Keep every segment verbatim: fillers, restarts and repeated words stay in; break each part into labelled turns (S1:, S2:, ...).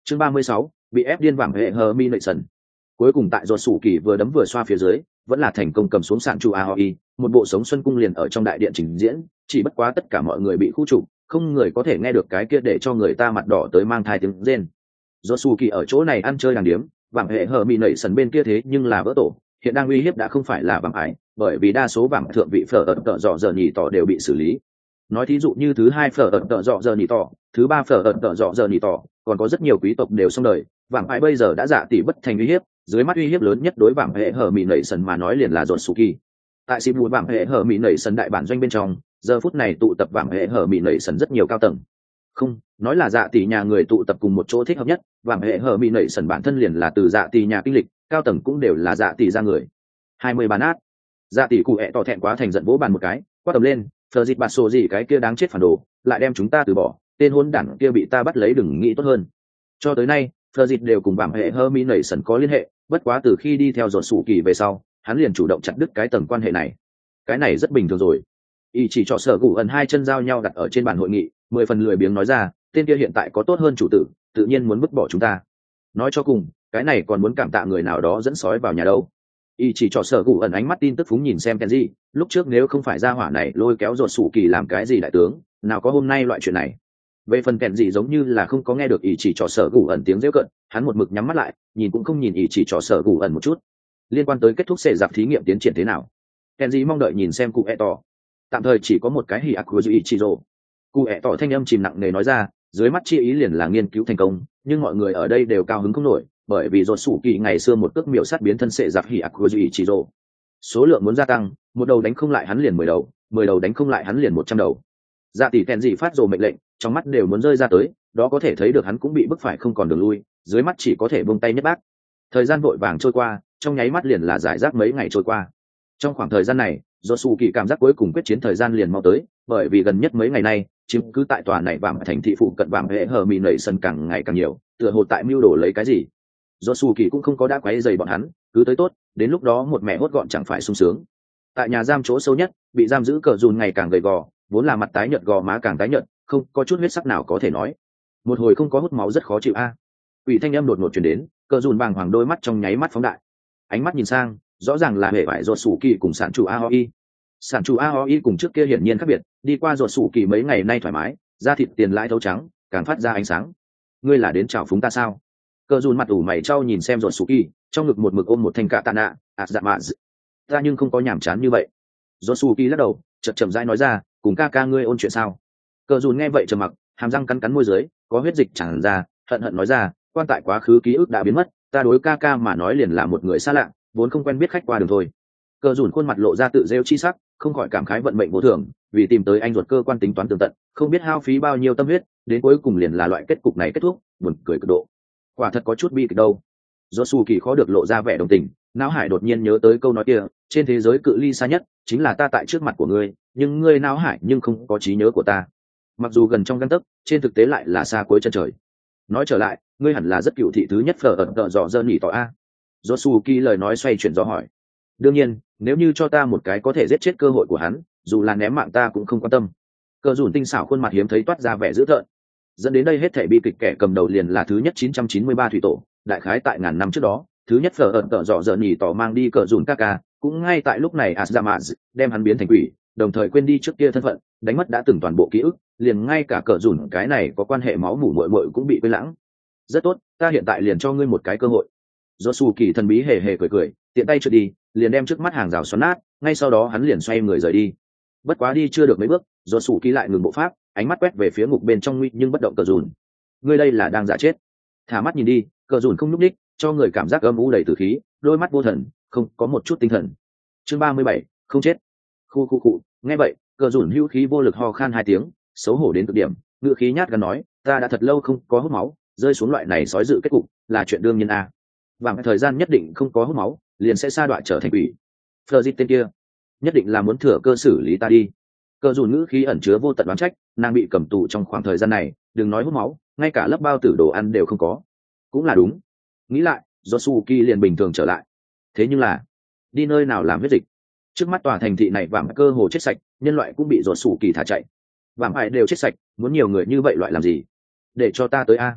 S1: Chương ba mươi sáu, bị ép điên vàng hệ hờ mi nội sần. Cuối cùng tại do sủ kỳ vừa đấm vừa xoa phía dưới, vẫn là thành công cầm xuống sạn chu aoi, một bộ sống xuân cung liền ở trong đại điện trình diễn, chỉ bất quá tất cả mọi người bị khu trục, không người có thể nghe được cái kia để cho người ta mặt đỏ tới mang thai tiếng rên. Do sủ kỳ ở chỗ này ăn chơi đàng điếm, vàng hệ hờ mi nảy sần bên kia thế nhưng là vỡ tổ, hiện đang uy hiếp đã không phải là vàng ải, bởi vì đa số vàng thượng vị phở ẩn tợ dọ giờ nhì tỏ đều bị xử lý. Nói thí dụ như thứ hai phở ẩn tợ dọ giờ nhì tỏ, thứ ba phở ẩn tợ dọ giờ nhì tỏ, còn có rất nhiều quý tộc đều xong đời, vàng ải bây giờ đã dạ tỷ bất thành uy hiếp, dưới mắt uy hiếp lớn nhất đối vàng hệ hở mỹ nảy sần mà nói liền là dọn sù kỳ. Tại xịp bùi vàng hệ hở mỹ nảy sần đại bản doanh bên trong, giờ phút này tụ tập vàng hệ hở mỹ nảy sần rất nhiều cao tầng. Không, nói là dạ tỷ nhà người tụ tập cùng một chỗ thích hợp nhất, vàng hệ hở mỹ nảy sần bản thân liền là từ dạ tỷ nhà kinh lịch, cao tầng cũng đều là dạ tỷ ra người. Hai mươi bàn át. Dạ tỷ cụ hẹ tỏ thẹn quá thành giận vỗ bàn một cái, quát tầm lên, phờ dịt bạt sổ gì cái kia đáng chết phản đồ, lại đem chúng ta từ bỏ, tên hôn đản kia bị ta bắt lấy đừng nghĩ tốt hơn. Cho tới nay, phờ dịt đều cùng vàng hệ hở mỹ nảy sần có liên hệ, bất quá từ khi đi theo dọn sủ kỳ về sau hắn liền chủ động chặt đứt cái tầng quan hệ này. Cái này rất bình thường rồi. Y chỉ cho sở cụ ẩn hai chân giao nhau đặt ở trên bàn hội nghị, mười phần lười biếng nói ra, tên kia hiện tại có tốt hơn chủ tử, tự nhiên muốn vứt bỏ chúng ta. Nói cho cùng, cái này còn muốn cảm tạ người nào đó dẫn sói vào nhà đâu. Y chỉ cho sở cụ ẩn ánh mắt tin tức phúng nhìn xem Kenji, lúc trước nếu không phải ra hỏa này lôi kéo dọn sủ kỳ làm cái gì đại tướng, nào có hôm nay loại chuyện này. Về phần kèn gì giống như là không có nghe được ý chỉ trò sở gù ẩn tiếng rêu cận, hắn một mực nhắm mắt lại, nhìn cũng không nhìn ý chỉ trò sở gù ẩn một chút. Liên quan tới kết thúc xệ giặc thí nghiệm tiến triển thế nào, kèn gì mong đợi nhìn xem cụ ẹ tỏ. Tạm thời chỉ có một cái hỉ ạc của ý chỉ rồ. Cụ ẹ tỏ thanh âm chìm nặng nề nói ra, dưới mắt chi ý liền là nghiên cứu thành công, nhưng mọi người ở đây đều cao hứng không nổi, bởi vì dột sủ kỳ ngày xưa một cước miểu sát biến thân xệ giặc hỉ ạc của ý chỉ rồ. Số lượng muốn gia tăng, một đầu đánh không lại hắn liền mười đầu, mười đầu đánh không lại hắn liền một trăm đầu. Dạ tỷ kèn gì phát rồ mệnh lệnh, trong mắt đều muốn rơi ra tới, đó có thể thấy được hắn cũng bị bức phải không còn đường lui, dưới mắt chỉ có thể buông tay nhất bác. Thời gian vội vàng trôi qua, trong nháy mắt liền là giải rác mấy ngày trôi qua. Trong khoảng thời gian này, do sủ kỳ cảm giác cuối cùng quyết chiến thời gian liền mau tới, bởi vì gần nhất mấy ngày nay, chiếm cứ tại tòa này vạm thành thị phụ cận vạm hệ hờ mì nảy sân càng ngày càng nhiều, tựa hồ tại mưu đồ lấy cái gì. Do sủ kỳ cũng không có đã quấy rầy bọn hắn, cứ tới tốt, đến lúc đó một mẹ hốt gọn chẳng phải sung sướng. Tại nhà giam chỗ sâu nhất, bị giam giữ cờ dùn ngày càng gầy gò, vốn là mặt tái nhợt gò má càng tái nhợt, không có chút huyết sắc nào có thể nói. Một hồi không có hút máu rất khó chịu a. À. Quỷ thanh âm đột ngột truyền đến, cờ dùn bàng hoàng đôi mắt trong nháy mắt phóng đại. Ánh mắt nhìn sang, rõ ràng là hệ vải ruột sủ kỳ cùng sản chủ aoi. Sản chủ aoi cùng trước kia hiển nhiên khác biệt, đi qua ruột sủ kỳ mấy ngày nay thoải mái, da thịt tiền lãi thấu trắng, càng phát ra ánh sáng. Ngươi là đến chào phúng ta sao? Cờ dùn mặt ủ mày trao nhìn xem ruột sủ kỳ, trong ngực một mực ôm một thanh cạ tạ nạ, ạt dạ mạ. Ta nhưng không có nhảm chán như vậy. Ruột sủ kỳ lắc đầu, chậm chậm rãi nói ra, cùng ca ca ngươi ôn chuyện sao? Cờ dùn nghe vậy trầm mặc, hàm răng cắn cắn môi dưới, có huyết dịch tràn ra, hận hận nói ra, quan tại quá khứ ký ức đã biến mất, ta đối ca ca mà nói liền là một người xa lạ, vốn không quen biết khách qua đường thôi. Cờ dùn khuôn mặt lộ ra tự rêu chi sắc, không khỏi cảm khái vận mệnh vô thường, vì tìm tới anh ruột cơ quan tính toán tường tận, không biết hao phí bao nhiêu tâm huyết, đến cuối cùng liền là loại kết cục này kết thúc, buồn cười cực độ. Quả thật có chút bi kịch đâu. Josu kỳ khó được lộ ra vẻ đồng tình, não hải đột nhiên nhớ tới câu nói kia, trên thế giới cự ly xa nhất chính là ta tại trước mặt của ngươi, nhưng ngươi não hải nhưng không có trí nhớ của ta. Mặc dù gần trong gang tấc, trên thực tế lại là xa cuối chân trời. Nói trở lại, ngươi hẳn là rất cựu thị thứ nhất phở ẩn tợ dọ dơ nhỉ tỏ a. Josu kỳ lời nói xoay chuyển gió hỏi. Đương nhiên, nếu như cho ta một cái có thể giết chết cơ hội của hắn, dù là ném mạng ta cũng không quan tâm. Cờ dùn tinh xảo khuôn mặt hiếm thấy toát ra vẻ dữ tợn. Dẫn đến đây hết thảy bi kịch kẻ cầm đầu liền là thứ nhất chín trăm chín mươi ba thủy tổ, đại khái tại ngàn năm trước đó, thứ nhất phở ẩn tợ dọ dơ nhỉ tỏ mang đi cờ dùn Kaka, cũng ngay tại lúc này Azamaz đem hắn biến thành quỷ, đồng thời quên đi trước kia thân phận, đánh mất đã từng toàn bộ ký ức, liền ngay cả cờ dùn cái này có quan hệ máu mủ muội muội cũng bị quên lãng. Rất tốt, ta hiện tại liền cho ngươi một cái cơ hội. Josu kỳ thần bí hề hề cười cười, tiện tay trượt đi, liền đem trước mắt hàng rào xoắn nát, ngay sau đó hắn liền xoay người rời đi. Bất quá đi chưa được mấy bước, Josu kỳ lại ngừng bộ pháp, ánh mắt quét về phía ngục bên trong nguy nhưng bất động cờ dùn. Ngươi đây là đang giả chết. Thả mắt nhìn đi, cờ dùn không nhúc nhích, cho người cảm giác âm u đầy tử khí, đôi mắt vô thần, không có một chút tinh thần. Chương ba mươi bảy, không chết. Khu khu cụ, nghe vậy, cờ dùn hữu khí vô lực ho khan hai tiếng, xấu hổ đến cực điểm, ngựa khí nhát gan nói, ta đã thật lâu không có hút máu, rơi xuống loại này sói dự kết cục, là chuyện đương nhiên a. Vàng thời gian nhất định không có hút máu, liền sẽ sa đọa trở thành quỷ. Phờ dít tên kia, nhất định là muốn thừa cơ xử lý ta đi. Cờ dùn ngữ khí ẩn chứa vô tận oán trách, nàng bị cầm tù trong khoảng thời gian này, đừng nói hút máu, ngay cả lớp bao tử đồ ăn đều không có. Cũng là đúng. Nghĩ lại, Josuki liền bình thường trở lại. Thế nhưng là, đi nơi nào làm huyết dịch? Trước mắt tòa thành thị này vàng cơ hồ chết sạch, nhân loại cũng bị Josuki thả chạy. Vàng ai đều chết sạch, muốn nhiều người như vậy loại làm gì? Để cho ta tới a.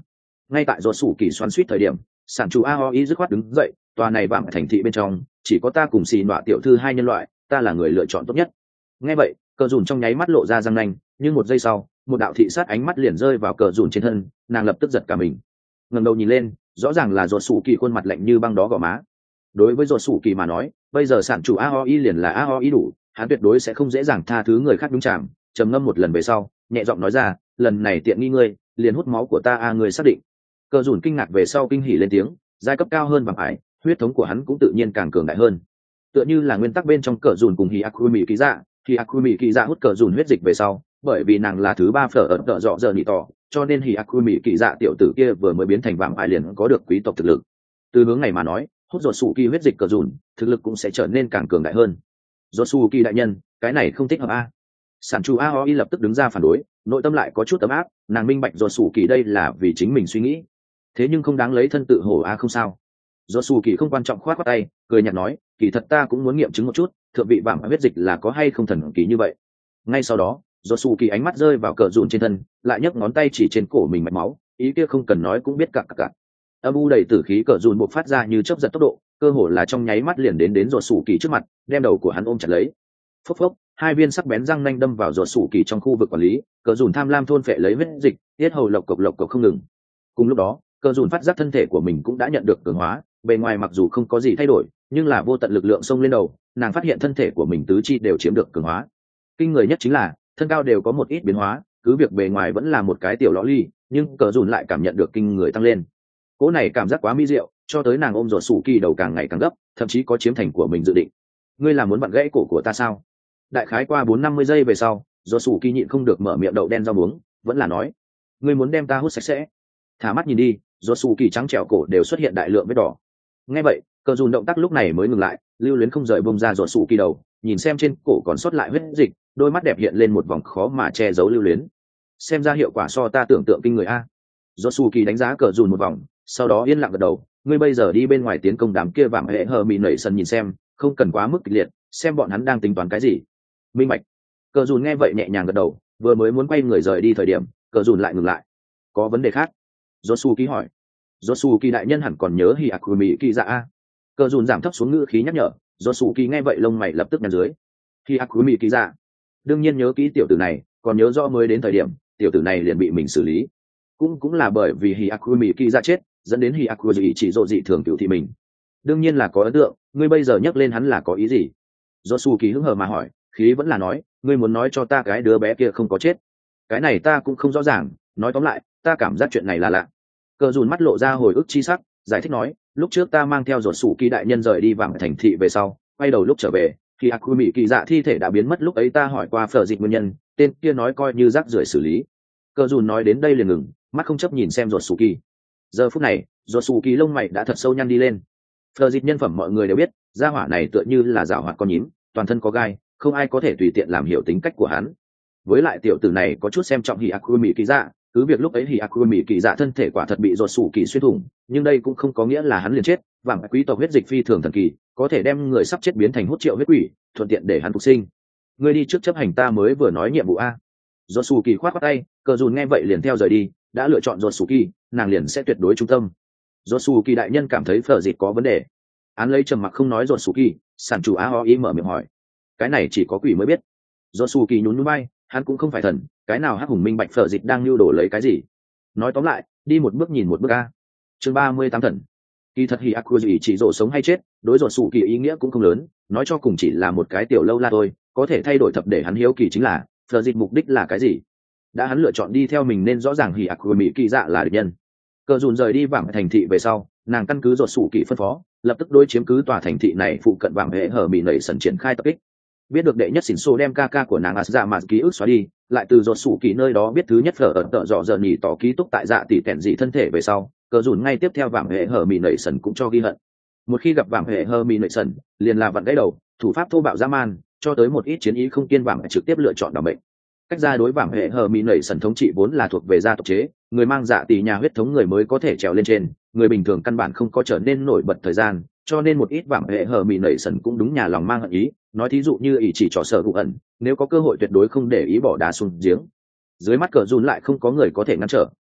S1: Ngay tại rột sủ kỳ xoắn suýt thời điểm, sản chủ aoi dứt khoát đứng dậy, tòa này vạm thành thị bên trong chỉ có ta cùng xì nọa tiểu thư hai nhân loại, ta là người lựa chọn tốt nhất. Nghe vậy, cờ dùn trong nháy mắt lộ ra răng nanh, nhưng một giây sau, một đạo thị sát ánh mắt liền rơi vào cờ dùn trên thân, nàng lập tức giật cả mình. Ngẩng đầu nhìn lên, rõ ràng là rột sủ kỳ khuôn mặt lạnh như băng đó gò má. Đối với rột sủ kỳ mà nói, bây giờ sản chủ aoi liền là aoi đủ, hắn tuyệt đối sẽ không dễ dàng tha thứ người khác đúng chạm. Trầm ngâm một lần về sau, nhẹ giọng nói ra, lần này tiện nghi ngươi, liền hút máu của ta a à, ngươi xác định. Cờ dùn kinh ngạc về sau kinh hỉ lên tiếng, giai cấp cao hơn vàng ải, huyết thống của hắn cũng tự nhiên càng cường đại hơn. Tựa như là nguyên tắc bên trong cờ dùn cùng Hyakumi kỳ dạ, thì Hyakumi kỳ dạ hút cờ dùn huyết dịch về sau, bởi vì nàng là thứ ba phở ở tợ dọ giờ nị tỏ, cho nên Hyakumi kỳ dạ tiểu tử kia vừa mới biến thành vàng ải liền có được quý tộc thực lực. Từ hướng này mà nói, hút rột sủ kỳ huyết dịch cờ dùn, thực lực cũng sẽ trở nên càng cường đại hơn. Rột sủ kỳ đại nhân, cái này không thích hợp a. Sản chủ aoi lập tức đứng ra phản đối, nội tâm lại có chút ấm áp, nàng minh bạch rột sủ kỳ đây là vì chính mình suy nghĩ, thế nhưng không đáng lấy thân tự hổ a. Không sao. Rột sủ kỳ không quan trọng khoát khoát tay, cười nhạt nói, kỳ thật ta cũng muốn nghiệm chứng một chút, thượng vị vạm huyết dịch là có hay không thần kỳ như vậy. Ngay sau đó, rột sủ kỳ ánh mắt rơi vào cờ dùn trên thân, lại nhấc ngón tay chỉ trên cổ mình mạch máu, ý kia không cần nói cũng biết cặc cặc cặc. Âm u đầy tử khí cờ dùn bộc phát ra như chớp giật tốc độ, cơ hồ là trong nháy mắt liền đến đến rột sủ kỳ trước mặt, đem đầu của hắn ôm chặt lấy. Phốc phốc, hai viên sắc bén răng nanh đâm vào rột sủ kỳ trong khu vực quản lý, cờ dùn tham lam thôn phệ lấy huyết dịch, tiết hầu lộc cộc lộc cộc không ngừng. Cùng lúc đó, cờ dùn phát giác thân thể của mình cũng đã nhận được cường hóa, bề ngoài mặc dù không có gì thay đổi, nhưng là vô tận lực lượng xông lên đầu, nàng phát hiện thân thể của mình tứ chi đều chiếm được cường hóa. Kinh người nhất chính là thân cao đều có một ít biến hóa, cứ việc bề ngoài vẫn là một cái tiểu lõ ly, nhưng cờ dùn lại cảm nhận được kinh người tăng lên. Cỗ này cảm giác quá mỹ diệu, cho tới nàng ôm rột sủ kỳ đầu càng ngày càng gấp, thậm chí có chiếm thành của mình dự định. Ngươi là muốn vặn gãy cổ của ta sao? Đại khái qua bốn năm mươi giây về sau, rột sủ kỳ nhịn không được mở miệng đậu đen rau muống, vẫn là nói, ngươi muốn đem ta hút sạch sẽ. Thả mắt nhìn đi, rột sủ kỳ trắng trẻo cổ đều xuất hiện đại lượng vết đỏ. Nghe vậy, cờ dùn động tác lúc này mới ngừng lại, lưu luyến không rời bông ra rột sủ kỳ đầu, nhìn xem trên cổ còn sót lại huyết dịch, đôi mắt đẹp hiện lên một vòng khó mà che giấu lưu luyến. Xem ra hiệu quả so ta tưởng tượng kinh người a. Rột sủ kỳ đánh giá cờ dùn một vòng, sau đó yên lặng gật đầu, ngươi bây giờ đi bên ngoài tiến công đám kia vạm hệ hờ mị nảy sân nhìn xem, không cần quá mức kịch liệt, xem bọn hắn đang tính toán cái gì. Minh bạch. Cờ dùn nghe vậy nhẹ nhàng gật đầu, vừa mới muốn quay người rời đi thời điểm, cờ dùn lại ngừng lại. Có vấn đề khác? Josu ký hỏi. Josu kỳ đại nhân hẳn còn nhớ Hyakumi kỳ dạ a. Cờ dùn giảm thấp xuống ngữ khí nhắc nhở, Josu kỳ nghe vậy lông mày lập tức nhăn dưới. Hyakumi kỳ dạ. Đương nhiên nhớ kỹ tiểu tử này, còn nhớ rõ mới đến thời điểm, tiểu tử này liền bị mình xử lý. Cũng cũng là bởi vì Hyakumi kỳ dạ chết, dẫn đến Hyakumi chỉ dỗ dị thường cựu thị mình. Đương nhiên là có ấn tượng, ngươi bây giờ nhắc lên hắn là có ý gì? Josu kỳ hứng hờ mà hỏi, khí vẫn là nói, ngươi muốn nói cho ta cái đứa bé kia không có chết. Cái này ta cũng không rõ ràng, nói tóm lại, ta cảm giác chuyện này là lạ. Cờ dùn mắt lộ ra hồi ức chi sắc, giải thích nói, lúc trước ta mang theo Josu kỳ đại nhân rời đi vàng thành thị về sau, quay đầu lúc trở về, thì Akumi kỳ dạ thi thể đã biến mất, lúc ấy ta hỏi qua phở dịch nguyên nhân, tên kia nói coi như rác rưởi xử lý. Cờ dùn nói đến đây liền ngừng, mắt không chấp nhìn xem Josu kỳ. Giờ phút này, Josu kỳ lông mày đã thật sâu nhăn đi lên. Phở dịch nhân phẩm mọi người đều biết, gia hỏa này tựa như là giảo hoạt con nhím, toàn thân có gai, không ai có thể tùy tiện làm hiểu tính cách của hắn. Với lại tiểu tử này có chút xem trọng Hyakumi kỳ dạ, cứ việc lúc ấy Hyakumi kỳ dạ thân thể quả thật bị Josu kỳ xuyên thủng, nhưng đây cũng không có nghĩa là hắn liền chết. Vàng quý tộc huyết dịch phi thường thần kỳ, có thể đem người sắp chết biến thành hút triệu huyết quỷ, thuận tiện để hắn phục sinh. Ngươi đi trước chấp hành ta mới vừa nói nhiệm vụ a. Josu kỳ khoát khoát tay, cờ dùn nghe vậy liền theo rời đi, đã lựa chọn Josu kỳ, nàng liền sẽ tuyệt đối trung tâm. Josu kỳ đại nhân cảm thấy phở dịch có vấn đề. Án lấy trầm mặc không nói Josu kỳ, sản chủ aoi mở miệng hỏi, cái này chỉ có quỷ mới biết. Josu kỳ nhún nhún vai, hắn cũng không phải thần, cái nào hắc hùng minh bạch phở dịch đang lưu đổ lấy cái gì. Nói tóm lại, đi một bước nhìn một bước a. Chương ba mươi tám thần. Kỳ thật Hyakui chỉ rồ sống hay chết, đối Josu kỳ ý nghĩa cũng không lớn, nói cho cùng chỉ là một cái tiểu lâu la thôi, có thể thay đổi thập để hắn hiếu kỳ chính là, phở dịch mục đích là cái gì. Đã hắn lựa chọn đi theo mình nên rõ ràng Hyakui kỳ dạ là địch nhân. Cờ dùn rời đi vàng thành thị về sau, nàng căn cứ Josu kỳ phân phó, lập tức đối chiếm cứ tòa thành thị này phụ cận vàng hệ hở mì nảy sần triển khai tập kích. Biết được đệ nhất xỉn xô đem ca ca của nàng Asda mà ký ức xóa đi, lại từ Josu kỳ nơi đó biết thứ nhất phở ở tợ dọ giờ nhì tỏ ký túc tại dạ tỷ tẹn dị thân thể về sau, cờ dùn ngay tiếp theo vàng hệ hở mì nảy sần cũng cho ghi hận. Một khi gặp vàng hệ hở mì nảy sần, liền là vặn gãy đầu, thủ pháp thô bạo dã man, cho tới một ít chiến ý không kiên vàng trực tiếp lựa chọn đảm mệnh. Cách ra đối vàng hệ hở mì nảy sần thống trị vốn là thuộc về gia tộc chế, người mang dạ tỷ nhà huyết thống người mới có thể trèo lên trên, người bình thường căn bản không có trở nên nổi bật thời gian, cho nên một ít vàng hệ hở mì nảy sần cũng đúng nhà lòng mang hận ý, nói thí dụ như ỷ chỉ trò sợ cụ ẩn, nếu có cơ hội tuyệt đối không để ý bỏ đá xuống giếng. Dưới mắt cờ dùn lại không có người có thể ngăn trở,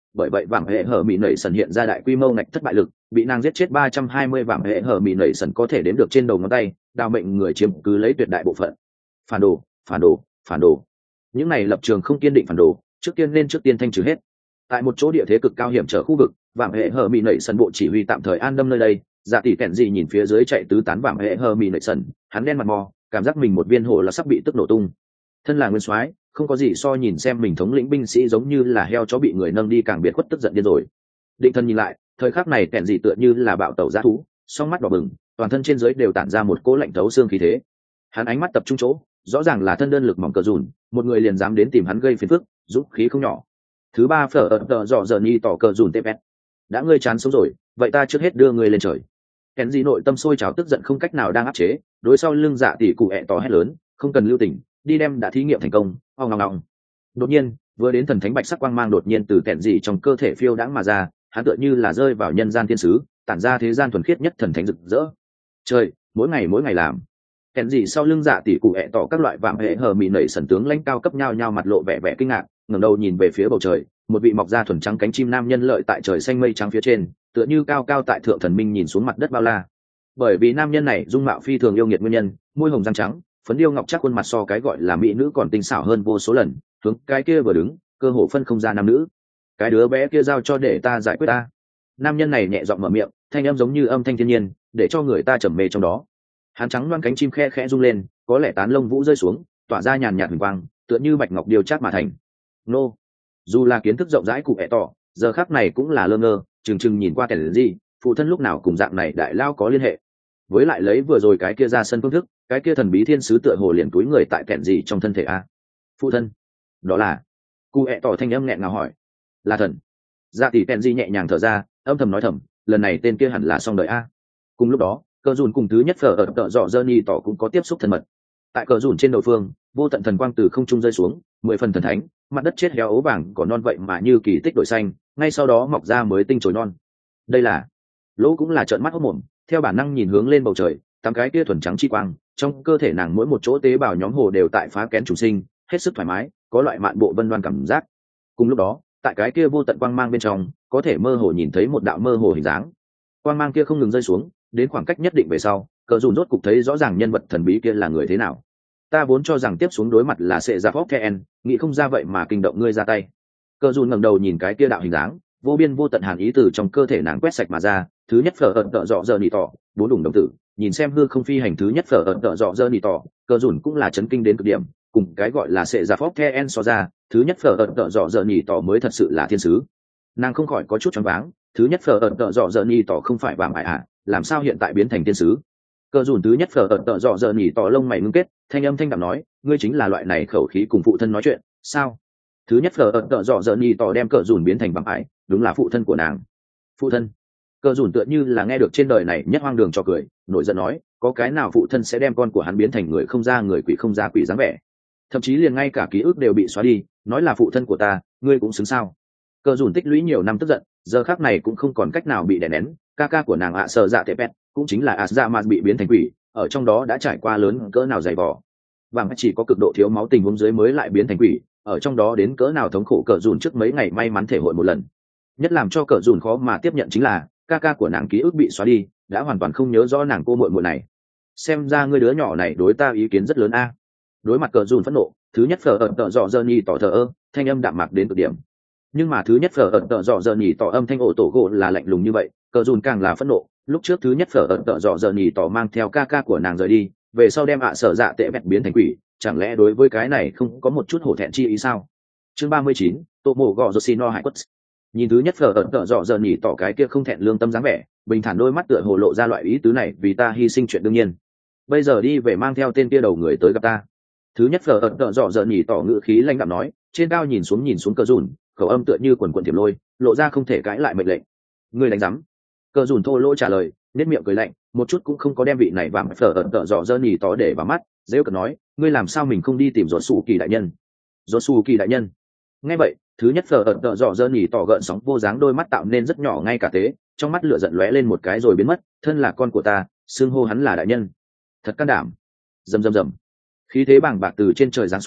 S1: bởi vậy vàng hệ hở mỹ nảy sần hiện ra đại quy mô ngạch thất bại lực, bị nàng giết chết ba trăm hai mươi vàng hệ hở mỹ nảy sần có thể đếm được trên đầu ngón tay, đào mệnh người chiếm cứ lấy tuyệt đại bộ phận. Phản đồ, phản đồ, phản đồ. Những này lập trường không kiên định phản đồ, trước tiên nên trước tiên thanh trừ hết. Tại một chỗ địa thế cực cao hiểm trở khu vực, vàng hệ hở mỹ nảy sần bộ chỉ huy tạm thời an tâm nơi đây. Dạ tỷ kẹn gì nhìn phía dưới chạy tứ tán vàng hệ hở mỹ nảy sần, hắn đen mặt mò, cảm giác mình một viên hổ là sắp bị tức nổ tung. Thân là nguyên soái, không có gì so nhìn xem mình thống lĩnh binh sĩ giống như là heo chó bị người nâng đi càng biệt khuất tức giận điên rồi. Định thân nhìn lại, thời khắc này kẹn gì tựa như là bạo tẩu dã thú, song mắt đỏ bừng, toàn thân trên dưới đều tản ra một cỗ lạnh thấu xương khí thế. Hắn ánh mắt tập trung chỗ, rõ ràng là thân đơn lực mỏng cờ dùn, một người liền dám đến tìm hắn gây phiền phức, dũng khí không nhỏ. Thứ ba phở ợt tờ dọ giờ nhi tỏ cờ dùn tép ép. Đã ngươi chán sống rồi, vậy ta trước hết đưa ngươi lên trời. Kẹn gì nội tâm sôi trào tức giận không cách nào đang áp chế, đối sau lưng dạ tỷ cụ ẹ tỏ hét lớn, không cần lưu tình, đi đem đã thí nghiệm thành công. Ong ong ong. Đột nhiên, vừa đến thần thánh bạch sắc quang mang đột nhiên từ kẹn gì trong cơ thể phiêu đãng mà ra, hắn tựa như là rơi vào nhân gian thiên sứ, tản ra thế gian thuần khiết nhất thần thánh rực rỡ. Trời, mỗi ngày mỗi ngày làm. Kẹn gì sau lưng dạ tỷ cụ ẹ tỏ các loại vạm hệ hờ mị nảy sần tướng lãnh cao cấp nhao nhao mặt lộ vẻ vẻ kinh ngạc, ngẩng đầu nhìn về phía bầu trời, một vị mọc da thuần trắng cánh chim nam nhân lợi tại trời xanh mây trắng phía trên, tựa như cao cao tại thượng thần minh nhìn xuống mặt đất bao la. Bởi vì nam nhân này dung mạo phi thường yêu nghiệt nguyên nhân, môi hồng răng trắng, phấn điêu ngọc chắc khuôn mặt so cái gọi là mỹ nữ còn tinh xảo hơn vô số lần, hướng cái kia vừa đứng, cơ hồ phân không ra nam nữ. Cái đứa bé kia giao cho để ta giải quyết ta. Nam nhân này nhẹ giọng mở miệng, thanh âm giống như âm thanh thiên nhiên, để cho người ta trầm mê trong đó. Hắn trắng loan cánh chim khe khẽ rung lên, có lẽ tán lông vũ rơi xuống, tỏa ra nhàn nhạt huỳnh quang, tựa như bạch ngọc điêu chát mà thành. Nô, dù là kiến thức rộng rãi cụ ẹ tỏ, giờ khắc này cũng là lơ ngơ, chừng chừng nhìn qua kẻ gì, phụ thân lúc nào cùng dạng này đại lao có liên hệ. Với lại lấy vừa rồi cái kia ra sân phương thức, cái kia thần bí thiên sứ tựa hồ liền túi người tại kẹn gì trong thân thể a. Phụ thân, đó là cụ ẹ tỏ thanh âm nghẹn ngào hỏi. Là thần. Dạ tỷ kẹn gì nhẹ nhàng thở ra, âm thầm nói thầm, lần này tên kia hẳn là xong đời a. Cùng lúc đó, cờ dùn cùng thứ nhất phở ở tợ dọ dơ ni tỏ cũng có tiếp xúc thân mật. Tại cờ dùn trên đầu phương, vô tận thần quang từ không trung rơi xuống, mười phần thần thánh, mặt đất chết héo ố vàng còn non vậy mà như kỳ tích đổi xanh, ngay sau đó mọc ra mới tinh chồi non. Đây là lỗ cũng là trợn mắt hốt mồm, theo bản năng nhìn hướng lên bầu trời, tám cái kia thuần trắng chi quang, trong cơ thể nàng mỗi một chỗ tế bào nhóm hồ đều tại phá kén chủ sinh, hết sức thoải mái, có loại mạn bộ vân đoan cảm giác. Cùng lúc đó, tại cái kia vô tận quang mang bên trong, có thể mơ hồ nhìn thấy một đạo mơ hồ hình dáng. Quang mang kia không ngừng rơi xuống, đến khoảng cách nhất định về sau, cờ dùn rốt cục thấy rõ ràng nhân vật thần bí kia là người thế nào. Ta vốn cho rằng tiếp xuống đối mặt là sẽ ra phóc khen, nghĩ không ra vậy mà kinh động ngươi ra tay. Cờ dùn ngẩng đầu nhìn cái kia đạo hình dáng, vô biên vô tận hàn ý từ trong cơ thể nàng quét sạch mà ra. Thứ nhất phở ợn tợ dọ dơ nỉ tỏ, bốn đủng đồng tử, nhìn xem hư không phi hành thứ nhất phở ợn tợ dọ dơ nỉ tỏ, cờ dùn cũng là chấn kinh đến cực điểm, cùng cái gọi là sẽ ra phóc khen so ra, thứ nhất phở ợn tợ dọ dơ nỉ tỏ mới thật sự là thiên sứ. Nàng không khỏi có chút choáng váng, thứ nhất phở ợn tợ dọ dơ nỉ tỏ không phải vàng ải ạ, làm sao hiện tại biến thành thiên sứ? Cờ dùn thứ nhất phở ợn tợ dọ dơ nỉ tỏ lông mày ngưng kết, thanh âm thanh đạm nói, ngươi chính là loại này khẩu khí cùng phụ thân nói chuyện, sao? Thứ nhất phở ợn tợ dọ dơ nỉ tỏ đem cờ dùn biến thành vàng ải, đúng là phụ thân của nàng. Phụ thân? Cờ dùn tựa như là nghe được trên đời này nhất hoang đường cho cười, nổi giận nói, có cái nào phụ thân sẽ đem con của hắn biến thành người không ra người quỷ không ra quỷ dáng vẻ? Thậm chí liền ngay cả ký ức đều bị xóa đi, nói là phụ thân của ta, ngươi cũng xứng sao? Cờ dùn tích lũy nhiều năm tức giận, giờ khắc này cũng không còn cách nào bị đè nén, ca ca của nàng ạ sợ dạ tệ pet, cũng chính là Asgard bị biến thành quỷ, ở trong đó đã trải qua lớn cỡ nào dày vò. Vàng chỉ có cực độ thiếu máu tình huống dưới mới lại biến thành quỷ, ở trong đó đến cỡ nào thống khổ cờ dùn trước mấy ngày may mắn thể hội một lần. Nhất làm cho cờ dùn khó mà tiếp nhận chính là ca ca của nàng ký ức bị xóa đi, đã hoàn toàn không nhớ rõ nàng cô muội muội này. Xem ra ngươi đứa nhỏ này đối ta ý kiến rất lớn a. Đối mặt cờ dùn phẫn nộ, thứ nhất phở ẩn tợ dọ dơ nhì tỏ thờ ơ, thanh âm đạm mạc đến cực điểm. Nhưng mà thứ nhất phở ẩn tợ dọ dơ nhì tỏ âm thanh ổ tổ gỗ là lạnh lùng như vậy, cờ dùn càng là phẫn nộ. Lúc trước thứ nhất phở ẩn tợ dọ dơ nhì tỏ mang theo ca ca của nàng rời đi, về sau đem ạ sở dạ tệ vẹt biến thành quỷ, chẳng lẽ đối với cái này không có một chút hổ thẹn chi ý sao? Chương ba mươi chín, tô mổ gọ rô xì no hải quất. Nhìn thứ nhất phở ẩn tợ dọ dơ nhì tỏ cái kia không thẹn lương tâm dáng vẻ, bình thản đôi mắt tựa hồ lộ ra loại ý tứ này, vì ta hy sinh chuyện đương nhiên. Bây giờ đi về mang theo tên kia đầu người tới gặp ta. Thứ nhất phở ẩn tợ dọ dơ nhì tỏ ngữ khí lãnh đạm nói, trên cao nhìn xuống nhìn xuống cờ dùn, khẩu âm tựa như quần quần tiềm lôi, lộ ra không thể cãi lại mệnh lệnh. Ngươi đánh rắm? Cờ dùn thô lỗ trả lời, nét miệng cười lạnh, một chút cũng không có đem vị này vàng phở ẩn tợ dọ dơ nhì tỏ để vào mắt, dễ cợt nói, ngươi làm sao mình không đi tìm rốt sủ kỳ đại nhân? Rốt sủ kỳ đại nhân? Nghe vậy, thứ nhất phở ẩn tợ dọ dơ nhì tỏ gợn sóng vô dáng đôi mắt tạo nên rất nhỏ ngay cả thế, trong mắt lửa giận lóe lên một cái rồi biến mất, thân là con của ta, xưng hô hắn là đại nhân, thật can đảm. Rầm rầm rầm, khí thế bàng bạc từ trên trời giáng xuống,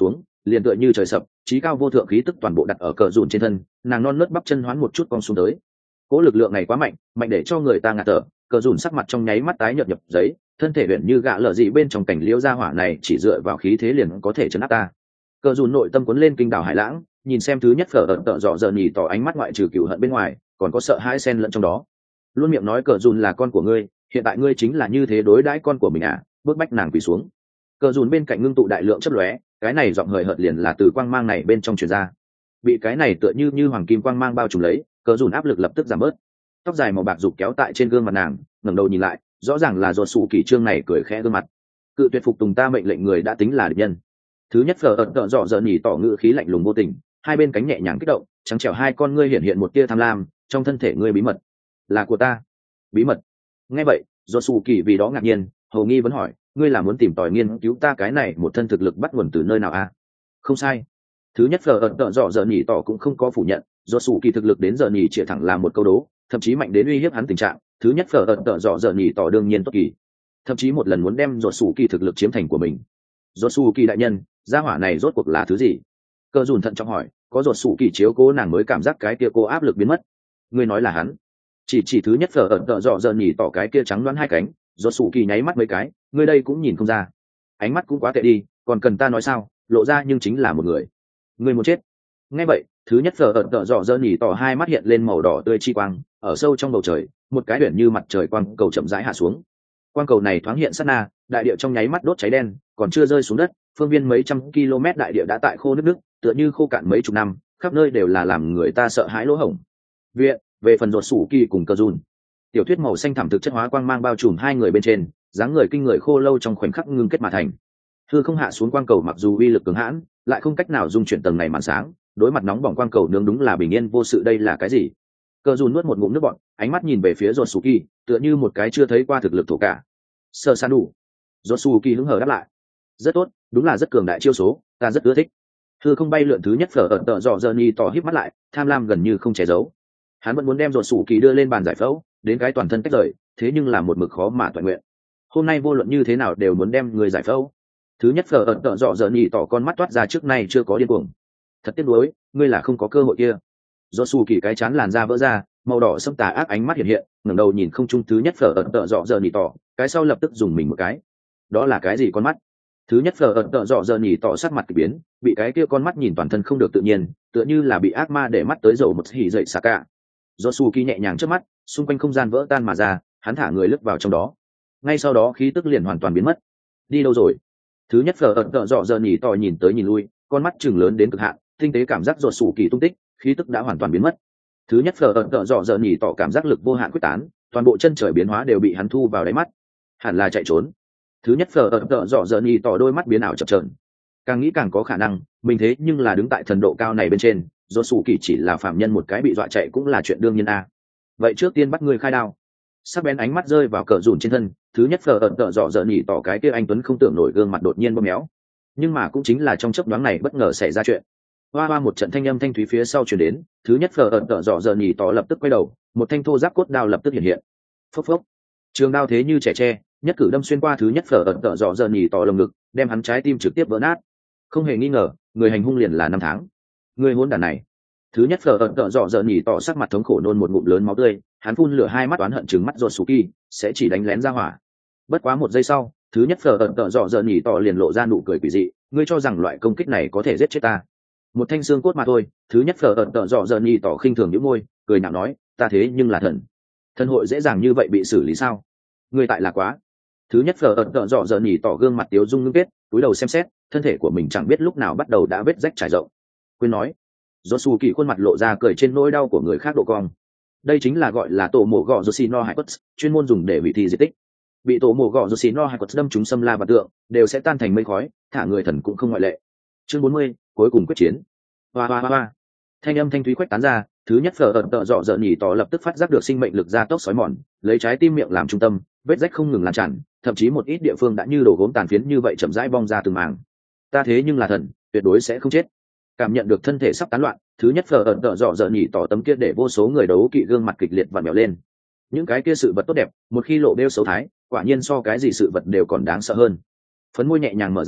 S1: liền tựa như trời sập, trí cao vô thượng khí tức toàn bộ đặt ở cờ dùn trên thân, nàng non nớt bắp chân hoán một chút cong xuống tới. Cỗ lực lượng này quá mạnh, mạnh để cho người ta ngạt thở. Cờ dùn sắc mặt trong nháy mắt tái nhợt nhập giấy, thân thể luyện như gạ lở dị bên trong cảnh liễu gia hỏa này chỉ dựa vào khí thế liền có thể chấn áp ta. Cờ dùn nội tâm cuốn lên kinh đảo hải lãng, nhìn xem thứ nhất phở ợn tợ dọ giờ nhì tỏ ánh mắt ngoại trừ cựu hận bên ngoài, còn có sợ hãi xen lẫn trong đó. Luôn miệng nói cờ dùn là con của ngươi, hiện tại ngươi chính là như thế đối đãi con của mình à? Bước bách nàng quỳ xuống. Cờ dùn bên cạnh ngưng tụ đại lượng chất lóe, cái này giọng hời hợt liền là từ quang mang này bên trong truyền ra. Bị cái này tựa như như hoàng kim quang mang bao trùm lấy, cờ dùn áp lực lập tức giảm bớt. Tóc dài màu bạc rục kéo tại trên gương mặt nàng, ngẩng đầu nhìn lại, rõ ràng là do sủ kỳ trương này cười khẽ gương mặt. Cự tuyệt phục tùng ta mệnh lệnh người đã tính là địch nhân. Thứ nhất phở ợn tợ dọ giờ nhì tỏ ngữ khí lạnh lùng vô tình, hai bên cánh nhẹ nhàng kích động, trắng trẻo hai con ngươi hiện hiện một tia tham lam, trong thân thể ngươi bí mật là của ta. Bí mật? Nghe vậy, do sủ kỳ vì đó ngạc nhiên, hầu nghi vẫn hỏi, ngươi là muốn tìm tòi nghiên cứu ta cái này một thân thực lực bắt nguồn từ nơi nào a? À? Không sai. Thứ nhất phở ợn tợ dọ giờ nhì tỏ cũng không có phủ nhận, do sủ kỳ thực lực đến giờ nhì chỉ thẳng là một câu đố, thậm chí mạnh đến uy hiếp hắn tình trạng. Thứ nhất phở ợn tợ dọ giờ nhì tỏ đương nhiên tốt kỳ, thậm chí một lần muốn đem do sủ kỳ thực lực chiếm thành của mình. Do sủ kỳ đại nhân, gia hỏa này rốt cuộc là thứ gì? Cơ dùn thận trọng hỏi, có ruột sủ kỳ chiếu cố nàng mới cảm giác cái kia cô áp lực biến mất. Ngươi nói là hắn? Chỉ chỉ thứ nhất phở ẩn tợ dọ dần nhỉ tỏ cái kia trắng đoán hai cánh, ruột sủ kỳ nháy mắt mấy cái, ngươi đây cũng nhìn không ra. Ánh mắt cũng quá tệ đi, còn cần ta nói sao? Lộ ra nhưng chính là một người. Ngươi muốn chết? Nghe vậy, thứ nhất phở ẩn tợ dọ dần nhỉ tỏ hai mắt hiện lên màu đỏ tươi chi quang, ở sâu trong bầu trời, một cái biển như mặt trời quang cầu chậm rãi hạ xuống. Quang cầu này thoáng hiện sát na, đại địa trong nháy mắt đốt cháy đen, còn chưa rơi xuống đất, phương viên mấy trăm km đại địa đã tại khô nước nước, tựa như khô cạn mấy chục năm, khắp nơi đều là làm người ta sợ hãi lỗ hổng. Viện, về phần ruột sủ kỳ cùng Cờ Dùn, tiểu thuyết màu xanh thẳm thực chất hóa quang mang bao trùm hai người bên trên, dáng người kinh người khô lâu trong khoảnh khắc ngưng kết mà thành. Hư không hạ xuống quang cầu mặc dù uy lực cường hãn, lại không cách nào dung chuyển tầng này màn sáng, đối mặt nóng bỏng quang cầu nướng đúng là bình yên vô sự. Đây là cái gì? Cờ Dùn nuốt một ngụm nước bọt, ánh mắt nhìn về phía ruột sủ kỳ, tựa như một cái chưa thấy qua thực lực thổ cả. Sơ san đủ. Ruột sủ kỳ hứng hờ đáp lại, rất tốt, đúng là rất cường đại chiêu số, ta rất ưa thích. Hư không bay lượn thứ nhất phở ẩn tợ dọ dơ nhi tỏ híp mắt lại, tham lam gần như không che giấu. Hắn vẫn muốn đem ruột sủ kỳ đưa lên bàn giải phẫu, đến cái toàn thân tách rời, thế nhưng là một mực khó mà toàn nguyện. Hôm nay vô luận như thế nào đều muốn đem người giải phẫu. Thứ nhất phở ẩn tợ dọ dơ nhi tỏ con mắt toát ra trước nay chưa có điên cuồng. Thật tiếc nuối, ngươi là không có cơ hội kia. Ruột sủ kỳ cái chán làn da vỡ ra, màu đỏ sẫm tà ác ánh mắt hiện hiện, ngẩng đầu nhìn không trung thứ nhất phở ẩn tợ dọ dơ nhi tỏ, cái sau lập tức dùng mình một cái. Đó là cái gì con mắt? Thứ nhất phở ẩn tợ dọ dơ nhỉ tỏ sắc mặt kỳ biến, bị cái kia con mắt nhìn toàn thân không được tự nhiên, tựa như là bị ác ma để mắt tới dầu một hỉ dậy xà cả. Josuke nhẹ nhàng trước mắt, xung quanh không gian vỡ tan mà ra, hắn thả người lướt vào trong đó. Ngay sau đó khí tức liền hoàn toàn biến mất. Đi đâu rồi? Thứ nhất phở ẩn tợ dọ dơ nhỉ tỏ nhìn tới nhìn lui, con mắt chừng lớn đến cực hạn, tinh tế cảm giác Josuke tung tích, khí tức đã hoàn toàn biến mất. Thứ nhất phở ẩn tợ dọ dơ nhỉ tỏ cảm giác lực vô hạn quyết tán, toàn bộ chân trời biến hóa đều bị hắn thu vào đáy mắt. Hẳn là chạy trốn. Thứ nhất phở ẩn tợ dọ dơ nhỉ tỏ đôi mắt biến ảo chập chờn, càng nghĩ càng có khả năng mình thế nhưng là đứng tại thần độ cao này bên trên, do sủ kỳ chỉ là phạm nhân một cái bị dọa chạy cũng là chuyện đương nhiên a. Vậy trước tiên bắt người khai đao. Sắc bén ánh mắt rơi vào cờ dùn trên thân, thứ nhất phở ẩn tợ dọ dơ nhỉ tỏ cái kia anh tuấn không tưởng nổi gương mặt đột nhiên bơm méo. Nhưng mà cũng chính là trong chớp nhoáng này bất ngờ xảy ra chuyện. Hoa hoa một trận thanh âm thanh thúy phía sau truyền đến, thứ nhất phở ẩn tợ dọ dơ nhỉ tỏ lập tức quay đầu, một thanh thô giáp cốt đao lập tức hiện hiện. Phốc phốc. Trường đao thế như trẻ tre, nhất cử đâm xuyên qua thứ nhất phở ẩn tợ dọ dơ nhỉ tỏ lồng ngực, đem hắn trái tim trực tiếp vỡ nát. Không hề nghi ngờ, người hành hung liền là năm tháng. Người hôn đản này. Thứ nhất phở ẩn tợ dọ dơ nhỉ tỏ sắc mặt thống khổ nôn một ngụm lớn máu tươi, hắn phun lửa hai mắt oán hận trừng mắt Josuke, sẽ chỉ đánh lén ra hỏa. Bất quá một giây sau, thứ nhất phở ẩn tợ dọ dơ nhỉ tỏ liền lộ ra nụ cười quỷ dị, ngươi cho rằng loại công kích này có thể giết chết ta? Một thanh xương cốt mà thôi. Thứ nhất phở ẩn tợ dọ dơ nhỉ tỏ khinh thường nhíu môi, cười nhạo nói, ta thế nhưng là thần, thần hội dễ dàng như vậy bị xử lý sao? Ngươi tại là quá. Thứ nhất phở ẩn tợ dọ dơ nhỉ tỏ gương mặt tiếu dung ngưng kết, cúi đầu xem xét, thân thể của mình chẳng biết lúc nào bắt đầu đã vết rách trải rộng. Quên nói, Josuke khuôn mặt lộ ra cười trên nỗi đau của người khác độ cong. Đây chính là gọi là tổ mổ gọ Yoshino Haikuts, chuyên môn dùng để hủy thi di tích. Bị tổ mổ gọ Yoshino Haikuts đâm trúng xâm la và tượng, đều sẽ tan thành mây khói, thả người thần cũng không ngoại lệ. Chương bốn mươi, cuối cùng quyết chiến. Hoa hoa hoa. Thanh âm thanh thúy khuếch tán ra, thứ nhất phở ẩn tợ dọ dợ nhỉ tỏ lập tức phát giác được sinh mệnh lực gia tốc sói mòn, lấy trái tim miệng làm trung tâm, vết rách không ngừng lan tràn, thậm chí một ít địa phương đã như đổ gốm tàn phiến như vậy chậm rãi bong ra từng mảng. Ta thế nhưng là thần, tuyệt đối sẽ không chết. Cảm nhận được thân thể sắp tán loạn, thứ nhất phở ẩn tợ dọ dợ nhỉ tỏ tấm kia để vô số người đấu kỵ gương mặt kịch liệt vặn vẹo lên. Những cái kia sự vật tốt đẹp, một khi lộ bêu xấu thái, quả nhiên so cái gì sự vật đều còn đáng sợ hơn. Phấn môi nhẹ nhàng mở ra,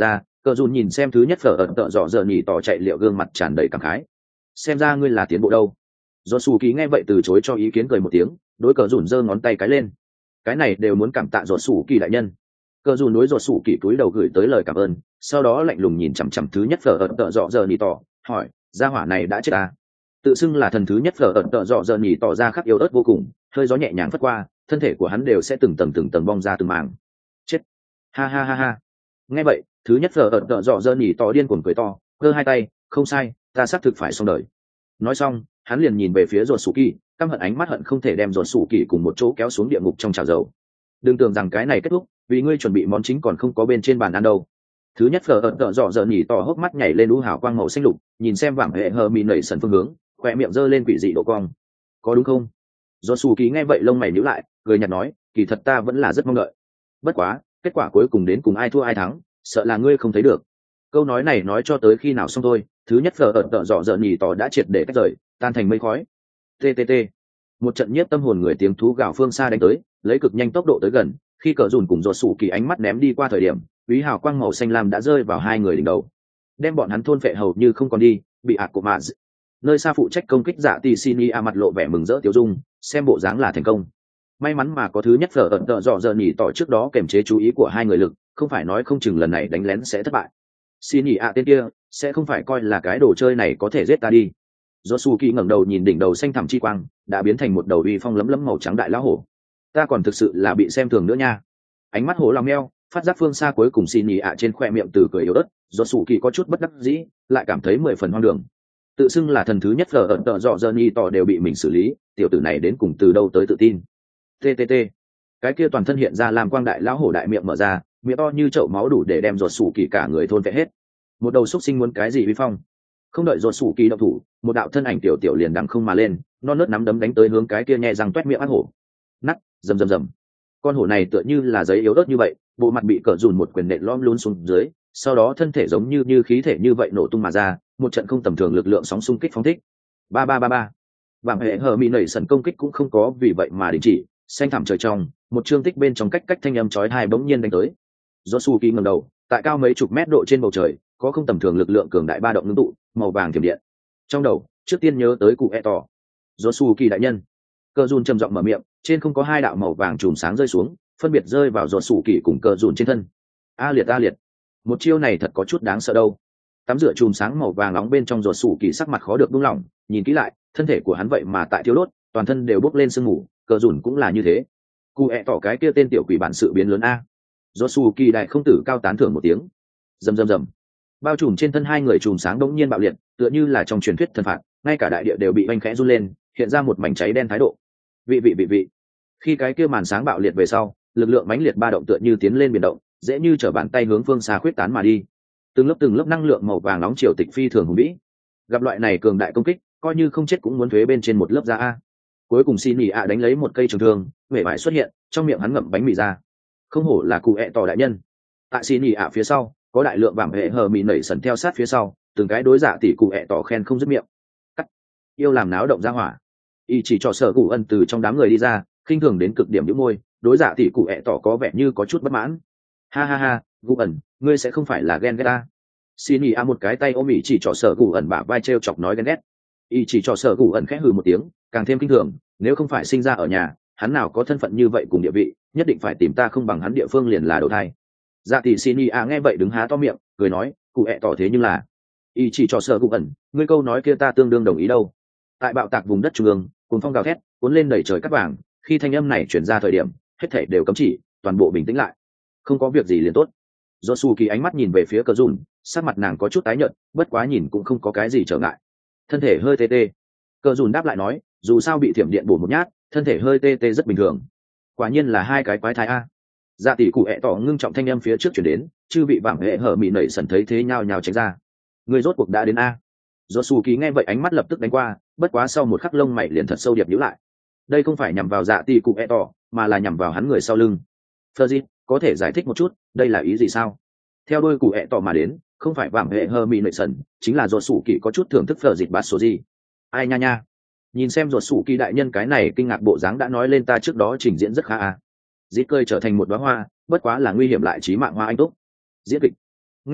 S1: Cờ dùn nhìn xem thứ nhất phở ẩn tợ dọ giờ nhì tỏ chạy liệu gương mặt tràn đầy cảm khái. Xem ra ngươi là tiến bộ đâu. Do sủ kỳ nghe vậy từ chối cho ý kiến, cười một tiếng, đối cờ dùn giơ ngón tay cái lên. Cái này đều muốn cảm tạ do sủ kỳ đại nhân. Cờ dùn đối do sủ kỳ cúi đầu gửi tới lời cảm ơn, sau đó lạnh lùng nhìn chằm chằm thứ nhất phở ẩn tợ dọ giờ nhì tỏ, hỏi, gia hỏa này đã chết à? Tự xưng là thần thứ nhất phở ẩn tợ dọ giờ nhì tỏ ra khắc yếu ớt vô cùng, hơi gió nhẹ nhàng phất qua, thân thể của hắn đều sẽ từng tầng từng tầng bong ra từng mảng. Chết. Ha ha ha ha. Nghe vậy, thứ nhất phở ẩn tợ dọ giờ nhì tỏ điên cuồng cười to, giơ hai tay, không sai, ta xác thực phải xong đời. Nói xong, hắn liền nhìn về phía Rột Sủ Kỳ, căm hận ánh mắt hận không thể đem Rột Sủ Kỳ cùng một chỗ kéo xuống địa ngục trong chảo dầu. Đừng tưởng rằng cái này kết thúc, vì ngươi chuẩn bị món chính còn không có bên trên bàn ăn đâu. Thứ nhất phở ẩn tợ dọ giờ nhì tỏ hốc mắt nhảy lên u hào quang màu xanh lục, nhìn xem vảng hệ hờ mì nảy sần phương hướng, khỏe miệng giơ lên quỷ dị độ cong. Có đúng không? Rột Sủ Kỳ nghe vậy lông mày nhíu lại, cười nhạt nói, kỳ thật ta vẫn là rất mong đợi. Bất quá, kết quả cuối cùng đến cùng ai thua ai thắng, sợ là ngươi không thấy được. Câu nói này nói cho tới khi nào xong thôi, thứ nhất phở ẩn tợ dọ giờ nhì tỏ đã triệt để tách rời, tan thành mây khói. Ttt. Một trận nhiếp tâm hồn người tiếng thú gào phương xa đánh tới, lấy cực nhanh tốc độ tới gần, khi cờ dùn cùng Rột Sủ Kỳ ánh mắt ném đi qua thời điểm, úy hào quang màu xanh lam đã rơi vào hai người đỉnh đầu, đem bọn hắn thôn phệ hầu như không còn đi, bị ạt của mà nơi xa phụ trách công kích giả tỷ xin a mặt lộ vẻ mừng rỡ tiêu dung, xem bộ dáng là thành công. May mắn mà có thứ nhất phở ẩn tợ dọ giờ nhì tỏ trước đó kềm chế chú ý của hai người lực, không phải nói không chừng lần này đánh lén sẽ thất bại. Xin nhị ạ tên kia sẽ không phải coi là cái đồ chơi này có thể giết ta đi. Josuke ngẩng đầu nhìn đỉnh đầu xanh thẳm chi quang, đã biến thành một đầu uy phong lấm lấm màu trắng đại lão hổ. Ta còn thực sự là bị xem thường nữa nha. Ánh mắt hổ lòng meo, phát giác phương xa cuối cùng xin nhị ạ trên khoe miệng từ cười yếu ớt, Josuke có chút bất đắc dĩ, lại cảm thấy mười phần hoang đường. Tự xưng là thần thứ nhất phở ẩn tợ dọ giờ nhì tỏ đều bị mình xử lý, tiểu tử này đến cùng từ đâu tới tự tin. Ttt. Cái kia toàn thân hiện ra làm quang đại lão hổ đại miệng mở ra, miệng to như chậu máu đủ để đem Rột Sủ Kỳ cả người thôn vệ hết. Một đầu xúc sinh muốn cái gì uy phong? Không đợi Rột Sủ Kỳ động thủ, một đạo thân ảnh tiểu tiểu liền đằng không mà lên, non nớt nắm đấm đánh tới hướng cái kia nhẹ răng toét miệng ác hổ. Nắt, rầm rầm rầm. Con hổ này tựa như là giấy yếu ớt như vậy, bộ mặt bị cỡ dùn một quyền nện lõm lún xuống dưới, sau đó thân thể giống như như khí thể như vậy nổ tung mà ra, một trận không tầm thường lực lượng sóng xung kích phóng thích. Ba ba ba ba. Bảng hệ hờ mỹ nảy sần công kích cũng không có vì vậy mà đình chỉ, xanh thẳm trời trong, một chương tích bên trong cách cách thanh âm chói tai bỗng nhiên đánh tới. Josuke ngẩng đầu, tại cao mấy chục mét độ trên bầu trời, có không tầm thường lực lượng cường đại ba động ngưng tụ, màu vàng thiểm điện. Trong đầu, trước tiên nhớ tới cụ Eto. Josuke đại nhân. Cờ Dùn trầm giọng mở miệng, trên không có hai đạo màu vàng chùm sáng rơi xuống, phân biệt rơi vào Josuke cùng Cờ Dùn trên thân. A liệt a liệt. Một chiêu này thật có chút đáng sợ đâu. Tắm rửa chùm sáng màu vàng nóng bên trong Josuke sắc mặt khó được buông lỏng, nhìn kỹ lại, thân thể của hắn vậy mà tại thiếu đốt, toàn thân đều bốc lên sương mù, Cờ Dùn cũng là như thế. Cụ Eto cái kia tên tiểu quỷ bản sự biến lớn a. Josuke đại không tử cao tán thưởng một tiếng. Rầm rầm rầm. Bao trùm trên thân hai người chùm sáng đống nhiên bạo liệt, tựa như là trong truyền thuyết thần phạt, ngay cả đại địa đều bị oanh khẽ run lên, hiện ra một mảnh cháy đen thái độ. Vị vị vị vị. Khi cái kia màn sáng bạo liệt về sau, lực lượng mãnh liệt ba động tựa như tiến lên biển động, dễ như trở bàn tay hướng phương xa khuyết tán mà đi. Từng lớp từng lớp năng lượng màu vàng nóng triều tịch phi thường hùng vĩ. Gặp loại này cường đại công kích, coi như không chết cũng muốn thuế bên trên một lớp da a. Cuối cùng xin nhỉ ạ đánh lấy một cây trường thương, vẻ vải xuất hiện, trong miệng hắn ngậm bánh mì ra. Không hổ là cụ ẹ tỏ đại nhân. Tại xin nhỉ ạ phía sau, có đại lượng vàng hệ hờ mì nảy sần theo sát phía sau, từng cái đối giả tỷ cụ ẹ tỏ khen không dứt miệng. Cắt. Yêu làm náo động ra hỏa. Y chỉ cho sở cụ ân từ trong đám người đi ra, khinh thường đến cực điểm nhíu môi, đối giả tỷ cụ ẹ tỏ có vẻ như có chút bất mãn. Ha ha ha, cụ ẩn, ngươi sẽ không phải là ghen ghét ta. Xin nhỉ ạ một cái tay ôm Y chỉ cho sở cụ ẩn bả vai treo chọc nói ghen ghét. Y chỉ cho sở cụ ẩn khẽ hừ một tiếng, càng thêm kinh thường, nếu không phải sinh ra ở nhà, hắn nào có thân phận như vậy cùng địa vị, nhất định phải tìm ta không bằng hắn địa phương liền là đầu thai. Dạ tỷ xin y a nghe vậy đứng há to miệng, cười nói, cụ ẹ tỏ thế nhưng là y chỉ cho sợ cụ ẩn, ngươi câu nói kia ta tương đương đồng ý đâu. Tại bạo tạc vùng đất trung ương, cùng phong gào thét cuốn lên đẩy trời cắt vàng, khi thanh âm này chuyển ra thời điểm, hết thảy đều cấm chỉ, toàn bộ bình tĩnh lại. Không có việc gì liền tốt. Josuke ánh mắt nhìn về phía Cờ Dùn, sắc mặt nàng có chút tái nhợt, bất quá nhìn cũng không có cái gì trở ngại. Thân thể hơi tê tê. Cờ Dùn đáp lại nói, dù sao bị thiểm điện bổ một nhát, thân thể hơi tê tê rất bình thường. Quả nhiên là hai cái quái thai a. Dạ tỷ cụ ẹ tỏ ngưng trọng thanh âm phía trước chuyển đến, chư vị vàng hệ hở mị nảy sần thấy thế nhao nhao tránh ra. Người rốt cuộc đã đến a. Josuke nghe vậy ánh mắt lập tức đánh qua, bất quá sau một khắc lông mày liền thật sâu điệp nhíu lại. Đây không phải nhằm vào dạ tỷ cụ ẹ tỏ, mà là nhằm vào hắn người sau lưng. Fergie, có thể giải thích một chút, đây là ý gì sao? Theo đôi cụ ẹ tỏ mà đến, không phải vàng hệ hở mị nảy sần, chính là Josuke có chút thưởng thức Fergie bát số gì. Ai nha nha. Nhìn xem Josuke đại nhân cái này kinh ngạc bộ dáng đã nói lên ta trước đó trình diễn rất khá a. Dít cơi trở thành một đóa hoa, bất quá là nguy hiểm lại chí mạng hoa anh túc. Diễn kịch. Nghe vậy,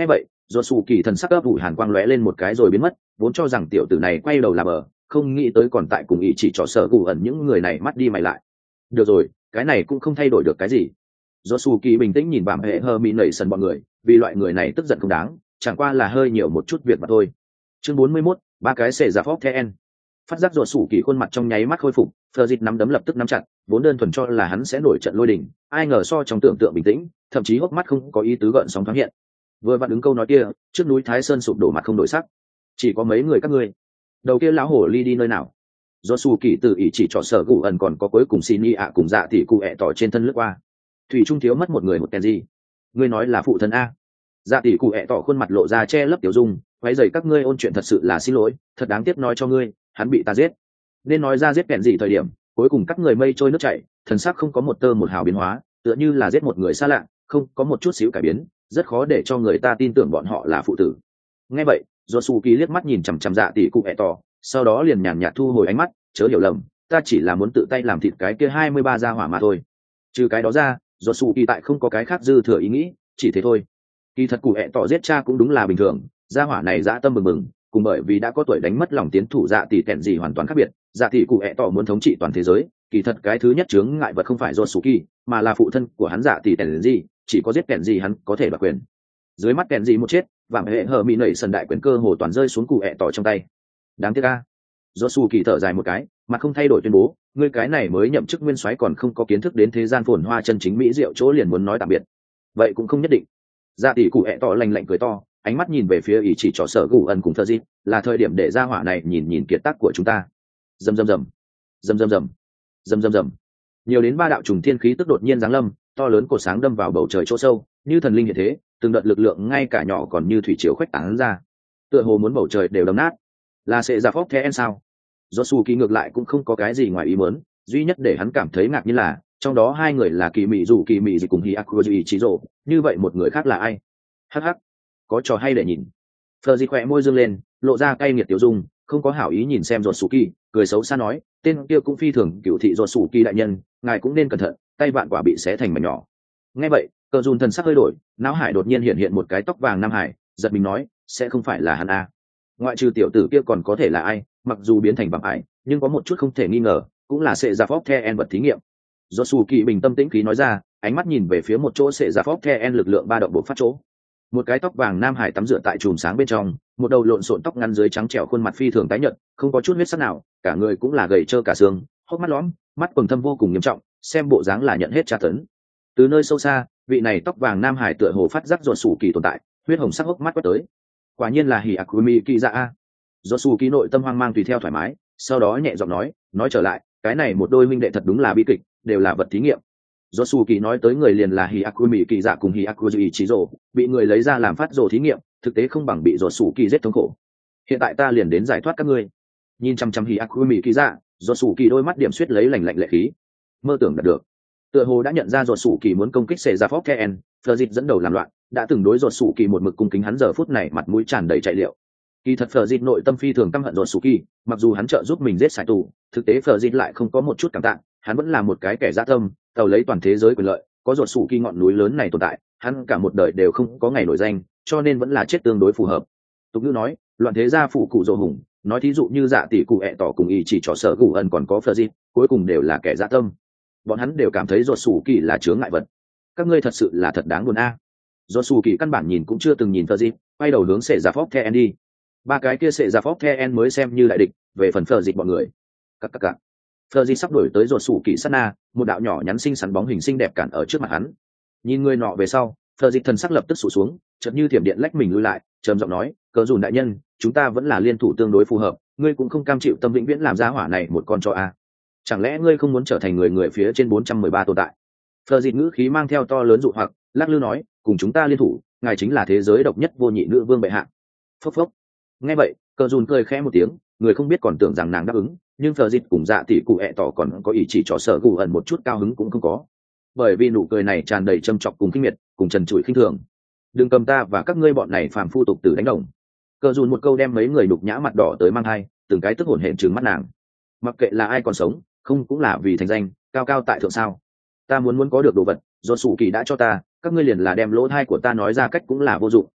S1: do sủ kỳ thần sắc ấp ủ hàn quang lóe lên một cái rồi biến mất, vốn cho rằng tiểu tử này quay đầu là bờ, không nghĩ tới còn tại cùng ý chỉ trỏ sở gù ẩn những người này mắt đi mày lại. Được rồi, cái này cũng không thay đổi được cái gì. Do sủ kỳ bình tĩnh nhìn bảm hệ hơ mỹ nảy sần bọn người, vì loại người này tức giận không đáng, chẳng qua là hơi nhiều một chút việc mà thôi. Chương bốn mươi mốt, ba cái xệ giả phóc then. Phát giác ruột sủ kỳ khuôn mặt trong nháy mắt khôi phục, Fleur dịch nắm đấm lập tức nắm chặt, vốn đơn thuần cho là hắn sẽ nổi trận lôi đình, ai ngờ so trong tưởng tượng bình tĩnh, thậm chí hốc mắt không có ý tứ gợn sóng thoáng hiện. Vừa vặn ứng câu nói kia, trước núi Thái Sơn sụp đổ mặt không đổi sắc, chỉ có mấy người các ngươi. Đầu kia lão hổ ly đi nơi nào? Do sủ kỳ từ ý chỉ trỏ sở gù ẩn còn có cuối cùng xin y ạ cùng dạ tỷ cụ ẹ tỏ trên thân lướt qua. Thủy trung thiếu mất một người một kèn gì? Ngươi nói là phụ thân a? Dạ tỷ cụ ẹ tỏ khuôn mặt lộ ra che lấp tiểu dung, quấy rầy các ngươi ôn chuyện thật sự là xin lỗi, thật đáng tiếc nói cho ngươi, hắn bị ta giết. Nên nói ra giết kèn gì thời điểm, cuối cùng các người mây trôi nước chảy, thần sắc không có một tơ một hào biến hóa, tựa như là giết một người xa lạ, không có một chút xíu cải biến, rất khó để cho người ta tin tưởng bọn họ là phụ tử. Nghe vậy, Josuke liếc mắt nhìn chằm chằm dạ tỷ cụ ẹ tỏ, sau đó liền nhàn nhạt thu hồi ánh mắt, chớ hiểu lầm, ta chỉ là muốn tự tay làm thịt cái kia hai mươi ba gia hỏa mà thôi. Trừ cái đó ra, Josuke tại không có cái khác dư thừa ý nghĩ, chỉ thế thôi. Kỳ thật cụ ẹ tỏ giết cha cũng đúng là bình thường, gia hỏa này dã tâm bừng bừng, cùng bởi vì đã có tuổi đánh mất lòng tiến thủ dạ tỷ kẹn gì hoàn toàn khác biệt. Dạ tỷ cụ ẹ tỏ muốn thống trị toàn thế giới, kỳ thật cái thứ nhất chướng ngại vật không phải Josuke, mà là phụ thân của hắn dạ tỷ kẹn gì, chỉ có giết kẹn gì hắn có thể đoạt quyền. Dưới mắt kẹn gì một chết, vàng hệ hờ mỹ nảy sần đại quyền cơ hồ toàn rơi xuống cụ ẹ tỏ trong tay. Đáng tiếc a. Josuke thở dài một cái, mà không thay đổi tuyên bố, ngươi cái này mới nhậm chức nguyên soái còn không có kiến thức đến thế gian phồn hoa chân chính mỹ diệu chỗ liền muốn nói tạm biệt. Vậy cũng không nhất định. Dạ tỷ cụ ẹ tỏ lạnh lạnh cười to, ánh mắt nhìn về phía ý chỉ trỏ sở gù ẩn cùng thơ dịp, là thời điểm để ra hỏa này nhìn nhìn kiệt tác của chúng ta. Rầm rầm rầm, rầm rầm rầm, rầm rầm rầm. Nhiều đến ba đạo trùng thiên khí tức đột nhiên giáng lâm, to lớn cột sáng đâm vào bầu trời chỗ sâu, như thần linh hiện thế, từng đợt lực lượng ngay cả nhỏ còn như thủy triều khuếch tán ra, tựa hồ muốn bầu trời đều đâm nát. Là sẽ ra phóc thế sao? Josuke ngược lại cũng không có cái gì ngoài ý muốn, duy nhất để hắn cảm thấy ngạc nhiên là trong đó hai người là kỳ mị dù kỳ mị gì cùng Hyakuji Ichiro, như vậy một người khác là ai? Hắc hắc, có trò hay để nhìn. Phờ gì khỏe môi dương lên, lộ ra cay nghiệt tiểu dung, không có hảo ý nhìn xem Josuke, cười xấu xa nói, tên kia cũng phi thường cựu thị Josuke đại nhân, ngài cũng nên cẩn thận, tay vạn quả bị xé thành mảnh nhỏ. Nghe vậy, Cờ Dùn thần sắc hơi đổi, não hải đột nhiên hiện hiện một cái tóc vàng nam hải, giật mình nói, sẽ không phải là hắn a? Ngoại trừ tiểu tử kia còn có thể là ai? Mặc dù biến thành bằng ải, nhưng có một chút không thể nghi ngờ, cũng là sệ giả phóc the en vật thí nghiệm. Josuke bình tâm tĩnh khí nói ra, ánh mắt nhìn về phía một chỗ sệ giả phóc the en lực lượng ba động bộc phát chỗ. Một cái tóc vàng nam hải tắm rửa tại chùm sáng bên trong, một đầu lộn xộn tóc ngắn dưới trắng trẻo, khuôn mặt phi thường tái nhợt, không có chút huyết sắc nào, cả người cũng là gầy trơ cả xương, hốc mắt lõm, mắt quầng thâm vô cùng nghiêm trọng, xem bộ dáng là nhận hết tra tấn. Từ nơi sâu xa, vị này tóc vàng nam hải tựa hồ phát giác Josuke tồn tại, huyết hồng sắc hốc mắt quét tới. Quả nhiên là Hyakume Kiza. Josuke nội tâm hoang mang tùy theo thoải mái, sau đó nhẹ giọng nói, nói trở lại, cái này một đôi minh đệ thật đúng là bi kịch, đều là vật thí nghiệm. Josuke nói tới người liền là Hyakume Kiza cùng Hyakuji Ichiro, bị người lấy ra làm phát rồ thí nghiệm, thực tế không bằng bị Josuke giết thống khổ. Hiện tại ta liền đến giải thoát các ngươi. Nhìn chăm chăm Hyakume Kiza, Josuke đôi mắt điểm xuyết lấy lạnh lạnh lệ khí. Mơ tưởng đạt được. Tựa hồ đã nhận ra Josuke muốn công kích Seiza Fokken, Fleur dẫn đầu làm loạn, đã từng đối Josuke một mực cung kính hắn giờ phút này mặt mũi tràn đầy chạy liệu. Kỳ thật Fleur nội tâm phi thường căm hận Josuke, mặc dù hắn trợ giúp mình giết sai tù, thực tế Fleur lại không có một chút cảm tạ, hắn vẫn là một cái kẻ dã tâm, tàu lấy toàn thế giới quyền lợi, có Josuke ngọn núi lớn này tồn tại, hắn cả một đời đều không có ngày nổi danh, cho nên vẫn là chết tương đối phù hợp. Tục ngữ nói, loạn thế gia phụ cụ dỗ hùng, nói thí dụ như dạ tỷ cụ ẹ tỏ cùng ý chỉ trò sở gù ẩn còn có Fleur, cuối cùng đều là kẻ dã tâm. Bọn hắn đều cảm thấy Josuke là chướng ngại vật. Các ngươi thật sự là thật đáng buồn a. À. Josuke căn bản nhìn cũng chưa từng nhìn Fleur, quay đầu hướng Sệ Giả Phóc The đi. Ba cái kia Sệ Giả Phóc The mới xem như đại địch, về phần Fleur bọn người. Các các các. Fleur sắp đổi tới Josuke sát na, một đạo nhỏ nhắn xinh xắn bóng hình xinh đẹp cản ở trước mặt hắn. Nhìn người nọ về sau, Fleur thần sắc lập tức sụt xuống, chợt như thiểm điện lách mình lui lại, trầm giọng nói, "Cờ Dùn đại nhân, chúng ta vẫn là liên thủ tương đối phù hợp, ngươi cũng không cam chịu tâm vĩnh viễn làm ra hỏa này một con cho a. Chẳng lẽ ngươi không muốn trở thành người người phía trên bốn trăm mười ba tồn tại?" Phờ dịt ngữ khí mang theo to lớn dụ hoặc, lắc lư nói, "Cùng chúng ta liên thủ, ngài chính là thế giới độc nhất vô nhị nữ vương bệ hạ." Phốc phốc. Nghe vậy, Cờ Dùn cười khẽ một tiếng, người không biết còn tưởng rằng nàng đáp ứng, nhưng Phờ dịt cùng dạ tỷ cụ ẹ tỏ còn có ý chỉ trò sợ gù ẩn một chút cao hứng cũng không có, bởi vì nụ cười này tràn đầy châm chọc cùng khinh miệt, cùng trần trụi khinh thường. "Đừng cầm ta và các ngươi bọn này phàm phu tục tử đánh đồng." Cờ Dùn một câu đem mấy người đục nhã mặt đỏ tới mang hai, từng cái tức hổn hển trừng mắt nàng. Mặc kệ là ai còn sống, không cũng là vì thành danh, cao cao tại thượng sao? Ta muốn muốn có được đồ vật, do sủ kỳ đã cho ta, các ngươi liền là đem lỗ thai của ta nói ra cách cũng là vô dụng.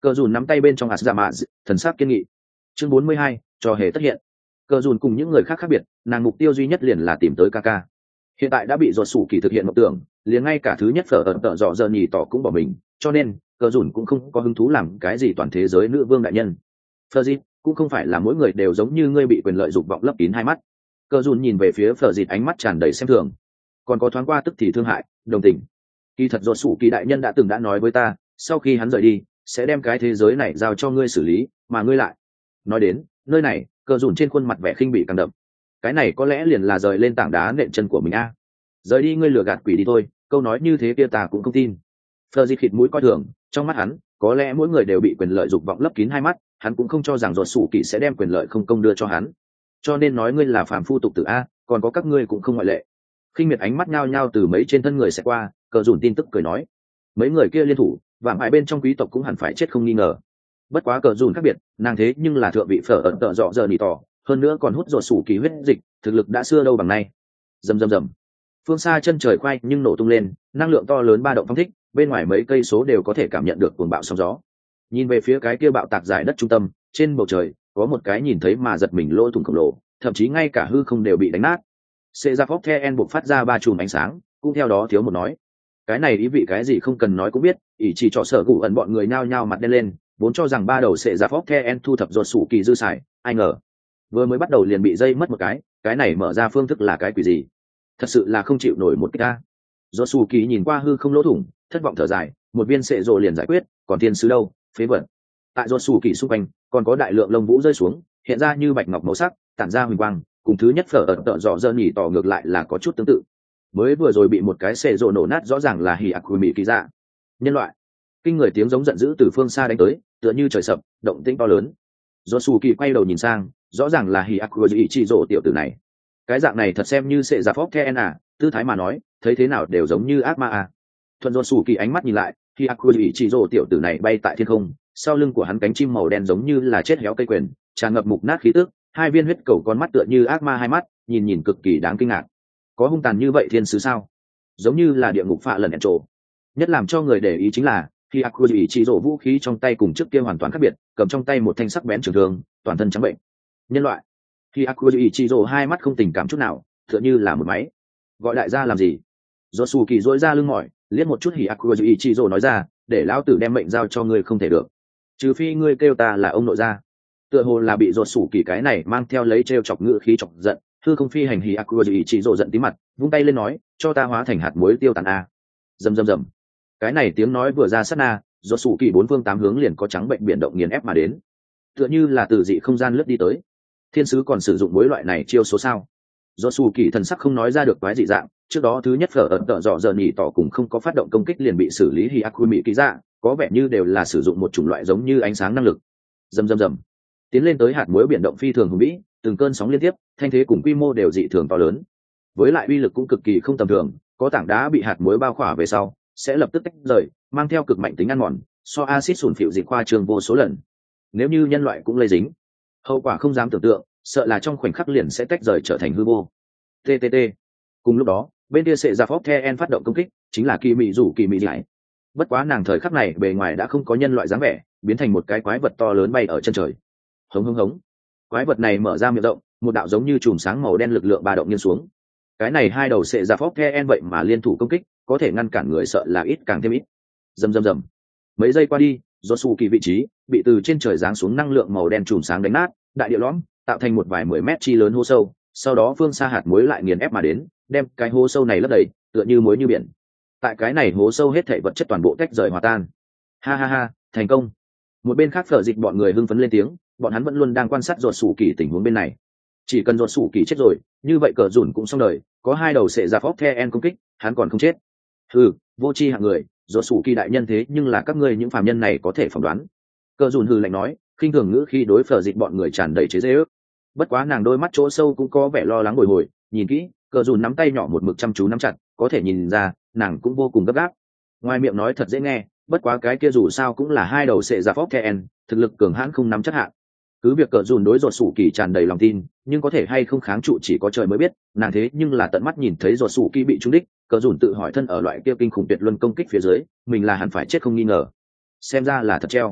S1: Cờ dùn nắm tay bên trong Asgama, thần sắc kiên nghị. Chương bốn mươi hai, trò hề tất hiện. Cờ dùn cùng những người khác khác biệt, nàng mục tiêu duy nhất liền là tìm tới Kaka. Hiện tại đã bị dột sủ kỳ thực hiện mộng tưởng, liền ngay cả thứ nhất phở ẩn tợ dọ giờ nhì tỏ cũng bỏ mình, cho nên cờ dùn cũng không có hứng thú làm cái gì toàn thế giới nữ vương đại nhân. Phở dịt cũng không phải là mỗi người đều giống như ngươi bị quyền lợi dục vọng lấp kín hai mắt. Cờ dùn nhìn về phía Phở dịt ánh mắt tràn đầy xem thường, còn có thoáng qua tức thì thương hại, đồng tình. Kỳ thật dột sủ kỳ đại nhân đã từng đã nói với ta, sau khi hắn rời đi sẽ đem cái thế giới này giao cho ngươi xử lý, mà ngươi lại nói đến nơi này. Cờ dùn trên khuôn mặt vẻ khinh bỉ càng đậm. Cái này có lẽ liền là rời lên tảng đá nện chân của mình a. À. Rời đi ngươi lừa gạt quỷ đi thôi, câu nói như thế kia ta cũng không tin. Phờ dịt khịt mũi coi thường, trong mắt hắn có lẽ mỗi người đều bị quyền lợi dục vọng lấp kín hai mắt, hắn cũng không cho rằng dột sủ kỳ sẽ đem quyền lợi không công đưa cho hắn, cho nên nói ngươi là phàm phu tục tử a, còn có các ngươi cũng không ngoại lệ. Khinh miệt ánh mắt nhao nhao từ mấy trên thân người sẽ qua, cờ dùn tin tức cười nói mấy người kia liên thủ vạm hại bên trong quý tộc cũng hẳn phải chết không nghi ngờ. Bất quá cờ dùn khác biệt, nàng thế nhưng là thượng vị phở ẩn tợ dọ giờ nỉ tỏ, hơn nữa còn hút dột sủ kỳ huyết dịch, thực lực đã xưa đâu bằng nay. Rầm rầm rầm, phương xa chân trời quay nhưng nổ tung lên, năng lượng to lớn ba động phong thích, bên ngoài mấy cây số đều có thể cảm nhận được cuồng bạo sóng gió. Nhìn về phía cái kia bạo tạc giải đất trung tâm, trên bầu trời có một cái nhìn thấy mà giật mình lỗ thủng khổng lồ, thậm chí ngay cả hư không đều bị đánh nát. Xê ra phóc the buộc phát ra ba chùm ánh sáng, cũng theo đó thiếu một nói. Cái này ý vị cái gì không cần nói cũng biết, ỷ chỉ trọ sở gù ẩn bọn người nhao nhao mặt đen lên, vốn cho rằng ba đầu sẽ ra phóc the thu thập ruột sủ kỳ dư xài, ai ngờ vừa mới bắt đầu liền bị dây mất một cái. Cái này mở ra phương thức là cái quỷ gì? Thật sự là không chịu nổi một cái ta. Ruột sủ kỳ nhìn qua hư không lỗ thủng, thất vọng thở dài, một viên sệ rồ liền giải quyết, còn thiên sứ đâu? Phế vật. Tại ruột sủ kỳ xung quanh còn có đại lượng lông vũ rơi xuống, hiện ra như bạch ngọc màu sắc, tản ra huỳnh quang, cùng thứ nhất phở ẩn tợ dọ dơ nhỉ tỏ ngược lại là có chút tương tự. Mới vừa rồi bị một cái sệ rồ nổ nát rõ ràng là hỉ ạc mỹ kỳ dạ. Nhân loại. Kinh người tiếng giống giận dữ từ phương xa đánh tới, tựa như trời sập, động tĩnh to lớn. Do sù kỳ quay đầu nhìn sang, rõ ràng là hỉ ạc mỹ chỉ rồ tiểu tử này. Cái dạng này thật xem như sệ giả phóc the à, tư thái mà nói, thấy thế nào đều giống như ác ma à. Thuận do sù kỳ ánh mắt nhìn lại, hỉ ạc mỹ chỉ rồ tiểu tử này bay tại thiên không, sau lưng của hắn cánh chim màu đen giống như là chết héo cây quyền, tràn ngập mục nát khí tức, hai viên huyết cầu con mắt tựa như ác ma hai mắt, nhìn nhìn cực kỳ đáng kinh ngạc. Có hung tàn như vậy thiên sứ sao? Giống như là địa ngục phạ lần ẹn trổ. Nhất làm cho người để ý chính là khi Akuji chỉ rổ vũ khí trong tay cùng trước kia hoàn toàn khác biệt, cầm trong tay một thanh sắc bén trường thương, toàn thân trắng bệnh. Nhân loại. Khi Akuji chỉ rổ hai mắt không tình cảm chút nào, tựa như là một máy. Gọi đại gia làm gì? Josuke rỗi ra lưng mỏi, liếc một chút Hỉ Akuji chỉ rổ nói ra, để lão tử đem mệnh giao cho ngươi không thể được. Trừ phi ngươi kêu ta là ông nội gia. Tựa hồ là bị Josuke cái này mang theo lấy trêu chọc ngữ khí chọc giận, hư không phi hành Hỉ Akuji chỉ rổ giận tí mặt, vung tay lên nói, cho ta hóa thành hạt muối tiêu tàn a. Rầm rầm rầm. Cái này tiếng nói vừa ra sát na, do sủ kỳ bốn phương tám hướng liền có trắng bệnh biển động nghiền ép mà đến, tựa như là từ dị không gian lướt đi tới. Thiên sứ còn sử dụng mối loại này chiêu số sao? Do sủ kỳ thần sắc không nói ra được quái dị dạng, trước đó thứ nhất phở ẩn tợ dọ giờ nhỉ tỏ cùng không có phát động công kích liền bị xử lý. Hi Akumi kỹ dạ có vẻ như đều là sử dụng một chủng loại giống như ánh sáng năng lực. Rầm rầm rầm, tiến lên tới hạt muối biển động phi thường hùng vĩ, từng cơn sóng liên tiếp, thanh thế cùng quy mô đều dị thường to lớn, với lại uy lực cũng cực kỳ không tầm thường. Có tảng đá bị hạt muối bao khỏa về sau sẽ lập tức tách rời, mang theo cực mạnh tính ăn mòn, so axit sủn phịu dịch khoa trương vô số lần. Nếu như nhân loại cũng lây dính, hậu quả không dám tưởng tượng, sợ là trong khoảnh khắc liền sẽ tách rời trở thành hư vô. ttt Cùng lúc đó bên kia sệ ra phóc the en phát động công kích, chính là kỳ mị rủ kỳ mị giải. Bất quá nàng thời khắc này bề ngoài đã không có nhân loại dáng vẻ, biến thành một cái quái vật to lớn bay ở chân trời. Hống hống hống, quái vật này mở ra miệng rộng, một đạo giống như chùm sáng màu đen lực lượng ba động nghiêng xuống. Cái này hai đầu sệ ra phóc the en vậy mà liên thủ công kích, có thể ngăn cản người sợ là ít càng thêm ít. Rầm rầm rầm, mấy giây qua đi, do su kỳ vị trí bị từ trên trời giáng xuống năng lượng màu đen chùm sáng đánh nát, đại địa lõm tạo thành một vài mười mét chi lớn hố sâu, sau đó phương xa hạt muối lại nghiền ép mà đến, đem cái hố sâu này lấp đầy, tựa như muối như biển. Tại cái này hố sâu hết thảy vật chất toàn bộ tách rời hòa tan. Ha ha ha, thành công. Một bên khác Phở Dịch bọn người hưng phấn lên tiếng, bọn hắn vẫn luôn đang quan sát ruột sủ kỳ tình huống bên này. Chỉ cần ruột sủ kỳ chết rồi, như vậy cờ dùn cũng xong đời, có hai đầu sệ ra phóc the en công kích, hắn còn không chết. Ừ, vô tri hạng người, ruột sủ kỳ đại nhân thế nhưng là các ngươi những phàm nhân này có thể phỏng đoán. Cờ dùn hừ lạnh nói, khinh thường ngữ khi đối Phở Dịch bọn người tràn đầy chế giễu. Bất quá nàng đôi mắt chỗ sâu cũng có vẻ lo lắng bồi hồi, nhìn kỹ, cờ dùn nắm tay nhỏ một mực chăm chú nắm chặt, có thể nhìn ra nàng cũng vô cùng gấp gáp. Ngoài miệng nói thật dễ nghe, bất quá cái kia dù sao cũng là hai đầu sệ ra phóc the en, thực lực cường hãn không nắm chắc hạn. Cứ việc cờ dùn đối ruột sủ kỳ tràn đầy lòng tin, nhưng có thể hay không kháng trụ chỉ có trời mới biết. Nàng thế nhưng là tận mắt nhìn thấy ruột sủ kỳ bị trúng đích, cờ dùn tự hỏi thân ở loại kia kinh khủng tuyệt luân công kích phía dưới, mình là hẳn phải chết không nghi ngờ. Xem ra là thật treo.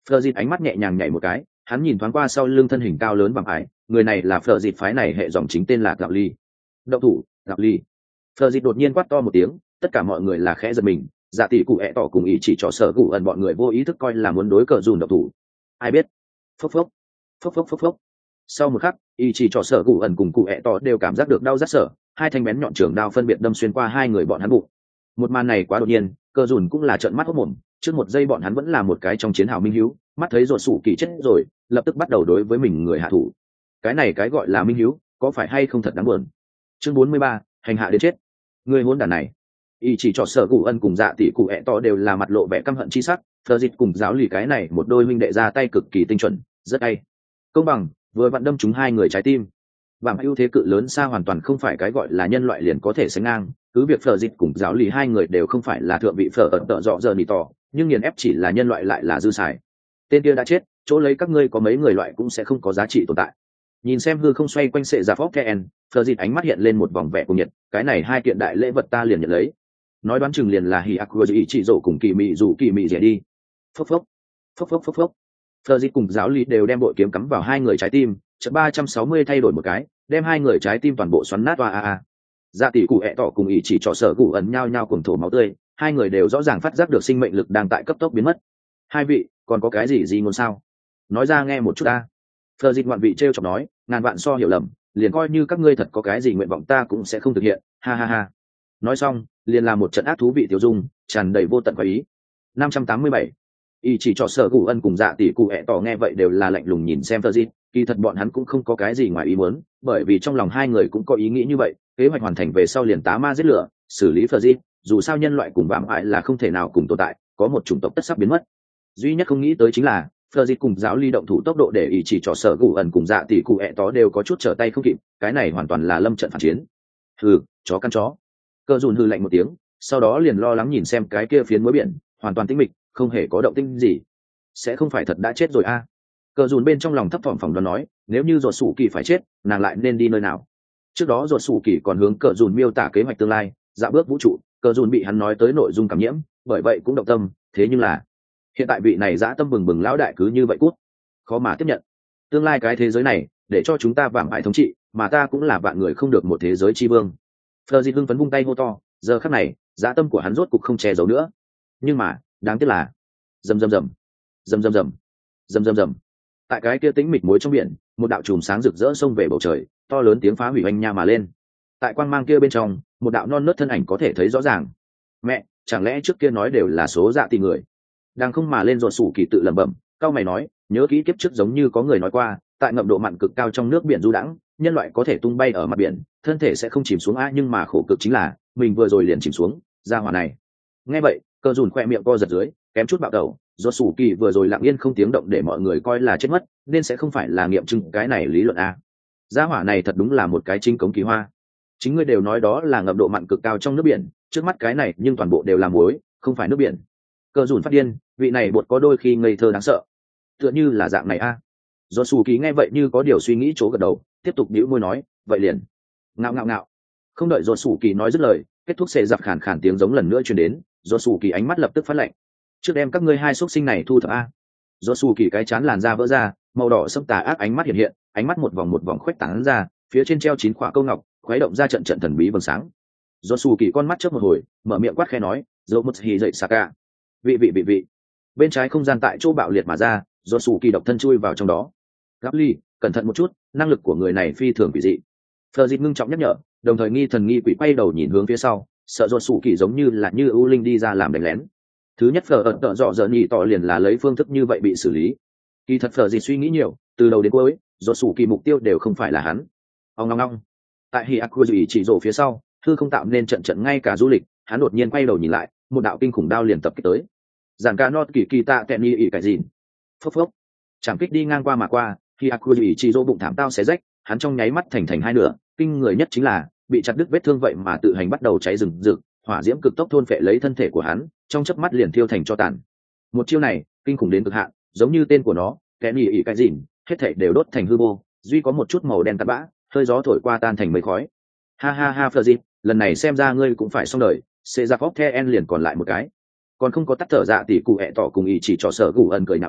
S1: Phờ dịt ánh mắt nhẹ nhàng nhảy một cái, hắn nhìn thoáng qua sau lưng thân hình cao lớn bằng ải, người này là Phờ dịt phái này hệ dòng chính tên là Gạo Ly. Động thủ, Gạo Ly. Phờ dịt đột nhiên quát to một tiếng, tất cả mọi người là khẽ giật mình, dạ tỷ cụ ẹ tỏ cùng ý chỉ cho sở cụ ẩn bọn người vô ý thức coi là muốn đối cờ dùn động thủ. Ai biết? Phốc phốc, phốc phốc phốc phốc. Sau một khắc, ý chỉ cho sở cụ ẩn cùng cụ ẹ tỏ đều cảm giác được đau rát sở, hai thanh bén nhọn trường đao phân biệt đâm xuyên qua hai người bọn hắn bụng. Một màn này quá đột nhiên, cờ dùn cũng là trợn mắt hốt mồm, trước một giây bọn hắn vẫn là một cái trong chiến hào minh hiếu, mắt thấy ruột sủ kỳ chết rồi, lập tức bắt đầu đối với mình người hạ thủ. Cái này cái gọi là minh hiếu, có phải hay không thật đáng buồn. Chương bốn mươi ba, hành hạ đến chết. Người hỗn đản này. Ý chỉ cho sở cụ ân cùng dạ tỷ cụ ẹ to đều là mặt lộ vẻ căm hận chi sắc, Phờ dịt cùng giáo lì cái này một đôi minh đệ ra tay cực kỳ tinh chuẩn, rất hay. Công bằng, vừa vặn đâm trúng hai người trái tim. Vàng ưu thế cự lớn xa hoàn toàn không phải cái gọi là nhân loại liền có thể sánh ngang, cứ việc Phờ dịt cùng giáo lì hai người đều không phải là thượng vị phở ẩn tợ dọ giờ nỉ tỏ, nhưng nghiền ép chỉ là nhân loại lại là dư xài. Tên kia đã chết, chỗ lấy các ngươi có mấy người loại cũng sẽ không có giá trị tồn tại. Nhìn xem hư không xoay quanh sệ giả phóc Ken, Phờ dịt ánh mắt hiện lên một vòng vẻ cuồng nhiệt, cái này hai kiện đại lễ vật ta liền nhận lấy. Nói đoán chừng liền là hỉ akua dị chỉ rổ cùng kỳ mị rủ kỳ mị rẻ đi. Phốc phốc, phốc phốc phốc phốc. Phờ dịt cùng giáo lý đều đem bội kiếm cắm vào hai người trái tim, chợt ba trăm sáu mươi thay đổi một cái, đem hai người trái tim toàn bộ xoắn nát. Oa a a. Dạ tỷ cụ ẹ tỏ cùng ý chỉ trọ sở cụ ẩn nhau nhau cuồng thổ máu tươi, hai người đều rõ ràng phát giác được sinh mệnh lực đang tại cấp tốc biến mất. Hai vị, còn có cái gì gì ngôn sao? Nói ra nghe một chút ta. Phờ dịt ngoạn vị trêu chọc nói, ngàn vạn so hiểu lầm, liền coi như các ngươi thật có cái gì nguyện vọng ta cũng sẽ không thực hiện, ha ha ha. Nói xong, liền làm một trận ác thú vị tiêu dung, tràn đầy vô tận quả ý. năm trăm tám mươi bảy. Ý chỉ trọ sở cụ ân cùng dạ tỷ cụ ẹ tỏ nghe vậy đều là lạnh lùng nhìn xem Phờ dịt, kỳ thật bọn hắn cũng không có cái gì ngoài ý muốn, bởi vì trong lòng hai người cũng có ý nghĩ như vậy, kế hoạch hoàn thành về sau liền tá ma giết lửa, xử lý Phờ dịt, dù sao nhân loại cùng vạm ải là không thể nào cùng tồn tại, có một chủng tộc tất sắp biến mất. Duy nhất không nghĩ tới chính là Phờ dịt cùng giáo ly động thủ tốc độ để ý chỉ trọ sở cụ ẩn cùng dạ tỷ cụ ẹ tó đều có chút trở tay không kịp, cái này hoàn toàn là lâm trận phản chiến. Hừ, chó căn chó. Cơ dùn hừ lạnh một tiếng, sau đó liền lo lắng nhìn xem cái kia phiến muối biển, hoàn toàn tĩnh mịch, không hề có động tĩnh gì. Sẽ không phải thật đã chết rồi a? À? Cơ dùn bên trong lòng thấp thỏm phỏng đoán nói, nếu như ruột sủ kỳ phải chết, nàng lại nên đi nơi nào? Trước đó ruột sủ kỳ còn hướng Cơ dùn miêu tả kế hoạch tương lai, dạ bước vũ trụ, Cơ dùn bị hắn nói tới nội dung cảm nhiễm, bởi vậy cũng động tâm, thế nhưng là hiện tại vị này dã tâm bừng bừng lão đại cứ như vậy cút, khó mà tiếp nhận. Tương lai cái thế giới này để cho chúng ta vạm ải thống trị, mà ta cũng là vạn người không được một thế giới chi vương. Phờ dịt hưng phấn vung tay hô to, giờ khắc này dã tâm của hắn rốt cục không che giấu nữa. Nhưng mà đáng tiếc là rầm rầm rầm rầm rầm rầm rầm rầm rầm, tại cái kia tĩnh mịch muối trong biển, một đạo chùm sáng rực rỡ xông về bầu trời, to lớn tiếng phá hủy oanh nha mà lên. Tại quang mang kia bên trong, một đạo non nớt thân ảnh có thể thấy rõ ràng. Mẹ, chẳng lẽ trước kia nói đều là số dạ tỷ người? Đang không mà lên ruột sủ kỳ tự lẩm bẩm, cao mày nói, nhớ kỹ kiếp trước giống như có người nói qua, tại ngậm độ mặn cực cao trong nước biển du đãng, nhân loại có thể tung bay ở mặt biển, thân thể sẽ không chìm xuống a, nhưng mà khổ cực chính là mình vừa rồi liền chìm xuống, ra hỏa này. Nghe vậy, Cơ dùn khoe miệng co giật dưới, kém chút bạo tẩu, ruột sủ kỳ vừa rồi lặng yên không tiếng động để mọi người coi là chết mất, nên sẽ không phải là nghiệm chứng cái này lý luận a. Gia hỏa này thật đúng là một cái chính cống kỳ hoa. Chính ngươi đều nói đó là ngậm độ mặn cực cao trong nước biển, trước mắt cái này nhưng toàn bộ đều là muối, không phải nước biển. Cơ dùn phát điên, vị này bột có đôi khi ngây thơ đáng sợ, tựa như là dạng này a. À. Do sù ký nghe vậy như có điều suy nghĩ, chỗ gật đầu, tiếp tục bĩu môi nói, vậy liền ngạo ngạo ngạo. Không đợi do sù kỳ nói dứt lời, kết thúc xệ giặc khàn khàn tiếng giống lần nữa truyền đến, do sù kỳ ánh mắt lập tức phát lạnh, trước đem các ngươi hai xuất sinh này thu thập a. Do sù kỳ cái chán làn da vỡ ra, màu đỏ sẫm tà ác ánh mắt hiện hiện, ánh mắt một vòng một vòng khuếch tán ra, phía trên treo chín khỏa câu ngọc, khuấy động ra trận trận thần bí vầng sáng. Do sù kỳ con mắt chớp một hồi, mở miệng quát khẽ nói, dâu mất hì dậy Saka. Vị vị vị vị. Bên trái không gian tại chỗ bạo liệt mà ra, do sủ kỳ độc thân chui vào trong đó. Gắp ly, cẩn thận một chút, năng lực của người này phi thường quỷ dị. Phờ dịt ngưng trọng nhắc nhở, đồng thời nghi thần nghi quỷ quay đầu nhìn hướng phía sau, sợ do sủ kỳ giống như là như ưu linh đi ra làm đánh lén. Thứ nhất Phờ ẩn tợ dọ dở nhị tỏ liền là lấy phương thức như vậy bị xử lý. Kỳ thật Phờ dịt suy nghĩ nhiều, từ đầu đến cuối, do sủ kỳ mục tiêu đều không phải là hắn. Ông ngong ngong. Tại Hi Akuji chỉ rổ phía sau, thư không tạo nên trận trận ngay cả du lịch, hắn đột nhiên quay đầu nhìn lại, một đạo kinh khủng đao liền tập kích tới. Giản ca nốt kỳ kỳ tạ tẹn y ỉ cái gì? Phốc phốc. Chẳng kích đi ngang qua mà qua, khi Akuji chỉ rô bụng thảm tao xé rách, hắn trong nháy mắt thành thành hai nửa, kinh người nhất chính là bị chặt đứt vết thương vậy mà tự hành bắt đầu cháy rừng rực, hỏa diễm cực tốc thôn phệ lấy thân thể của hắn, trong chớp mắt liền thiêu thành tro tàn. Một chiêu này, kinh khủng đến cực hạn, giống như tên của nó, tẹn y ỉ cái gì, hết thảy đều đốt thành hư vô, duy có một chút màu đen tạt bã, hơi gió thổi qua tan thành mây khói. Ha ha ha Fleur, lần này xem ra ngươi cũng phải xong đời, sẽ ra phóc the en liền còn lại một cái. Còn không có tắt thở dạ tỷ cụ ẹ tỏ cùng ý chỉ cho sở gù ẩn cười nhạo nói,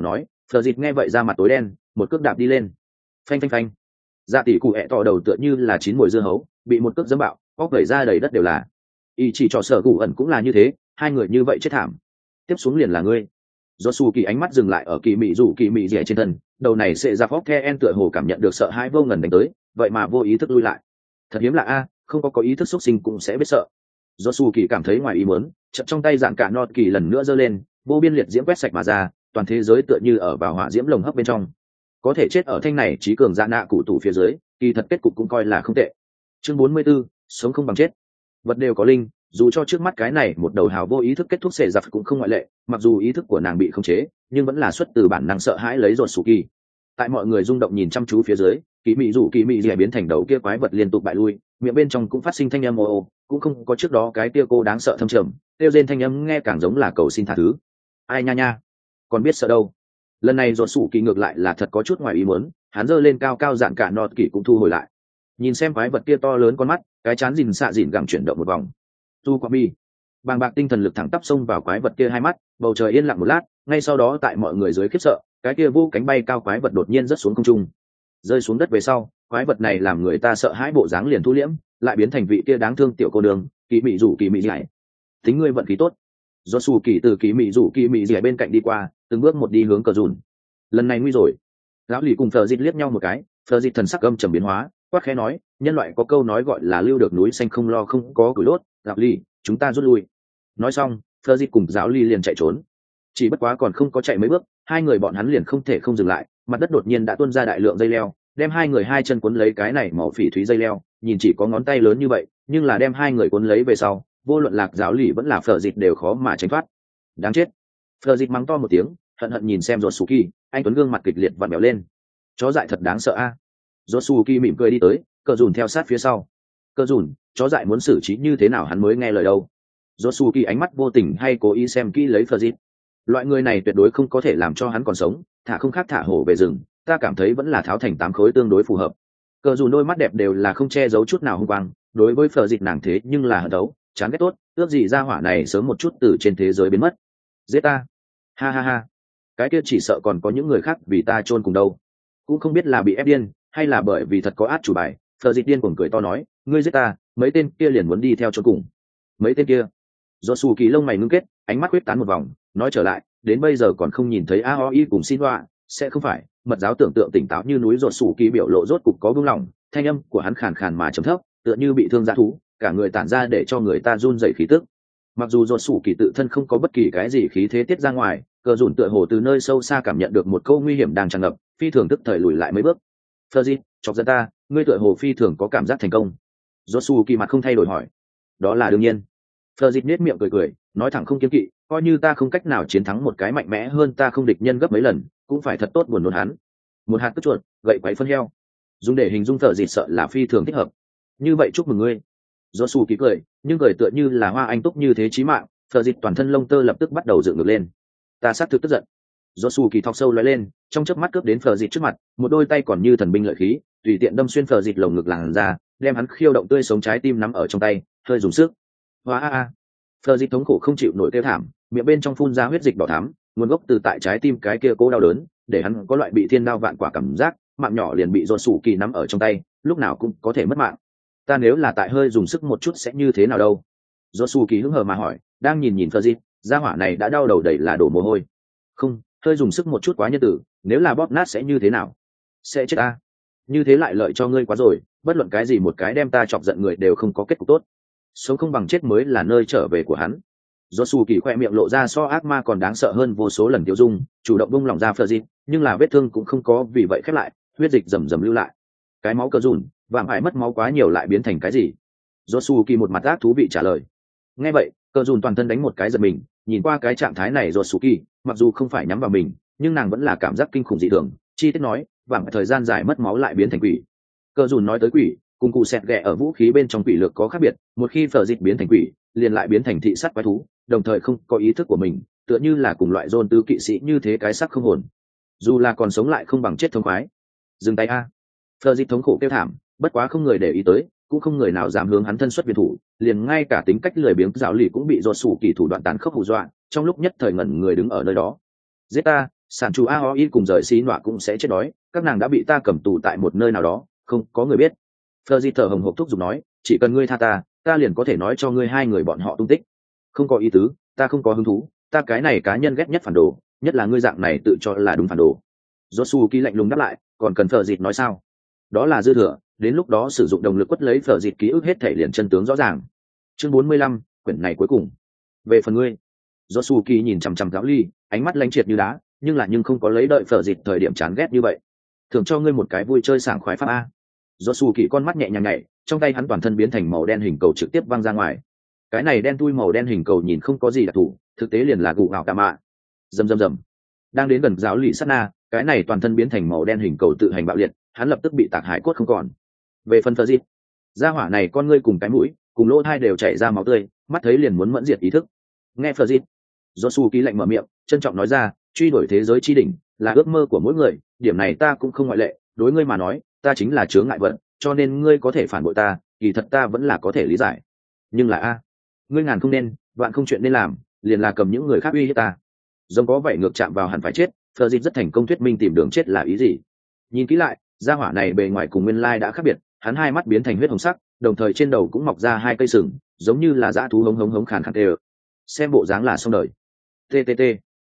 S1: Phờ dịt nghe vậy ra mặt tối đen, một cước đạp đi lên. Phanh phanh phanh. Dạ tỷ cụ ẹ to đầu tựa như là chín mùi dưa hấu, bị một cước giẫm bạo, óc vẩy ra đầy đất đều là. Y chỉ cho sở cụ ẩn cũng là như thế, hai người như vậy chết thảm. Tiếp xuống liền là ngươi. Josu kỳ ánh mắt dừng lại ở kỳ mị rủ kỳ mị rẻ trên thân, đầu này sẽ ra phóc the en tựa hồ cảm nhận được sợ hãi vô ngần đánh tới, vậy mà vô ý thức lui lại. Thật hiếm là a, không có có ý thức xuất sinh cũng sẽ biết sợ. Josu kỳ cảm thấy ngoài ý muốn, chậm trong tay dạng cả nọt kỳ lần nữa giơ lên, vô biên liệt diễm quét sạch mà ra, toàn thế giới tựa như ở vào hỏa diễm lồng hấp bên trong. Có thể chết ở thanh này trí cường dạ nạ cụ tủ phía dưới, kỳ thật kết cục cũng coi là không tệ. Chương bốn mươi 44, sống không bằng chết. Vật đều có linh, dù cho trước mắt cái này một đầu hào vô ý thức kết thúc xệ giặc cũng không ngoại lệ, mặc dù ý thức của nàng bị khống chế nhưng vẫn là xuất từ bản năng sợ hãi lấy Josu kỳ. Tại mọi người rung động nhìn chăm chú phía dưới, kỳ mị rủ kỳ mị rẻ biến thành đầu kia quái vật liên tục bại lui, miệng bên trong cũng phát sinh thanh âm ồ ồ, cũng không có trước đó cái tia cô đáng sợ thâm trầm, kêu rên thanh âm nghe càng giống là cầu xin tha thứ. Ai nha nha, còn biết sợ đâu. Lần này Josu kỳ ngược lại là thật có chút ngoài ý muốn, hắn giơ lên cao cao dạn cả nọt kỳ cũng thu hồi lại. Nhìn xem quái vật kia to lớn con mắt, cái chán rìn xạ rìn gẳng chuyển động một vòng. Tu qua bi, bàng bạc tinh thần lực thẳng tắp xông vào quái vật kia hai mắt, bầu trời yên lặng một lát, ngay sau đó tại mọi người dưới khiếp sợ, cái kia vô cánh bay cao quái vật đột nhiên rớt xuống không trung. Rơi xuống đất về sau, quái vật này làm người ta sợ hãi bộ dáng liền thu liễm, lại biến thành vị kia đáng thương tiểu cô đường, kỳ mị rủ kỳ mị dại. Tính ngươi vận khí tốt. Josu kỳ từ kỳ mị rủ kỳ mị dại bên cạnh đi qua, từng bước một đi hướng cờ dùn. Lần này nguy rồi. Lão lì cùng Phờ Dịt liếc nhau một cái, Phờ Dịt thần sắc âm trầm biến hóa, quát khẽ nói, nhân loại có câu nói gọi là lưu được núi xanh không lo không có củi đốt, Lão lì, chúng ta rút lui. Nói xong, Phờ Dịt cùng giáo ly liền chạy trốn. Chỉ bất quá còn không có chạy mấy bước, hai người bọn hắn liền không thể không dừng lại, mặt đất đột nhiên đã tuôn ra đại lượng dây leo, đem hai người hai chân cuốn lấy cái này màu phỉ thúy dây leo, nhìn chỉ có ngón tay lớn như vậy, nhưng là đem hai người cuốn lấy về sau, vô luận Lạc giáo lì vẫn là Phờ Dịt đều khó mà tránh thoát. Đáng chết. Phờ Dịt mắng to một tiếng, hận hận nhìn xem Josuke, anh tuấn gương mặt kịch liệt vặn vẹo lên. Chó dại thật đáng sợ a. À. Josuke mỉm cười đi tới, cờ dùn theo sát phía sau. Cờ dùn, chó dại muốn xử trí như thế nào hắn mới nghe lời đâu. Josuke ánh mắt vô tình hay cố ý xem kỹ lấy Phờ Dịt. Loại người này tuyệt đối không có thể làm cho hắn còn sống, thả không khác thả hổ về rừng, ta cảm thấy vẫn là tháo thành tám khối tương đối phù hợp. Cờ dù đôi mắt đẹp đều là không che giấu chút nào hung quang, đối với Phờ Dịt nàng thế nhưng là hận đấu, chán ghét tốt, ước gì ra hỏa này sớm một chút từ trên thế giới biến mất. Giết ta. Ha ha ha. Cái kia chỉ sợ còn có những người khác vì ta chôn cùng đâu. Cũng không biết là bị ép điên, hay là bởi vì thật có át chủ bài. Phờ Dịt điên cuồng cười to nói, ngươi giết ta, mấy tên kia liền muốn đi theo chôn cùng. Mấy tên kia. Josu kỳ lông mày ngưng kết, ánh mắt huyết tán một vòng, nói trở lại, đến bây giờ còn không nhìn thấy a o i cùng xin họa, sẽ không phải. Mật giáo tưởng tượng tỉnh táo như núi Josu kỳ biểu lộ rốt cục có buông lỏng, thanh âm của hắn khàn khàn mà trầm thấp, tựa như bị thương dã thú, cả người tản ra để cho người ta run rẩy khí tức. Mặc dù Josu kỳ tự thân không có bất kỳ cái gì khí thế tiết ra ngoài, cờ dùn tựa hồ từ nơi sâu xa cảm nhận được một câu nguy hiểm đang tràn ngập, phi thường tức thời lùi lại mấy bước. Phờ Dịt, chọc giận ta, ngươi tựa hồ phi thường có cảm giác thành công. Josu kỳ mặt không thay đổi hỏi. Đó là đương nhiên. Phờ Dịt nhếch miệng cười cười, nói thẳng không kiêng kỵ, coi như ta không cách nào chiến thắng một cái mạnh mẽ hơn ta không địch nhân gấp mấy lần, cũng phải thật tốt buồn nôn hắn. Một hạt cất chuột, gậy quấy phân heo. Dùng để hình dung Phờ Dịt sợ là phi thường thích hợp. Như vậy chúc mừng ngươi. Josu kỳ cười, nhưng cười tựa như là hoa anh túc như thế chí mạng, Phờ Dịt toàn thân lông tơ lập tức bắt đầu dựng ngược lên. Ta sát thực tức giận. Josu kỳ thọc sâu lóe lên, trong chớp mắt cướp đến Phờ Dịt trước mặt, một đôi tay còn như thần binh lợi khí, tùy tiện đâm xuyên Phờ Dịt lồng ngực làn ra, đem hắn khiêu động tươi sống trái tim nắm ở trong tay, hơi dùng sức. Hoa a a. Phờ Dịt thống khổ không chịu nổi kêu thảm, miệng bên trong phun ra huyết dịch đỏ thắm, nguồn gốc từ tại trái tim cái kia cố đau đớn, để hắn có loại bị thiên đao vạn quả cảm giác, mạng nhỏ liền bị Josu kỳ nắm ở trong tay, lúc nào cũng có thể mất mạng. Ta nếu là tại hơi dùng sức một chút sẽ như thế nào đâu? Josu kỳ hứng hờ mà hỏi, đang nhìn nhìn Phờ Dịt, gia hỏa này đã đau đầu đầy là đổ mồ hôi. Không, hơi dùng sức một chút quá nhân tử, nếu là bóp nát sẽ như thế nào? Sẽ chết ta. Như thế lại lợi cho ngươi quá rồi, bất luận cái gì một cái đem ta chọc giận người đều không có kết cục tốt. Sống không bằng chết mới là nơi trở về của hắn. Josu kỳ khoe miệng lộ ra so ác ma còn đáng sợ hơn vô số lần tiêu dung, chủ động bung lỏng ra Phờ Dịt, nhưng là vết thương cũng không có vì vậy khép lại, huyết dịch rầm rầm lưu lại. Cái máu cờ rùn, vạm hại mất máu quá nhiều lại biến thành cái gì? Josu kỳ một mặt ác thú vị trả lời. Nghe vậy, cờ dùn toàn thân đánh một cái giật mình, nhìn qua cái trạng thái này Josu kỳ, mặc dù không phải nhắm vào mình, nhưng nàng vẫn là cảm giác kinh khủng dị thường. Chi tiết nói, vạm thời gian dài mất máu lại biến thành quỷ. Cờ dùn nói tới quỷ, cùng cụ sẹt ghẹ ở vũ khí bên trong quỷ lực có khác biệt, một khi Phờ Dịt biến thành quỷ, liền lại biến thành thị sát quái thú, đồng thời không có ý thức của mình, tựa như là cùng loại John tứ kỵ sĩ như thế cái sắc không hồn. Dù là còn sống lại không bằng chết thông khoái. Dừng tay a. Phờ Dịt thống khổ kêu thảm, bất quá không người để ý tới, cũng không người nào dám hướng hắn thân xuất viện thủ, liền ngay cả tính cách lười biếng giáo lì cũng bị Josu kỳ thủ đoạn tàn khốc hù dọa, trong lúc nhất thời ngẩn người đứng ở nơi đó. Giết ta, sản chủ aoi cùng rời xí nọa cũng sẽ chết đói, các nàng đã bị ta cầm tù tại một nơi nào đó, không có người biết. Phờ di thở hồng hộc thúc giục nói, chỉ cần ngươi tha ta, ta liền có thể nói cho ngươi hai người bọn họ tung tích. Không có ý tứ, ta không có hứng thú, ta cái này cá nhân ghét nhất phản đồ, nhất là ngươi dạng này tự cho là đúng phản đồ. Josu lạnh lùng đáp lại, còn cần Phở Dịt nói sao? Đó là dư thừa, đến lúc đó sử dụng động lực quất lấy Phở Dịt ký ức hết thể liền chân tướng rõ ràng. Chương bốn mươi lăm, quyển này cuối cùng. Về phần ngươi, Josu nhìn chằm chằm Giáo Ly, ánh mắt lanh triệt như đá, nhưng là nhưng không có lấy đợi Phở Dịt thời điểm chán ghét như vậy. Thường cho ngươi một cái vui chơi sảng khoái pháp a. Josu con mắt nhẹ nhàng nhảy, trong tay hắn toàn thân biến thành màu đen hình cầu trực tiếp văng ra ngoài. Cái này đen thui màu đen hình cầu nhìn không có gì đặc thù, thực tế liền là gù gạo tà mạ. Rầm rầm rầm. Đang đến gần Giáo Ly sát na, cái này toàn thân biến thành màu đen hình cầu tự hành bạo liệt, hắn lập tức bị tạc hải cốt không còn. Về phần Phở Dịt, gia hỏa này con ngươi cùng cái mũi, cùng lỗ tai đều chảy ra máu tươi, mắt thấy liền muốn mẫn diệt ý thức. Nghe Phở Dịt, Josu lạnh mở miệng, trân trọng nói ra, truy đuổi thế giới chi đỉnh là ước mơ của mỗi người, điểm này ta cũng không ngoại lệ, đối ngươi mà nói, ta chính là chướng ngại vật, cho nên ngươi có thể phản bội ta, kỳ thật ta vẫn là có thể lý giải. Nhưng là a, ngươi ngàn không nên, vạn không chuyện nên làm, liền là cầm những người khác uy hiếp ta. Giống có vậy ngược chạm vào hẳn phải chết, Phở Dịt rất thành công thuyết minh tìm đường chết là ý gì. Nhìn kỹ lại, gia hỏa này bề ngoài cùng nguyên lai đã khác biệt, hắn hai mắt biến thành huyết hồng sắc, đồng thời trên đầu cũng mọc ra hai cây sừng, giống như là dã thú hống hống hống khàn khàn tê. Xem bộ dáng là xong đời. Ttt.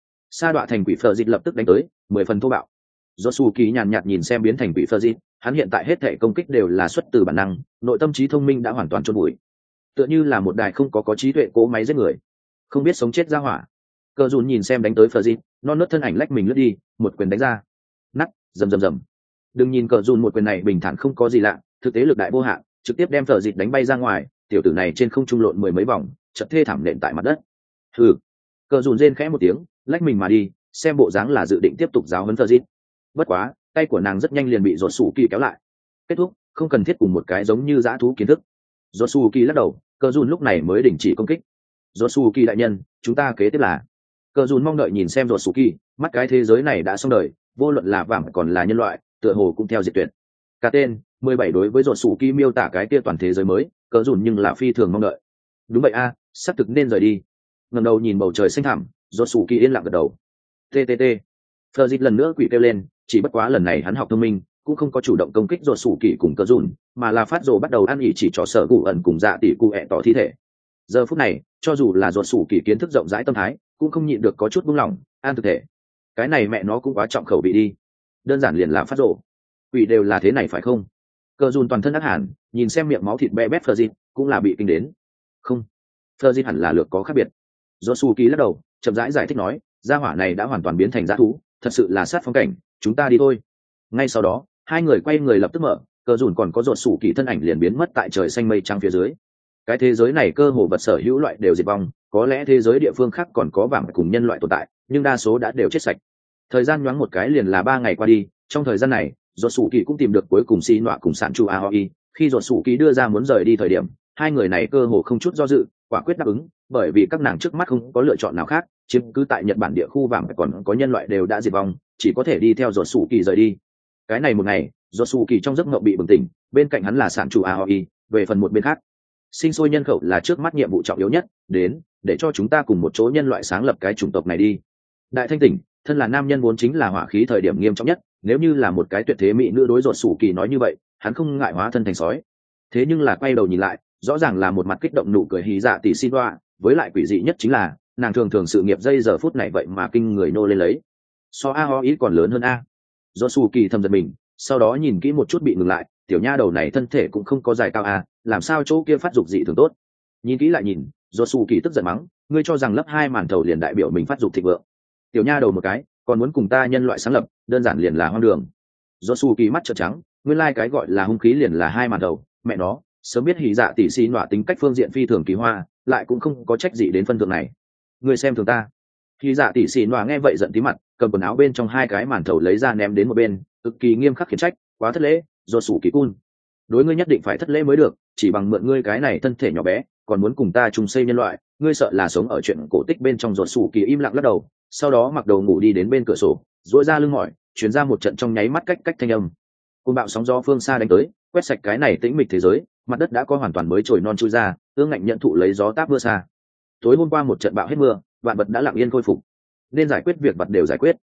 S1: Sa đọa thành quỷ Phở Dịt lập tức đánh tới, mười phần thô bạo. Josu nhàn nhạt nhìn xem biến thành quỷ Phở Dịt, hắn hiện tại hết thể công kích đều là xuất từ bản năng, nội tâm trí thông minh đã hoàn toàn chôn bụi. Tựa như là một đài không có có trí tuệ cỗ máy giết người, không biết sống chết ra hỏa. Cờ dùn nhìn xem đánh tới Phở Dịt, non nớt thân ảnh lách mình lướt đi, một quyền đánh ra. Nắt, rầm rầm rầm. Đừng nhìn cờ dùn một quyền này bình thản không có gì lạ, thực tế lực đại vô hạn, trực tiếp đem Phở Dịt đánh bay ra ngoài, tiểu tử này trên không trung lộn mười mấy vòng, chợt thê thảm nện tại mặt đất. Hừ. Cờ dùn rên khẽ một tiếng, lách mình mà đi, xem bộ dáng là dự định tiếp tục giáo huấn Phở Dịt. Bất quá, tay của nàng rất nhanh liền bị Rốt Sủ Kỳ kéo lại. Kết thúc, không cần thiết cùng một cái giống như dã thú kiến thức. Rốt Sủ Kỳ lắc đầu, Cờ dùn lúc này mới đình chỉ công kích. Rốt Sủ Kỳ đại nhân, chúng ta kế tiếp là. Cờ dùn mong đợi nhìn xem Rốt Sủ Kỳ, mắt cái thế giới này đã xong đời, vô luận là vàng còn là nhân loại, tựa hồ cũng theo diệt tuyệt. Cả tên, mười bảy đối với Rốt Sủ Kỳ miêu tả cái kia toàn thế giới mới, Cờ dùn nhưng là phi thường mong đợi. Đúng vậy a, à, sắp thực nên rời đi. Ngẩng đầu nhìn bầu trời xanh thẳm, Rốt Sủ Kỳ yên lặng gật đầu. Ttt. Phở Dịt lần nữa quỷ kêu lên, chỉ bất quá lần này hắn học thông minh, cũng không có chủ động công kích Rốt Sủ Kỳ cùng Cờ dùn, mà là phát rồ bắt đầu ăn ỉ chỉ trỏ sở cụ ẩn cùng dạ tỷ cụ ẹ tỏ thi thể. Giờ phút này, cho dù là Rốt Sủ Kỳ kiến thức rộng rãi tâm thái, cũng không nhịn được có chút buông lỏng, an thực thể. Cái này mẹ nó cũng quá trọng khẩu vị đi, đơn giản liền là phát rồ. Quỷ đều là thế này phải không? Cờ dùn toàn thân ác hẳn, nhìn xem miệng máu thịt be bét Phở Dịt, cũng là bị kinh đến. Không, Phở Dịt hẳn là lược có khác biệt. Rốt Sủ Kỳ lắc đầu, chậm rãi giải thích nói, gia hỏa này đã hoàn toàn biến thành dã thú, thật sự là sát phong cảnh, chúng ta đi thôi. Ngay sau đó, hai người quay người lập tức mở, Cờ dùn còn có Rốt Sủ Kỳ thân ảnh liền biến mất tại trời xanh mây trắng phía dưới. Cái thế giới này cơ hồ vật sở hữu loại đều diệt vong, có lẽ thế giới địa phương khác còn có vàng cùng nhân loại tồn tại, nhưng đa số đã đều chết sạch. Thời gian nhoáng một cái liền là ba ngày qua đi, trong thời gian này, Rốt Sủ Kỳ cũng tìm được cuối cùng xi nọa cùng sản chu Aoi, khi Rốt Sủ Kỳ đưa ra muốn rời đi thời điểm, hai người này cơ hồ không chút do dự, quả quyết đáp ứng, bởi vì các nàng trước mắt không có lựa chọn nào khác, chiếm cứ tại Nhật Bản địa khu vàng còn có nhân loại đều đã diệt vong, chỉ có thể đi theo Rốt Sủ Kỳ rời đi. Cái này một ngày, Rốt Sủ Kỳ trong giấc mộng bị bừng tỉnh, bên cạnh hắn là sản chủ Aoi, về phần một bên khác, sinh sôi nhân khẩu là trước mắt nhiệm vụ trọng yếu nhất, đến, để cho chúng ta cùng một chỗ nhân loại sáng lập cái chủng tộc này đi. Đại thanh tỉnh, thân là nam nhân vốn chính là hỏa khí thời điểm nghiêm trọng nhất, nếu như là một cái tuyệt thế mỹ nữ đối Rốt Sủ Kỳ nói như vậy, hắn không ngại hóa thân thành sói. Thế nhưng là quay đầu nhìn lại, rõ ràng là một mặt kích động nụ cười hí dạ tỷ xin đoa, với lại quỷ dị nhất chính là, nàng thường thường sự nghiệp dây giờ phút này vậy mà kinh người nô lên lấy. So a ho ý còn lớn hơn a. Rốt Sủ Kỳ thầm giật mình, sau đó nhìn kỹ một chút bị ngừng lại, tiểu nha đầu này thân thể cũng không có dài cao a, làm sao chỗ kia phát dục dị thường tốt. Nhìn kỹ lại nhìn, Rốt Sủ Kỳ tức giận mắng, ngươi cho rằng lấp hai màn thầu liền đại biểu mình phát dục thịnh vượng. Tiểu nha đầu một cái, còn muốn cùng ta nhân loại sáng lập, đơn giản liền là hoang đường. Rốt Sủ Kỳ mắt trợn trắng, nguyên lai like cái gọi là hung khí liền là hai màn thầu, mẹ nó, sớm biết hỉ dạ tỷ xí nọa tính cách phương diện phi thường kỳ hoa, lại cũng không có trách gì đến phân thượng này. Ngươi xem thường ta. Hỉ dạ tỷ xí nọa nghe vậy giận tí mặt, cầm quần áo bên trong hai cái màn thầu lấy ra ném đến một bên, cực kỳ nghiêm khắc khiển trách, quá thất lễ, Rốt Sủ Kỳ cun. Đối ngươi nhất định phải thất lễ mới được, chỉ bằng mượn ngươi cái này thân thể nhỏ bé, còn muốn cùng ta chung xây nhân loại, ngươi sợ là sống ở chuyện cổ tích bên trong. Rốt Sủ Kỳ im lặng lắc đầu, sau đó mặc đầu ngủ đi đến bên cửa sổ, duỗi ra lưng mỏi, truyền ra một trận trong nháy mắt cách cách thanh âm. Cơn bão sóng gió phương xa đánh tới, quét sạch cái này tĩnh mịch thế giới, mặt đất đã có hoàn toàn mới trồi non chui ra, ương ngạnh nhận thụ lấy gió táp mưa xa. Tối hôm qua một trận bão hết mưa, vạn vật đã lặng yên khôi phục, nên giải quyết việc vật đều giải quyết.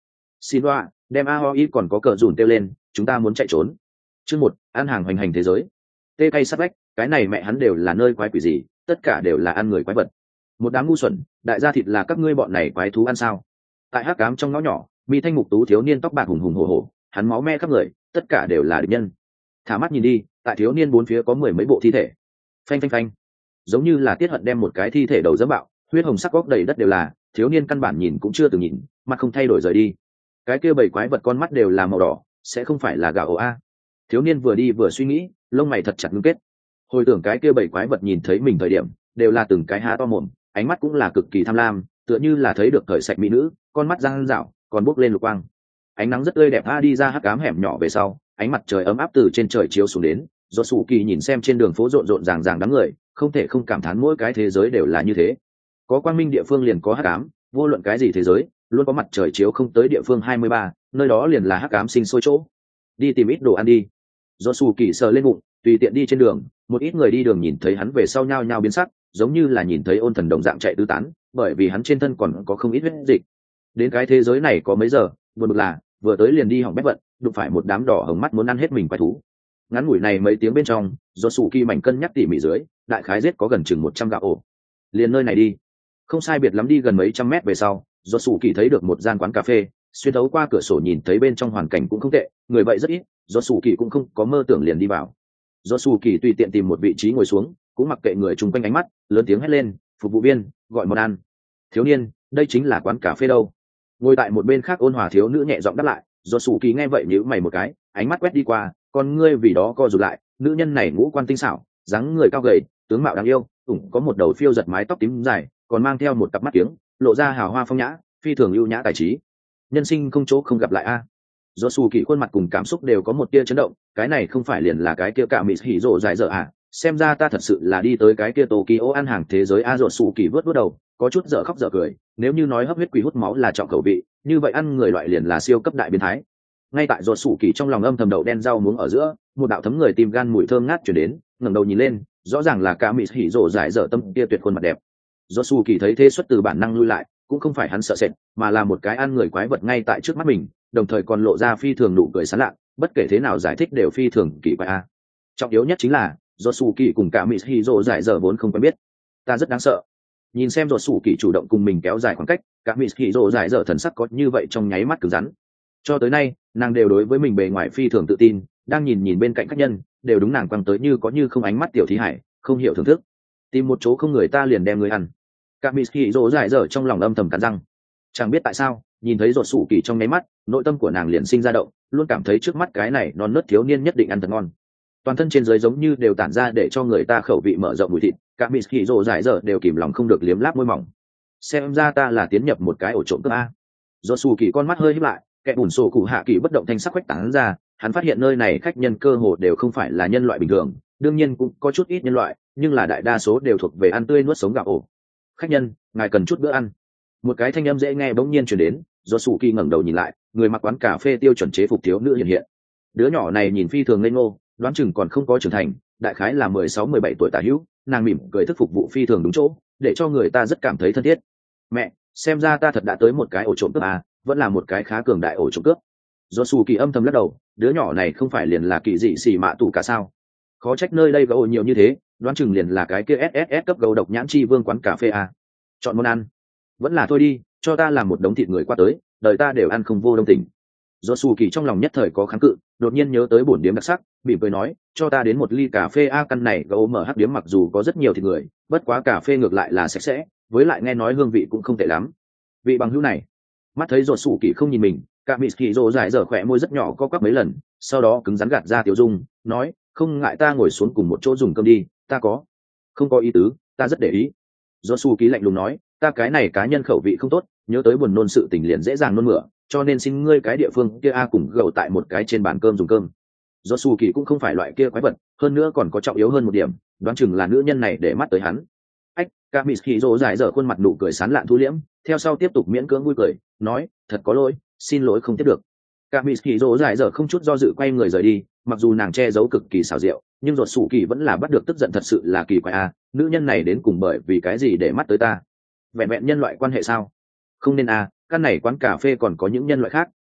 S1: xin đoạ đem a ho i còn có cờ dùn kêu lên, chúng ta muốn chạy trốn. Chương một, ăn hàng hoành hành thế giới. Tê cay sắt vách, cái này mẹ hắn đều là nơi quái quỷ gì, tất cả đều là ăn người quái vật. Một đám ngu xuẩn, đại gia thịt là các ngươi bọn này quái thú ăn sao? Tại hắc ám trong ngõ nhỏ, mi thanh mục tú thiếu niên tóc bạc hùng hùng hổ hổ, hắn máu me khắp người, tất cả đều là địch nhân. Thả mắt nhìn đi, tại thiếu niên bốn phía có mười mấy bộ thi thể. Phanh phanh phanh, giống như là tiết hận đem một cái thi thể đầu dẫm bạo, huyết hồng sắc góc đầy đất đều là, thiếu niên căn bản nhìn cũng chưa từng nhìn, mặt không thay đổi rời đi. Cái kia bảy quái vật con mắt đều là màu đỏ, sẽ không phải là gà ổ a? Thiếu niên vừa đi vừa suy nghĩ, lông mày thật chặt ngưng kết. Hồi tưởng cái kia bảy quái vật nhìn thấy mình thời điểm, đều là từng cái há to mồm, ánh mắt cũng là cực kỳ tham lam, tựa như là thấy được cởi sạch mỹ nữ, con mắt răng rảo, còn bốc lên lục quang. Ánh nắng rất tươi đẹp a đi ra hắc ám hẻm nhỏ về sau, ánh mặt trời ấm áp từ trên trời chiếu xuống đến, do sủ kỳ nhìn xem trên đường phố rộn rộn ràng ràng đám người, không thể không cảm thán mỗi cái thế giới đều là như thế. Có quang minh địa phương liền có hắc ám, vô luận cái gì thế giới, luôn có mặt trời chiếu không tới địa phương hai mươi ba, nơi đó liền là hắc ám sinh sôi chỗ. Đi tìm ít đồ ăn đi. Do sủ kỳ sờ lên bụng, tùy tiện đi trên đường, một ít người đi đường nhìn thấy hắn về sau nhao nhao biến sắc, giống như là nhìn thấy ôn thần đồng dạng chạy tứ tán, bởi vì hắn trên thân còn có không ít huyết dịch. Đến cái thế giới này có mấy giờ, buồn bực là vừa tới liền đi hỏng bét vận, đụng phải một đám đỏ hồng mắt muốn ăn hết mình quái thú. Ngắn ngủi này mấy tiếng bên trong, do sủ kỳ mảnh cân nhắc tỉ mỉ dưới, đại khái giết có gần chừng một trăm gạo ổ. Liền nơi này đi. Không sai biệt lắm đi gần mấy trăm mét về sau, do sủ kỳ thấy được một gian quán cà phê, xuyên thấu qua cửa sổ nhìn thấy bên trong hoàn cảnh cũng không tệ, người vậy rất ít, do sủ kỳ cũng không có mơ tưởng liền đi vào. Do sủ kỳ tùy tiện tìm một vị trí ngồi xuống, cũng mặc kệ người chung quanh ánh mắt, lớn tiếng hét lên, phục vụ viên, gọi món ăn. Thiếu niên, đây chính là quán cà phê đâu? Ngồi tại một bên khác ôn hòa thiếu nữ nhẹ giọng đáp lại. Do sủ kỳ nghe vậy nhíu mày một cái, ánh mắt quét đi qua, con ngươi vì đó co rụt lại. Nữ nhân này ngũ quan tinh xảo, dáng người cao gầy, tướng mạo đáng yêu, ủng có một đầu phiêu giật mái tóc tím dài, còn mang theo một cặp mắt kiếng, lộ ra hào hoa phong nhã, phi thường ưu nhã tài trí. Nhân sinh không chỗ không gặp lại a. Do sủ kỳ khuôn mặt cùng cảm xúc đều có một tia chấn động, cái này không phải liền là cái kia cả mỹ hỉ rộ dài dở à? Xem ra ta thật sự là đi tới cái kia Tokyo ăn hàng thế giới a. Rộ sủ kỳ vớt vớt đầu, có chút dở khóc dở cười. Nếu như nói hấp huyết quỷ hút máu là trọng khẩu vị, như vậy ăn người loại liền là siêu cấp đại biến thái. Ngay tại Rộ sủ kỳ trong lòng âm thầm đậu đen rau muống ở giữa, một đạo thấm người tìm gan mùi thơm ngát chuyển đến, ngẩng đầu nhìn lên, rõ ràng là cả mỹ hỉ rộ dài dở tâm kia tuyệt khuôn mặt đẹp. Rộ sủ kỳ thấy thế xuất từ bản năng lui lại, cũng không phải hắn sợ sệt, mà là một cái ăn người quái vật ngay tại trước mắt mình, đồng thời còn lộ ra phi thường nụ cười sán lạ, bất kể thế nào giải thích đều phi thường kỳ quái a. Trọng yếu nhất chính là do sủ kỳ cùng cả mỹ hỉ rộ dài dở vốn không quen biết, ta rất đáng sợ. Nhìn xem do sủ kỳ chủ động cùng mình kéo dài khoảng cách, cả mỹ hỉ rộ dài dở thần sắc có như vậy trong nháy mắt cứng rắn. Cho tới nay nàng đều đối với mình bề ngoài phi thường tự tin, đang nhìn nhìn bên cạnh khách nhân đều đúng nàng quăng tới như có như không ánh mắt tiểu thí hải, không hiểu thưởng thức. Tìm một chỗ không người ta liền đem người ăn. Cả mỹ hỉ rộ dài dở trong lòng âm thầm cắn răng, chẳng biết tại sao nhìn thấy rột sủ kỳ trong nháy mắt, nội tâm của nàng liền sinh ra động, luôn cảm thấy trước mắt cái này non nớt thiếu niên nhất định ăn thật ngon. Toàn thân trên dưới giống như đều tản ra để cho người ta khẩu vị mở rộng mùi thịt, cả mỹ hỉ rộ dài dở đều kìm lòng không được liếm láp môi mỏng. Xem ra ta là tiến nhập một cái ổ trộm cướp a. Rột sủ kỳ con mắt hơi híp lại, kẻ bùn sổ cụ hạ kỳ bất động thanh sắc quách tán ra, hắn phát hiện nơi này khách nhân cơ hồ đều không phải là nhân loại bình thường, đương nhiên cũng có chút ít nhân loại, nhưng là đại đa số đều thuộc về ăn tươi nuốt sống gạo ổ. Khách nhân, ngài cần chút bữa ăn. Một cái thanh âm dễ nghe bỗng nhiên truyền đến, do sủ kỳ ngẩng đầu nhìn lại, người mặc quán cà phê tiêu chuẩn chế phục thiếu nữ hiện hiện. Đứa nhỏ này nhìn phi thường ngây ngô, đoán chừng còn không có trưởng thành, đại khái là mười sáu mười bảy tuổi tả hữu, nàng mỉm cười thức phục vụ phi thường đúng chỗ, để cho người ta rất cảm thấy thân thiết. Mẹ, xem ra ta thật đã tới một cái ổ trộm cướp à, vẫn là một cái khá cường đại ổ trộm cướp. Do sủ kỳ âm thầm lắc đầu, đứa nhỏ này không phải liền là kỳ dị xì mạ tủ cả sao? Khó trách nơi đây gấu nhiều như thế, đoán chừng liền là cái kia ét ét ét cấp gấu độc nhãn chi vương quán cà phê à. Chọn món ăn, vẫn là thôi đi, cho ta làm một đống thịt người qua tới, đời ta đều ăn không vô đông tỉnh. Do sủ kỳ trong lòng nhất thời có kháng cự, đột nhiên nhớ tới bổn điếm đặc sắc, mỉm cười nói, cho ta đến một ly cà phê a. Căn này gấu mở hắc điếm mặc dù có rất nhiều thịt người, bất quá cà phê ngược lại là sạch sẽ, với lại nghe nói hương vị cũng không tệ lắm. Vị bằng hữu này, mắt thấy rột sủ kỳ không nhìn mình, cả mỹ kỳ rồ dài dở khỏe môi rất nhỏ co quắp mấy lần, sau đó cứng rắn gạt ra tiểu dung, nói, không ngại ta ngồi xuống cùng một chỗ dùng cơm đi, ta có không có ý tứ, ta rất để ý. Rột sủ kỳ lạnh lùng nói, ta cái này cá nhân khẩu vị không tốt, nhớ tới buồn nôn sự tình liền dễ dàng nôn mửa, cho nên xin ngươi cái địa phương kia a cùng gầu tại một cái trên bàn cơm dùng cơm. Do sủ kỳ cũng không phải loại kia quái vật, hơn nữa còn có trọng yếu hơn một điểm, đoán chừng là nữ nhân này để mắt tới hắn. Ách, cả mỹ kỳ rồ dài dở khuôn mặt nụ cười sán lạn thu liễm, theo sau tiếp tục miễn cưỡng vui cười, nói, thật có lỗi, xin lỗi không tiếp được. Cả mỹ kỳ rồ dài dở không chút do dự quay người rời đi, mặc dù nàng che giấu cực kỳ xảo diệu, nhưng rột sủ kỳ vẫn là bắt được tức giận, thật sự là kỳ quái a, nữ nhân này đến cùng bởi vì cái gì để mắt tới ta? Vẹn vẹn nhân loại quan hệ sao? Không nên a, căn này quán cà phê còn có những nhân loại khác,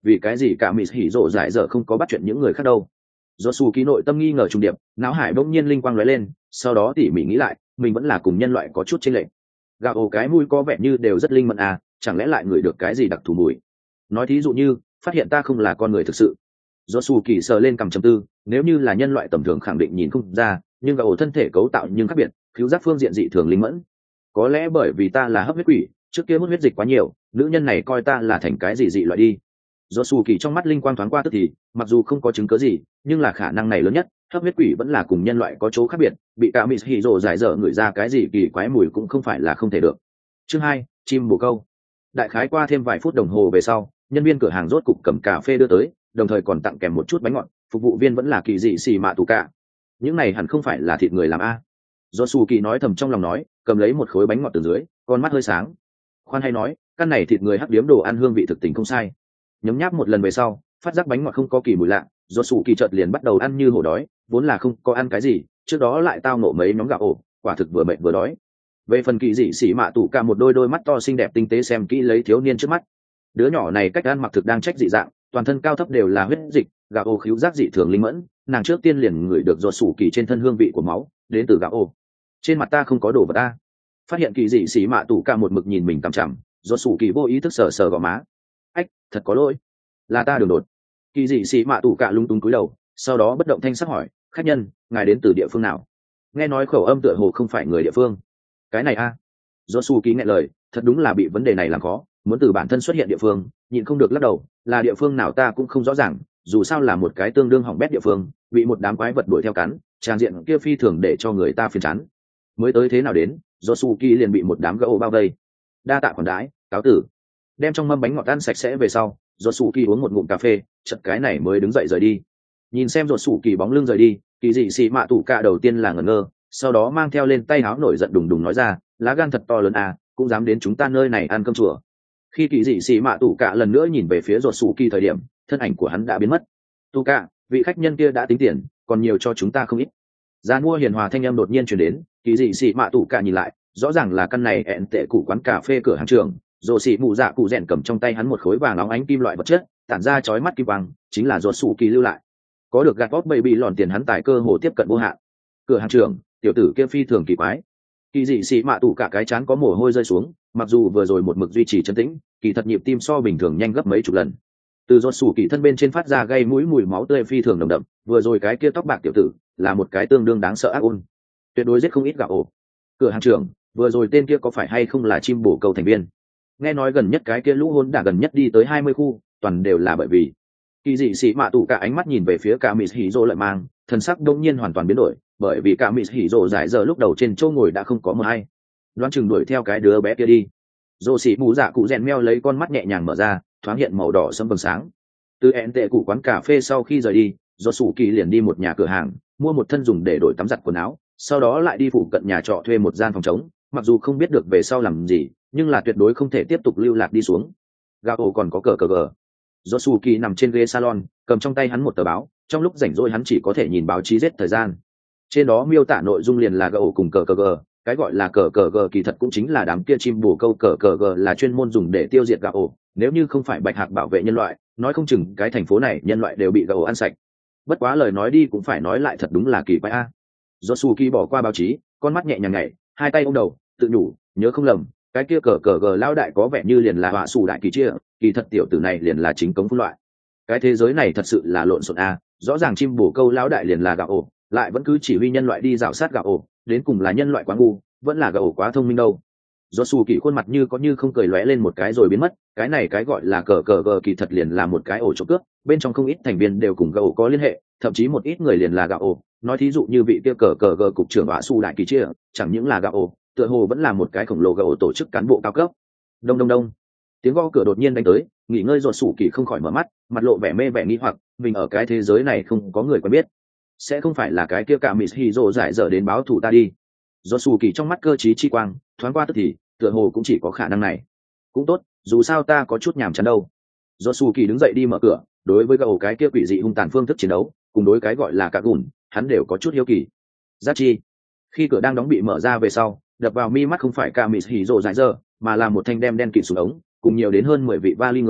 S1: vì cái gì cả mỹ hỉ rộ dại dở không có bắt chuyện những người khác đâu. Do su ký nội tâm nghi ngờ trùng điệp, não hải bỗng nhiên linh quang lóe lên, sau đó tỉ mỉ nghĩ lại, mình vẫn là cùng nhân loại có chút chênh lệch. Gà ổ cái mũi có vẻ như đều rất linh mẫn à, chẳng lẽ lại ngửi được cái gì đặc thù mùi? Nói thí dụ như phát hiện ta không là con người thực sự. Do su kỳ sờ lên cằm trầm tư, nếu như là nhân loại tầm thường khẳng định nhìn không ra, nhưng gà ổ thân thể cấu tạo nhưng khác biệt, cứu giác phương diện dị thường linh mẫn. Có lẽ bởi vì ta là hấp huyết quỷ, trước kia hút huyết dịch quá nhiều, nữ nhân này coi ta là thành cái gì dị loại đi. Do su kỳ trong mắt linh quang thoáng qua tức thì, mặc dù không có chứng cứ gì, nhưng là khả năng này lớn nhất, hấp huyết quỷ vẫn là cùng nhân loại có chỗ khác biệt, bị cả mỹ hỉ rồ giải dở ngửi ra cái gì kỳ quái mùi cũng không phải là không thể được. Chương hai, chim bồ câu. Đại khái qua thêm vài phút đồng hồ về sau, nhân viên cửa hàng rốt cục cầm cà phê đưa tới, đồng thời còn tặng kèm một chút bánh ngọt, phục vụ viên vẫn là kỳ dị xì mạ tù cả. Những này hẳn không phải là thịt người làm a. Do su kỳ nói thầm trong lòng nói, cầm lấy một khối bánh ngọt từ dưới, con mắt hơi sáng. Khoan hay nói, căn này thịt người hắc điếm đồ ăn hương vị thực tình không sai. Nhấm nháp một lần về sau, phát giác bánh ngọt không có kỳ mùi lạ, do su kỳ chợt liền bắt đầu ăn như hổ đói, vốn là không có ăn cái gì, trước đó lại tao nộ mấy nhóm gạo ổ, quả thực vừa mệt vừa đói. Về phần kỳ dị xỉ mạ tủ cả một đôi đôi mắt to xinh đẹp tinh tế xem kỹ lấy thiếu niên trước mắt. Đứa nhỏ này cách ăn mặc thực đang trách dị dạng, toàn thân cao thấp đều là huyết dịch, gạo ổ khứu giác dị thường linh mẫn, nàng trước tiên liền ngửi được do su kỳ trên thân hương vị của máu, đến từ gạo ổ. Trên mặt ta không có đồ vật ta. Phát hiện kỳ dị xỉ mạ tủ cả một mực nhìn mình cằm chằm, do su kỳ vô ý thức sờ sờ gò má. Ách, thật có lỗi, là ta đường đột. Kỳ dị xỉ mạ tủ cả lung tung cúi đầu, sau đó bất động thanh sắc hỏi, khách nhân, ngài đến từ địa phương nào? Nghe nói khẩu âm tựa hồ không phải người địa phương. Cái này a à? Do su ký nghe lời, thật đúng là bị vấn đề này làm khó, muốn từ bản thân xuất hiện địa phương, nhịn không được lắc đầu, là địa phương nào ta cũng không rõ ràng, dù sao là một cái tương đương hỏng bét địa phương, bị một đám quái vật đuổi theo cắn, trang diện kia phi thường để cho người ta phiền chán. Mới tới thế nào đến, do su ký liền bị một đám gỗ bao vây. Đa tạ khoản đãi, cáo tử. Đem trong mâm bánh ngọt ăn sạch sẽ về sau, do su ký uống một ngụm cà phê, chật cái này mới đứng dậy rời đi. Nhìn xem ruột sủ kỳ bóng lưng rời đi, kỳ dị xì mạ tủ cả đầu tiên là ngẩn ngơ, sau đó mang theo lên tay áo nổi giận đùng đùng nói ra, lá gan thật to lớn à, cũng dám đến chúng ta nơi này ăn cơm chùa. Khi kỳ dị xì mạ tủ cả lần nữa nhìn về phía ruột sủ kỳ thời điểm, thân ảnh của hắn đã biến mất. Tu cả, vị khách nhân kia đã tính tiền, còn nhiều cho chúng ta không ít. Gian mua hiền hòa thanh âm đột nhiên truyền đến, kỳ dị xì mạ tủ cả nhìn lại, rõ ràng là căn này ẹn tệ củ quán cà phê cửa hàng trường, rồi xì mụ dạ cụ rèn cầm trong tay hắn một khối vàng óng ánh kim loại vật chất, tản ra chói mắt kim quang, chính là ruột sủ kỳ lưu lại. Có được gạt bóp bậy bị lòn tiền hắn tài cơ hồ tiếp cận vô hạn. Cửa hàng trưởng, tiểu tử kia phi thường kỳ quái. Kỳ dị xì mạ tủ cả cái chán có mồ hôi rơi xuống, mặc dù vừa rồi một mực duy trì trấn tĩnh, kỳ thật nhịp tim so bình thường nhanh gấp mấy chục lần. Từ giọt sủ kỳ thân bên trên phát ra gây mũi mùi máu tươi phi thường nồng đậm, vừa rồi cái kia tóc bạc tiểu tử là một cái tương đương đáng sợ ác ôn, tuyệt đối giết không ít gạo ổ. Cửa hàng trưởng, vừa rồi tên kia có phải hay không là chim bổ câu thành viên? Nghe nói gần nhất cái kia lũ hôn đã gần nhất đi tới hai mươi khu, toàn đều là bởi vì kỳ dị xì mạ tủ cả ánh mắt nhìn về phía cả mỹ hỉ rồ lại mang thần sắc đông nhiên hoàn toàn biến đổi, bởi vì cả mỹ hỉ rồ giải giờ lúc đầu trên chỗ ngồi đã không có mờ hay, đoán chừng đuổi theo cái đứa bé kia đi. Rồ xì mù dạ cụ rèn meo lấy con mắt nhẹ nhàng mở ra, thoáng hiện màu đỏ sẫm vầng sáng. Từ ẹn tệ cụ quán cà phê sau khi rời đi, do sủ kỳ liền đi một nhà cửa hàng mua một thân dùng để đổi tắm giặt quần áo, sau đó lại đi phụ cận nhà trọ thuê một gian phòng trống, mặc dù không biết được về sau làm gì, nhưng là tuyệt đối không thể tiếp tục lưu lạc đi xuống. Gạo ổ còn có cờ cờ gờ. Do su kỳ nằm trên ghế salon, cầm trong tay hắn một tờ báo, trong lúc rảnh rỗi hắn chỉ có thể nhìn báo chí giết thời gian. Trên đó miêu tả nội dung liền là gạo cùng cờ cờ gờ, cái gọi là cờ cờ gờ kỳ thật cũng chính là đám kia chim bồ câu. Cờ cờ gờ là chuyên môn dùng để tiêu diệt gạo, nếu như không phải bạch hạc bảo vệ nhân loại, nói không chừng cái thành phố này nhân loại đều bị gạo ăn sạch. Bất quá lời nói đi cũng phải nói lại, thật đúng là kỳ quái a. Do su kỳ bỏ qua báo chí, con mắt nhẹ nhàng nhảy, hai tay ôm đầu, tự nhủ, nhớ không lầm, cái kia cờ cờ gờ lão đại có vẻ như liền là họa sủ đại kỳ chia, kỳ thật tiểu tử này liền là chính cống phân loại. Cái thế giới này thật sự là lộn xộn a, rõ ràng chim bồ câu lão đại liền là gạo ổ, lại vẫn cứ chỉ huy nhân loại đi rào sát gạo ổ, đến cùng là nhân loại quá ngu, vẫn là gạo ổ quá thông minh đâu. Do su kỳ khuôn mặt như có như không cười lóe lên một cái rồi biến mất, cái này cái gọi là cờ cờ gờ kỳ thật liền là một cái ổ trộm cướp, bên trong không ít thành viên đều cùng gạo ổ có liên hệ, thậm chí một ít người liền là gạo ổ. Nói thí dụ như vị kia cờ cờ gờ cục trưởng họa sủ đại kỳ chia, chẳng những là gạo ổ, tựa hồ vẫn là một cái khổng lồ gạo tổ chức cán bộ cao cấp. Đông đông đông, tiếng gõ cửa đột nhiên đánh tới, nghỉ ngơi ruột sủ kỳ không khỏi mở mắt, mặt lộ vẻ mê vẻ nghi hoặc, mình ở cái thế giới này không có người quen biết, sẽ không phải là cái kia cả mỹ hiro giải dở đến báo thù ta đi. Ruột sủ kỳ trong mắt cơ trí chi quang thoáng qua tức thì, tựa hồ cũng chỉ có khả năng này. Cũng tốt, dù sao ta có chút nhàm chán đâu. Ruột sủ kỳ đứng dậy đi mở cửa, đối với gạo cái kia quỷ dị hung tàn phương thức chiến đấu, cùng đối cái gọi là cả gùn, hắn đều có chút hiếu kỳ. Giác chi, khi cửa đang đóng bị mở ra về sau, đập vào mi mắt không phải cả mỹ hỉ rồ giải dơ, mà là một thanh đem đen kịt xuống ống, cùng nhiều đến hơn mười vị vali người,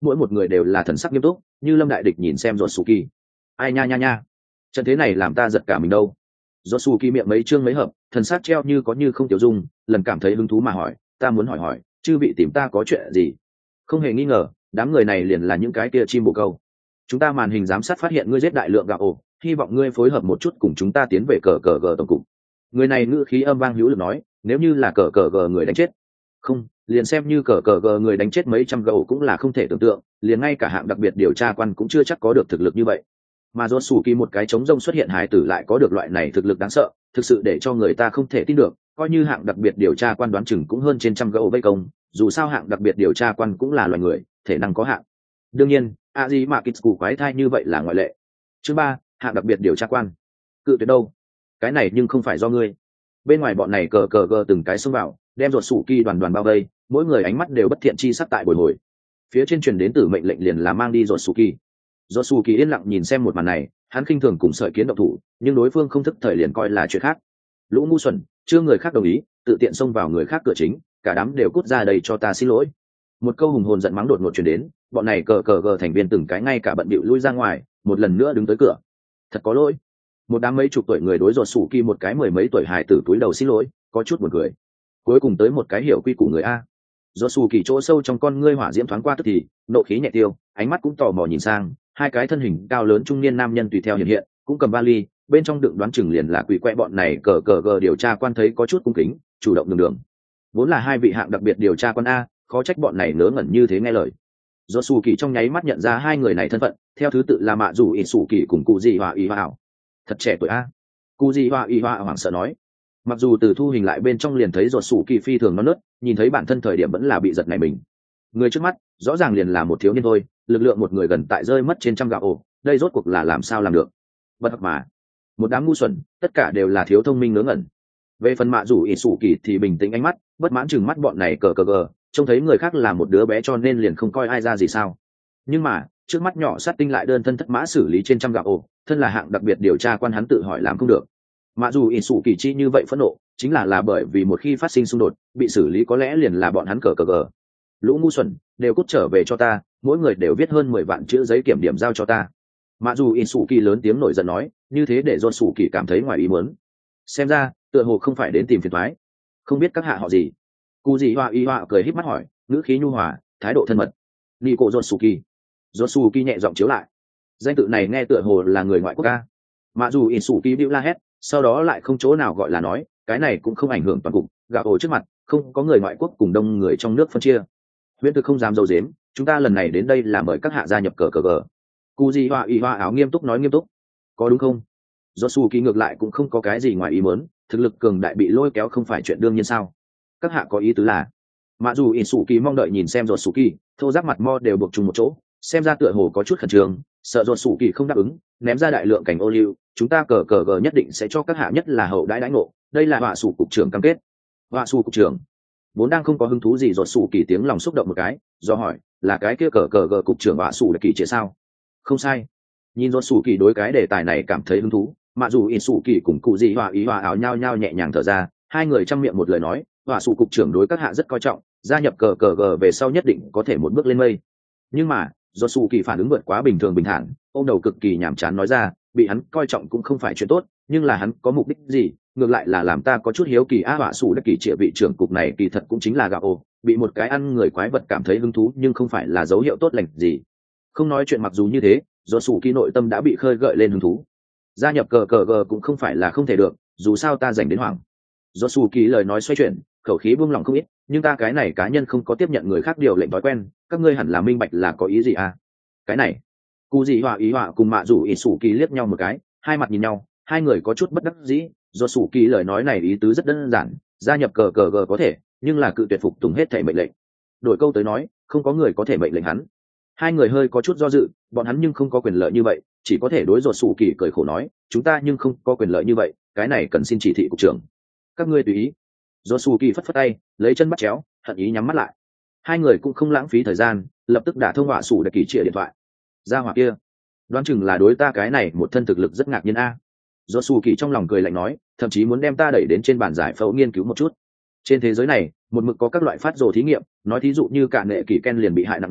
S1: mỗi một người đều là thần sắc nghiêm túc như lâm đại địch nhìn xem giọt sù kỳ. Ai nha nha nha, trận thế này làm ta giật cả mình đâu. Giọt sù kỳ miệng mấy chương mấy hợp, thần sắc treo như có như không tiểu dung, lần cảm thấy hứng thú mà hỏi, ta muốn hỏi hỏi chư vị tìm ta có chuyện gì. Không hề nghi ngờ đám người này liền là những cái kia chim bồ câu. Chúng ta màn hình giám sát phát hiện ngươi giết đại lượng gạo ổ, hy vọng ngươi phối hợp một chút cùng chúng ta tiến về cờ cờ gờ tổng cục. Người này ngữ khí âm vang hữu lực nói, nếu như là cờ cờ gờ người đánh chết, không liền xem như cờ cờ gờ người đánh chết mấy trăm gầu cũng là không thể tưởng tượng, liền ngay cả hạng đặc biệt điều tra quan cũng chưa chắc có được thực lực như vậy. Mà do sủ kỳ một cái trống rông xuất hiện hài tử lại có được loại này thực lực đáng sợ, thực sự để cho người ta không thể tin được. Coi như hạng đặc biệt điều tra quan đoán chừng cũng hơn trên trăm gầu vây công, dù sao hạng đặc biệt điều tra quan cũng là loài người, thể năng có hạn. Đương nhiên a gì mà kịch củ quái thai như vậy là ngoại lệ. Chương ba, hạng đặc biệt điều tra quan. Cự tuyệt đâu? Cái này nhưng không phải do ngươi. Bên ngoài bọn này cờ cờ cờ từng cái xông vào, đem ruột sủ kỳ đoàn đoàn bao vây, mỗi người ánh mắt đều bất thiện chi sắc tại bồi hồi. Phía trên truyền đến từ mệnh lệnh liền là mang đi ruột sủ kỳ. Ruột sủ kỳ yên lặng nhìn xem một màn này, hắn khinh thường cùng sợi kiến động thủ, nhưng đối phương không thức thời liền coi là chuyện khác. Lũ ngu xuẩn, chưa người khác đồng ý, tự tiện xông vào người khác cửa chính, cả đám đều cút ra đây cho ta xin lỗi. Một câu hùng hồn giận mắng đột ngột truyền đến, bọn này cờ cờ cờ thành viên từng cái ngay cả bận bịu lui ra ngoài, một lần nữa đứng tới cửa. Thật có lỗi. Một đám mấy chục tuổi người đối ruột sủ kỳ một cái mười mấy tuổi hài tử túi đầu xin lỗi, có chút buồn cười. Cuối cùng tới một cái hiểu quy củ người a. Ruột sủ kỳ chỗ sâu trong con ngươi hỏa diễm thoáng qua tức thì, nộ khí nhẹ tiêu, ánh mắt cũng tò mò nhìn sang, hai cái thân hình cao lớn trung niên nam nhân tùy theo hiện hiện, cũng cầm vali, bên trong đựng đoán chừng liền là quỷ quẹ bọn này cờ cờ cờ điều tra quan thấy có chút cung kính, chủ động đường đường. Vốn là hai vị hạng đặc biệt điều tra quan a, khó trách bọn này ngớ ngẩn như thế nghe lời. Do sủ kỳ trong nháy mắt nhận ra hai người này thân phận, theo thứ tự là mạ dù ít sủ kỳ cùng cụ gì hòa ý hòa ảo. Thật trẻ tuổi a. Cụ gì hòa ý hòa hoảng sợ nói. Mặc dù từ thu hình lại bên trong liền thấy ruột sủ kỳ phi thường non nớt, nhìn thấy bản thân thời điểm vẫn là bị giật này mình. Người trước mắt rõ ràng liền là một thiếu niên thôi, lực lượng một người gần tại rơi mất trên trăm gạo ổ, đây rốt cuộc là làm sao làm được. Bất mà một đám ngu xuẩn, tất cả đều là thiếu thông minh ngớ ngẩn. Về phần mạ dù ít sủ kỳ thì bình tĩnh ánh mắt, bất mãn chừng mắt bọn này cờ cờ cờ, trông thấy người khác là một đứa bé cho nên liền không coi ai ra gì sao. Nhưng mà trước mắt nhỏ sát tinh lại đơn thân thất mã xử lý trên trăm gạo ổ, thân là hạng đặc biệt điều tra quan hắn tự hỏi làm không được. Mặc dù ỷ sủ kỳ chi như vậy phẫn nộ chính là là bởi vì một khi phát sinh xung đột bị xử lý có lẽ liền là bọn hắn cờ cờ cờ. Lũ ngu xuẩn đều cút trở về cho ta, mỗi người đều viết hơn mười vạn chữ giấy kiểm điểm giao cho ta. Mặc dù ỷ sủ kỳ lớn tiếng nổi giận nói, như thế để dồn sủ kỳ cảm thấy ngoài ý muốn. Xem ra tựa hồ không phải đến tìm phiền toái. Không biết các hạ họ gì? Cụ gì hoa y hoa cười híp mắt hỏi, ngữ khí nhu hòa, thái độ thân mật. Nico Jotsuki. Jotsuki nhẹ giọng chiếu lại. Danh tự này nghe tựa hồ là người ngoại quốc ca. Mặc dù Isuki bĩu la hét, sau đó lại không chỗ nào gọi là nói, cái này cũng không ảnh hưởng toàn cục, gạo ổ trước mặt, không có người ngoại quốc cùng đông người trong nước phân chia. Huyễn thực không dám dâu dếm, chúng ta lần này đến đây là mời các hạ gia nhập cờ cờ cờ. Cụ gì hoa y hoa áo nghiêm túc nói nghiêm túc. Có đúng không? Jotsuki ngược lại cũng không có cái gì ngoài ý muốn, thực lực cường đại bị lôi kéo không phải chuyện đương nhiên sao? Các hạ có ý tứ là? Mặc dù Isuki mong đợi nhìn xem Jotsuki, thô giác mặt mo đều buộc chung một chỗ, xem ra tựa hồ có chút khẩn trương, sợ Jotsuki không đáp ứng, ném ra đại lượng cảnh ô liu, chúng ta cờ cờ gờ nhất định sẽ cho các hạ nhất là hậu đãi đãi ngộ, đây là họa sủ cục trưởng cam kết. Họa sủ cục trưởng vốn đang không có hứng thú gì, Jotsuki tiếng lòng xúc động một cái, do hỏi, là cái kia cờ cờ gờ cục trưởng họa sủ đặc kỳ chế sao? Không sai. Nhìn Jotsuki đối cái đề tài này cảm thấy hứng thú, mặc dù Isuki cùng cụ gì hòa ý hòa áo nhau nhau nhẹ nhàng thở ra, hai người trong miệng một lời nói, họa sủ cục trưởng đối các hạ rất coi trọng, gia nhập cờ cờ gờ về sau nhất định có thể một bước lên mây. Nhưng mà Jotsuki phản ứng vượt quá bình thường bình thản, ông đầu cực kỳ nhàm chán nói ra, bị hắn coi trọng cũng không phải chuyện tốt, nhưng là hắn có mục đích gì, ngược lại là làm ta có chút hiếu kỳ. A họa sủ đặc kỳ trịa vị trưởng cục này kỳ thật cũng chính là gạo ồ, bị một cái ăn người quái vật cảm thấy hứng thú nhưng không phải là dấu hiệu tốt lành gì. Không nói chuyện mặc dù như thế, Jotsuki nội tâm đã bị khơi gợi lên hứng thú. Gia nhập cờ cờ gờ cũng không phải là không thể được, dù sao ta dành đến hoàng. Jotsuki lời nói xoay chuyển, khẩu khí buông lỏng không ít, nhưng ta cái này cá nhân không có tiếp nhận người khác điều lệnh thói quen, các ngươi hẳn là minh bạch là có ý gì à? Cái này, cụ gì hòa ý hòa cùng mạ rủ Isuki liếc nhau một cái, hai mặt nhìn nhau, hai người có chút bất đắc dĩ. Jotsuki lời nói này ý tứ rất đơn giản, gia nhập cờ cờ gờ có thể, nhưng là cự tuyệt phục tùng hết thảy mệnh lệnh. Đổi câu tới nói, không có người có thể mệnh lệnh hắn. Hai người hơi có chút do dự, bọn hắn nhưng không có quyền lợi như vậy, chỉ có thể đối Jotsuki cười khổ nói, chúng ta nhưng không có quyền lợi như vậy, cái này cần xin chỉ thị cục trưởng. Các ngươi tùy ý. Jotsuki phất phất tay, lấy chân bắt chéo, hận ý nhắm mắt lại. Hai người cũng không lãng phí thời gian, lập tức đã thông họa sủ đặc kỳ trịa điện thoại. Ra hỏa kia, đoán chừng là đối ta cái này một thân thực lực rất ngạc nhiên a. Jotsuki trong lòng cười lạnh nói, thậm chí muốn đem ta đẩy đến trên bàn giải phẫu nghiên cứu một chút. Trên thế giới này, một mực có các loại phát rồ thí nghiệm, nói thí dụ như cả nghệ kỳ Ken liền bị hại nặng nề,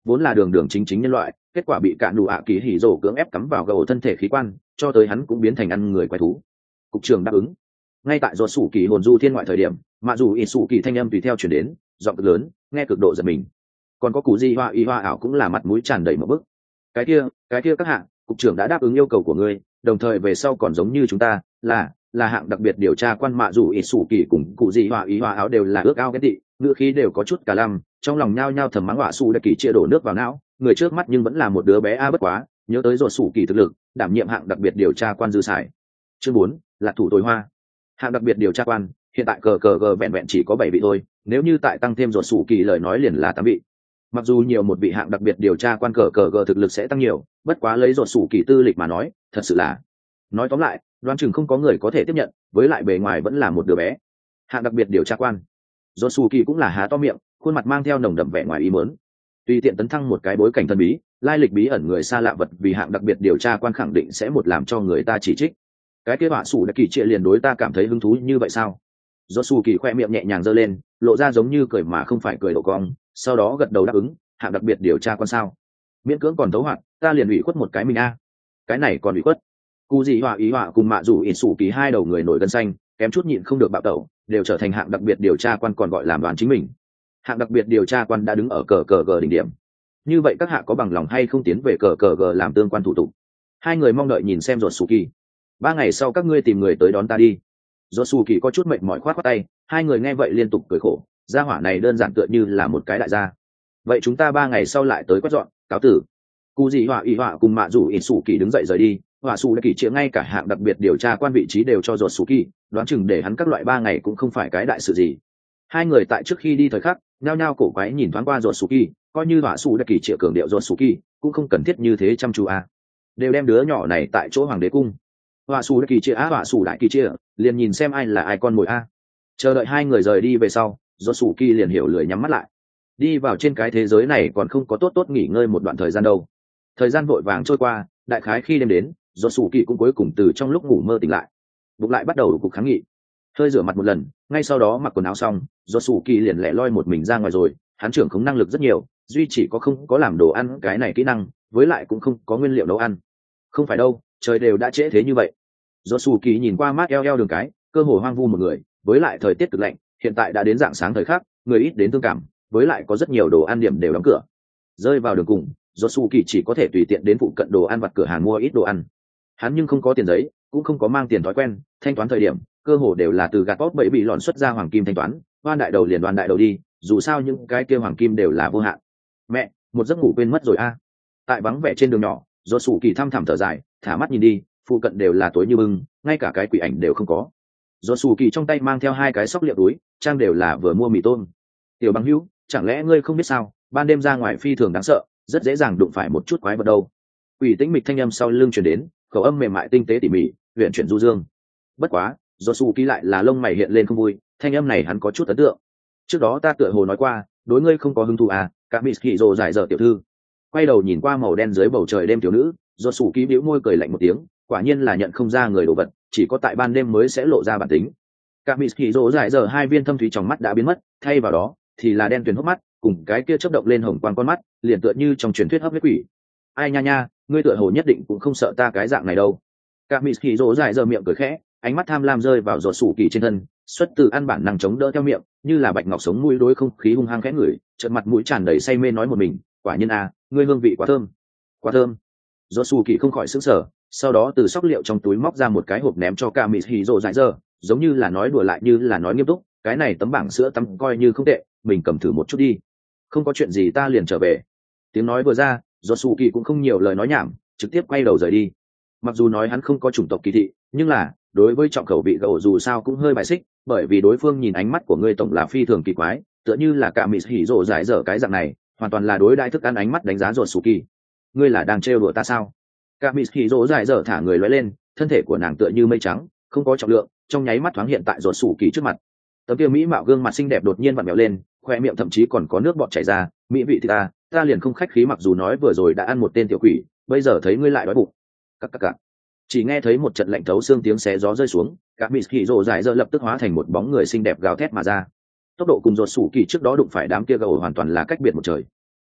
S1: vốn là đường đường chính chính nhân loại, kết quả bị cạn đủ ạ kỳ hỉ rồ cưỡng ép cắm vào gầu thân thể khí quan, cho tới hắn cũng biến thành ăn người quái thú. Cục trưởng đáp ứng. Ngay tại do sủ kỳ hồn du thiên ngoại thời điểm, mặc dù ít sủ kỳ thanh âm tùy theo chuyển đến, giọng cực lớn, nghe cực độ giật mình. Còn có cụ di hoa y hoa ảo cũng là mặt mũi tràn đầy một bức. Cái kia, cái kia các hạng, cục trưởng đã đáp ứng yêu cầu của ngươi, đồng thời về sau còn giống như chúng ta, là là hạng đặc biệt điều tra quan mạ dù ít sủ kỳ cùng cụ gì hòa ý hòa áo đều là ước ao ghét tị, ngữ khí đều có chút cả lăm, trong lòng nhao nhao thầm mắng họa sủ đã kỳ chia đổ nước vào não, người trước mắt nhưng vẫn là một đứa bé a bất quá, nhớ tới rồi sủ kỳ thực lực, đảm nhiệm hạng đặc biệt điều tra quan dư xài. Chương bốn là thủ tối hoa. Hạng đặc biệt điều tra quan, hiện tại cờ cờ gờ vẹn vẹn chỉ có bảy vị thôi, nếu như tại tăng thêm rồi sủ kỳ lời nói liền là tám vị. Mặc dù nhiều một vị hạng đặc biệt điều tra quan cờ cờ gờ thực lực sẽ tăng nhiều, bất quá lấy rồi sủ kỳ tư lịch mà nói, thật sự là nói tóm lại đoán chừng không có người có thể tiếp nhận, với lại bề ngoài vẫn là một đứa bé. Hạng đặc biệt điều tra quan do su kỳ cũng là há to miệng, khuôn mặt mang theo nồng đậm vẻ ngoài ý muốn. Tùy tiện tấn thăng một cái bối cảnh thần bí, lai lịch bí ẩn người xa lạ vật vì hạng đặc biệt điều tra quan khẳng định sẽ một làm cho người ta chỉ trích. Cái kia họa sủ đã kỳ trịa liền đối ta cảm thấy hứng thú như vậy sao? Do su kỳ khoe miệng nhẹ nhàng giơ lên, lộ ra giống như cười mà không phải cười độ cong, sau đó gật đầu đáp ứng. Hạng đặc biệt điều tra quan sao? Miễn cưỡng còn thấu hoạt, ta liền ủy khuất một cái mình a. Cái này còn ủy khuất? Cụ gì họa ý họa cùng mạ rủ ỉn sủ kỳ hai đầu người nổi gân xanh, kém chút nhịn không được bạo tẩu, đều trở thành hạng đặc biệt điều tra quan, còn gọi làm đoán chính mình. Hạng đặc biệt điều tra quan đã đứng ở cờ cờ g đỉnh điểm. Như vậy các hạ có bằng lòng hay không tiến về cờ cờ g làm tương quan thủ tục? Hai người mong đợi nhìn xem ruột sủ kỳ. Ba ngày sau các ngươi tìm người tới đón ta đi. Ruột sủ kỳ có chút mệt mỏi khoát khoát tay, hai người nghe vậy liên tục cười khổ, gia hỏa này đơn giản tựa như là một cái đại gia. Vậy chúng ta ba ngày sau lại tới quét dọn, cáo tử. Cụ gì họa ý họa cùng mạ rủ ỉn sủ kỳ đứng dậy rời đi. Họa sủ đã kỳ chĩa ngay cả hạng đặc biệt điều tra quan vị trí đều cho ruột sủ kỳ, đoán chừng để hắn các loại ba ngày cũng không phải cái đại sự gì. Hai người tại trước khi đi thời khắc nhao nhao cổ quái nhìn thoáng qua ruột sủ kỳ, coi như họa sủ đã kỳ chĩa cường điệu ruột sủ kỳ cũng không cần thiết như thế chăm chú à. Đều đem đứa nhỏ này tại chỗ hoàng đế cung. Họa sủ đã kỳ chĩa á họa sủ đại kỳ chĩa liền nhìn xem ai là ai con mồi a. Chờ đợi hai người rời đi về sau, ruột sủ kỳ liền hiểu lười nhắm mắt lại. Đi vào trên cái thế giới này còn không có tốt tốt nghỉ ngơi một đoạn thời gian đâu. Thời gian vội vàng trôi qua, đại khái khi đêm đến, do sủ kỳ cũng cuối cùng từ trong lúc ngủ mơ tỉnh lại, bụng lại bắt đầu cục kháng nghị. Hơi rửa mặt một lần, ngay sau đó mặc quần áo xong, do sủ kỳ liền lẻ loi một mình ra ngoài rồi. Hắn trưởng không năng lực rất nhiều, duy chỉ có không có làm đồ ăn cái này kỹ năng, với lại cũng không có nguyên liệu nấu ăn. Không phải đâu, trời đều đã trễ thế như vậy. Do sủ kỳ nhìn qua mát eo eo đường cái, cơ hồ hoang vu một người, với lại thời tiết cực lạnh, hiện tại đã đến dạng sáng thời khắc, người ít đến thương cảm, với lại có rất nhiều đồ ăn điểm đều đóng cửa. Rơi vào đường cùng, Josuke chỉ có thể tùy tiện đến phụ cận đồ ăn vặt cửa hàng mua ít đồ ăn. Hắn nhưng không có tiền giấy, cũng không có mang tiền thói quen, thanh toán thời điểm, cơ hồ đều là từ gạt bóp bẫy bị lọn xuất ra hoàng kim thanh toán, đoan đại đầu liền đoan đại đầu đi, dù sao những cái kia hoàng kim đều là vô hạn. Mẹ, một giấc ngủ quên mất rồi a. Tại vắng vẻ trên đường nhỏ, Josuke thăm thẳm thở dài, thả mắt nhìn đi, phụ cận đều là tối như bưng, ngay cả cái quỷ ảnh đều không có. Josuke trong tay mang theo hai cái sóc liệu túi, trang đều là vừa mua mì tôm. Tiểu Bằng Hữu, chẳng lẽ ngươi không biết sao, ban đêm ra ngoài phi thường đáng sợ, rất dễ dàng đụng phải một chút quái vật đâu. Quỷ tĩnh mịch thanh âm sau lưng truyền đến, khẩu âm mềm mại tinh tế tỉ mỉ, huyền chuyển du dương. Bất quá, Josuke lại là lông mày hiện lên không vui, thanh âm này hắn có chút ấn tượng. Trước đó ta tựa hồ nói qua, đối ngươi không có hứng thú à? Cả Mitsuki giải dở tiểu thư. Quay đầu nhìn qua màu đen dưới bầu trời đêm tiểu nữ, Josuke bĩu môi cười lạnh một tiếng, quả nhiên là nhận không ra người đồ vật, chỉ có tại ban đêm mới sẽ lộ ra bản tính. Cả Mitsuki giải dở hai viên thâm thúy trong mắt đã biến mất, thay vào đó thì là đen tuyền hốc mắt, cùng cái kia chớp động lên hồng quang con mắt, liền tựa như trong truyền thuyết hấp huyết quỷ. Ai nha nha, ngươi tựa hồ nhất định cũng không sợ ta cái dạng này đâu. Cả Mitsuki giải dở miệng cười khẽ, ánh mắt tham lam rơi vào Josuke trên thân, xuất từ ăn bản năng chống đỡ theo miệng, như là bạch ngọc sống mũi đối không khí hung hăng khẽ ngửi, chợt mặt mũi tràn đầy say mê nói một mình, quả nhiên à, ngươi hương vị quá thơm, quá thơm. Josuke không khỏi sững sờ, sau đó từ sóc liệu trong túi móc ra một cái hộp ném cho Cả Mitsuki giải dở, giống như là nói đùa lại như là nói nghiêm túc, cái này tấm bảng sữa tắm coi như không tệ, mình cầm thử một chút đi. Không có chuyện gì ta liền trở về. Tiếng nói vừa ra, Josuke cũng không nhiều lời nói nhảm, trực tiếp quay đầu rời đi. Mặc dù nói hắn không có chủng tộc kỳ thị, nhưng là đối với trọng khẩu vị gậu dù sao cũng hơi bài xích, bởi vì đối phương nhìn ánh mắt của ngươi tổng là phi thường kỳ quái, tựa như là Cả Mitsuki giải dở cái dạng này, hoàn toàn là đối đãi thức ăn ánh mắt đánh giá Josuke. Ngươi là đang trêu đùa ta sao? Cả Mitsuki giải dở thả người lóe lên, thân thể của nàng tựa như mây trắng, không có trọng lượng, trong nháy mắt thoáng hiện tại Josuke trước mặt. Tấm kia mỹ mạo gương mặt xinh đẹp đột nhiên vặn vẹo lên, khoe miệng thậm chí còn có nước bọt chảy ra. Mỹ vị thì ta, ta liền không khách khí, mặc dù nói vừa rồi đã ăn một tên tiểu quỷ, bây giờ thấy ngươi lại đói bụng. Cắc cắc cắc. Chỉ nghe thấy một trận lạnh thấu xương tiếng xé gió rơi xuống, cả Mitsuki giải dở lập tức hóa thành một bóng người xinh đẹp gào thét mà ra. Tốc độ cùng Josuke trước đó đụng phải đám kia gầu hoàn toàn là cách biệt một trời.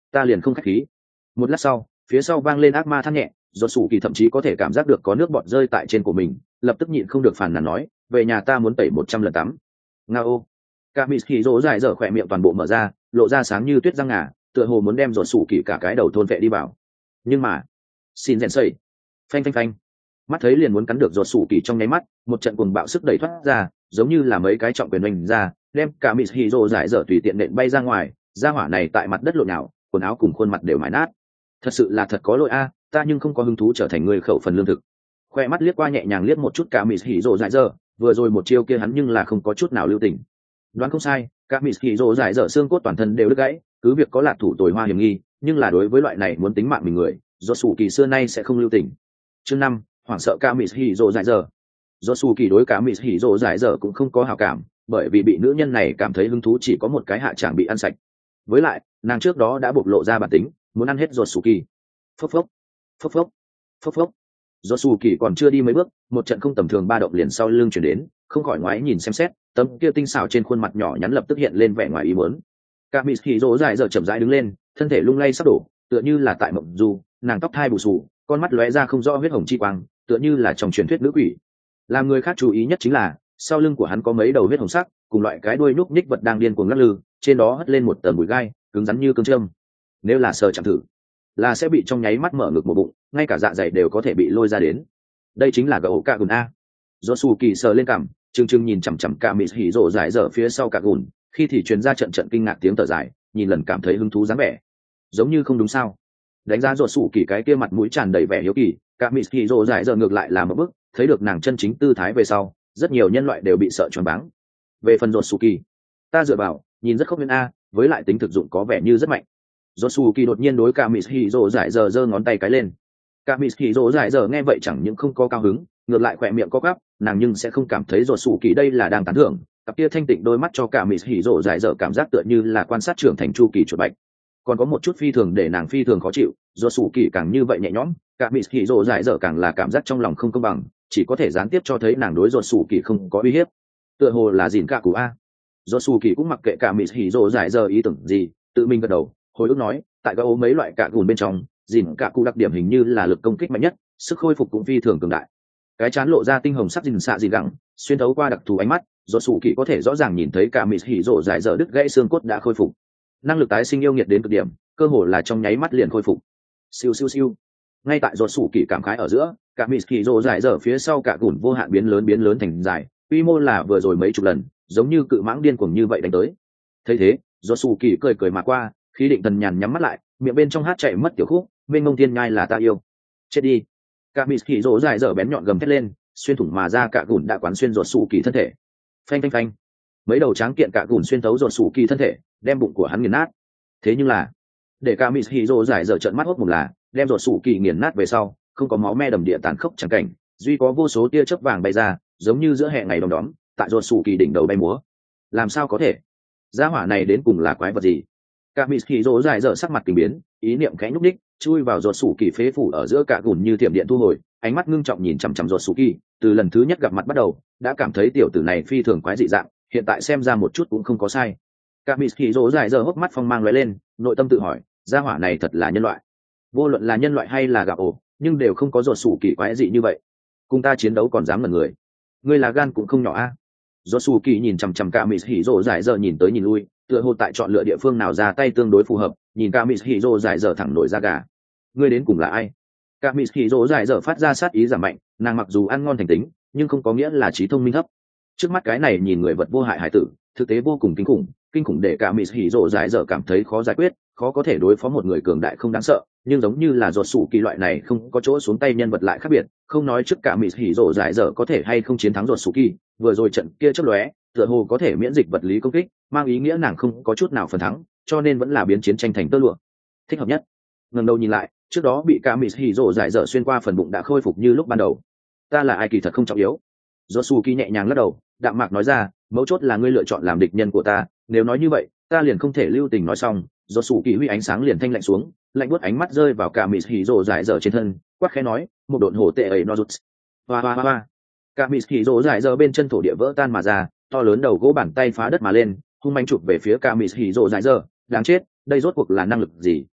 S1: ta liền không khách khí. Một lát sau, phía sau vang lên ác ma than nhẹ, do sủ kỳ thậm chí có thể cảm giác được có nước bọt rơi tại trên của mình, lập tức nhịn không được phàn nàn nói, về nhà ta muốn tẩy một trăm lần tắm. Ngao. Cả mỹ hỉ rỗ dài dở khỏe miệng toàn bộ mở ra, lộ ra sáng như tuyết răng ngà, tựa hồ muốn đem dột sủ kỳ cả cái đầu thôn vệ đi vào. Nhưng mà, xin rèn xây, phanh phanh phanh, mắt thấy liền muốn cắn được dột sủ kỳ trong nháy mắt, một trận cuồng bạo sức đẩy thoát ra, giống như là mấy cái trọng quyền oanh ra, đem cả mỹ hỉ rỗ dài dở tùy tiện nện bay ra ngoài, ra hỏa này tại mặt đất lộn nhào, quần áo cùng khuôn mặt đều mài nát. Thật sự là thật có lỗi a, ta nhưng không có hứng thú trở thành người khẩu phần lương thực. Khoe mắt liếc qua nhẹ nhàng liếc một chút cả mỹ hỉ rỗ dài dở, vừa rồi một chiêu kia hắn nhưng là không có chút nào lưu tình. Đoán không sai, các mỹ hỉ rỗ dài dở xương cốt toàn thân đều đứt gãy, cứ việc có lạc thủ tồi hoa hiểm nghi, nhưng là đối với loại này muốn tính mạng mình người, do sủ kỳ xưa nay sẽ không lưu tình. Chương năm, hoảng sợ cả mỹ hỉ rỗ dài dở. Do sủ kỳ đối cả mỹ hỉ rỗ dài dở cũng không có hảo cảm, bởi vì bị nữ nhân này cảm thấy hứng thú chỉ có một cái hạ trạng bị ăn sạch. Với lại, nàng trước đó đã bộc lộ ra bản tính, muốn ăn hết do sủ kỳ. Phốc phốc, phốc phốc, phốc phốc. Do sủ kỳ còn chưa đi mấy bước, một trận không tầm thường ba động liền sau lưng chuyển đến, không khỏi ngoái nhìn xem xét, tấm kia tinh xảo trên khuôn mặt nhỏ nhắn lập tức hiện lên vẻ ngoài ý muốn. Cả mỹ hỉ rỗ dài dở chậm rãi đứng lên, thân thể lung lay sắp đổ, tựa như là tại mộng du, nàng tóc thai bù xù, con mắt lóe ra không rõ huyết hồng chi quang, tựa như là trong truyền thuyết nữ quỷ. Làm người khác chú ý nhất chính là, sau lưng của hắn có mấy đầu huyết hồng sắc, cùng loại cái đuôi núc ních vật đang điên cuồng lắc lư, trên đó hất lên một tầng bụi gai, cứng rắn như cương châm. Nếu là sờ chạm thử, là sẽ bị trong nháy mắt mở ngực một bụng, ngay cả dạ dày đều có thể bị lôi ra đến. Đây chính là gấu cạ gùn a. Do sù kỳ sờ lên cằm, trừng trừng nhìn chằm chằm cả mỹ hỉ rỗ dài dở phía sau cạ gùn, khi thì truyền ra trận trận kinh ngạc tiếng thở dài, nhìn lần cảm thấy hứng thú dáng vẻ, giống như không đúng sao. Đánh giá ruột sủ kỳ cái kia mặt mũi tràn đầy vẻ hiếu kỳ, cả mỹ hỉ rỗ dài dở ngược lại là một bước, thấy được nàng chân chính tư thái về sau, rất nhiều nhân loại đều bị sợ choáng váng. Về phần ruột sủ kỳ, ta dựa vào, nhìn rất không nguyên a, với lại tính thực dụng có vẻ như rất mạnh. Ruột sủ kỳ đột nhiên đối cả mỹ hỉ rỗ dài dở giơ ngón tay cái lên. Cả mỹ hỉ rỗ dài dở nghe vậy chẳng những không có cao hứng, ngược lại khỏe miệng co quắp, nàng nhưng sẽ không cảm thấy ruột sủ kỳ đây là đang tán thưởng, cặp kia thanh tịnh đôi mắt cho cả mỹ hỉ rỗ dài dở cảm giác tựa như là quan sát trưởng thành chu kỳ chuột bạch. Còn có một chút phi thường để nàng phi thường khó chịu, ruột sủ kỳ càng như vậy nhẹ nhõm, cả mỹ hỉ rỗ dài dở càng là cảm giác trong lòng không công bằng, chỉ có thể gián tiếp cho thấy nàng đối ruột sủ kỳ không có uy hiếp. Tựa hồ là gìn cả cú a. Ruột sủ kỳ cũng mặc kệ cả mỹ hỉ rỗ dài dở ý tưởng gì, tự mình gật đầu, hồi ức nói, tại các ố mấy loại cạ gùn bên trong, gìn cả cú đặc điểm hình như là lực công kích mạnh nhất, sức khôi phục cũng phi thường cường đại. Cái chán lộ ra tinh hồng sắc dìn xạ dìn gẳng, xuyên thấu qua đặc thù ánh mắt, do sủ kỳ có thể rõ ràng nhìn thấy cả mỹ hỉ rỗ dài dở đứt gãy xương cốt đã khôi phục, năng lực tái sinh yêu nghiệt đến cực điểm, cơ hồ là trong nháy mắt liền khôi phục. Siêu siêu siêu. Ngay tại do sủ kỳ cảm khái ở giữa, cả mỹ hỉ rỗ dài dở phía sau cả gùn vô hạn biến lớn biến lớn thành dài, quy mô là vừa rồi mấy chục lần, giống như cự mãng điên cuồng như vậy đánh tới. Thấy thế, do sủ kỳ cười cười mà qua, khí định thần nhàn nhắm mắt lại, miệng bên trong hát chạy mất tiểu khúc, mênh mông thiên nhai là ta yêu. Chết đi. Cả mỹ hỉ rỗ dài dở bén nhọn gầm thét lên, xuyên thủng mà ra cả gùn đã quán xuyên ruột sủ kỳ thân thể. Phanh phanh phanh, mấy đầu tráng kiện cả gùn xuyên thấu ruột sủ kỳ thân thể, đem bụng của hắn nghiền nát. Thế nhưng là, để cả mỹ hỉ rỗ dài dở trợn mắt hốt mồm là, đem ruột sủ kỳ nghiền nát về sau, không có máu me đầm địa tàn khốc chẳng cảnh, duy có vô số tia chớp vàng bay ra, giống như giữa hè ngày đom đóm, tại ruột sủ kỳ đỉnh đầu bay múa. Làm sao có thể? Gia hỏa này đến cùng là quái vật gì? Cả mỹ hỉ rỗ dài dở sắc mặt kinh biến, ý niệm khẽ nhúc nhích, chui vào ruột sủ kỳ phế phủ ở giữa cả gùn như thiểm điện thu hồi, ánh mắt ngưng trọng nhìn chằm chằm ruột sủ kỳ, từ lần thứ nhất gặp mặt bắt đầu, đã cảm thấy tiểu tử này phi thường quái dị dạng, hiện tại xem ra một chút cũng không có sai. Cả mỹ hỉ rỗ dài dở hốc mắt phong mang lóe lên, nội tâm tự hỏi, gia hỏa này thật là nhân loại. Vô luận là nhân loại hay là gạo ổ, nhưng đều không có ruột sủ kỳ quái dị như vậy. Cùng ta chiến đấu còn dám ngẩn người, ngươi là gan cũng không nhỏ a. Ruột sủ kỳ nhìn chằm chằm cả mỹ hỉ rỗ dài dở nhìn tới nhìn lui, tựa hồ tại chọn lựa địa phương nào ra tay tương đối phù hợp, nhìn cả mỹ hỉ rỗ dài dở thẳng nổi da gà. Ngươi đến cùng là ai? Cả mỹ hỉ rỗ dài dở phát ra sát ý giảm mạnh, nàng mặc dù ăn ngon thành tính, nhưng không có nghĩa là trí thông minh thấp. Trước mắt cái này nhìn người vật vô hại hải tử, thực tế vô cùng kinh khủng, kinh khủng để cả mỹ hỉ rỗ dài dở cảm thấy khó giải quyết, khó có thể đối phó một người cường đại không đáng sợ, nhưng giống như là ruột sủ kỳ loại này không có chỗ xuống tay nhân vật lại khác biệt, không nói trước cả mỹ hỉ rỗ dài dở có thể hay không chiến thắng ruột sủ kỳ, vừa rồi trận kia chớp lóe, tựa hồ có thể miễn dịch vật lý công kích, mang ý nghĩa nàng không có chút nào phần thắng, cho nên vẫn là biến chiến tranh thành tơ lụa, thích hợp nhất. Ngẩng đầu nhìn lại, trước đó bị cả mỹ hỉ rỗ dài dở xuyên qua phần bụng đã khôi phục như lúc ban đầu. Ta là ai kỳ thật không trọng yếu. Ruột sủ kỳ nhẹ nhàng lắc đầu, đạm mạc nói ra, mấu chốt là ngươi lựa chọn làm địch nhân của ta, nếu nói như vậy, ta liền không thể lưu tình nói xong. Ruột sủ kỳ huy ánh sáng liền thanh lạnh xuống, lạnh buốt ánh mắt rơi vào cả mỹ hỉ rỗ dài dở trên thân, quát khẽ nói, một độn hổ tệ ấy nó rụt. Hoa hoa hoa. Cả mỹ hỉ rỗ dài dở bên chân thổ địa vỡ tan mà ra, to lớn đầu gỗ bàn tay phá đất mà lên, hung manh chụp về phía cả mỹ hỉ rỗ dài dở. Đáng chết, đây rốt cuộc là năng lực gì?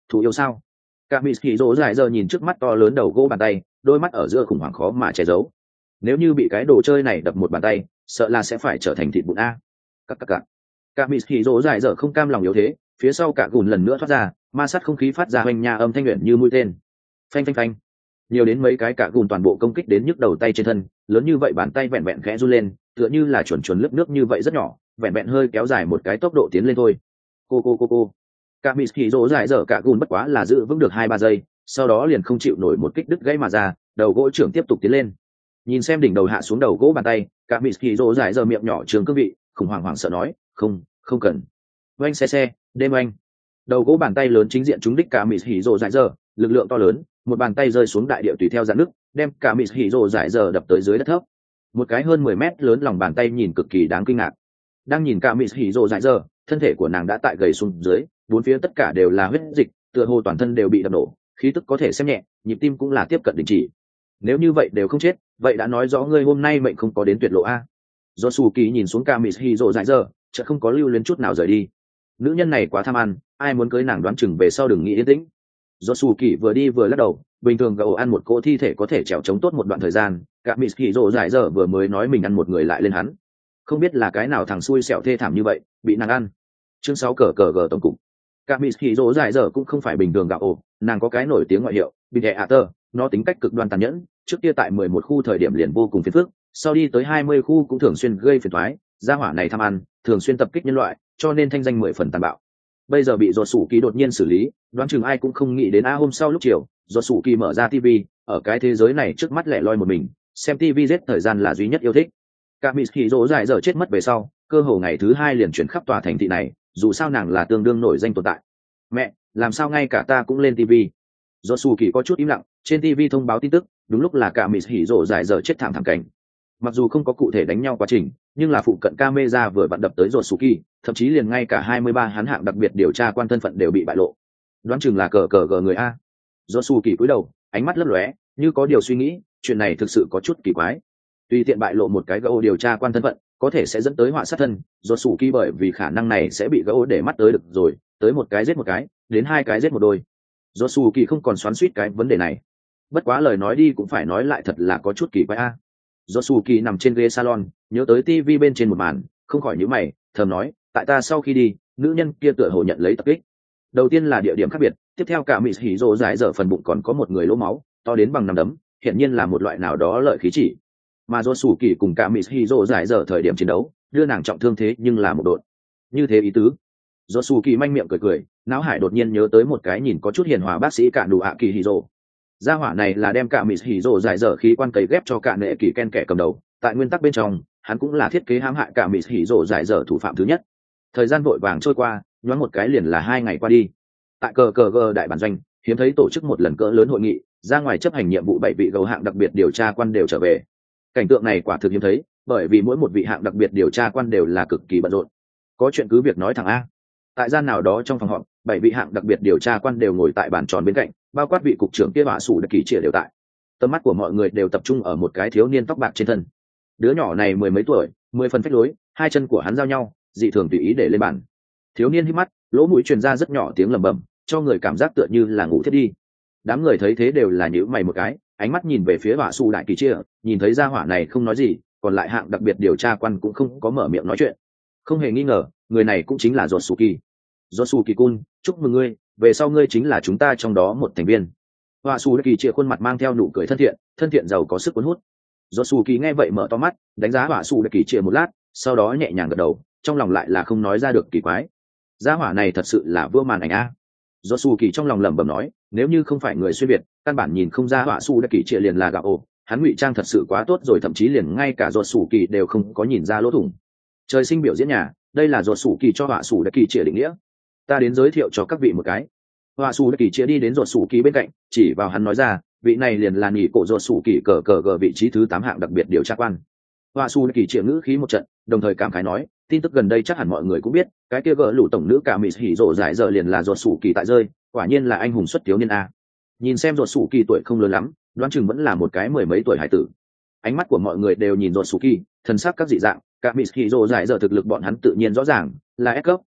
S1: Thủ yêu sao? Cả mỹ hỉ rồ dài giờ nhìn trước mắt to lớn đầu gỗ bàn tay, đôi mắt ở giữa khủng hoảng khó mà che giấu. Nếu như bị cái đồ chơi này đập một bàn tay, sợ là sẽ phải trở thành thịt bụng a. Các các các. Cả mỹ hỉ rồ dài giờ không cam lòng yếu thế, phía sau cả gùn lần nữa thoát ra, ma sát không khí phát ra hoành nha âm thanh luyện như mũi tên. Phanh phanh phanh. Nhiều đến mấy cái cả gùn toàn bộ công kích đến nhức đầu tay trên thân, lớn như vậy bàn tay vẹn vẹn khẽ run lên, tựa như là chuẩn chuẩn lướt nước như vậy rất nhỏ, vẹn vẹn hơi kéo dài một cái tốc độ tiến lên thôi. Cô cô cô cô. Cả mỹ hỉ rồ dài dở cả gùn bất quá là giữ vững được hai ba giây, sau đó liền không chịu nổi một kích đứt gãy mà ra, đầu gỗ trưởng tiếp tục tiến lên. Nhìn xem đỉnh đầu hạ xuống đầu gỗ bàn tay, cả mỹ hỉ rồ dài dở miệng nhỏ trường cương vị, khủng hoảng hoảng sợ nói, không, không cần. Oanh xe xe, đêm oanh. Đầu gỗ bàn tay lớn chính diện trúng đích cả mỹ hỉ rồ dài dở, lực lượng to lớn, một bàn tay rơi xuống đại địa tùy theo dạn nước, đem cả mỹ hỉ rồ dài dở đập tới dưới đất thấp. Một cái hơn mười mét lớn lòng bàn tay nhìn cực kỳ đáng kinh ngạc. Đang nhìn cả mỹ hỉ rồ dài dở, thân thể của nàng đã tại gầy xuống dưới, bốn phía tất cả đều là huyết dịch, tựa hồ toàn thân đều bị đập nổ, khí tức có thể xem nhẹ, nhịp tim cũng là tiếp cận đình chỉ. Nếu như vậy đều không chết, vậy đã nói rõ ngươi hôm nay mệnh không có đến tuyệt lộ a. Do Sù Kỳ nhìn xuống Kamihizo dại dơ, chợt không có lưu luyến chút nào rời đi. Nữ nhân này quá tham ăn, ai muốn cưới nàng đoán chừng về sau đừng nghĩ yên tĩnh. Do Sù Kỳ vừa đi vừa lắc đầu, bình thường gầu ăn một cỗ thi thể có thể trèo chống tốt một đoạn thời gian, Kamihizo dại dơ vừa mới nói mình ăn một người lại lên hắn. Không biết là cái nào thằng xui xẻo thê thảm như vậy, bị nàng ăn. Chương sáu cờ cờ gờ tổng cục. Kamihizo dại dơ cũng không phải bình thường gạo ổ, nàng có cái nổi tiếng ngoại hiệu, Binheater, nó tính cách cực đoan tàn nhẫn, trước kia tại mười một khu thời điểm liền vô cùng phiền phức, sau đi tới hai mươi khu cũng thường xuyên gây phiền toái, gia hỏa này tham ăn, thường xuyên tập kích nhân loại, cho nên thanh danh mười phần tàn bạo. Bây giờ bị Rốt Sủ Kỳ đột nhiên xử lý, đoán chừng ai cũng không nghĩ đến a hôm sau lúc chiều, Rốt Sủ Kỳ mở ra ti vi, ở cái thế giới này trước mắt lẻ loi một mình, xem ti vi giết thời gian là duy nhất yêu thích. Kamihizo dại dở chết mất về sau, cơ hồ ngày thứ hai liền chuyển khắp tòa thành thị này, dù sao nàng là tương đương nổi danh tồn tại. Mẹ, làm sao ngay cả ta cũng lên ti vi? Rốt Sủ Kỳ có chút im lặng, trên ti vi thông báo tin tức, đúng lúc là Kamihizo dại dở chết thảm thảm cảnh. Mặc dù không có cụ thể đánh nhau quá trình, nhưng là phụ cận camera vừa vặn đập tới Rốt Sủ Kỳ, thậm chí liền ngay cả hai mươi ba hắn hạng đặc biệt điều tra quan thân phận đều bị bại lộ. Đoán chừng là cờ cờ gờ người a. Rốt Sủ Kỳ cúi đầu, ánh mắt lấp lóe, như có điều suy nghĩ, chuyện này thực sự có chút kỳ quái. Tùy tiện bại lộ một cái gỗ điều tra quan thân phận, có thể sẽ dẫn tới họa sát thân, Rốt Sủ Kỳ bởi vì khả năng này sẽ bị gỗ để mắt tới được rồi, tới một cái giết một cái, đến hai cái giết một đôi. Rốt Sủ Kỳ không còn xoắn xuýt cái vấn đề này. Bất quá lời nói đi cũng phải nói lại thật là có chút kỳ quái a. Do Sù Kỳ nằm trên ghế salon, nhớ tới tivi bên trên một màn, không khỏi nhíu mày, thầm nói, tại ta sau khi đi, nữ nhân kia tựa hồ nhận lấy tập kích. Đầu tiên là địa điểm khác biệt, tiếp theo cả mỹ hỉ rồ giải dở phần bụng còn có một người lỗ máu, to đến bằng nắm đấm, hiển nhiên là một loại nào đó lợi khí chỉ. Mà do Sù Kỳ cùng cả mỹ hỉ rồ giải dở thời điểm chiến đấu, đưa nàng trọng thương thế nhưng là một đột. Như thế ý tứ. Do Sù Kỳ manh miệng cười cười, não hải đột nhiên nhớ tới một cái nhìn có chút hiền hòa bác sĩ cả đủ ạ kỳ hỉ rồ. Gia hỏa này là đem cả mỹ hỉ rồ giải dở khí quan cấy ghép cho cả nệ kỳ ken kẻ cầm đầu, tại nguyên tắc bên trong hắn cũng là thiết kế hãm hại cả mỹ hỉ rồ giải dở thủ phạm thứ nhất. Thời gian vội vàng trôi qua, nhoáng một cái liền là hai ngày qua đi. Tại cờ cờ gờ đại bản doanh, hiếm thấy tổ chức một lần cỡ lớn hội nghị, ra ngoài chấp hành nhiệm vụ bảy vị gấu hạng đặc biệt điều tra quan đều trở về. Cảnh tượng này quả thực hiếm thấy, bởi vì mỗi một vị hạng đặc biệt điều tra quan đều là cực kỳ bận rộn. Có chuyện cứ việc nói thẳng a. Tại gian nào đó trong phòng họp, bảy vị hạng đặc biệt điều tra quan đều ngồi tại bàn tròn bên cạnh, bao quát vị cục trưởng kia họa sủ đặc kỳ chia đều tại. Tầm mắt của mọi người đều tập trung ở một cái thiếu niên tóc bạc trên thân. Đứa nhỏ này mười mấy tuổi, mười phần phách lối, hai chân của hắn giao nhau, dị thường tùy ý để lên bàn. Thiếu niên hít mắt, lỗ mũi truyền ra rất nhỏ tiếng lẩm bẩm, cho người cảm giác tựa như là ngủ thiết đi. Đám người thấy thế đều là nhíu mày một cái, ánh mắt nhìn về phía họa sủ đại kỳ chia, nhìn thấy gia hỏa này không nói gì, còn lại hạng đặc biệt điều tra quan cũng không có mở miệng nói chuyện. Không hề nghi ngờ, người này cũng chính là Rốt Sủ Kỳ. Rốt Sủ Kỳ Cun, chúc mừng ngươi, về sau ngươi chính là chúng ta trong đó một thành viên. Họa Sủ Kỳ chia khuôn mặt mang theo nụ cười thân thiện, thân thiện giàu có sức cuốn hút. Rốt Sủ Kỳ nghe vậy mở to mắt, đánh giá Họa Sủ Kỳ chia một lát, sau đó nhẹ nhàng gật đầu, trong lòng lại là không nói ra được kỳ quái. Gia hỏa này thật sự là vua màn ảnh a. Rốt Sủ Kỳ trong lòng lẩm bẩm nói, nếu như không phải người xuyên việt, căn bản nhìn không ra Họa Sủ Kỳ chia liền là gạo ổ, hắn ngụy trang thật sự quá tốt rồi, thậm chí liền ngay cả Rốt Sủ Kỳ đều không có nhìn ra lỗ thủng. Trời sinh biểu diễn nhà, đây là Rốt Sủ Kỳ cho Họa Sủ Kỳ chia định nghĩa. Ta đến giới thiệu cho các vị một cái. Họa Sủ Kỳ chia đi đến Rốt Sủ Kỳ bên cạnh, chỉ vào hắn nói ra, vị này liền là nhị cổ Rốt Sủ Kỳ cờ cờ gờ vị trí thứ tám hạng đặc biệt điều tra quan. Họa Sủ Kỳ chia ngữ khí một trận, đồng thời cảm khái nói, tin tức gần đây chắc hẳn mọi người cũng biết, cái kia gỡ lũ tổng nữ cả mỹ hỉ rồ giải giờ liền là Rốt Sủ Kỳ tại rơi, quả nhiên là anh hùng xuất thiếu niên a. Nhìn xem Rốt Sủ Kỳ tuổi không lớn lắm, đoán chừng vẫn là một cái mười mấy tuổi hải tử. Ánh mắt của mọi người đều nhìn Rốt Sủ Kỳ, thần sắc các dị dạng, cả mỹ hỉ rồ giải giờ thực lực bọn hắn tự nhiên rõ ràng, là S cấp,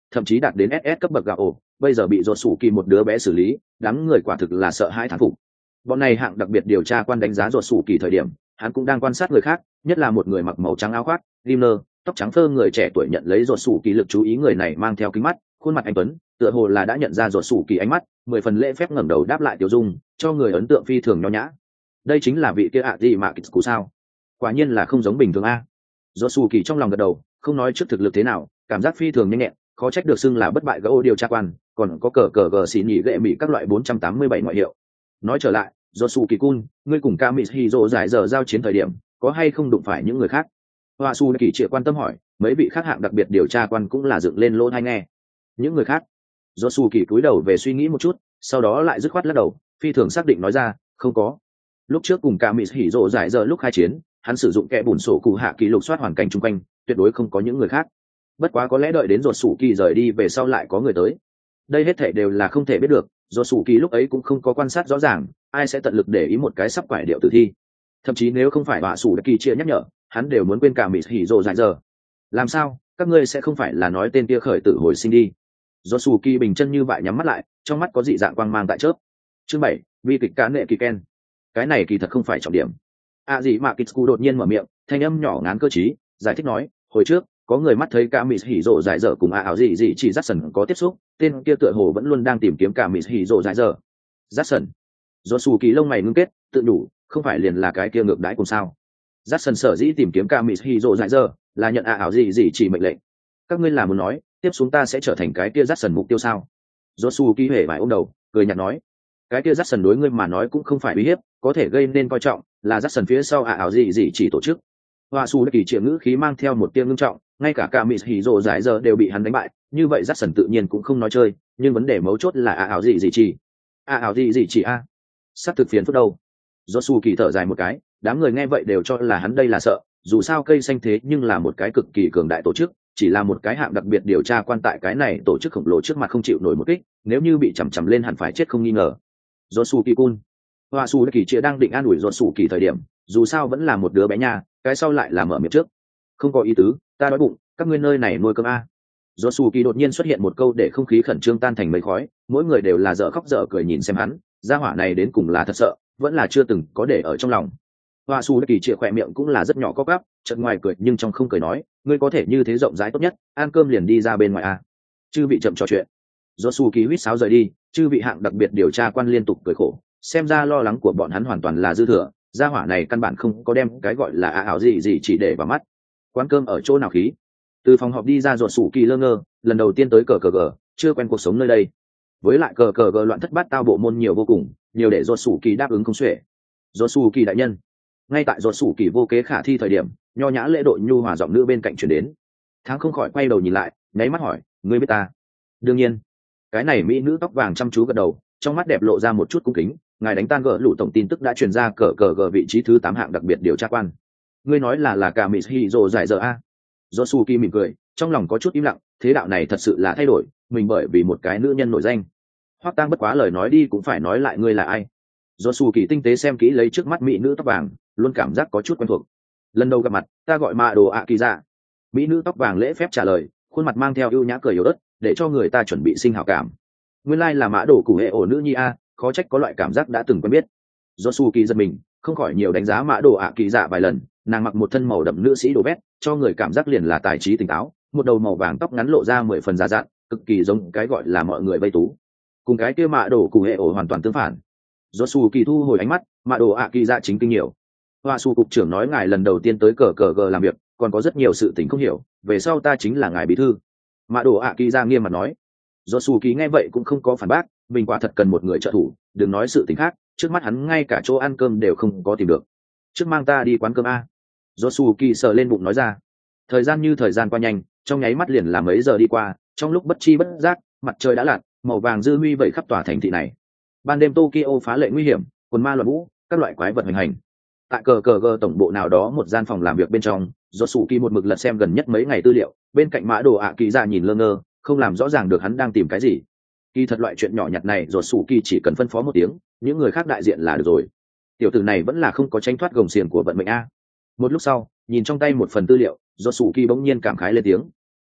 S1: thậm chí đạt đến ét ét cấp bậc gạo ổ, bây giờ bị rột sủ kỳ một đứa bé xử lý, đám người quả thực là sợ hãi thán phục. Bọn này hạng đặc biệt điều tra quan đánh giá rột sủ kỳ thời điểm, hắn cũng đang quan sát người khác, nhất là một người mặc màu trắng áo khoác, Gimler, tóc trắng phơ người trẻ tuổi nhận lấy rột sủ kỳ lực chú ý. Người này mang theo kính mắt, khuôn mặt anh tuấn, tựa hồ là đã nhận ra rột sủ kỳ ánh mắt, mười phần lễ phép ngẩng đầu đáp lại tiểu dung, cho người ấn tượng phi thường nho nhã. Đây chính là vị kia ạ gì mà kịch cú sao? Quả nhiên là không giống bình thường a. Rột sủ kỳ trong lòng gật đầu, không nói trước thực lực thế nào, cảm giác phi thường nhanh nhẹn, khó trách được xưng là bất bại gỗ điều tra quan, còn có cờ cờ gờ xì nhị gệ mỹ các loại bốn trăm tám mươi bảy ngoại hiệu. Nói trở lại, Josu Kỳ-kun, ngươi cùng Kamishiro giải giờ giao chiến thời điểm, có hay không đụng phải những người khác? Hoa Su Kỳ Triệu quan tâm hỏi, mấy vị khác hạng đặc biệt điều tra quan cũng là dựng lên lỗ tai nghe. Những người khác? Josu Kỳ cúi đầu về suy nghĩ một chút, sau đó lại dứt khoát lắc đầu, phi thường xác định nói ra, không có. Lúc trước cùng Kamishiro giải giờ lúc khai chiến, hắn sử dụng kẽ bùn sổ cụ hạ kỳ lục soát hoàn cảnh chung quanh, tuyệt đối không có những người khác. Bất quá có lẽ đợi đến Josu Kỳ rời đi về sau lại có người tới. Đây hết thảy đều là không thể biết được, Josu Kỳ lúc ấy cũng không có quan sát rõ ràng, ai sẽ tận lực để ý một cái sắp quải điệu tử thi. Thậm chí nếu không phải Hoa Su Kỳ chia nhắc nhở, hắn đều muốn quên cả Kamishiro giải giờ. Làm sao, các ngươi sẽ không phải là nói tên kia khởi tử hồi sinh đi? Josu Kỳ bình chân như vậy nhắm mắt lại, trong mắt có dị dạng quang mang tại chớp. Chương bảy, vi kịch cá nệ kỳ ken. Cái này kỳ thật không phải trọng điểm. À gì mà Kitsu đột nhiên mở miệng, thanh âm nhỏ ngán cơ trí, giải thích nói, hồi trước có người mắt thấy Kamishiro giải dở cùng a áo gì gì chỉ Jackson có tiếp xúc, tên kia tựa hồ vẫn luôn đang tìm kiếm Kamishiro giải dở. Jackson. Josu Kỳ lông mày ngưng kết, tự đủ, không phải liền là cái kia ngược đãi cùng sao? Jackson sở dĩ tìm kiếm Kamishiro giải dở, là nhận a áo gì gì chỉ mệnh lệnh. Các ngươi là muốn nói, tiếp xuống ta sẽ trở thành cái kia Jackson mục tiêu sao? Josu Kỳ hề bại ôm đầu, cười nhạt nói, cái kia Jackson đối ngươi mà nói cũng không phải uy hiếp, có thể gây nên coi trọng, là Jackson phía sau a áo gì gì chỉ tổ chức. Hoa Su Kỳ triệu ngữ khí mang theo một tia ngưng trọng, ngay cả Kamishiro giải giờ đều bị hắn đánh bại, như vậy Jackson tự nhiên cũng không nói chơi, nhưng vấn đề mấu chốt là a áo gì gì chỉ. A áo gì gì chỉ a? Sắp thực phiền phức đâu. Josu Kỳ thở dài một cái, đám người nghe vậy đều cho là hắn đây là sợ, dù sao cây xanh thế nhưng là một cái cực kỳ cường đại tổ chức, chỉ là một cái hạng đặc biệt điều tra quan tại cái này tổ chức khổng lồ trước mặt không chịu nổi một kích, nếu như bị chằm chằm lên hẳn phải chết không nghi ngờ. Josu Kỳ-kun. Hoa Su Kỳ chia đang định an ủi Josu Kỳ thời điểm, dù sao vẫn là một đứa bé nha, cái sau lại là mở miệng trước. Không có ý tứ, ta đói bụng, các ngươi nơi này nuôi cơm a. Josu Kỳ đột nhiên xuất hiện một câu để không khí khẩn trương tan thành mây khói, mỗi người đều là dở khóc dở cười nhìn xem hắn, gia hỏa này đến cùng là thật sợ, vẫn là chưa từng có để ở trong lòng. Hoa Su Kỳ chia khỏe miệng cũng là rất nhỏ có gắp, chợt ngoài cười nhưng trong không cười nói, ngươi có thể như thế rộng rãi tốt nhất, ăn cơm liền đi ra bên ngoài a. Chư vị chậm trò chuyện. Josu Kỳ huýt sáo rời đi, chư vị hạng đặc biệt điều tra quan liên tục cười khổ, xem ra lo lắng của bọn hắn hoàn toàn là dư thừa, gia hỏa này căn bản không có đem cái gọi là á ảo gì gì chỉ để vào mắt. Quán cơm ở chỗ nào khí? Từ phòng họp đi ra Josu Kỳ lơ ngơ, lần đầu tiên tới cờ cờ gờ, chưa quen cuộc sống nơi đây. Với lại cờ cờ gờ loạn thất bát tao bộ môn nhiều vô cùng, nhiều để Josu Kỳ đáp ứng không xuể. Josu Kỳ đại nhân. Ngay tại Josu Kỳ vô kế khả thi thời điểm, nho nhã lễ độ nhu hòa giọng nữ bên cạnh truyền đến. Tháng không khỏi quay đầu nhìn lại, nháy mắt hỏi, ngươi biết ta? Đương nhiên. Cái này mỹ nữ tóc vàng chăm chú gật đầu, trong mắt đẹp lộ ra một chút cung kính, ngài đánh tan gỡ lũ tổng tin tức đã truyền ra cờ cờ gờ vị trí thứ tám hạng đặc biệt điều tra quan. Ngươi nói là là Kamishiro giải giờ a? Josu Kỳ mỉm cười, trong lòng có chút im lặng, thế đạo này thật sự là thay đổi, mình bởi vì một cái nữ nhân nổi danh. Hoắc Tang bất quá lời nói đi cũng phải nói lại ngươi là ai. Josu Kỳ tinh tế xem kỹ lấy trước mắt mỹ nữ tóc vàng, luôn cảm giác có chút quen thuộc. Lần đầu gặp mặt, ta gọi Mạ Đồ ạ Kỳ Dạ. Mỹ nữ tóc vàng lễ phép trả lời, khuôn mặt mang theo ưu nhã cười yếu ớt, để cho người ta chuẩn bị sinh hảo cảm. Nguyên lai like là Mã Đồ Củ Hệ ổ nữ nhi a, khó trách có loại cảm giác đã từng quen biết. Josu Kỳ giật mình, không khỏi nhiều đánh giá Mã Đồ ạ Kỳ Dạ vài lần, nàng mặc một thân màu đậm nữ sĩ đồ vét, cho người cảm giác liền là tài trí tỉnh táo, một đầu màu vàng tóc ngắn lộ ra mười phần già dặn, cực kỳ giống cái gọi là mọi người vây tú. Cùng cái kia Mã Đồ Củ Hệ ổ hoàn toàn tương phản. Josu Kỳ thu hồi ánh mắt, Mã Đồ ạ Kỳ Dạ chính kinh nhiều. Hoa Su cục trưởng nói ngài lần đầu tiên tới cờ cờ gờ làm việc, còn có rất nhiều sự tình không hiểu, về sau ta chính là ngài bí thư. Mã Đồ ạ Kỳ Dạ nghiêm mặt nói. Josu Kỳ nghe vậy cũng không có phản bác, mình quả thật cần một người trợ thủ, đừng nói sự tình khác, trước mắt hắn ngay cả chỗ ăn cơm đều không có tìm được. Trước mang ta đi quán cơm a. Josu Kỳ sờ lên bụng nói ra. Thời gian như thời gian qua nhanh, trong nháy mắt liền là mấy giờ đi qua, trong lúc bất chi bất giác, mặt trời đã lặn, màu vàng dư huy vẩy khắp tòa thành thị này. Ban đêm Tokyo phá lệ nguy hiểm, quần ma loạn vũ, các loại quái vật hoành hành. Tại cờ cờ gờ tổng bộ nào đó một gian phòng làm việc bên trong, Josu Kỳ một mực lật xem gần nhất mấy ngày tư liệu, bên cạnh Mã Đồ ạ Kỳ Dạ nhìn lơ ngơ, không làm rõ ràng được hắn đang tìm cái gì. Kỳ thật loại chuyện nhỏ nhặt này Josu Kỳ chỉ cần phân phó một tiếng, những người khác đại diện là được rồi. Tiểu tử này vẫn là không có tránh thoát gồng xiềng của vận mệnh a. Một lúc sau, nhìn trong tay một phần tư liệu, Josu Kỳ bỗng nhiên cảm khái lên tiếng.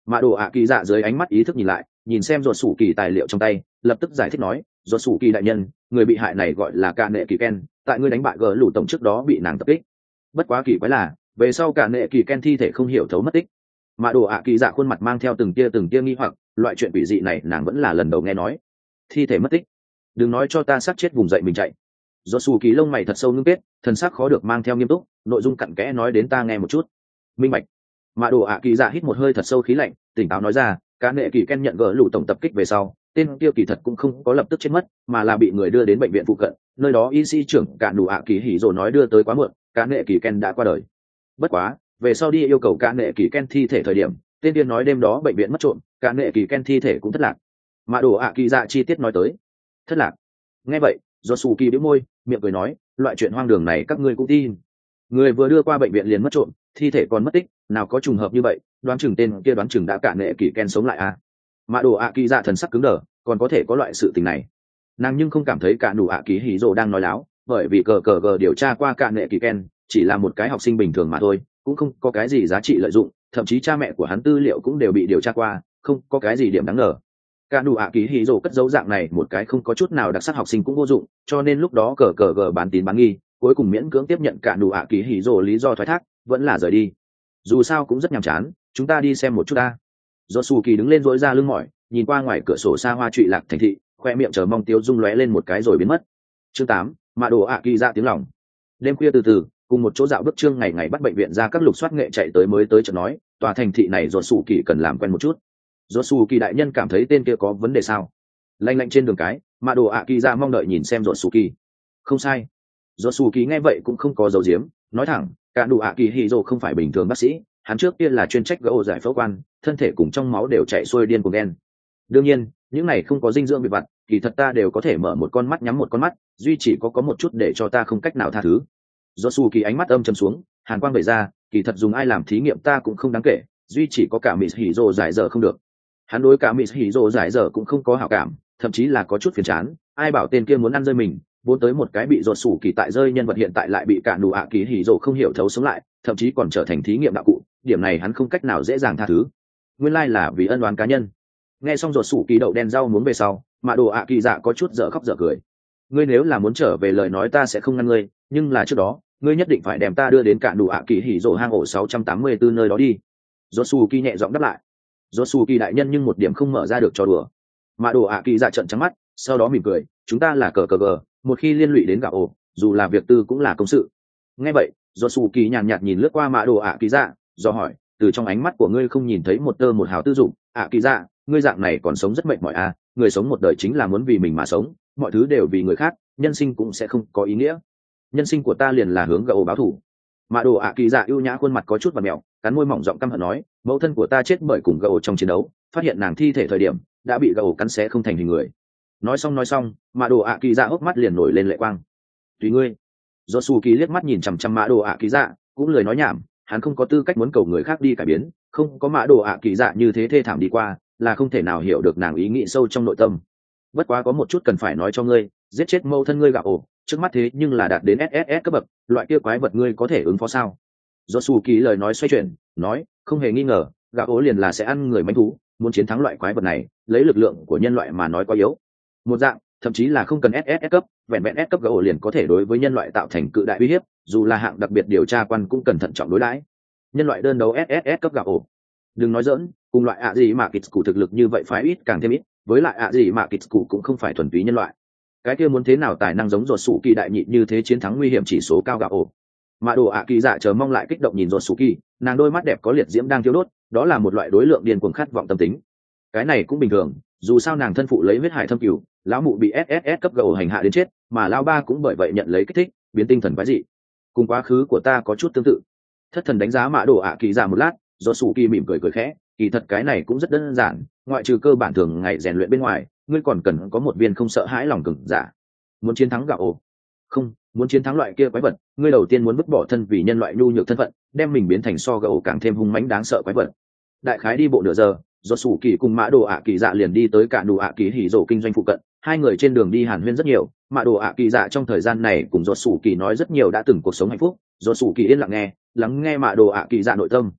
S1: Mạ đồ ạ kỳ dạ dưới ánh mắt ý thức nhìn lại, nhìn xem ruột sủ kỳ tài liệu trong tay, lập tức giải thích nói, ruột sủ kỳ đại nhân, người bị hại này gọi là cả nệ kỳ ken, tại ngươi đánh bại gỡ lũ tổng trước đó bị nàng tập kích. Bất quá kỳ quái là về sau cả nệ kỳ ken thi thể không hiểu thấu mất tích. Mạ đồ ạ kỳ dạ khuôn mặt mang theo từng tia từng tia nghi hoặc, loại chuyện quỷ dị này nàng vẫn là lần đầu nghe nói. Thi thể mất tích? Đừng nói cho ta sát chết vùng dậy mình chạy. Do sủ kỳ lông mày thật sâu ngưng kết, thần sắc khó được mang theo nghiêm túc, nội dung cặn kẽ nói đến ta nghe một chút. Minh bạch. Mạ đồ ạ kỳ dạ hít một hơi thật sâu khí lạnh, tỉnh táo nói ra, cả nệ kỳ ken nhận gỡ lũ tổng tập kích về sau, tên kia kỳ thật cũng không có lập tức chết mất, mà là bị người đưa đến bệnh viện phụ cận, nơi đó y sĩ trưởng cả đủ ạ kỳ hỉ rồi nói đưa tới quá muộn, cả nệ kỳ ken đã qua đời. Bất quá về sau đi yêu cầu cả nệ kỳ ken thi thể thời điểm, tên kia nói đêm đó bệnh viện mất trộm, cả nệ kỳ ken thi thể cũng thất lạc. Mạ đồ ạ kỳ dạ chi tiết nói tới. Thất lạc? Nghe vậy do sù kỳ bĩu môi, miệng cười nói, loại chuyện hoang đường này các ngươi cũng tin? Người vừa đưa qua bệnh viện liền mất trộm, thi thể còn mất tích, nào có trùng hợp như vậy, đoán chừng tên kia đoán chừng đã cả nệ kỳ ken sống lại à? Mạ đồ ạ kỳ dạ thần sắc cứng đờ, còn có thể có loại sự tình này? Nàng nhưng không cảm thấy cả đủ ạ kỳ hỉ rồ đang nói láo, bởi vì cờ cờ gờ điều tra qua cả nệ kỳ ken chỉ là một cái học sinh bình thường mà thôi, cũng không có cái gì giá trị lợi dụng, thậm chí cha mẹ của hắn tư liệu cũng đều bị điều tra qua, không có cái gì điểm đáng ngờ. Cả đủ ạ kỳ hỉ rồ cất dấu dạng này một cái không có chút nào đặc sắc học sinh cũng vô dụng, cho nên lúc đó cờ cờ gờ bán tín bán nghi, cuối cùng miễn cưỡng tiếp nhận cả đủ ạ kỳ hỉ rồ lý do thoái thác, vẫn là rời đi. Dù sao cũng rất nhàm chán, chúng ta đi xem một chút ta. Do sù kỳ đứng lên dỗi ra lưng mỏi, nhìn qua ngoài cửa sổ xa hoa trụy lạc thành thị, khoe miệng chờ mong tiêu dung lóe lên một cái rồi biến mất. Chương tám, Mạ đồ ạ kỳ dạ tiếng lòng. Đêm khuya từ từ, cùng một chỗ dạo bước chương ngày ngày bắt bệnh viện ra các lục soát nghệ chạy tới mới tới chợt nói, tòa thành thị này Rốt Sủ Kỳ cần làm quen một chút. Rốt Sủ Kỳ đại nhân cảm thấy tên kia có vấn đề sao? Lanh lạnh trên đường cái, Mạ đồ ạ kỳ dạ mong đợi nhìn xem Rốt Sủ Kỳ. Không sai. Rốt Sủ Kỳ nghe vậy cũng không có giấu giếm, nói thẳng, cả đủ ạ kỳ hỉ rồ không phải bình thường bác sĩ, hắn trước kia là chuyên trách gỗ giải phẫu quan, thân thể cùng trong máu đều chảy xuôi điên cuồng đen. Đương nhiên những này không có dinh dưỡng bị vặt, kỳ thật ta đều có thể mở một con mắt nhắm một con mắt, duy chỉ có có một chút để cho ta không cách nào tha thứ. Do su kỳ ánh mắt âm trầm xuống, hàn quang bày ra, kỳ thật dùng ai làm thí nghiệm ta cũng không đáng kể, duy chỉ có cả mỹ hỉ rồ giải dở không được. Hắn đối cả mỹ hỉ rồ giải dở cũng không có hảo cảm, thậm chí là có chút phiền chán, ai bảo tên kia muốn ăn rơi mình, vốn tới một cái bị rột sủ kỳ tại rơi nhân vật hiện tại lại bị cả đủ ạ kỳ hỉ rồ không hiểu thấu sống lại, thậm chí còn trở thành thí nghiệm đạo cụ, điểm này hắn không cách nào dễ dàng tha thứ. Nguyên lai là vì ân oán cá nhân. Nghe xong rột sủ kỳ đậu đen rau muống về sau, Mạ đồ ạ kỳ dạ có chút dở khóc dở cười. Ngươi nếu là muốn trở về lời nói ta sẽ không ngăn ngươi, nhưng là trước đó ngươi nhất định phải đem ta đưa đến cả đủ ạ kỳ hỉ rồ hang ổ sáu trăm tám mươi tư nơi đó đi. Rột sủ kỳ nhẹ giọng đáp lại. Rột sủ kỳ đại nhân nhưng một điểm không mở ra được cho đùa. Mạ đồ ạ kỳ dạ trợn trắng mắt, sau đó mỉm cười, chúng ta là cờ cờ gờ, một khi liên lụy đến gạo ổ, dù là việc tư cũng là công sự. Nghe vậy rột sủ kỳ nhàn nhạt nhìn lướt qua Mạ đồ ạ kỳ dạ, do hỏi, từ trong ánh mắt của ngươi không nhìn thấy một tơ một hào tư dụng, ạ kỳ dạ, ngươi dạng này còn sống rất mệt mỏi à, người sống một đời chính là muốn vì mình mà sống, mọi thứ đều vì người khác, nhân sinh cũng sẽ không có ý nghĩa. Nhân sinh của ta liền là hướng gạo báo thù. Mạ đồ ạ kỳ dạ ưu nhã khuôn mặt có chút và mèo, cắn môi mỏng giọng căm hận nói, mẫu thân của ta chết bởi cùng gạo trong chiến đấu, phát hiện nàng thi thể thời điểm đã bị gạo cắn xé không thành hình người. Nói xong nói xong, Mạ đồ ạ kỳ dạ hốc mắt liền nổi lên lệ quang. Tùy ngươi. Do su kỳ liếc mắt nhìn chằm chằm Mạ đồ ạ kỳ dạ, cũng lời nói nhảm, hắn không có tư cách muốn cầu người khác đi cải biến, không có Mạ đồ ạ kỳ dạ như thế thê thảm đi qua, là không thể nào hiểu được nàng ý nghĩ sâu trong nội tâm. Bất quá có một chút cần phải nói cho ngươi, giết chết mâu thân ngươi gạo ổ, trước mắt thế nhưng là đạt đến ét ét ét cấp bậc, loại kia quái vật ngươi có thể ứng phó sao? Do su kỳ lời nói xoay chuyển, nói, không hề nghi ngờ, gạo ổ liền là sẽ ăn người manh thú, muốn chiến thắng loại quái vật này, lấy lực lượng của nhân loại mà nói quá yếu. Một dạng, thậm chí là không cần ét ét ét cấp, vẹn vẹn S cấp gạo ổ liền có thể đối với nhân loại tạo thành cự đại uy hiếp, dù là hạng đặc biệt điều tra quan cũng cần thận trọng đối đãi. Nhân loại đơn đấu ét ét ét cấp gạo ổ, đừng nói dỡn, cùng loại ạ gì mà kịch cụ thực lực như vậy phái ít càng thêm ít, với lại ạ gì mà kịch cụ cũng không phải thuần túy nhân loại. Cái kia muốn thế nào tài năng giống rột sủ kỳ đại nhị như thế chiến thắng nguy hiểm chỉ số cao gạo ổ. Mà đồ ạ kỳ dạ chờ mong lại kích động nhìn rột sủ kỳ, nàng đôi mắt đẹp có liệt diễm đang thiêu đốt, đó là một loại đối lượng điên cuồng khát vọng tâm tính. Cái này cũng bình thường, dù sao nàng thân phụ lấy huyết hải thâm cửu, lão mụ bị ét ét ét cấp gạo ổ hành hạ đến chết, mà lão ba cũng bởi vậy nhận lấy kích thích, biến tinh thần quái dị. Cùng quá khứ của ta có chút tương tự. Thất thần đánh giá Mã đồ ạ kỳ dạ một lát, rột sủ kỳ mỉm cười cười khẽ, kỳ thật cái này cũng rất đơn giản, ngoại trừ cơ bản thường ngày rèn luyện bên ngoài, ngươi còn cần có một viên không sợ hãi lòng cường giả. Muốn chiến thắng gạo ổ, không, muốn chiến thắng loại kia quái vật, ngươi đầu tiên muốn vứt bỏ thân vì nhân loại nhu nhược thân phận, đem mình biến thành so gạo ổ càng thêm hung mãnh đáng sợ quái vật. Đại khái đi bộ nửa giờ, rột sủ kỳ cùng Mã đồ ạ kỳ dạ liền đi tới cả đủ ạ kỳ hỉ rổ kinh doanh phụ cận, hai người trên đường đi hàn huyên rất nhiều. Mã đồ ạ kỳ dạ trong thời gian này cùng rột sủ kỳ nói rất nhiều đã từng cuộc sống hạnh phúc, rột sủ kỳ yên lặng nghe, lắng nghe Mã đồ ạ kỳ dạ nội tâm.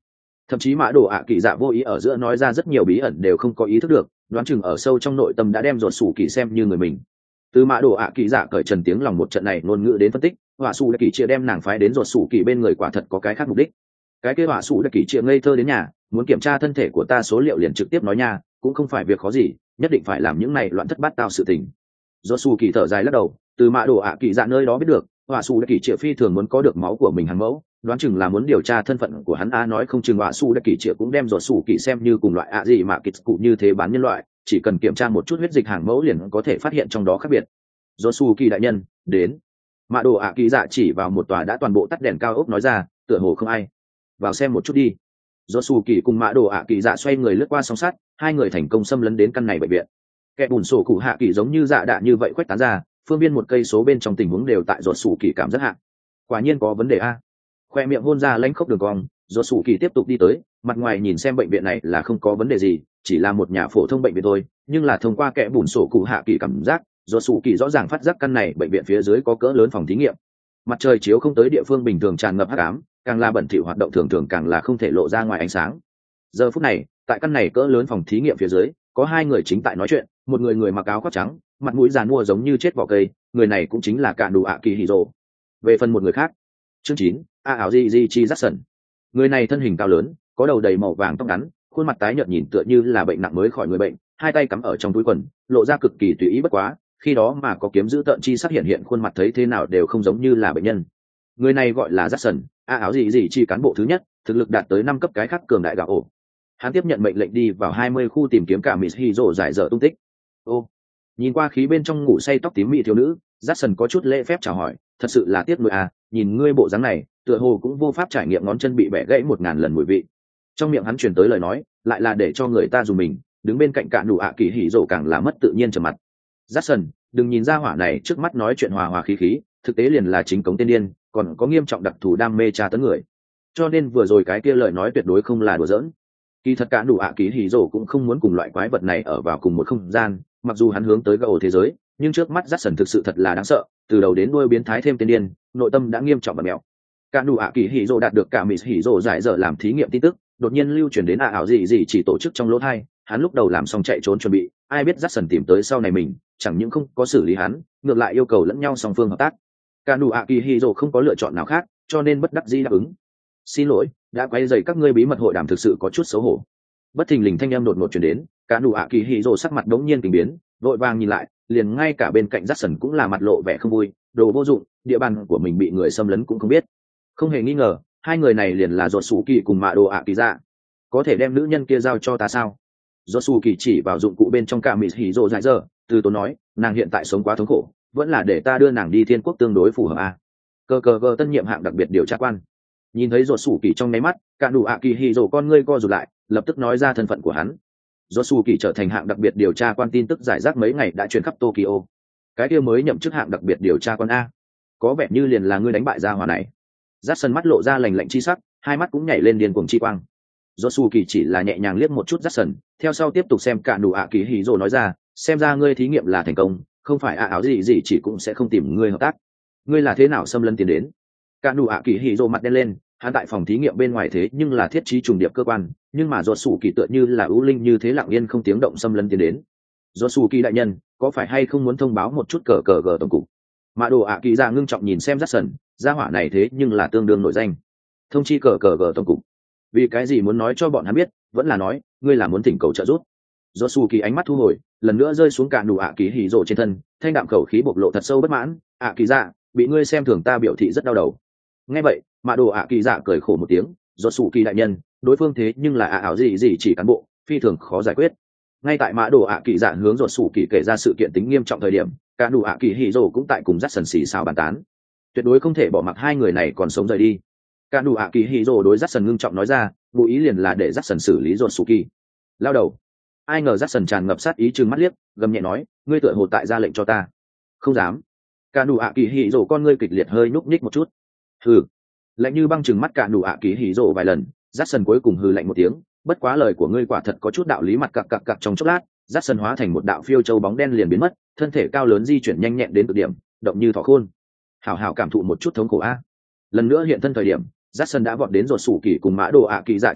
S1: Thậm chí mã đồ ạ kỳ dạ vô ý ở giữa nói ra rất nhiều bí ẩn đều không có ý thức được, đoán chừng ở sâu trong nội tâm đã đem ruột sủ kỳ xem như người mình. Từ mã đồ ạ kỳ dạ cởi trần tiếng lòng một trận này ngôn ngữ đến phân tích, họa sủ đã kỳ chia đem nàng phái đến ruột sủ kỳ bên người quả thật có cái khác mục đích. Cái kia họa sủ đã kỳ chia ngây thơ đến nhà, muốn kiểm tra thân thể của ta số liệu liền trực tiếp nói nha, cũng không phải việc khó gì, nhất định phải làm những này loạn thất bát tao sự tình. Ruột sủ kỳ thở dài lắc đầu, từ mã đồ ạ kỳ dạ nơi đó biết được, họa sủ đã kỳ chia phi thường muốn có được máu của mình hàng mẫu, đoán chừng là muốn điều tra thân phận của hắn. A nói không chừng họa sủ đã kỳ chia cũng đem ruột sủ kỳ xem như cùng loại ạ gì mà kịch cụ như thế bán nhân loại, chỉ cần kiểm tra một chút huyết dịch hàng mẫu liền có thể phát hiện trong đó khác biệt. Ruột sủ kỳ đại nhân đến. Mã đồ ạ kỳ dạ chỉ vào một tòa đã toàn bộ tắt đèn cao ốc nói ra, tựa hồ không ai, vào xem một chút đi. Ruột sủ kỳ cùng mã đồ ạ kỳ dạ xoay người lướt qua song sát, hai người thành công xâm lấn đến căn này bệnh viện. Kẻ bùn sổ cụ hạ kỳ giống như dạ đạ như vậy khuếch tán ra, phương viên một cây số bên trong tình huống đều tại ruột sủ kỳ cảm giác hạ. Quả nhiên có vấn đề a. Khoe miệng hôn ra lãnh khốc đường cong, ruột sủ kỳ tiếp tục đi tới, mặt ngoài nhìn xem bệnh viện này là không có vấn đề gì, chỉ là một nhà phổ thông bệnh viện thôi, nhưng là thông qua kẽ bùn sổ cụ hạ kỳ cảm giác, ruột sủ kỳ rõ ràng phát giác căn này bệnh viện phía dưới có cỡ lớn phòng thí nghiệm. Mặt trời chiếu không tới địa phương bình thường tràn ngập hắc ám, càng là bẩn thỉu hoạt động thường thường càng là không thể lộ ra ngoài ánh sáng. Giờ phút này, tại căn này cỡ lớn phòng thí nghiệm phía dưới, có hai người chính tại nói chuyện, một người người mặc áo khoác trắng, mặt mũi giàn mua giống như chết vỏ cây, người này cũng chính là cả đủ ạ kỳ hỉ rồ. Về phần một người khác, chương chín, a ảo di di chi Jackson. Người này thân hình cao lớn, có đầu đầy màu vàng tóc ngắn, khuôn mặt tái nhợt nhìn tựa như là bệnh nặng mới khỏi người bệnh, hai tay cắm ở trong túi quần, lộ ra cực kỳ tùy ý bất quá, khi đó mà có kiếm giữ tợn chi sắc hiện hiện khuôn mặt thấy thế nào đều không giống như là bệnh nhân. Người này gọi là Jackson, a áo gì gì chi cán bộ thứ nhất, thực lực đạt tới năm cấp cái khắc cường đại gạo ổ. Hắn tiếp nhận mệnh lệnh đi vào hai mươi khu tìm kiếm cả Mitsuhiro giải dở tung tích. Ô, nhìn qua khí bên trong ngủ say tóc tím mỹ thiếu nữ, Jackson có chút lễ phép chào hỏi, thật sự là tiếc nuối à, nhìn ngươi bộ dáng này, tựa hồ cũng vô pháp trải nghiệm ngón chân bị bẻ gãy một ngàn lần mùi vị. Trong miệng hắn truyền tới lời nói, lại là để cho người ta dùng mình, đứng bên cạnh cạn đủ ạ kỳ hỉ rồ càng là mất tự nhiên trầm mặt. Jackson, đừng nhìn ra hỏa này trước mắt nói chuyện hòa hòa khí khí, thực tế liền là chính cống tiên điên, còn có nghiêm trọng đặc thù đam mê tra tấn người. Cho nên vừa rồi cái kia lời nói tuyệt đối không là đùa giỡn. Kỳ thật cạn đủ ạ kỳ hỉ rồ cũng không muốn cùng loại quái vật này ở vào cùng một không gian, mặc dù hắn hướng tới gạo thế giới, nhưng trước mắt Jackson thực sự thật là đáng sợ, từ đầu đến đuôi biến thái thêm tiên điên, nội tâm đã nghiêm trọng và mèo. Cạn đủ ạ kỳ hỉ rồ đạt được cả mỹ hỉ rồ giải dở làm thí nghiệm tin tức, đột nhiên lưu truyền đến ạ ảo gì gì chỉ tổ chức trong lỗ thai, hắn lúc đầu làm xong chạy trốn chuẩn bị, ai biết Jackson tìm tới sau này mình, chẳng những không có xử lý hắn, ngược lại yêu cầu lẫn nhau song phương hợp tác. Cạn đủ ạ kỳ hỉ rồ không có lựa chọn nào khác, cho nên bất đắc dĩ đáp ứng. Xin lỗi, đã quay dày các ngươi bí mật hội đàm thực sự có chút xấu hổ. Bất thình lình thanh âm đột ngột truyền đến, Cạn đủ ạ kỳ hỉ rồ sắc mặt đống nhiên kinh biến, vội vàng nhìn lại, liền ngay cả bên cạnh Jackson cũng là mặt lộ vẻ không vui, đồ vô dụng, địa bàn của mình bị người xâm lấn cũng không biết. Không hề nghi ngờ, hai người này liền là Rốt Sủ Kỳ cùng Mạ Đồ ạ kỳ dạ. Có thể đem nữ nhân kia giao cho ta sao? Rốt Sủ Kỳ chỉ vào dụng cụ bên trong cả mỹ hỉ rồ dại dở, từ tốn nói, nàng hiện tại sống quá thống khổ, vẫn là để ta đưa nàng đi thiên quốc tương đối phù hợp à? Cờ cờ cờ tân nhiệm hạng đặc biệt điều tra quan. Nhìn thấy Rốt Sủ Kỳ trong nháy mắt, cả đủ ạ kỳ hỉ rồ con ngươi co rụt lại, lập tức nói ra thân phận của hắn. Rốt Sủ Kỳ trở thành hạng đặc biệt điều tra quan tin tức giải rác mấy ngày đã truyền khắp Tokyo. Cái kia mới nhậm chức hạng đặc biệt điều tra quan a, có vẻ như liền là ngươi đánh bại gia hỏa này. Jackson mắt lộ ra lành lạnh chi sắc, hai mắt cũng nhảy lên điên cuồng chi quang. Josu Kỳ chỉ là nhẹ nhàng liếc một chút Jackson, theo sau tiếp tục xem cả đủ ạ kỳ hỉ rồ nói ra, xem ra ngươi thí nghiệm là thành công, không phải ạ áo gì gì chỉ cũng sẽ không tìm ngươi hợp tác. Ngươi là thế nào xâm lấn tiến đến? Cả đủ ạ kỳ hỉ rồ mặt đen lên, hắn tại phòng thí nghiệm bên ngoài thế nhưng là thiết trí trùng điệp cơ quan, nhưng mà Josu Kỳ tựa như là ưu linh như thế lặng yên không tiếng động xâm lấn tiến đến. Josu Kỳ đại nhân, có phải hay không muốn thông báo một chút cờ cờ gờ tổng cục? Mã Đồ ạ kỳ dạ ngưng trọng nhìn xem Jackson, gia hỏa này thế nhưng là tương đương nổi danh. Thông chi cờ cờ gờ tổng cục. Vì cái gì muốn nói cho bọn hắn biết, vẫn là nói, ngươi là muốn thỉnh cầu trợ giúp. Josu Kỳ ánh mắt thu hồi, lần nữa rơi xuống cả đủ ạ kỳ hỉ rồ trên thân, thanh đạm khẩu khí bộc lộ thật sâu bất mãn, ạ kỳ dạ, bị ngươi xem thường ta biểu thị rất đau đầu. Nghe vậy, Mã Đồ ạ kỳ dạ cười khổ một tiếng, Josu Kỳ đại nhân, đối phương thế nhưng là ạ ảo gì gì chỉ cán bộ, phi thường khó giải quyết. Ngay tại Mã Đồ ạ kỳ dạ hướng Josu Kỳ kể ra sự kiện tính nghiêm trọng thời điểm, cả đủ ạ kỳ hỉ rồ cũng tại cùng Jackson xì xào bàn tán, tuyệt đối không thể bỏ mặc hai người này còn sống rời đi. Cả đủ ạ kỳ hỉ rồ đối Jackson ngưng trọng nói ra, vụ ý liền là để Jackson xử lý Rốt Sủ Kỳ. Lao đầu, ai ngờ Jackson tràn ngập sát ý trừng mắt liếc, gầm nhẹ nói, ngươi tựa hồ tại ra lệnh cho ta. Không dám. Cả đủ ạ kỳ hỉ rồ con ngươi kịch liệt hơi núp nhích một chút. Hừ. Lạnh như băng trừng mắt cả đủ ạ kỳ hỉ rồ vài lần, Jackson cuối cùng hừ lạnh một tiếng, bất quá lời của ngươi quả thật có chút đạo lý, mặt cặc cặc cặc trong chốc lát, Jackson hóa thành một đạo phiêu châu bóng đen liền biến mất, thân thể cao lớn di chuyển nhanh nhẹn đến cực điểm, động như thỏ khôn. Hảo hảo cảm thụ một chút thống khổ a. Lần nữa hiện thân thời điểm, Jackson đã vọt đến Rốt Sủ Kỳ cùng Mã Đồ ạ kỳ dạ trước mặt,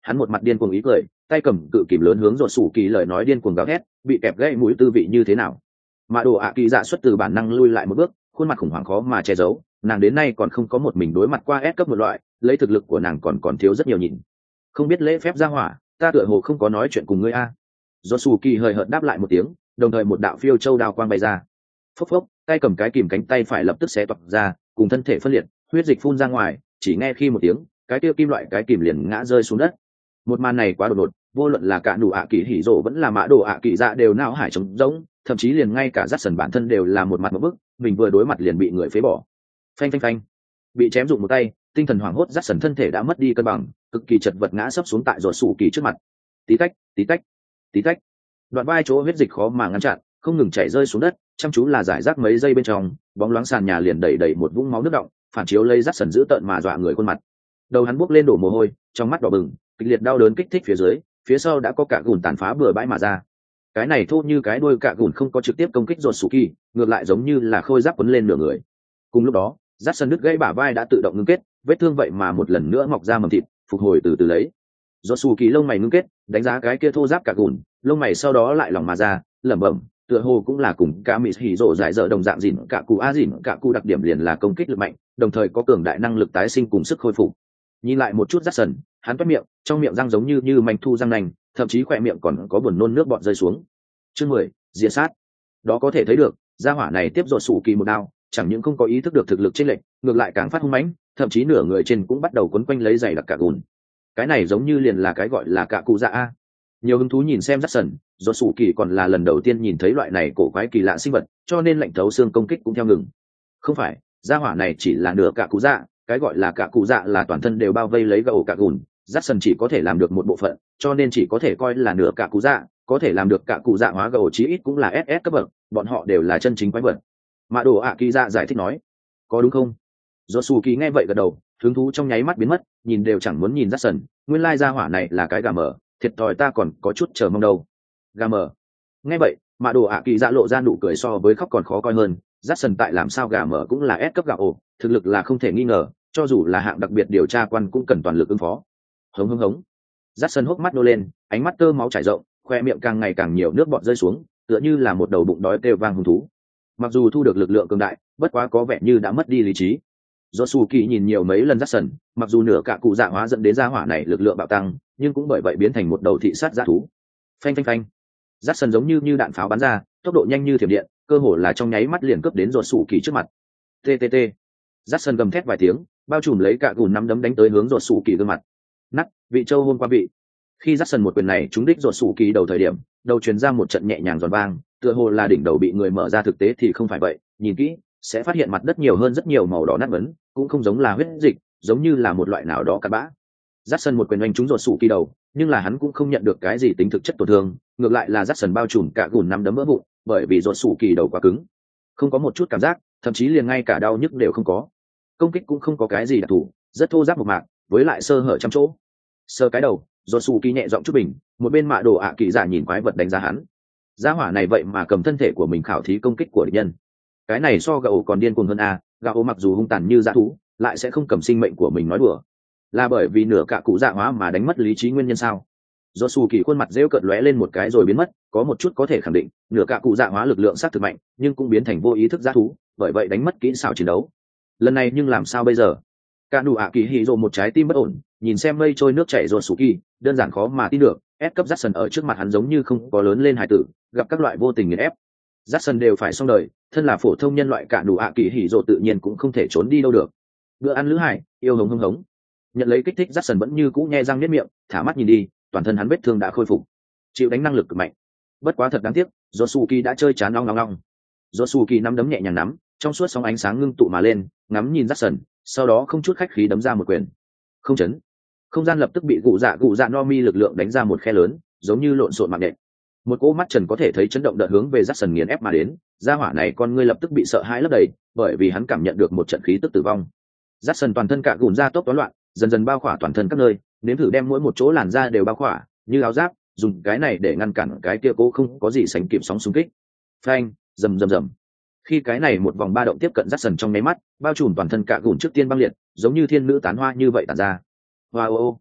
S1: hắn một mặt điên cuồng ý cười, tay cầm cự kìm lớn hướng rột sủ kỳ lời nói điên cuồng gào thét, bị kẹp gãy mũi tư vị như thế nào. Mã đồ ạ kỳ dạ xuất từ bản năng lui lại một bước, khuôn mặt khủng hoảng khó mà che giấu, nàng đến nay còn không có một mình đối mặt qua S cấp một loại, lấy thực lực của nàng còn còn thiếu rất nhiều nhìn. Không biết lễ phép ra hỏa, ta tựa hồ không có nói chuyện cùng ngươi a. Rột sủ kỳ hời hợt đáp lại một tiếng, đồng thời một đạo phiêu châu đao quang bay ra. Phốc phốc, tay cầm cái kìm cánh tay phải lập tức xé toạc ra, cùng thân thể phân liệt, huyết dịch phun ra ngoài, chỉ nghe khi một tiếng, cái kia kim loại cái kìm liền ngã rơi xuống đất. Một màn này quá đột ngột, vô luận là cả đủ ạ kỳ hỉ rộ vẫn là mã đồ ạ kỳ dạ đều não hải trống rỗng, thậm chí liền ngay cả dắt sần bản thân đều là một mặt một bức, mình vừa đối mặt liền bị người phế bỏ. Phanh phanh phanh, bị chém dụng một tay, tinh thần hoảng hốt dắt sần thân thể đã mất đi cân bằng, cực kỳ chật vật ngã sấp xuống tại rột sủ kỳ trước mặt. Tí tách, tí tách, tí tách, đoạn vai chỗ huyết dịch khó mà ngăn chặn, không ngừng chảy rơi xuống đất, chăm chú là giải rác mấy giây bên trong, bóng loáng sàn nhà liền đầy đầy một vũng máu nước đọng, phản chiếu lây dắt sần dữ tợn mà dọa người khuôn mặt. Đầu hắn buốc lên đổ mồ hôi, trong mắt đỏ bừng, kịch liệt đau đớn kích thích phía dưới, phía sau đã có cả gùn tàn phá bừa bãi mà ra. Cái này thô như cái đuôi cả gùn không có trực tiếp công kích rột sủ kỳ, ngược lại giống như là khôi giáp quấn lên nửa người. Cùng lúc đó, dắt sần đứt gãy bả vai đã tự động ngưng kết, vết thương vậy mà một lần nữa mọc ra mầm thịt, phục hồi từ từ lấy. Rột sủ kỳ lông mày ngưng kết, đánh giá cái kia thô giáp cả gùn, lông mày sau đó lại lỏng mà ra, lẩm bẩm, tựa hồ cũng là cùng cả mỹ hỉ rộ giải dở đồng dạng dỉn cả cụ a dỉn cả cụ đặc điểm liền là công kích lực mạnh, đồng thời có cường đại năng lực tái sinh cùng sức khôi phục. Nhìn lại một chút dắt sần, hắn toét miệng, trong miệng răng giống như như manh thu răng nành, thậm chí khỏe miệng còn có buồn nôn nước bọt rơi xuống. Chương mười, diệt sát. Đó có thể thấy được, gia hỏa này tiếp rột sủ kỳ một đao, chẳng những không có ý thức được thực lực chênh lệch, ngược lại càng phát hung mãnh, thậm chí nửa người trên cũng bắt đầu quấn quanh lấy giày đặc cả gùn. Cái này giống như liền là cái gọi là cả cụ dạ a. Nhiều hứng thú nhìn xem dắt sần, rột sủ kỳ còn là lần đầu tiên nhìn thấy loại này cổ quái kỳ lạ sinh vật, cho nên lạnh thấu xương công kích cũng theo ngừng. Không phải, gia hỏa này chỉ là nửa cả cụ dạ, cái gọi là cả cụ dạ là toàn thân đều bao vây lấy gậu cả gùn, dắt sần chỉ có thể làm được một bộ phận, cho nên chỉ có thể coi là nửa cả cụ dạ, có thể làm được cả cụ dạ hóa gậu chí ít cũng là ét ét cấp bậc, bọn họ đều là chân chính quái vật. Mã đồ ạ kỳ dạ giải thích nói, có đúng không? Rột sủ kỳ nghe vậy gật đầu, hứng thú trong nháy mắt biến mất, nhìn đều chẳng muốn nhìn dắt sần, nguyên lai gia hỏa này là cái gà mờ, thiệt thòi ta còn có chút chờ mong đâu. Gà mờ. Nghe vậy, mã đồ ạ kỳ dạ lộ ra nụ cười so với khóc còn khó coi hơn, dắt sần tại làm sao gà mờ cũng là ép cấp gạo ổ, thực lực là không thể nghi ngờ, cho dù là hạng đặc biệt điều tra quan cũng cần toàn lực ứng phó. Hống hống hống. Dắt sần hốc mắt nô lên, ánh mắt tơ máu chảy rộng, khoe miệng càng ngày càng nhiều nước bọt rơi xuống, tựa như là một đầu bụng đói kêu vang hung thú. Mặc dù thu được lực lượng cường đại, bất quá có vẻ như đã mất đi lý trí. Do Su Kỳ nhìn nhiều mấy lần dắt sần, mặc dù nửa cả cụ dạ hóa dẫn đến gia hỏa này lực lượng bạo tăng, nhưng cũng bởi vậy biến thành một đầu thị sát dã thú. Phanh phanh phanh. Dắt sần giống như như đạn pháo bắn ra, tốc độ nhanh như thiểm điện, cơ hồ là trong nháy mắt liền cướp đến Rột Su Kỳ trước mặt. Ttt. Dắt sần gầm thét vài tiếng, bao trùm lấy cả gùn nắm đấm đánh tới hướng Rột Su Kỳ gương mặt. Nắt, vị châu hôm qua vị. Khi dắt sần một quyền này trúng đích Rột Su Kỳ đầu thời điểm, đầu truyền ra một trận nhẹ nhàng giòn vang, tựa hồ là đỉnh đầu bị người mở ra, thực tế thì không phải vậy, nhìn kỹ sẽ phát hiện mặt đất nhiều hơn rất nhiều màu đỏ nát vấn, cũng không giống là huyết dịch, giống như là một loại nào đó cặn bã. Dắt sần một quyền oanh trúng Rột Su Kỳ đầu, nhưng là hắn cũng không nhận được cái gì tính thực chất tổn thương, ngược lại là dắt sần bao trùm cả gùn nắm đấm vỡ vụn, bởi vì Rột Su Kỳ đầu quá cứng, không có một chút cảm giác, thậm chí liền ngay cả đau nhức đều không có. Công kích cũng không có cái gì đặc thù, rất thô ráp một mạc, với lại sơ hở trăm chỗ. Sơ cái đầu, Rột Su Kỳ nhẹ giọng chút bình, một bên mạ đồ ạ kỳ giả nhìn quái vật đánh giá hắn. Gia hỏa này vậy mà cầm thân thể của mình khảo thí công kích của địch nhân. Cái này so gạo còn điên cuồng hơn a, gạo mặc dù hung tàn như dã thú, lại sẽ không cầm sinh mệnh của mình nói đùa. Là bởi vì nửa cả cụ dạ hóa mà đánh mất lý trí nguyên nhân sao? Do Su Kỳ khuôn mặt rêu cợt lóe lên một cái rồi biến mất, có một chút có thể khẳng định, nửa cả cụ dạ hóa lực lượng sát thực mạnh, nhưng cũng biến thành vô ý thức dã thú, bởi vậy đánh mất kỹ xảo chiến đấu. Lần này nhưng làm sao bây giờ? Cả nụ ạ kỳ hỉ rồ một trái tim bất ổn, nhìn xem mây trôi nước chảy Rột Su Kỳ, đơn giản khó mà tin được, ép cấp Jackson ở trước mặt hắn giống như không có lớn lên hải tử, gặp các loại vô tình nghiền ép. Jackson đều phải xong đời, thân là phổ thông nhân loại cả nụ ạ kỳ hỉ rồ tự nhiên cũng không thể trốn đi đâu được. Bữa ăn lữ hải, yêu hống hống hống. Nhận lấy kích thích Jackson vẫn như cũ nhe răng niết miệng, thả mắt nhìn đi, toàn thân hắn vết thương đã khôi phục, chịu đánh năng lực cực mạnh. Bất quá thật đáng tiếc, Rột Su Kỳ đã chơi chán long long long. Rột Su Kỳ nắm đấm nhẹ nhàng nắm, trong suốt sóng ánh sáng ngưng tụ mà lên, ngắm nhìn Jackson, sau đó không chút khách khí đấm ra một quyền. Không chấn. Không gian lập tức bị gụ dạ gụ dạ no mi lực lượng đánh ra một khe lớn, giống như lộn xộn mạng nện. Một cỗ mắt trần có thể thấy chấn động đợt hướng về Jackson nghiền ép mà đến, gia hỏa này con ngươi lập tức bị sợ hãi lấp đầy, bởi vì hắn cảm nhận được một trận khí tức tử vong. Jackson toàn thân cạ gùn ra tốc toán loạn, dần dần bao khỏa toàn thân các nơi, nếm thử đem mỗi một chỗ làn da đều bao khỏa, như áo giáp, dùng cái này để ngăn cản cái kia cố không có gì sánh kịp sóng xung kích. Phanh, rầm rầm rầm. Khi cái này một vòng ba động tiếp cận Jackson trong nháy mắt, bao trùm toàn thân cạ gùn trước tiên băng liệt, giống như thiên nữ tán hoa như vậy tản ra. Wow, oh, oh.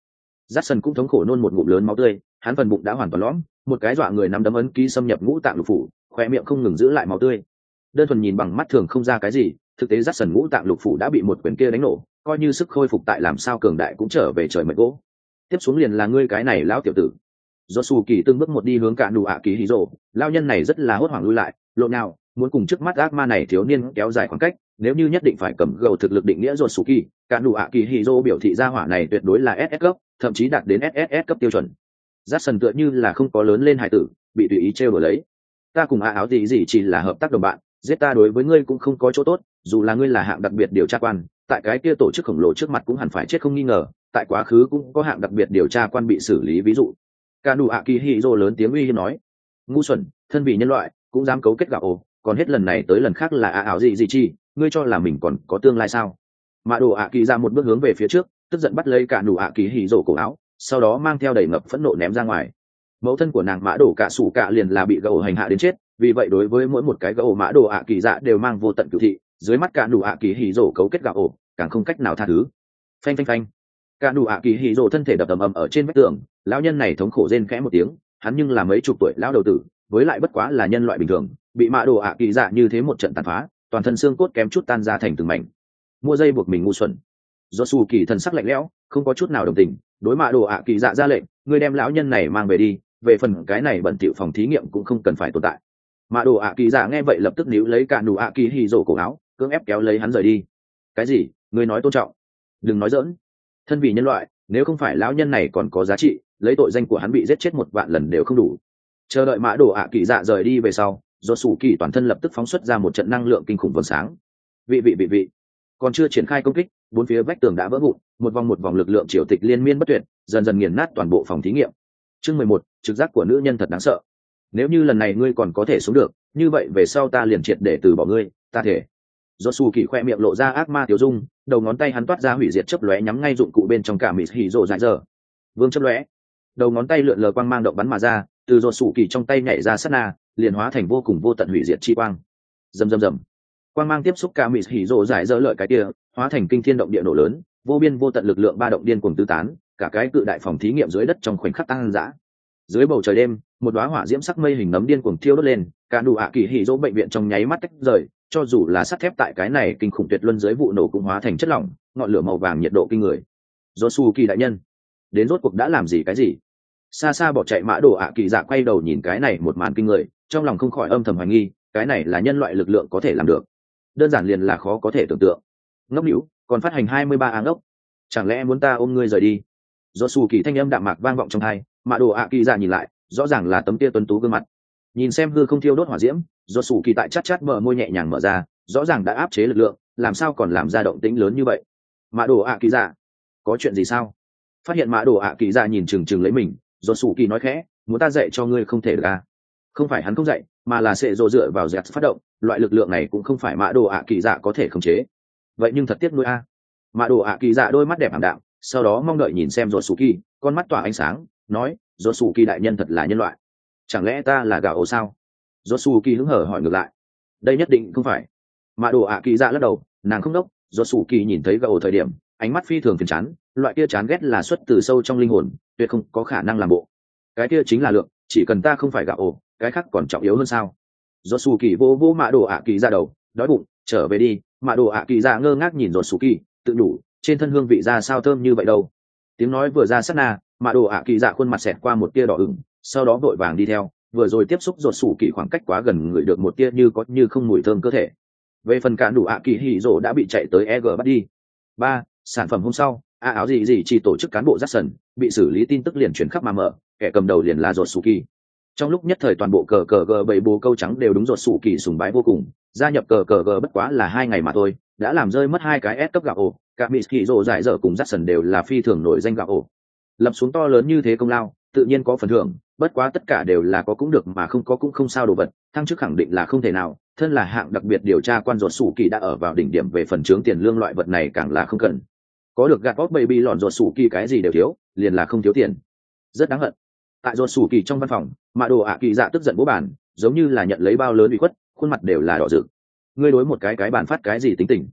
S1: Dát sần cũng thống khổ nôn một ngụm lớn máu tươi, hắn phần bụng đã hoàn toàn lõm, một cái dọa người nắm đấm ấn ký xâm nhập ngũ tạng lục phủ, khoe miệng không ngừng giữ lại máu tươi. Đơn thuần nhìn bằng mắt thường không ra cái gì, thực tế Dát sần ngũ tạng lục phủ đã bị một quyền kia đánh nổ, coi như sức khôi phục tại làm sao cường đại cũng trở về trời mệt gỗ. Tiếp xuống liền là ngươi cái này lão tiểu tử. Josu Kỳ từng bước một đi hướng cả nụ ạ kỳ hí rồ, lão nhân này rất là hốt hoảng lui lại, lộn nào muốn cùng trước mắt ác ma này thiếu niên kéo dài khoảng cách, nếu như nhất định phải cầm gầu thực lực định nghĩa Josu Kỳ, cả nụ ạ kỳ hí rồ biểu thị ra hỏa này tuyệt đối là ét ét cấp, thậm chí đạt đến ét ét ét cấp tiêu chuẩn. Jackson tựa như là không có lớn lên hải tử, bị tùy ý trêu đùa lấy. Ta cùng a áo gì gì chỉ là hợp tác đồng bạn, giết ta đối với ngươi cũng không có chỗ tốt, dù là ngươi là hạng đặc biệt điều tra quan, tại cái kia tổ chức khổng lồ trước mặt cũng hẳn phải chết không nghi ngờ, tại quá khứ cũng có hạng đặc biệt điều tra quan bị xử lý ví dụ. Cả nụ ạ kỳ hỉ rồ lớn tiếng uy hiếp nói, ngu xuẩn, thân vị nhân loại cũng dám cấu kết gạo ồ, còn hết lần này tới lần khác là a áo gì gì chi, ngươi cho là mình còn có tương lai sao? Mã đồ ạ kỳ ra một bước hướng về phía trước, tức giận bắt lấy cả nụ ạ kỳ hỉ rồ cổ áo, sau đó mang theo đầy ngập phẫn nộ ném ra ngoài. Mẫu thân của nàng Mã đồ cả sủ cả liền là bị gạo hành hạ đến chết, vì vậy đối với mỗi một cái gạo Mã đồ ạ kỳ dạ đều mang vô tận cửu thị, dưới mắt cả nụ ạ kỳ hỉ rồ cấu kết gạo ồ, càng không cách nào tha thứ. Phanh phanh phanh, cả nụ ạ kỳ hỉ rồ thân thể đập ầm ầm ở trên vách tường, lão nhân này thống khổ rên khẽ một tiếng, hắn nhưng là mấy chục tuổi lão đầu tử, với lại bất quá là nhân loại bình thường, bị Mã đồ ạ kỳ dạ như thế một trận tàn phá, toàn thân xương cốt kém chút tan ra thành từng mảnh. Mua dây buộc mình ngu xuẩn. Josu Kỳ thần sắc lạnh lẽo, không có chút nào đồng tình, đối Mã đồ ạ kỳ dạ ra lệnh, ngươi đem lão nhân này mang về đi, về phần cái này bẩn thỉu phòng thí nghiệm cũng không cần phải tồn tại. Mã đồ ạ kỳ dạ nghe vậy lập tức níu lấy cả nụ ạ kỳ hỉ rồ cổ áo, cưỡng ép kéo lấy hắn rời đi. Cái gì? Ngươi nói tôn trọng? Đừng nói dỡn. Thân vì nhân loại, nếu không phải lão nhân này còn có giá trị, lấy tội danh của hắn bị giết chết một vạn lần đều không đủ. Chờ đợi Mã đồ ạ kỳ dạ rời đi về sau, Josu Kỳ toàn thân lập tức phóng xuất ra một trận năng lượng kinh khủng vầng sáng. Vị vị vị vị, còn chưa triển khai công kích, bốn phía vách tường đã vỡ vụn, một vòng một vòng lực lượng triều tịch liên miên bất tuyệt, dần dần nghiền nát toàn bộ phòng thí nghiệm. Chương mười một, trực giác của nữ nhân thật đáng sợ. Nếu như lần này ngươi còn có thể sống được, như vậy về sau ta liền triệt để từ bỏ ngươi, ta thể. Josu Kỳ khoe miệng lộ ra ác ma tiểu dung, đầu ngón tay hắn toát ra hủy diệt chớp lóe nhắm ngay dụng cụ bên trong cả mịt hỉ rồ dại dở. Vương chớp lóe, đầu ngón tay lượn lờ quang mang động bắn mà ra, từ Josu Kỳ trong tay nhảy ra sát na, liền hóa thành vô cùng vô tận hủy diệt chi quang. Rầm rầm rầm. Quang mang tiếp xúc cả mịt hỉ rồ dại dở lợi cái kia, hóa thành kinh thiên động địa nổ lớn, vô biên vô tận lực lượng ba động điên cuồng tứ tán, cả cái cự đại phòng thí nghiệm dưới đất trong khoảnh khắc tăng dã. Dưới bầu trời đêm, một đóa hỏa diễm sắc mây hình nấm điên cuồng thiêu đốt lên, cả nụ ạ kỳ hỉ dỗ bệnh viện trong nháy mắt tách rời, cho dù là sắt thép tại cái này kinh khủng tuyệt luân dưới vụ nổ cũng hóa thành chất lỏng, ngọn lửa màu vàng nhiệt độ kinh người. Josu Kỳ đại nhân, đến rốt cuộc đã làm gì cái gì? Xa xa bỏ chạy Mã đồ ạ kỳ dạ quay đầu nhìn cái này một màn kinh người, trong lòng không khỏi âm thầm hoài nghi, cái này là nhân loại lực lượng có thể làm được? Đơn giản liền là khó có thể tưởng tượng. Ngốc nỉu, còn phát hành hai mươi ba áng ốc, chẳng lẽ muốn ta ôm ngươi rời đi? Josu Kỳ thanh âm đạm mạc vang vọng trong tai, Mã đồ ạ kỳ dạ nhìn lại, rõ ràng là tấm tia tuấn tú gương mặt. Nhìn xem hư không thiêu đốt hỏa diễm, Josu Kỳ tại chát chát mở môi nhẹ nhàng mở ra, rõ ràng đã áp chế lực lượng, làm sao còn làm ra động tĩnh lớn như vậy? Mã đồ ạ kỳ dạ, có chuyện gì sao? Phát hiện Mã đồ ạ kỳ dạ nhìn chừng chừng lấy mình, Josu Kỳ nói khẽ, muốn ta dạy cho ngươi không thể được à? Không phải hắn không dạy, mà là sẽ dồ dựa vào dẹt phát động, loại lực lượng này cũng không phải Mã đồ ạ kỳ dạ có thể khống chế. Vậy nhưng thật tiếc nuối a. À. Mã đồ ạ kỳ dạ đôi mắt đẹp ảm đạm, sau đó mong đợi nhìn xem Josu Kỳ, con mắt tỏa ánh sáng, nói, Josu Kỳ đại nhân thật là nhân loại, chẳng lẽ ta là gạo ổ sao? Josu Kỳ hứng hở hỏi ngược lại, đây nhất định không phải. Mã đồ ạ kỳ dạ lắc đầu, nàng không đốc. Josu Kỳ nhìn thấy gạo ổ thời điểm, ánh mắt phi thường phiền chán, loại kia chán ghét là xuất từ sâu trong linh hồn, tuyệt không có khả năng làm bộ. Cái kia chính là lượng, chỉ cần ta không phải gạo ổ, cái khác còn trọng yếu hơn sao? Josu Kỳ vô vô Mã đồ ạ kỳ dạ đầu, đói bụng, trở về đi. Mã đồ ạ kỳ dạ ngơ ngác nhìn Josu Kỳ, tự nhủ, trên thân hương vị ra sao thơm như vậy đâu? Tiếng nói vừa ra sát na, Mã đồ ạ kỳ dạ khuôn mặt xẹt qua một tia đỏ ửng, sau đó vội vàng đi theo, vừa rồi tiếp xúc Josu Kỳ khoảng cách quá gần, ngửi được một tia như có như không mùi thơm cơ thể. Về phần cả đủ ạ kỳ hỉ rồ đã bị chạy tới e giê bắt đi. Ba, sản phẩm hôm sau, a áo gì gì chỉ tổ chức cán bộ Jackson bị xử lý tin tức liền chuyển khắp mà mở, kẻ cầm đầu liền là Josu Kỳ. Trong lúc nhất thời toàn bộ cờ cờ g bảy bồ câu trắng đều đúng Josu Kỳ sùng bái vô cùng, gia nhập cờ cờ g bất quá là hai ngày mà thôi, đã làm rơi mất hai cái S cấp gạo ổ, cả Mitsuki rồ giải dở cùng Jackson đều là phi thường nổi danh gạo ổ. Lập xuống to lớn như thế công lao, tự nhiên có phần thưởng, bất quá tất cả đều là có cũng được mà không có cũng không sao đồ vật, thăng chức khẳng định là không thể nào, thân là hạng đặc biệt điều tra quan Josu Kỳ đã ở vào đỉnh điểm về phần chướng tiền lương loại vật này càng là không cần. Có được gạt bóp baby lòn Josu Kỳ cái gì đều thiếu, liền là không thiếu tiền. Rất đáng hận. Tại Josu Kỳ trong văn phòng, Mã đồ ạ kỳ dạ tức giận bố bàn, giống như là nhận lấy bao lớn ủy khuất, khuôn mặt đều là đỏ rực. Ngươi đối một cái cái bàn phát cái gì tính tình?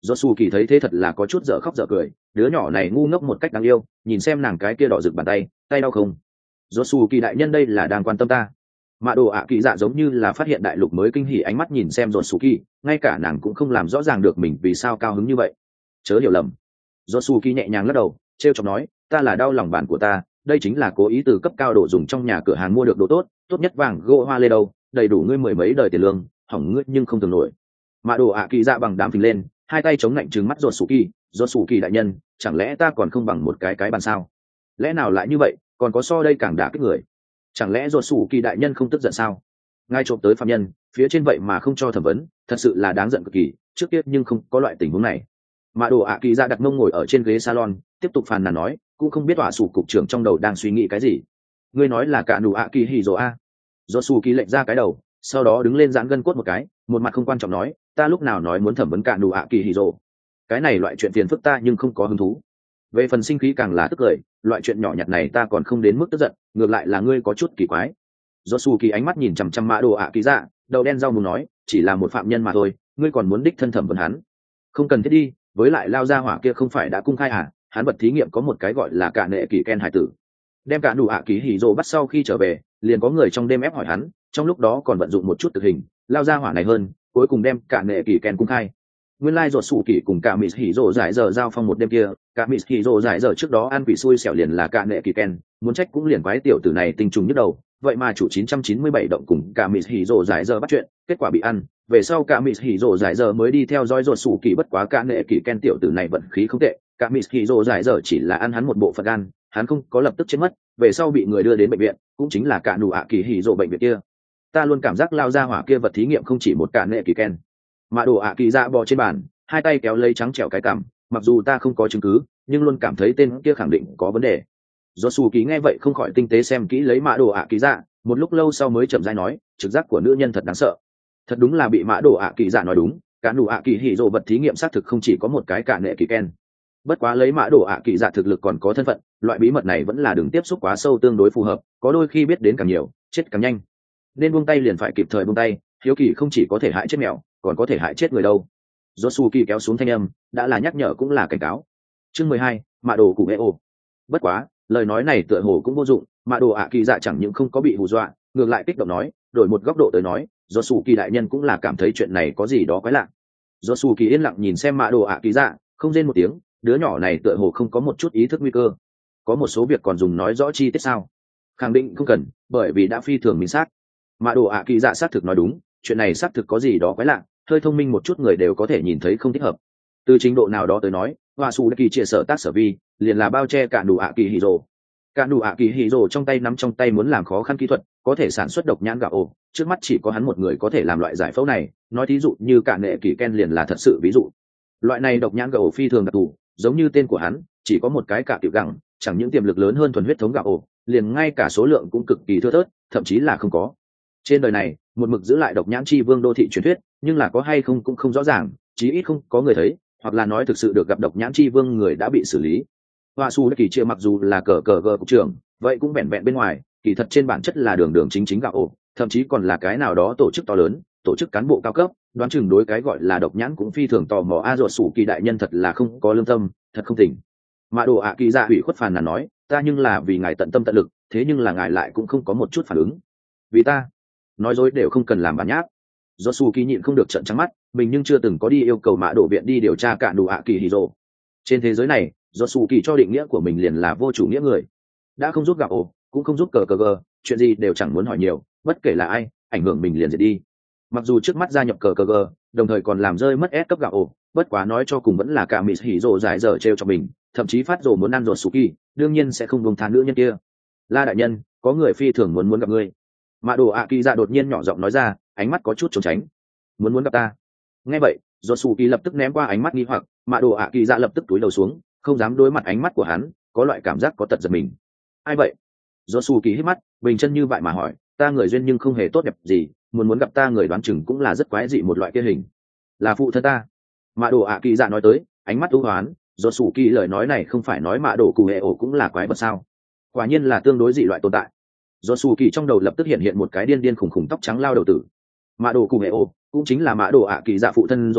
S1: do su kỳ thấy thế thật là có chút dở khóc dở cười, đứa nhỏ này ngu ngốc một cách đáng yêu, nhìn xem nàng cái kia đỏ rực bàn tay, tay đau không? Do su kỳ đại nhân đây là đang quan tâm ta. Mạ đồ ạ kỳ dạ giống như là phát hiện đại lục mới, kinh hỉ ánh mắt nhìn xem do su kỳ, ngay cả nàng cũng không làm rõ ràng được mình vì sao cao hứng như vậy. Chớ hiểu lầm. Do su kỳ nhẹ nhàng lắc đầu, trêu chọc nói, ta là đau lòng bạn của ta, đây chính là cố ý từ cấp cao đồ dùng trong nhà cửa hàng mua được đồ tốt, tốt nhất vàng gỗ hoa lê đâu, đầy đủ ngươi mười mấy đời tiền lương, hỏng ngươi nhưng không tưởng nổi. Mạ đồ ạ kỳ dạ bằng đám phình lên, hai tay chống lạnh trừng mắt ruột sủ kỳ, ruột sủ kỳ đại nhân, chẳng lẽ ta còn không bằng một cái cái bàn sao? Lẽ nào lại như vậy, còn có so đây càng đả kích người? Chẳng lẽ ruột sủ kỳ đại nhân không tức giận sao? Ngay trộm tới phạm nhân, phía trên vậy mà không cho thẩm vấn, thật sự là đáng giận cực kỳ, trước kia nhưng không có loại tình huống này. Mạ đồ ạ kỳ dạ đặt mông ngồi ở trên ghế salon, tiếp tục phàn nàn nói, cũng không biết tọa sủ cục trưởng trong đầu đang suy nghĩ cái gì. Ngươi nói là cả nụ ạ kỳ hỉ rồi a? Ruột sủ kỳ lệnh ra cái đầu, sau đó đứng lên giãn gân cốt một cái, một mặt không quan trọng nói, ta lúc nào nói muốn thẩm vấn cả nụ ạ kỳ hỉ rồi? Cái này loại chuyện phiền phức ta nhưng không có hứng thú. Về phần sinh khí càng là tức cười, loại chuyện nhỏ nhặt này ta còn không đến mức tức giận, ngược lại là ngươi có chút kỳ quái. Do su kỳ ánh mắt nhìn chằm chằm mã đồ ạ kỳ dạ, đầu đen rau muốn nói, chỉ là một phạm nhân mà thôi, ngươi còn muốn đích thân thẩm vấn hắn? Không cần thiết đi, với lại lao ra hỏa kia không phải đã cung khai à? Hắn vật thí nghiệm có một cái gọi là cả nệ kỳ ken hải tử, đem cả nụ ạ kỳ hỉ rồ bắt sau khi trở về, liền có người trong đêm ép hỏi hắn, trong lúc đó còn vận dụng một chút thực hình, lao ra hỏa này hơn, cuối cùng đem cả nệ kỳ ken cung khai. Nguyên lai ruột sủ kỳ cùng cả Mị Hỉ Dụ giải giờ giao phong một đêm kia, cả Mị Hỉ Dụ giải giờ trước đó ăn quỷ xui xẻo liền là cả nệ kỳ ken, muốn trách cũng liền quái tiểu tử này tinh trùng nhức đầu, vậy mà chủ chín trăm chín mươi bảy động cùng cả Mị Hỉ Dụ giải giờ bắt chuyện, kết quả bị ăn, về sau cả Mị Hỉ Dụ giải giờ mới đi theo dõi ruột sủ kỳ, bất quá cả nệ kỳ ken tiểu tử này vận khí không tệ, cả Mị Hỉ Dụ giải giờ chỉ là ăn hắn một bộ phận gan, hắn không có lập tức chết mất, về sau bị người đưa đến bệnh viện, cũng chính là cả nụ ạ kỳ hỉ Dụ bệnh viện kia. Ta luôn cảm giác lao ra hỏa kia vật thí nghiệm không chỉ một cả nệ kỳ ken. Mà đồ ạ kỳ dạ bò trên bàn, hai tay kéo lấy trắng trẻo cái cằm, mặc dù ta không có chứng cứ, nhưng luôn cảm thấy tên kia khẳng định có vấn đề. Do su ký nghe vậy không khỏi tinh tế xem kỹ lấy mã đồ ạ kỳ dạ, một lúc lâu sau mới chậm rãi nói, trực giác của nữ nhân thật đáng sợ. Thật đúng là bị mã đồ ạ kỳ dạ nói đúng, cả nụ ạ kỳ hỉ Dụ vật thí nghiệm xác thực không chỉ có một cái cả nệ kỳ ken. Bất quá lấy mã đồ ạ kỳ dạ thực lực còn có thân phận, loại bí mật này vẫn là đừng tiếp xúc quá sâu tương đối phù hợp, có đôi khi biết đến càng nhiều, chết càng nhanh. Nên buông tay liền phải kịp thời buông tay, hiếu kỳ không chỉ có thể hại chết mèo, còn có thể hại chết người đâu. Josuke kéo xuống thanh âm, đã là nhắc nhở cũng là cảnh cáo. Chương mười hai, mạ đồ cụ Eo. Bất quá, lời nói này tựa hồ cũng vô dụng, mạ đồ ạ kỳ dạ chẳng những không có bị hù dọa, ngược lại kích động nói, đổi một góc độ tới nói, Josuke đại nhân cũng là cảm thấy chuyện này có gì đó quái lạ. Josuke yên lặng nhìn xem mạ đồ ạ kỳ dạ, không rên một tiếng, đứa nhỏ này tựa hồ không có một chút ý thức nguy cơ. Có một số việc còn dùng nói rõ chi tiết sao? Khẳng định không cần, bởi vì đã phi thường minh xác. Mạ đồ ạ kỳ dạ xác thực nói đúng, chuyện này xác thực có gì đó quái lạ, hơi thông minh một chút người đều có thể nhìn thấy không thích hợp. Từ trình độ nào đó tới nói, hoa su đã kỳ chia sở tác sở vi, liền là bao che cả đủ ạ kỳ hỉ rồ. Cả đủ ạ kỳ hỉ rồ trong tay nắm trong tay muốn làm khó khăn kỹ thuật, có thể sản xuất độc nhãn gạo ổ, trước mắt chỉ có hắn một người có thể làm loại giải phẫu này, nói thí dụ như cả nệ kỳ ken liền là thật sự ví dụ. Loại này độc nhãn gạo ổ phi thường đặc thù, giống như tên của hắn, chỉ có một cái cả tiểu gẳng, chẳng những tiềm lực lớn hơn thuần huyết thống gạo ổ, liền ngay cả số lượng cũng cực kỳ thưa thớt, thậm chí là không có. Trên đời này, một mực giữ lại độc nhãn chi vương đô thị truyền thuyết, nhưng là có hay không cũng không rõ ràng, chí ít không có người thấy, hoặc là nói thực sự được gặp độc nhãn chi vương người đã bị xử lý. Hoa su kỳ chia mặc dù là cờ cờ gờ cục trưởng, vậy cũng vẹn vẹn bên ngoài, kỳ thật trên bản chất là đường đường chính chính gạo ổ, thậm chí còn là cái nào đó tổ chức to lớn, tổ chức cán bộ cao cấp, đoán chừng đối cái gọi là độc nhãn cũng phi thường tò mò. A ruột sủ kỳ đại nhân thật là không có lương tâm, thật không tỉnh. Mà đồ ạ kỳ dạ hủy khuất phàn là nói, ta nhưng là vì ngài tận tâm tận lực, thế nhưng là ngài lại cũng không có một chút phản ứng. Vì ta, nói dối đều không cần làm bản nháp. Do su kỳ nhịn không được trợn trắng mắt, mình nhưng chưa từng có đi yêu cầu mã đổ viện đi điều tra cả đủ ạ kỳ hỉ rồ. Trên thế giới này, do su kỳ cho định nghĩa của mình liền là vô chủ nghĩa người, đã không giúp gặp ổ, cũng không giúp cờ cờ gờ, chuyện gì đều chẳng muốn hỏi nhiều, bất kể là ai, ảnh hưởng mình liền diệt đi. Mặc dù trước mắt gia nhập cờ cờ gờ, đồng thời còn làm rơi mất S cấp gạo ổ, bất quá nói cho cùng vẫn là cả Mị Hỉ Dụ giải dở trêu cho mình, thậm chí phát rồ muốn ăn rồi su kỳ, đương nhiên sẽ không buông tha nữ nhân kia. La đại nhân, có người phi thường muốn muốn gặp ngươi. Mã đồ ạ kỳ dạ đột nhiên nhỏ giọng nói ra, ánh mắt có chút trốn tránh. Muốn muốn gặp ta? Nghe vậy, Josuke lập tức ném qua ánh mắt nghi hoặc, Mã đồ ạ kỳ dạ lập tức túi đầu xuống, không dám đối mặt ánh mắt của hắn, có loại cảm giác có tật giật mình. Ai vậy? Josuke hít mắt, bình chân như vậy mà hỏi, ta người duyên nhưng không hề tốt đẹp gì, muốn muốn gặp ta người đoán chừng cũng là rất quái dị một loại kia hình. Là phụ thân ta. Mã đồ ạ kỳ dạ nói tới, ánh mắt u hoán, Josuke lời nói này không phải nói Mã đồ cụ hệ ổ cũng là quái vật sao? Quả nhiên là tương đối dị loại tồn tại. Josuke trong đầu lập tức hiện hiện một cái điên điên khủng khủng tóc trắng lao đầu tử. Mã đồ cụ hệ ổ cũng chính là Mã đồ ạ kỳ dạ phụ thân rồi,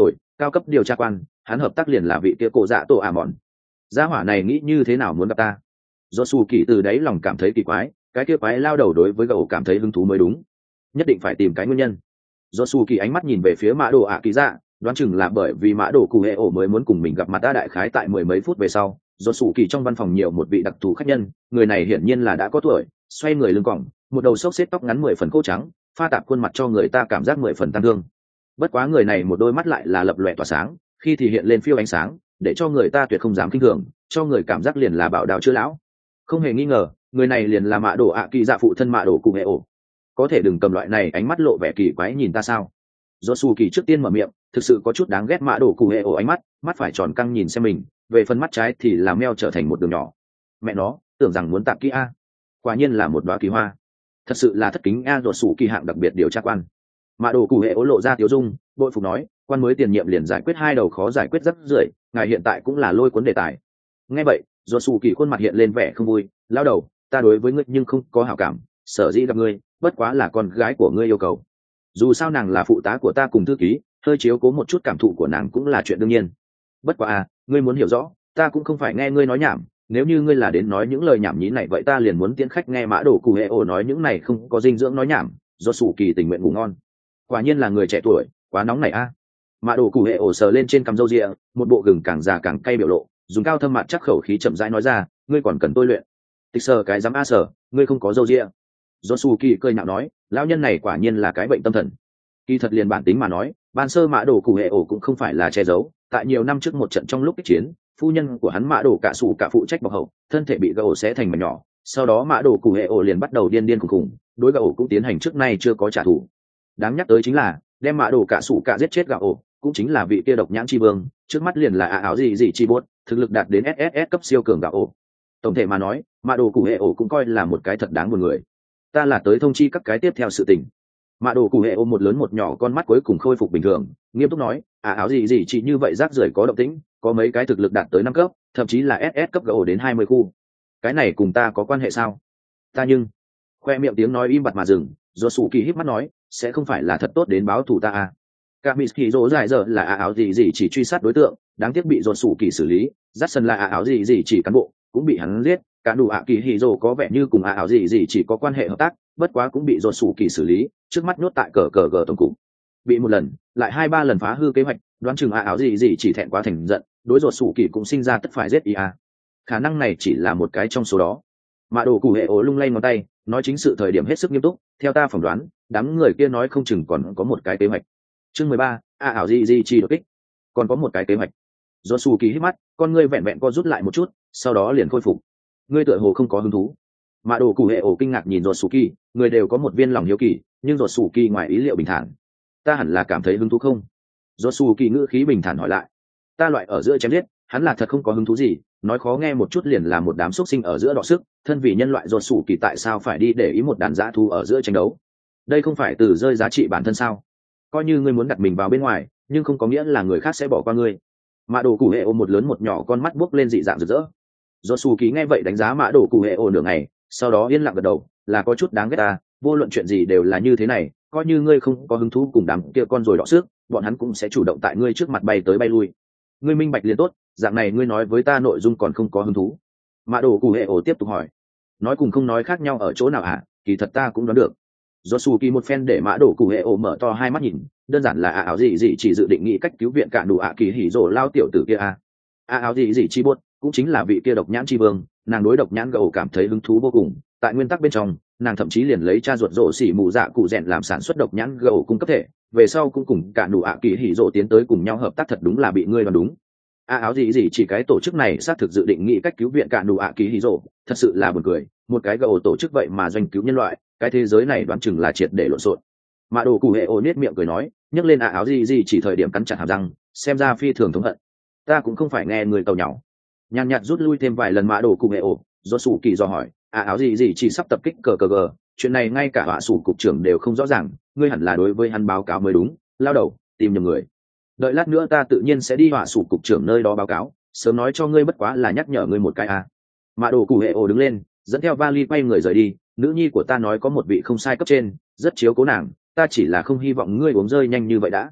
S1: cao cấp điều tra quan, hắn hợp tác liền là vị kia cổ dạ tổ à mòn. Gia hỏa này nghĩ như thế nào muốn gặp ta? Do su kỳ từ đấy lòng cảm thấy kỳ quái, cái kia quái lao đầu đối với gậu cảm thấy hứng thú mới đúng, nhất định phải tìm cái nguyên nhân. Do su kỳ ánh mắt nhìn về phía mã đồ ạ kỳ dạ, đoán chừng là bởi vì mã đồ cụ hệ ổ mới muốn cùng mình gặp mặt ta. Đại khái tại mười mấy phút về sau, do su kỳ trong văn phòng nhiều một vị đặc thù khách nhân, người này hiển nhiên là đã có tuổi, xoay người lưng còng, một đầu xốc xếp tóc ngắn mười phần khô trắng, pha tạp khuôn mặt cho người ta cảm giác mười phần tăng thương. Bất quá người này một đôi mắt lại là lập lòe tỏa sáng, khi thì hiện lên phiêu ánh sáng, để cho người ta tuyệt không dám kinh thường, cho người cảm giác liền là bảo đạo chưa lão. Không hề nghi ngờ, người này liền là mã đồ ạ kỳ dạ phụ thân mã đồ cụ hệ ổ. Có thể đừng cầm loại này ánh mắt lộ vẻ kỳ quái nhìn ta sao? Do su kỳ trước tiên mở miệng, thực sự có chút đáng ghét mã đồ cụ hệ ổ ánh mắt, mắt phải tròn căng nhìn xem mình, về phần mắt trái thì làm meo trở thành một đường nhỏ. Mẹ nó, tưởng rằng muốn tạp kỹ a, quả nhiên là một đóa kỳ hoa. Thật sự là thất kính a. Do su kỳ hạng đặc biệt điều tra quan. Mã đồ cụ hệ ổ lộ ra tiếu dung, bội phục nói, quan mới tiền nhiệm liền giải quyết hai đầu khó giải quyết rất rưởi, ngài hiện tại cũng là lôi cuốn đề tài. Nghe vậy, do su kỳ khuôn mặt hiện lên vẻ không vui, lao đầu, ta đối với ngươi nhưng không có hảo cảm, sở dĩ gặp ngươi bất quá là con gái của ngươi yêu cầu. Dù sao nàng là phụ tá của ta cùng thư ký, hơi chiếu cố một chút cảm thụ của nàng cũng là chuyện đương nhiên. Bất quá à, ngươi muốn hiểu rõ, ta cũng không phải nghe ngươi nói nhảm, nếu như ngươi là đến nói những lời nhảm nhí này vậy ta liền muốn tiễn khách nghe mã đồ cụ hệ ổ nói những này không có dinh dưỡng nói nhảm. Do sủ kỳ tình nguyện ngủ ngon. Quả nhiên là người trẻ tuổi, quá nóng này a. À. Mã đồ cụ hệ ổ sờ lên trên cằm râu ria, một bộ gừng càng già càng cay biểu lộ, dùng cao thâm mặt chắc khẩu khí chậm rãi nói ra, ngươi còn cần tôi luyện. Tịch sờ cái dám a sờ, ngươi không có râu ria. Do su kỳ cười nhạo nói, lão nhân này quả nhiên là cái bệnh tâm thần. Kỳ thật liền bản tính mà nói, ban sơ mã đồ cụ hệ ổ cũng không phải là che giấu, tại nhiều năm trước một trận trong lúc kích chiến, phu nhân của hắn mã đồ cả sủ cả phụ trách bọc hậu, thân thể bị gậu xé thành mảnh nhỏ, sau đó mã đồ cụ hệ ổ liền bắt đầu điên điên khùng khùng, đối gậu cũng tiến hành trước nay chưa có trả thù. Đáng nhắc tới chính là đem mã đồ cả sủ cả giết chết gạo ổ, cũng chính là vị kia độc nhãn chi vương, trước mắt liền là ả áo gì gì chi bốt, thực lực đạt đến ét ét ét cấp siêu cường gạo ổ. Tổng thể mà nói, mã đồ cụ hệ ổ cũng coi là một cái thật đáng buồn người. Ta là tới thông chi các cái tiếp theo sự tình. Mã đồ cụ hệ ôm một lớn một nhỏ con mắt cuối cùng khôi phục bình thường, nghiêm túc nói, à áo gì gì chỉ như vậy rác rưởi có động tĩnh, có mấy cái thực lực đạt tới năm cấp, thậm chí là ét ét cấp gỗ đến hai mươi khu. Cái này cùng ta có quan hệ sao? Ta nhưng khoe miệng tiếng nói im bặt mà dừng, do sủ kỳ híp mắt nói, sẽ không phải là thật tốt đến báo thù ta à? Cả mỹ kỳ rỗ dài giờ là à áo gì gì chỉ truy sát đối tượng, đáng tiếc bị dồn sủ kỳ xử lý, dắt sân là à áo gì gì chỉ cán bộ cũng bị hắn giết. Cả đủ ạ kỳ hì rồ có vẻ như cùng ạ ảo gì gì chỉ có quan hệ hợp tác, bất quá cũng bị dồn sủ kỳ xử lý, trước mắt nhốt tại cờ cờ gờ tổng cục. Bị một lần lại hai ba lần phá hư kế hoạch, đoán chừng ạ ảo gì gì chỉ thẹn quá thành giận, đối dồn sủ kỳ cũng sinh ra tất phải giết ia. Khả năng này chỉ là một cái trong số đó. Mã đồ cụ hệ ố lung lay ngón tay, nói chính sự thời điểm hết sức nghiêm túc, theo ta phỏng đoán đám người kia nói không chừng còn có một cái kế hoạch. Chương mười ba, ạ ảo gì gì chỉ đột kích, còn có một cái kế hoạch. Dồn sủ kỳ hít mắt, con ngươi vẹn vẹn co rút lại một chút, sau đó liền khôi phục. Ngươi tựa hồ không có hứng thú. Mã đồ cụ hệ ổ kinh ngạc nhìn Dột Sủ Kỳ, người đều có một viên lòng hiếu kỳ, nhưng Dột Sủ Kỳ ngoài ý liệu bình thản. Ta hẳn là cảm thấy hứng thú không? Dột Sủ Kỳ ngữ khí bình thản hỏi lại. Ta loại ở giữa chém giết, hắn là thật không có hứng thú gì, nói khó nghe một chút liền là một đám xuất sinh ở giữa đọ sức, thân vì nhân loại Dột Sủ Kỳ tại sao phải đi để ý một đàn dã thú ở giữa tranh đấu? Đây không phải từ rơi giá trị bản thân sao? Coi như ngươi muốn đặt mình vào bên ngoài, nhưng không có nghĩa là người khác sẽ bỏ qua ngươi. Mã đồ cụ hệ ôm một lớn một nhỏ con mắt buốc lên dị dạng rực rỡ. Do su ký nghe vậy đánh giá mã đồ cụ hệ ồ nửa ngày, sau đó yên lặng gật đầu, là có chút đáng ghét ta, vô luận chuyện gì đều là như thế này, coi như ngươi không có hứng thú cùng đám kia con rồi đọ xước, bọn hắn cũng sẽ chủ động tại ngươi trước mặt bay tới bay lui. Ngươi minh bạch liền tốt, dạng này ngươi nói với ta nội dung còn không có hứng thú. Mã đồ cụ hệ ồ tiếp tục hỏi, nói cùng không nói khác nhau ở chỗ nào hả? Kỳ thật ta cũng đoán được. Do su kỳ một phen để mã đồ cụ hệ ồ mở to hai mắt nhìn, đơn giản là à áo gì gì chỉ dự định nghĩ cách cứu viện cả đủ ạ kỳ hỉ rồ lao tiểu tử kia à. À áo gì gì chi buốt cũng chính là vị kia độc nhãn chi vương, nàng đối độc nhãn gầu cảm thấy hứng thú vô cùng, tại nguyên tắc bên trong nàng thậm chí liền lấy cha ruột rổ xỉ mù dạ cụ rèn làm sản xuất độc nhãn gầu cung cấp thể, về sau cũng cùng cả đủ ạ kỳ hỉ rộ tiến tới cùng nhau hợp tác, thật đúng là bị ngươi đoán đúng. A áo gì gì chỉ cái tổ chức này xác thực dự định nghĩ cách cứu viện cả đủ ạ kỳ hỉ rộ, thật sự là buồn cười, một cái gầu tổ chức vậy mà doanh cứu nhân loại, cái thế giới này đoán chừng là triệt để lộn xộn. Mã đồ cụ hệ ô nết miệng cười nói, nhấc lên A áo gì gì chỉ thời điểm cắn chặt hàm răng, xem ra phi thường thống hận. Ta cũng không phải nghe người cầu nhau. Nhàn nhạt rút lui thêm vài lần mã đồ cụ hệ ổ, do sủ kỳ do hỏi, à áo gì gì chỉ sắp tập kích cờ cờ gờ, chuyện này ngay cả họa sủ cục trưởng đều không rõ ràng, ngươi hẳn là đối với hắn báo cáo mới đúng, lao đầu tìm nhầm người. Đợi lát nữa ta tự nhiên sẽ đi họa sủ cục trưởng nơi đó báo cáo, sớm nói cho ngươi bất quá là nhắc nhở ngươi một cái à. Mã đồ cụ hệ ổ đứng lên, dẫn theo vali quay người rời đi, nữ nhi của ta nói có một vị không sai cấp trên, rất chiếu cố nàng, ta chỉ là không hy vọng ngươi uống rơi nhanh như vậy đã.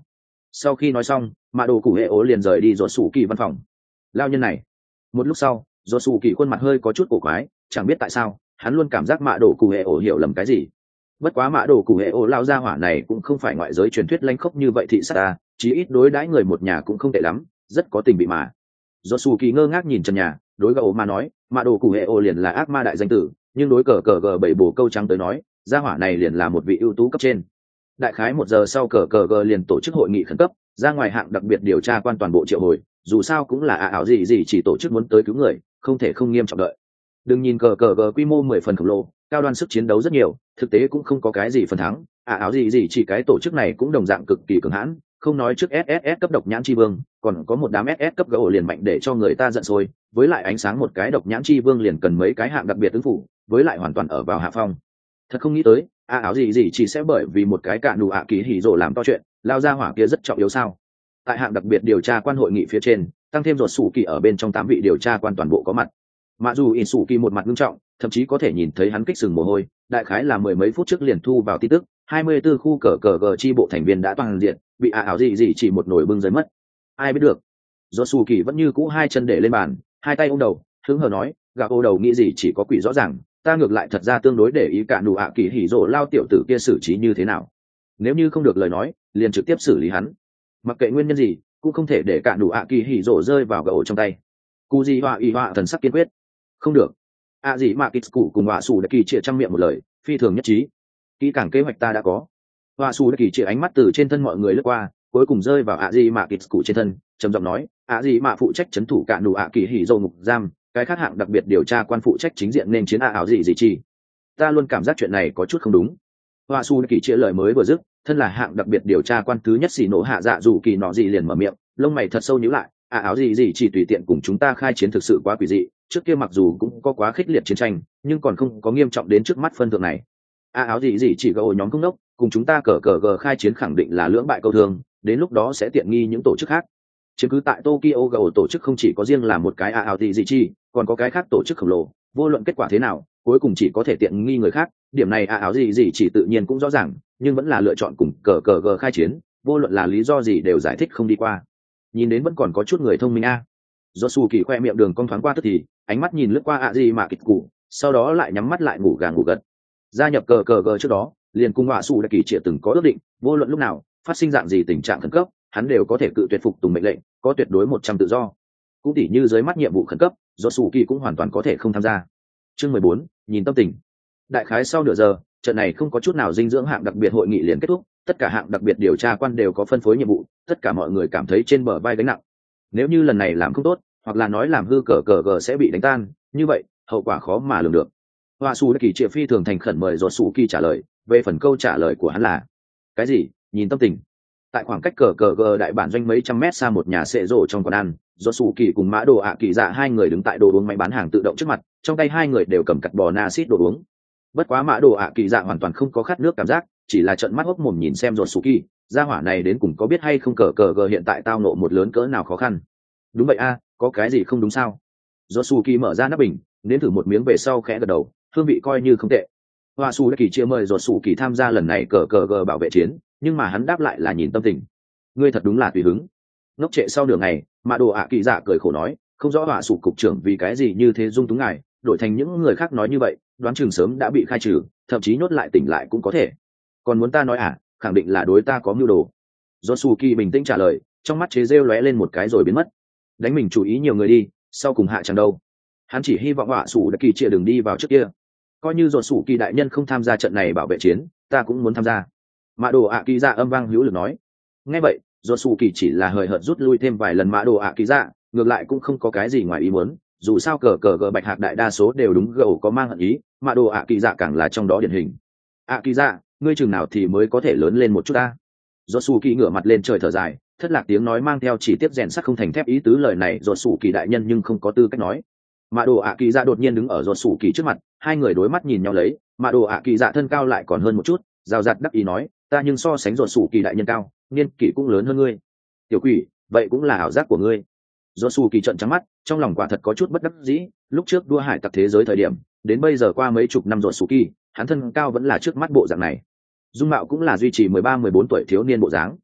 S1: Sau khi nói xong mạ đồ cụ hệ ố liền rời đi rột sủ kỳ văn phòng. Lao nhân này. Một lúc sau rột sủ kỳ khuôn mặt hơi có chút cổ quái, chẳng biết tại sao hắn luôn cảm giác mạ đồ cụ hệ ố hiểu lầm cái gì. Bất quá mạ đồ cụ hệ ố lao ra hỏa này cũng không phải ngoại giới truyền thuyết lanh khốc như vậy thị sát ta, chí ít đối đãi người một nhà cũng không tệ lắm, rất có tình bị mà. rột sủ kỳ ngơ ngác nhìn trần nhà, đối gậu mà nói mạ đồ cụ hệ ố liền là ác ma đại danh tử, nhưng đối cờ cờ gờ bảy bổ câu trắng tới nói gia hỏa này liền là một vị ưu tú cấp trên. Đại khái một giờ sau cờ cờ gờ liền tổ chức hội nghị khẩn cấp, ra ngoài hạng đặc biệt điều tra quan toàn bộ triệu hồi, dù sao cũng là ả ảo gì gì chỉ tổ chức muốn tới cứu người, không thể không nghiêm trọng đợi. Đừng nhìn cờ cờ gờ quy mô mười phần khổng lồ, cao đoan sức chiến đấu rất nhiều, thực tế cũng không có cái gì phần thắng, ả ảo gì gì chỉ cái tổ chức này cũng đồng dạng cực kỳ cường hãn, không nói trước ét ét ét cấp độc nhãn chi vương, còn có một đám ét ét cấp gỗ liền mạnh để cho người ta giận sôi, với lại ánh sáng một cái độc nhãn chi vương liền cần mấy cái hạng đặc biệt ứng phủ, với lại hoàn toàn ở vào hạ phong. Thật không nghĩ tới a áo gì gì chỉ sẽ bởi vì một cái cạn đủ ạ kỳ hỉ rồ làm to chuyện, lao ra hỏa kia rất trọng yếu sao. Tại hạng đặc biệt điều tra quan hội nghị phía trên tăng thêm ruột sủ kỳ ở bên trong tám vị điều tra quan toàn bộ có mặt. Mặc dù in sủ kỳ một mặt nghiêm trọng, thậm chí có thể nhìn thấy hắn kích sừng mồ hôi, đại khái là mười mấy phút trước liền thu vào tin tức hai mươi tư khu cờ cờ gờ chi bộ thành viên đã toàn diện bị a áo gì gì chỉ một nồi bưng rơi mất. Ai biết được. Ruột sủ kỳ vẫn như cũ hai chân để lên bàn, hai tay ôm đầu hứng hờ nói gà ô đầu nghĩ gì chỉ có quỷ rõ ràng, ta ngược lại thật ra tương đối để ý cả đủ ạ kỳ hỉ rộ lao tiểu tử kia xử trí như thế nào, nếu như không được lời nói liền trực tiếp xử lý hắn, mặc kệ nguyên nhân gì cũng không thể để cả đủ ạ kỳ hỉ rộ rơi vào gỗ trong tay. Cú gì họa y họa thần sắc kiên quyết không được. ạ gì mà kịch cụ cùng họa xù đã kỳ chia trăm miệng một lời phi thường nhất trí. Kỹ càng kế hoạch ta đã có. Họa xù đã kỳ chia ánh mắt từ trên thân mọi người lướt qua cuối cùng rơi vào ạ gì mà kịch cụ trên thân, trầm giọng nói ạ gì mà phụ trách chấn thủ cả đủ ạ kỳ hỉ rộ ngục giam, cái khác hạng đặc biệt điều tra quan phụ trách chính diện nên chiến a ảo gì gì chi. Ta luôn cảm giác chuyện này có chút không đúng. Hoa su kỳ chia lời mới vừa dứt, thân là hạng đặc biệt điều tra quan thứ nhất xì nổ hạ dạ dù kỳ nọ gì liền mở miệng, lông mày thật sâu nhíu lại. A ảo gì gì chỉ tùy tiện cùng chúng ta khai chiến thực sự quá quỷ dị, trước kia mặc dù cũng có quá khích liệt chiến tranh nhưng còn không có nghiêm trọng đến trước mắt phân thượng này. A ảo gì gì chỉ gỗ nhóm công đốc cùng chúng ta cờ cờ gờ khai chiến khẳng định là lưỡng bại câu thương, đến lúc đó sẽ tiện nghi những tổ chức khác. Chứ cứ tại Tokyo gầu tổ chức không chỉ có riêng là một cái A ảo gì gì chi, còn có cái khác tổ chức khổng lồ, vô luận kết quả thế nào cuối cùng chỉ có thể tiện nghi người khác, điểm này A ảo gì gì chỉ tự nhiên cũng rõ ràng, nhưng vẫn là lựa chọn cùng cờ cờ gờ khai chiến, vô luận là lý do gì đều giải thích không đi qua. Nhìn đến vẫn còn có chút người thông minh a. Do su kỳ khoe miệng đường cong thoáng qua tức thì ánh mắt nhìn lướt qua ạ gì mà kịch cụ, sau đó lại nhắm mắt lại ngủ gà ngủ gật. Gia nhập cờ cờ gờ trước đó liền cùng họa su đã kỳ triệt từng có ước định, vô luận lúc nào phát sinh dạng gì tình trạng khẩn cấp hắn đều có thể cự tuyệt phục tùng mệnh lệnh, có tuyệt đối một trăm tự do. Cũng tỉ như dưới mắt nhiệm vụ khẩn cấp do su kỳ cũng hoàn toàn có thể không tham gia. Chương mười bốn, nhìn tâm tình. Đại khái sau nửa giờ trận này không có chút nào dinh dưỡng hạng đặc biệt hội nghị liền kết thúc, tất cả hạng đặc biệt điều tra quan đều có phân phối nhiệm vụ, tất cả mọi người cảm thấy trên bờ vai gánh nặng. Nếu như lần này làm không tốt hoặc là nói làm hư cờ cờ gờ sẽ bị đánh tan, như vậy hậu quả khó mà lường được. Hoa su kỳ triệu phi thường thành khẩn mời do su kỳ trả lời, về phần câu trả lời của hắn là cái gì? Nhìn tâm tình. Tại khoảng cách cờ cờ gờ đại bản doanh mấy trăm mét xa một nhà xệ rổ trong quán ăn, do su kỳ cùng mã đồ ạ kỳ dạ hai người đứng tại đồ uống máy bán hàng tự động trước mặt, trong tay hai người đều cầm cặt bò na xít đồ uống. Bất quá mã đồ ạ kỳ dạ hoàn toàn không có khát nước cảm giác, chỉ là trợn mắt hốc mồm nhìn xem do su kỳ, gia hỏa này đến cùng có biết hay không cờ cờ gờ hiện tại tao nộ một lớn cỡ nào khó khăn. Đúng vậy a, có cái gì không đúng sao? Do su kỳ mở ra nắp bình nếm thử một miếng về sau khẽ gật đầu, hương vị coi như không tệ. Hoa su đã kỳ chia mời do su kỳ tham gia lần này cờ cờ gờ bảo vệ chiến, nhưng mà hắn đáp lại là nhìn tâm tình. Ngươi thật đúng là tùy hứng. Ngốc trệ sau nửa ngày mã đồ ạ kỳ dạ cười khổ nói, không rõ họa sủ cục trưởng vì cái gì như thế dung túng ngài, đổi thành những người khác nói như vậy đoán chừng sớm đã bị khai trừ, thậm chí nhốt lại tỉnh lại cũng có thể. Còn muốn ta nói à, khẳng định là đối ta có mưu đồ. Do su kỳ bình tĩnh trả lời, trong mắt chế rêu lóe lên một cái rồi biến mất. Đánh mình chú ý nhiều người đi, sau cùng hạ chẳng đâu. Hắn chỉ hy vọng họa sủ đã kỳ chia đường đi vào trước kia. Coi như do su kỳ đại nhân không tham gia trận này bảo vệ chiến, ta cũng muốn tham gia. Mã đồ ạ kỳ dạ âm vang hữu lực nói. Nghe vậy do su kỳ chỉ là hời hợt rút lui thêm vài lần mã đồ ạ kỳ dạ, ngược lại cũng không có cái gì ngoài ý muốn, dù sao cờ cờ gờ bạch hạc đại đa số đều đúng gầu có mang hận ý, mã đồ ạ kỳ dạ càng là trong đó điển hình. ạ kỳ dạ, ngươi chừng nào thì mới có thể lớn lên một chút ta. Do su kỳ ngửa mặt lên trời thở dài, thất lạc tiếng nói mang theo chỉ tiếp rèn sắt không thành thép ý tứ lời này do su kỳ đại nhân nhưng không có tư cách nói. Mã đồ ạ kỳ dạ đột nhiên đứng ở do su kỳ trước mặt, hai người đối mắt nhìn nhau lấy, mã đồ ạ kỳ dạ thân cao lại còn hơn một chút, rào rạt đắc ý nói, ta nhưng so sánh do su kỳ đại nhân cao, niên kỷ cũng lớn hơn ngươi. Tiểu quỷ, vậy cũng là ảo giác của ngươi. Do su kỳ trợn trắng mắt, trong lòng quả thật có chút bất đắc dĩ, lúc trước đua hải tặc thế giới thời điểm đến bây giờ qua mấy chục năm rồi su kỳ, hắn thân cao vẫn là trước mắt bộ dạng này, dung mạo cũng là duy trì mười ba mười bốn tuổi thiếu niên bộ dáng.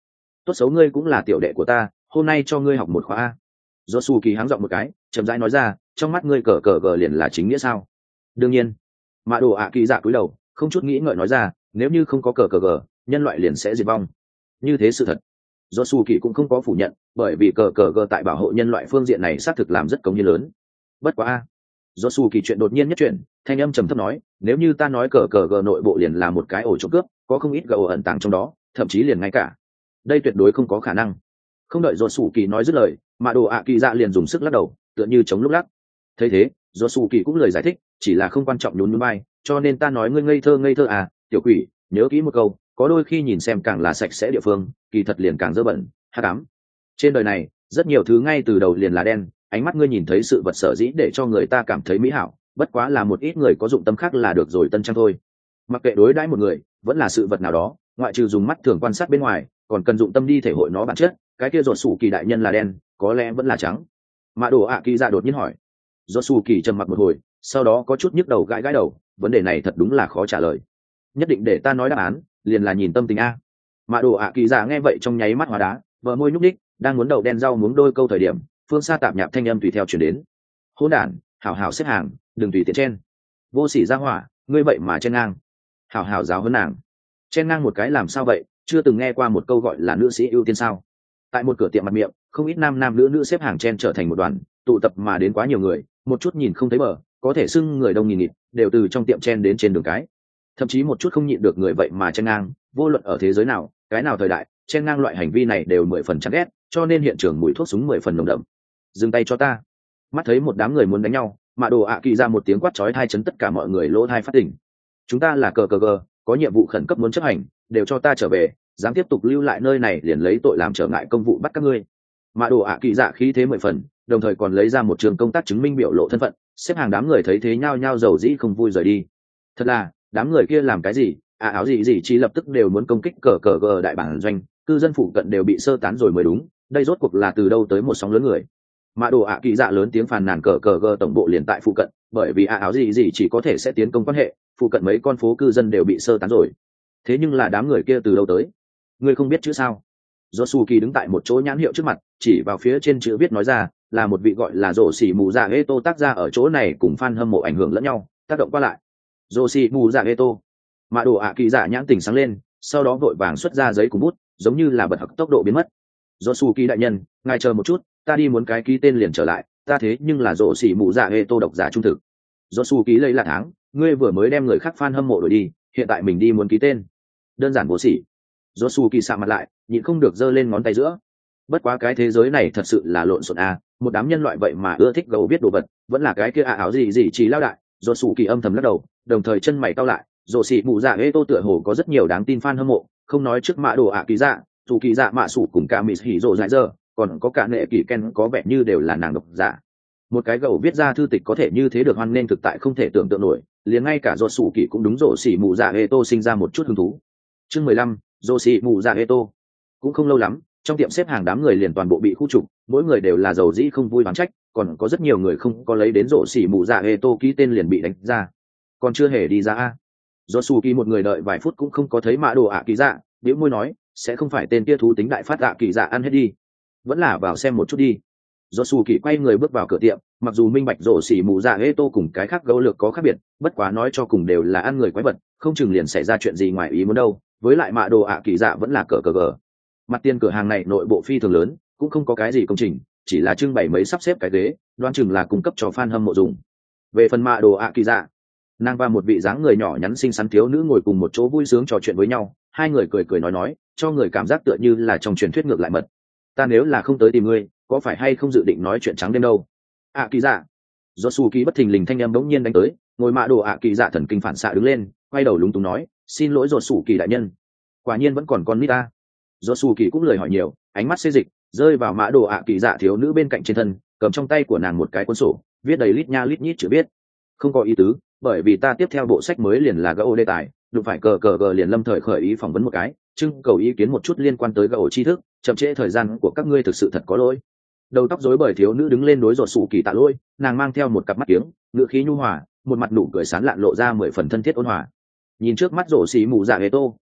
S1: tốt xấu ngươi cũng là tiểu đệ của ta, hôm nay cho ngươi học một khóa a. Do su kỳ háng giọng một cái, chậm rãi nói ra, trong mắt ngươi cờ cờ gờ liền là chính nghĩa sao? Đương nhiên. Mạ đồ ạ kỳ dạ cúi đầu, không chút nghĩ ngợi nói ra, nếu như không có cờ cờ gờ, nhân loại liền sẽ diệt vong. Như thế sự thật. Do su kỳ cũng không có phủ nhận, bởi vì cờ cờ gờ tại bảo hộ nhân loại phương diện này xác thực làm rất cống hiến lớn. Bất quá a. Do su kỳ chuyện đột nhiên nhất chuyện, thanh âm trầm thấp nói, nếu như ta nói cờ cờ gờ nội bộ liền là một cái ổ trộm cướp, có không ít gờ ẩn tàng trong đó, thậm chí liền ngay cả. Đây tuyệt đối không có khả năng. Không đợi do su kỳ nói dứt lời, Mạ đồ ạ kỳ dạ liền dùng sức lắc đầu, tựa như chống lúc lắc. Thấy thế, do su kỳ cũng lời giải thích, chỉ là không quan trọng nhún nhún vai, cho nên ta nói ngươi ngây thơ ngây thơ à, tiểu quỷ, nhớ kỹ một câu, có đôi khi nhìn xem càng là sạch sẽ địa phương, kỳ thật liền càng dơ bẩn, hắc ám. Trên đời này, rất nhiều thứ ngay từ đầu liền là đen, ánh mắt ngươi nhìn thấy sự vật sở dĩ để cho người ta cảm thấy mỹ hảo, bất quá là một ít người có dụng tâm khác là được rồi tân trang thôi. Mặc kệ đối đãi một người, vẫn là sự vật nào đó, ngoại trừ dùng mắt thường quan sát bên ngoài, còn cần dụng tâm đi thể hội nó bản chất. Cái kia ruột sủ kỳ đại nhân là đen, có lẽ vẫn là trắng. Mạ đồ ạ kỳ dạ đột nhiên hỏi. Do su kỳ trầm mặc một hồi, sau đó có chút nhức đầu gãi gãi đầu, vấn đề này thật đúng là khó trả lời. Nhất định để ta nói đáp án, liền là nhìn tâm tình a. Mạ đồ ạ kỳ dạ nghe vậy trong nháy mắt hóa đá, vợ môi nhúc nhích, đang muốn đầu đen rau muống đôi câu thời điểm, phương xa tạp nhạp thanh âm tùy theo chuyển đến. Hỗn đản, hảo hảo xếp hàng, đừng tùy tiện chen. Vô sỉ ra hỏa, ngươi vậy mà chen ngang. Hảo hảo giáo hơn nàng. Chen ngang một cái làm sao vậy, chưa từng nghe qua một câu gọi là nữ sĩ ưu tiên sao? Tại một cửa tiệm mặt miệng, không ít nam nam nữ nữ xếp hàng chen trở thành một đoàn, tụ tập mà đến quá nhiều người, một chút nhìn không thấy bờ, có thể xưng người đông nghìn nghịt, đều từ trong tiệm chen đến trên đường cái. Thậm chí một chút không nhịn được người vậy mà chen ngang, vô luận ở thế giới nào, cái nào thời đại, chen ngang loại hành vi này đều mười phần chán ghét, cho nên hiện trường mùi thuốc súng mười phần nồng đậm. Dừng tay cho ta. Mắt thấy một đám người muốn đánh nhau, Mạ đồ ạ kỳ ra một tiếng quát chói tai chấn tất cả mọi người lỗ tai phát tỉnh. Chúng ta là cờ cờ cờ, có nhiệm vụ khẩn cấp muốn chấp hành, đều cho ta trở về, dám tiếp tục lưu lại nơi này liền lấy tội làm trở ngại công vụ bắt các ngươi. Mạ đồ ạ kỳ dạ khí thế mười phần, đồng thời còn lấy ra một trường công tác chứng minh biểu lộ thân phận, xếp hàng đám người thấy thế nhao nhao dầu dĩ không vui rời đi. Thật là, đám người kia làm cái gì, à áo gì gì chỉ lập tức đều muốn công kích cờ cờ cờ đại bản doanh, cư dân phụ cận đều bị sơ tán rồi mới đúng, đây rốt cuộc là từ đâu tới một sóng lớn người. Mạ đồ ạ kỳ dạ lớn tiếng phàn nàn cờ cờ cờ tổng bộ liền tại phụ cận, bởi vì à áo gì gì chỉ có thể sẽ tiến công quan hệ, phụ cận mấy con phố cư dân đều bị sơ tán rồi. Thế nhưng là đám người kia từ đâu tới? Ngươi không biết chữ sao? Josuke đứng tại một chỗ nhãn hiệu trước mặt, chỉ vào phía trên chữ viết nói ra, là một vị gọi là Rồ Xỉ Mù Dạ Eto tác ra ở chỗ này cùng fan hâm mộ ảnh hưởng lẫn nhau, tác động qua lại. Rồ Xỉ Mù Dạ Eto. Mạ đồ ạ kỳ dạ nhãn tình sáng lên, sau đó vội vàng xuất ra giấy cùng bút, giống như là bật học tốc độ biến mất. Josuke đại nhân, ngài chờ một chút, ta đi muốn cái ký tên liền trở lại, ta thế nhưng là Rồ Xỉ Mù Dạ Eto độc giả trung thực. Josuke lấy là tháng, ngươi vừa mới đem người khác fan hâm mộ đuổi đi, hiện tại mình đi muốn ký tên. Đơn giản vô sỉ. Josuke sạm mặt lại, nhịn không được giơ lên ngón tay giữa. Bất quá cái thế giới này thật sự là lộn xộn à, một đám nhân loại vậy mà ưa thích gấu biết đồ vật, vẫn là cái kia à áo gì gì chỉ lao đại. Josuke âm thầm lắc đầu, đồng thời chân mày cau lại, Rồ Xỉ Mù Dạ Eto tựa hồ có rất nhiều đáng tin fan hâm mộ, không nói trước Mạ đồ ạ kỳ dạ, dù kỳ dạ mạ sủ cùng cả Mị Hỉ Rồ dại giờ, còn có cả nệ kỳ Ken có vẻ như đều là nàng độc giả. Một cái gấu viết ra thư tịch có thể như thế được hoan nên thực tại không thể tưởng tượng nổi, liền ngay cả Josuke cũng đúng Rồ Xỉ Mù Dạ Eto sinh ra một chút hứng thú. Chương mười lăm, Rồ Xỉ Mù Dạ Eto. Cũng không lâu lắm, trong tiệm xếp hàng đám người liền toàn bộ bị khu trục, mỗi người đều là giàu dĩ không vui bán trách, còn có rất nhiều người không có lấy đến Rồ Xỉ Mù Dạ Eto ký tên liền bị đánh ra. Còn chưa hề đi ra a. Josuke một người đợi vài phút cũng không có thấy Mạ đồ ạ kỳ dạ, bĩu môi nói, sẽ không phải tên kia thú tính đại phát ạ kỳ dạ ăn hết đi, vẫn là vào xem một chút đi. Josuke quay người bước vào cửa tiệm, mặc dù minh bạch Rồ Xỉ Mù Dạ Eto cùng cái khác gấu lược có khác biệt, bất quá nói cho cùng đều là ăn người quái vật, không chừng liền xảy ra chuyện gì ngoài ý muốn đâu. Với lại Mạ đồ ạ kỳ dạ vẫn là cờ cờ gờ. Mặt tiền cửa hàng này nội bộ phi thường lớn, cũng không có cái gì công trình, chỉ là trưng bày mấy sắp xếp cái ghế, đoán chừng là cung cấp cho fan hâm mộ dùng. Về phần Mạ đồ ạ kỳ dạ, nàng và một vị dáng người nhỏ nhắn xinh xắn thiếu nữ ngồi cùng một chỗ vui sướng trò chuyện với nhau, hai người cười cười nói nói, cho người cảm giác tựa như là trong truyền thuyết ngược lại mật. Ta nếu là không tới tìm ngươi, có phải hay không dự định nói chuyện trắng đêm đâu? ạ kỳ dạ. Josuke bất thình lình thanh âm bỗng nhiên đánh tới, ngồi Mạ đồ ạ kỳ dạ thần kinh phản xạ đứng lên, quay đầu lúng túng nói, xin lỗi Josuke đại nhân. Quả nhiên vẫn còn con nít ta. Josuke cũng lời hỏi nhiều, ánh mắt xê dịch, rơi vào Mạ đồ ạ kỳ dạ thiếu nữ bên cạnh trên thân, cầm trong tay của nàng một cái cuốn sổ, viết đầy lít nha lít nhít chữ viết. Không có ý tứ, bởi vì ta tiếp theo bộ sách mới liền là gỗ đề tài, đụng phải cờ cờ cờ liền lâm thời khởi ý phỏng vấn một cái, trưng cầu ý kiến một chút liên quan tới gỗ tri thức, chậm trễ thời gian của các ngươi thực sự thật có lỗi. Đầu tóc rối bời thiếu nữ đứng lên đối Josuke tạ lỗi, nàng mang theo một cặp mắt kiếng, ngữ khí nhu hòa, một mặt nụ cười sán lạn lộ ra mười phần thân thiết ôn hòa. Nhìn trước mắt Rồ Xỉ Mù Dạ Eto,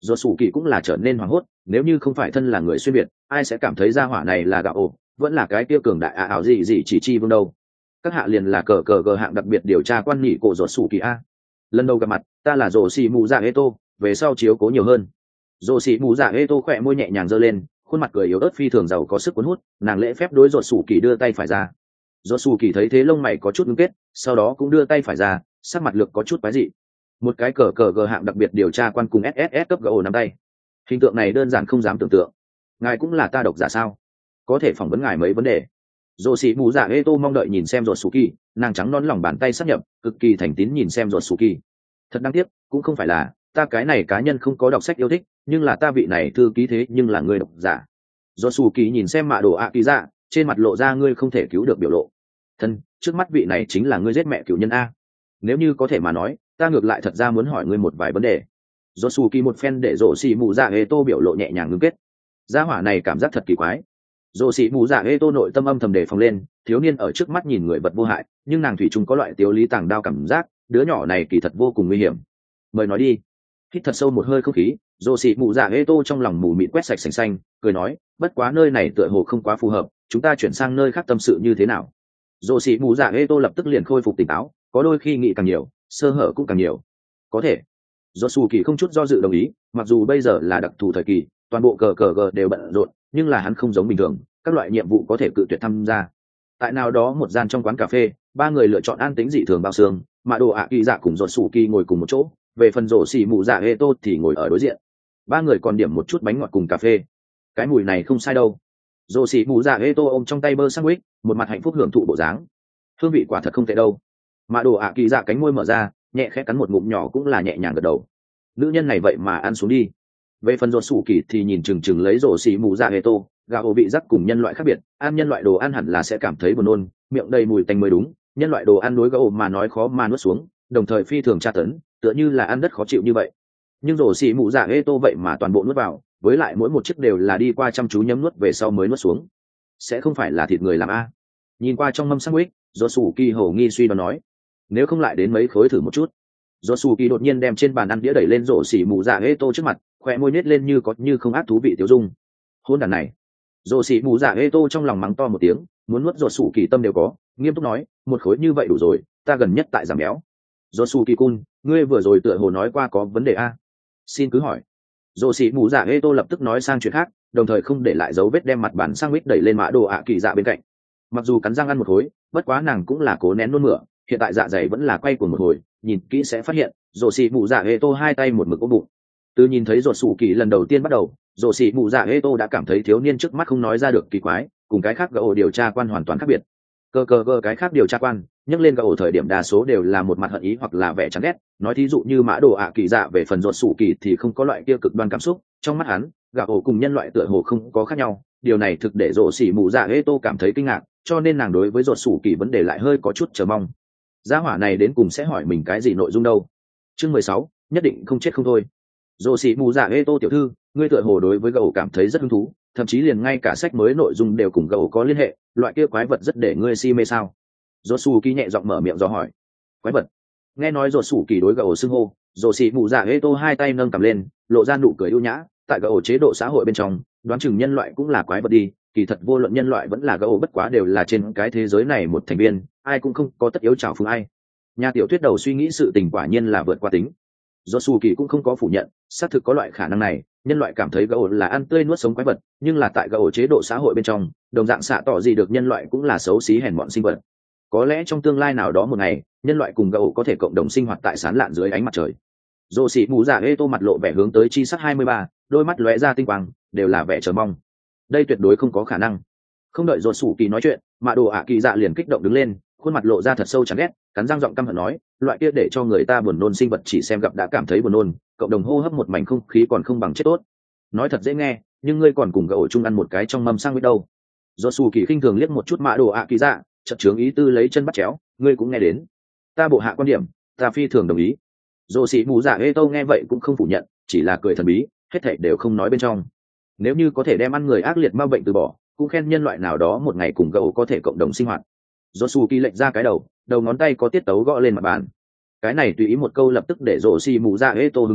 S1: do sủ kỳ cũng là trở nên hoảng hốt, nếu như không phải thân là người xuyên việt, ai sẽ cảm thấy gia hỏa này là gạo ổ, vẫn là cái kia cường đại ả ảo gì gì chỉ chi vương đâu. Các hạ liền là cờ cờ cờ hạng đặc biệt điều tra quan nhị cổ rột sủ kỳ a. Lần đầu gặp mặt ta là rồ xì mù dạ ê tô, về sau chiếu cố nhiều hơn. Rồ xì mù dạ ê tô khỏe môi nhẹ nhàng giơ lên, khuôn mặt cười yếu ớt phi thường giàu có sức cuốn hút, nàng lễ phép đối rột sủ kỳ đưa tay phải ra. Rột sủ kỳ thấy thế lông mày có chút ngưng kết, sau đó cũng đưa tay phải ra, sắc mặt lược có chút quái dị. Một cái cờ cờ gờ hạng đặc biệt điều tra quan cùng ét ét ét cấp gỗ nắm tay, hình tượng này đơn giản không dám tưởng tượng. Ngài cũng là ta độc giả sao? Có thể phỏng vấn ngài mấy vấn đề. Rồ xì mù dạ ê tô mong đợi nhìn xem rột sủ kỳ, nàng trắng non lòng bàn tay sắp nhập, cực kỳ thành tín nhìn xem rột sủ kỳ. Thật đáng tiếc, cũng không phải là ta cái này cá nhân không có đọc sách yêu thích, nhưng là ta vị này thư ký thế nhưng là người độc giả. Rột sủ kỳ nhìn xem mạ đồ ạ kỳ dạ, trên mặt lộ ra ngươi không thể cứu được biểu lộ. Thân, trước mắt vị này chính là ngươi giết mẹ cửu nhân a. Nếu như có thể mà nói, ta ngược lại thật ra muốn hỏi ngươi một vài vấn đề. Rột sủ kỳ một phen để rồ xì mù dạ ê tô biểu lộ nhẹ nhàng ngưng kết. Gia hỏa này cảm giác thật kỳ quái. Rồ xì mù dạ ê tô nội tâm âm thầm đề phòng lên, thiếu niên ở trước mắt nhìn người vật vô hại, nhưng nàng thủy chung có loại tiêu lý tàng đao cảm giác, đứa nhỏ này kỳ thật vô cùng nguy hiểm. Mời nói đi. Hít thật sâu một hơi không khí, rồ xì mù dạ ê tô trong lòng mù mịt quét sạch sành xanh, cười nói, bất quá nơi này tựa hồ không quá phù hợp, chúng ta chuyển sang nơi khác tâm sự như thế nào. Rồ xì mù dạ ê tô lập tức liền khôi phục tỉnh táo, có đôi khi nghĩ càng nhiều, sơ hở cũng càng nhiều. Có thể. Do Sù Kỳ không chút do dự đồng ý, mặc dù bây giờ là đặc thù thời kỳ, toàn bộ cờ cờ gờ đều bận rộn, nhưng là hắn không giống bình thường, các loại nhiệm vụ có thể cự tuyệt tham gia. Tại nào đó một gian trong quán cà phê, ba người lựa chọn an tĩnh dị thường bao xương, mà đồ ạ kỳ dạ cùng Rồ Sù Kỳ ngồi cùng một chỗ, về phần Rồ Xì Mù Dạ Ê Tô thì ngồi ở đối diện. Ba người còn điểm một chút bánh ngọt cùng cà phê. Cái mùi này không sai đâu. Rồ Xì Mù Dạ Ê Tô ôm trong tay bơ sandwich, một mặt hạnh phúc hưởng thụ bộ dáng. Hương vị quả thật không tệ đâu. Mà đồ ạ kỳ dạ cánh môi mở ra, nhẹ khẽ cắn một ngụm nhỏ cũng là nhẹ nhàng gật đầu. Nữ nhân này vậy mà ăn xuống đi. Về phần Rồ Sù Kỳ thì nhìn chừng chừng lấy Rồ Xì Mù Dạ Ê Tô, gạo ổ vị giác cùng nhân loại khác biệt, ăn nhân loại đồ ăn hẳn là sẽ cảm thấy buồn nôn, miệng đầy mùi tanh mới đúng, nhân loại đồ ăn đối gạo ổ mà nói khó mà nuốt xuống, đồng thời phi thường tra tấn, tựa như là ăn đất khó chịu như vậy. Nhưng Rồ Xì Mù Dạ Ê Tô vậy mà toàn bộ nuốt vào, với lại mỗi một chiếc đều là đi qua chăm chú nhấm nuốt về sau mới nuốt xuống. Sẽ không phải là thịt người làm a? Nhìn qua trong mâm sandwich, Rồ Sù Kỳ hổ nghi suy đoán nói, nếu không lại đến mấy khối thử một chút. Rồ Sù Kỳ đột nhiên đem trên bàn ăn đĩa đẩy lên Rồ Xì Mù Dạ Ê Tô trước mặt, khóe môi nhếch lên như có như không ác thú vị tiêu dung. Hôn đàn này. Rồ Xì Mù Dạ Ê Tô trong lòng mắng to một tiếng, muốn nuốt Rồ Sù Kỳ tâm đều có, nghiêm túc nói, một khối như vậy đủ rồi, ta gần nhất tại giảm béo. Rồ Sù Kỳ cun, ngươi vừa rồi tựa hồ nói qua có vấn đề a? Xin cứ hỏi. Rồ Xì Mù Dạ Ê Tô lập tức nói sang chuyện khác, đồng thời không để lại dấu vết đem mặt bàn sang mít đẩy lên mã đồ ạ kỳ dạ bên cạnh. Mặc dù cắn răng ăn một khối, bất quá nàng cũng là cố nén nôn mửa, hiện tại dạ dày vẫn là quay cuồng một hồi, nhìn kỹ sẽ phát hiện, Rồ Xì Mù Dạ Ê Tô hai tay một mực ôm bụng. Từ nhìn thấy Rồ Sù Kỳ lần đầu tiên bắt đầu, Rồ Xì Mù Dạ Ê Tô đã cảm thấy thiếu niên trước mắt không nói ra được kỳ quái, cùng cái khác gã điều tra quan hoàn toàn khác biệt. Cơ cơ cơ cái khác điều tra quan, nhắc lên gã thời điểm đa số đều là một mặt hận ý hoặc là vẻ chán ghét, nói thí dụ như mã đồ ạ kỳ dạ về phần Rồ Sù Kỳ thì không có loại kia cực đoan cảm xúc, trong mắt hắn, gã cùng nhân loại tựa hồ không có khác nhau, điều này thực để Rồ Xì Mù Dạ Ê Tô cảm thấy kinh ngạc, cho nên nàng đối với Rồ Sù Kỳ vấn đề lại hơi có chút chờ mong. Gia hỏa này đến cùng sẽ hỏi mình cái gì nội dung đâu? Chương mười sáu, nhất định không chết không thôi. Rồ Xì Mù Dạ Ê Tô tiểu thư, ngươi tựa hồ đối với gấu cảm thấy rất hứng thú, thậm chí liền ngay cả sách mới nội dung đều cùng gấu có liên hệ, loại kia quái vật rất để ngươi si mê sao? Rồ Sù Kỳ nhẹ giọng mở miệng dò hỏi. Quái vật? Nghe nói Rồ Sù Kỳ đối gấu xưng hô, Rồ Xì Mù Dạ Ê Tô hai tay nâng cầm lên, lộ ra nụ cười ưu nhã, tại gấu chế độ xã hội bên trong, đoán chừng nhân loại cũng là quái vật đi, kỳ thật vô luận nhân loại vẫn là gấu bất quá đều là trên cái thế giới này một thành viên, ai cũng không có tất yếu chào phúng ai. Nhà tiểu thuyết đầu suy nghĩ sự tình quả nhiên là vượt qua tính. Do Sù Kỳ cũng không có phủ nhận, xác thực có loại khả năng này, nhân loại cảm thấy gấu là ăn tươi nuốt sống quái vật, nhưng là tại gấu chế độ xã hội bên trong, đồng dạng xạ tỏ gì được nhân loại cũng là xấu xí hèn mọn sinh vật. Có lẽ trong tương lai nào đó một ngày, nhân loại cùng gấu có thể cộng đồng sinh hoạt tại sán lạn dưới ánh mặt trời. Rồ Xì Mù Dạ Ê Tô mặt lộ vẻ hướng tới chi sắc hai mươi ba, đôi mắt lóe ra tinh quang, đều là vẻ chờ mong. Đây tuyệt đối không có khả năng. Không đợi Rồ Sù Kỳ nói chuyện, Mạ Đồ ạ kỳ dạ liền kích động đứng lên, khuôn mặt lộ ra thật sâu chán ghét, cắn răng giọng căm hận nói, loại kia để cho người ta buồn nôn sinh vật chỉ xem gặp đã cảm thấy buồn nôn, cộng đồng hô hấp một mảnh không khí còn không bằng chết tốt. Nói thật dễ nghe, nhưng ngươi còn cùng gậu chung ăn một cái trong mâm sang với đâu? Do Sù Kỳ khinh thường liếc một chút Mạ Đồ ạ kỳ dạ, chợt chướng ý tư lấy chân bắt chéo, ngươi cũng nghe đến. Ta bộ hạ quan điểm, ta phi thường đồng ý. Rồ Xì Mù Dạ Ê Tô nghe vậy cũng không phủ nhận, chỉ là cười thần bí, hết thảy đều không nói bên trong. Nếu như có thể đem ăn người ác liệt ma bệnh từ bỏ, cũng khen nhân loại nào đó một ngày cùng gậu có thể cộng đồng sinh hoạt. Rồ Sù Kỳ lệch ra cái đầu, đầu ngón tay có tiết tấu gõ lên mặt bàn. Cái này tùy ý một câu lập tức để Rồ Xì Mù Dạ Ê Tô hứng thú,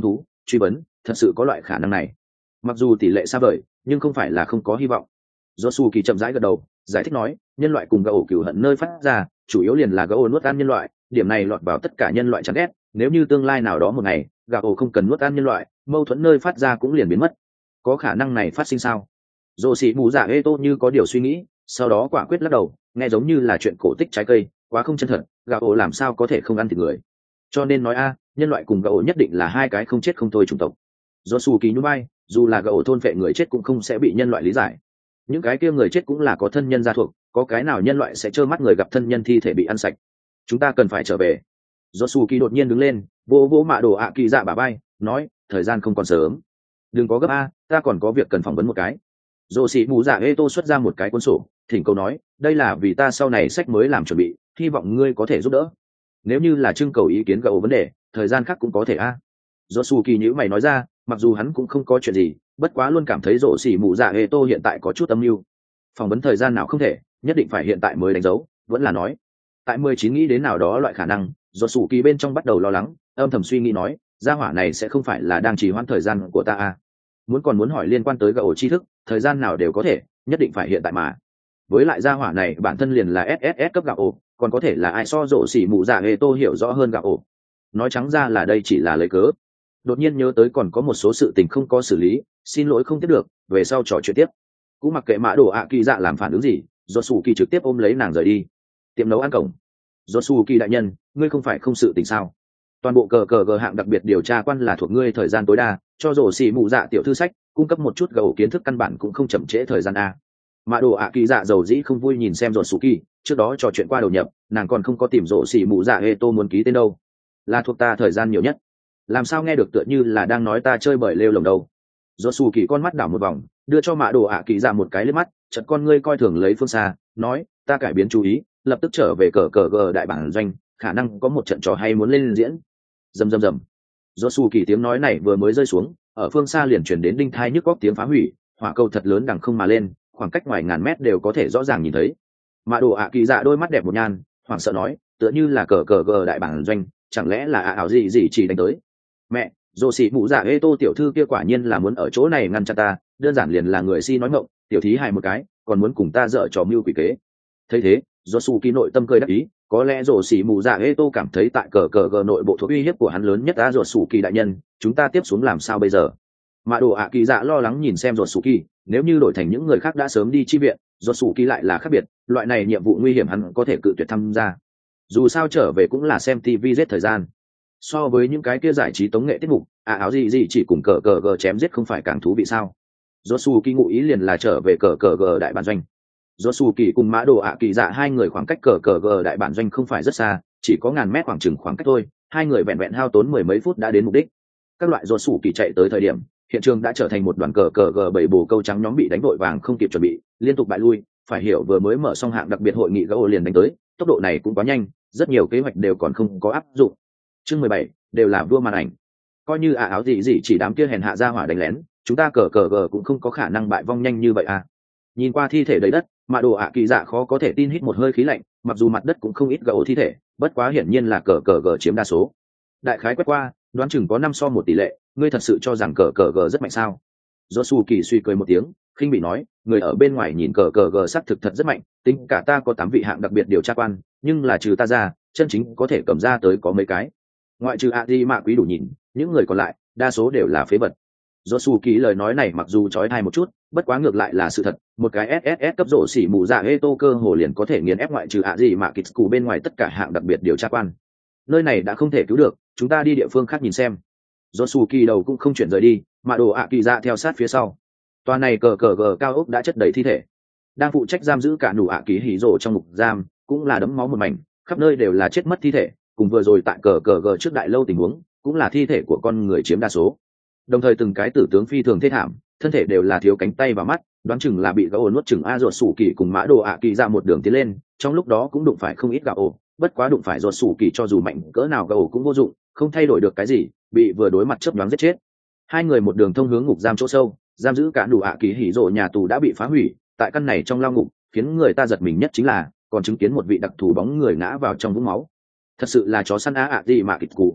S1: truy vấn thật sự có loại khả năng này. Mặc dù tỷ lệ xa vời nhưng không phải là không có hy vọng. Do su kỳ chậm rãi gật đầu giải thích nói, nhân loại cùng gỗ cửu hận nơi phát ra chủ yếu liền là gỗ nuốt ăn nhân loại, điểm này lọt vào tất cả nhân loại chán ghét. Nếu như tương lai nào đó một ngày gỗ không cần nuốt ăn nhân loại, mâu thuẫn nơi phát ra cũng liền biến mất. Có khả năng này phát sinh sao? Dô xì mù dạ ê tô như có điều suy nghĩ, sau đó quả quyết lắc đầu, nghe giống như là chuyện cổ tích trái cây, quá không chân thật. Gỗ làm sao có thể không ăn thịt người? Cho nên nói a, nhân loại cùng gỗ nhất định là hai cái không chết không thôi chủng tộc. Do su kỳ nhún vai, dù là gỗ thôn phệ người chết cũng không sẽ bị nhân loại lý giải. Những cái kia người chết cũng là có thân nhân gia thuộc, có cái nào nhân loại sẽ trơ mắt người gặp thân nhân thi thể bị ăn sạch? Chúng ta cần phải trở về. Do su kỳ đột nhiên đứng lên, vỗ vỗ mạ đồ ạ kỳ dạ bả vai, nói, thời gian không còn sớm, đừng có gấp a, ta còn có việc cần phỏng vấn một cái. Dô xì mù dạ ê tô xuất ra một cái cuốn sổ, thỉnh cầu nói, đây là vì ta sau này sách mới làm chuẩn bị, hy vọng ngươi có thể giúp đỡ. Nếu như là trưng cầu ý kiến gậu vấn đề, thời gian khác cũng có thể a. Dô su kỳ nhữ mày nói ra, mặc dù hắn cũng không có chuyện gì, bất quá luôn cảm thấy Dô xì mù dạ ê tô hiện tại có chút âm mưu. Phỏng vấn thời gian nào không thể, nhất định phải hiện tại mới đánh dấu, vẫn là nói. Tại mười chín nghĩ đến nào đó loại khả năng, Dô su kỳ bên trong bắt đầu lo lắng, âm thầm suy nghĩ nói, gia hỏa này sẽ không phải là đang trì hoãn thời gian của ta a. Muốn còn muốn hỏi liên quan tới gậu tri thức, thời gian nào đều có thể, nhất định phải hiện tại mà. Với lại gia hỏa này bản thân liền là ét ét ét cấp gạo ổ, còn có thể là ai so rộ xỉ mụ dạ hề tô hiểu rõ hơn gạo ổ. Nói trắng ra là đây chỉ là lấy cớ. Đột nhiên nhớ tới còn có một số sự tình không có xử lý, xin lỗi không tiếp được, về sau trò chuyện tiếp. Cũng mặc kệ mã đồ ạ kỳ dạ làm phản ứng gì, do su kỳ trực tiếp ôm lấy nàng rời đi. Tiệm nấu ăn cổng. Do su kỳ đại nhân, ngươi không phải không sự tình sao? Toàn bộ cờ cờ gờ hạng đặc biệt điều tra quan là thuộc ngươi thời gian tối đa, cho rổ xỉ mụ dạ tiểu thư sách cung cấp một chút gầu kiến thức căn bản cũng không chậm trễ thời gian a. Mã đồ ạ kỳ dạ dầu dĩ không vui nhìn xem rổ su kỳ, trước đó trò chuyện qua đầu nhập, nàng còn không có tìm rổ xỉ mụ dạ hê tô muốn ký tên đâu, là thuộc ta thời gian nhiều nhất, làm sao nghe được tựa như là đang nói ta chơi bời lêu lồng đâu. Rổ su kỳ con mắt đảo một vòng, đưa cho mã đồ ạ kỳ dạ một cái liếc mắt, chợt con ngươi coi thường lấy phương xa, nói, ta cải biến chú ý, lập tức trở về cờ cờ gờ đại bản doanh, khả năng có một trận trò hay muốn lên diễn. Rầm rầm rầm. Do su kỳ tiếng nói này vừa mới rơi xuống, ở phương xa liền chuyển đến đinh thai nhức góc tiếng phá hủy, hỏa cầu thật lớn đằng không mà lên, khoảng cách ngoài ngàn mét đều có thể rõ ràng nhìn thấy. Mã đồ ạ kỳ dạ đôi mắt đẹp một nhan, hoảng sợ nói, tựa như là cờ cờ gờ đại bản doanh, chẳng lẽ là ạ ảo gì gì chỉ đánh tới. Mẹ, dô xị mụ dạ ê tô tiểu thư kia quả nhiên là muốn ở chỗ này ngăn chặn ta, đơn giản liền là người si nói ngọng, tiểu thí hài một cái, còn muốn cùng ta dở trò mưu quỷ kế. Thấy thế, do su kỳ nội tâm cười đắc ý, có lẽ rổ xỉ mù dạ ê tô cảm thấy tại cờ cờ gờ nội bộ thuộc uy hiếp của hắn lớn nhất đã ruột sủ kỳ đại nhân, chúng ta tiếp xuống làm sao bây giờ? Mã đồ ạ kỳ dạ lo lắng nhìn xem ruột sủ kỳ, nếu như đổi thành những người khác đã sớm đi chi viện, ruột sủ kỳ lại là khác biệt, loại này nhiệm vụ nguy hiểm hắn có thể cự tuyệt tham gia. Dù sao trở về cũng là xem tv giết thời gian, so với những cái kia giải trí tống nghệ tiết mục, à áo gì gì chỉ cùng cờ cờ gờ chém giết không phải càng thú vị sao? Ruột sủ kỳ ngụ ý liền là trở về cờ cờ gờ đại bản doanh. Do su kỳ cùng mã đồ ạ kỳ dạ hai người khoảng cách cờ cờ gờ đại bản doanh không phải rất xa, chỉ có ngàn mét khoảng chừng khoảng cách thôi, hai người vẹn vẹn hao tốn mười mấy phút đã đến mục đích. Các loại do su kỳ chạy tới thời điểm, hiện trường đã trở thành một đoàn cờ cờ gờ bảy bồ câu trắng nhóm bị đánh vội vàng không kịp chuẩn bị, liên tục bại lui. Phải hiểu vừa mới mở xong hạng đặc biệt hội nghị gỗ liền đánh tới, tốc độ này cũng quá nhanh, rất nhiều kế hoạch đều còn không có áp dụng. Chương mười bảy đều là vua màn ảnh, coi như ả áo gì gì chỉ đám kia hèn hạ ra hỏa đánh lén, chúng ta cờ cờ gờ cũng không có khả năng bại vong nhanh như vậy à. Nhìn qua thi thể đầy đất, mã đồ ạ kỳ dạ khó có thể tin hít một hơi khí lạnh, mặc dù mặt đất cũng không ít gỗ thi thể, bất quá hiển nhiên là cờ cờ gờ chiếm đa số. Đại khái quét qua, đoán chừng có năm so một tỷ lệ, ngươi thật sự cho rằng cờ cờ gờ rất mạnh sao? Do su kỳ suy cười một tiếng, khinh bị nói, người ở bên ngoài nhìn cờ cờ gờ xác thực thật rất mạnh, tính cả ta có tám vị hạng đặc biệt điều tra quan, nhưng là trừ ta ra, chân chính có thể cầm ra tới có mấy cái. Ngoại trừ a di mạ quý đủ nhìn, những người còn lại đa số đều là phế vật. Do su kỳ lời nói này mặc dù trói thai một chút, bất quá ngược lại là sự thật, một cái ét ét ét cấp rổ xỉ mù dạ ê tô cơ hồ liền có thể nghiền ép ngoại trừ ạ gì mà kịch cù bên ngoài tất cả hạng đặc biệt điều tra quan. Nơi này đã không thể cứu được, chúng ta đi địa phương khác nhìn xem. Do su kỳ đầu cũng không chuyển rời đi, mà đồ ạ kỳ dạ theo sát phía sau. Tòa này cờ cờ gờ cao ốc đã chất đầy thi thể, đang phụ trách giam giữ cả nụ ạ kỳ hỉ rổ trong ngục giam cũng là đấm máu một mảnh, khắp nơi đều là chết mất thi thể, cùng vừa rồi tại cờ cờ gờ trước đại lâu tình huống cũng là thi thể của con người chiếm đa số. Đồng thời từng cái tử tướng phi thường thê thảm, thân thể đều là thiếu cánh tay và mắt, đoán chừng là bị gã ổ nuốt chừng a ruột sủ kỳ cùng mã đồ ạ kỳ ra một đường tiến lên, trong lúc đó cũng đụng phải không ít gã ổ, bất quá đụng phải ruột sủ kỳ cho dù mạnh cỡ nào gã ổ cũng vô dụng, không thay đổi được cái gì, bị vừa đối mặt chớp nhoáng giết chết. Hai người một đường thông hướng ngục giam chỗ sâu, giam giữ cả đủ ạ kỳ hỉ rộ nhà tù đã bị phá hủy, tại căn này trong lao ngục, khiến người ta giật mình nhất chính là còn chứng kiến một vị đặc thù bóng người ngã vào trong vũng máu. Thật sự là chó săn á ạ gì mà kịch cụ.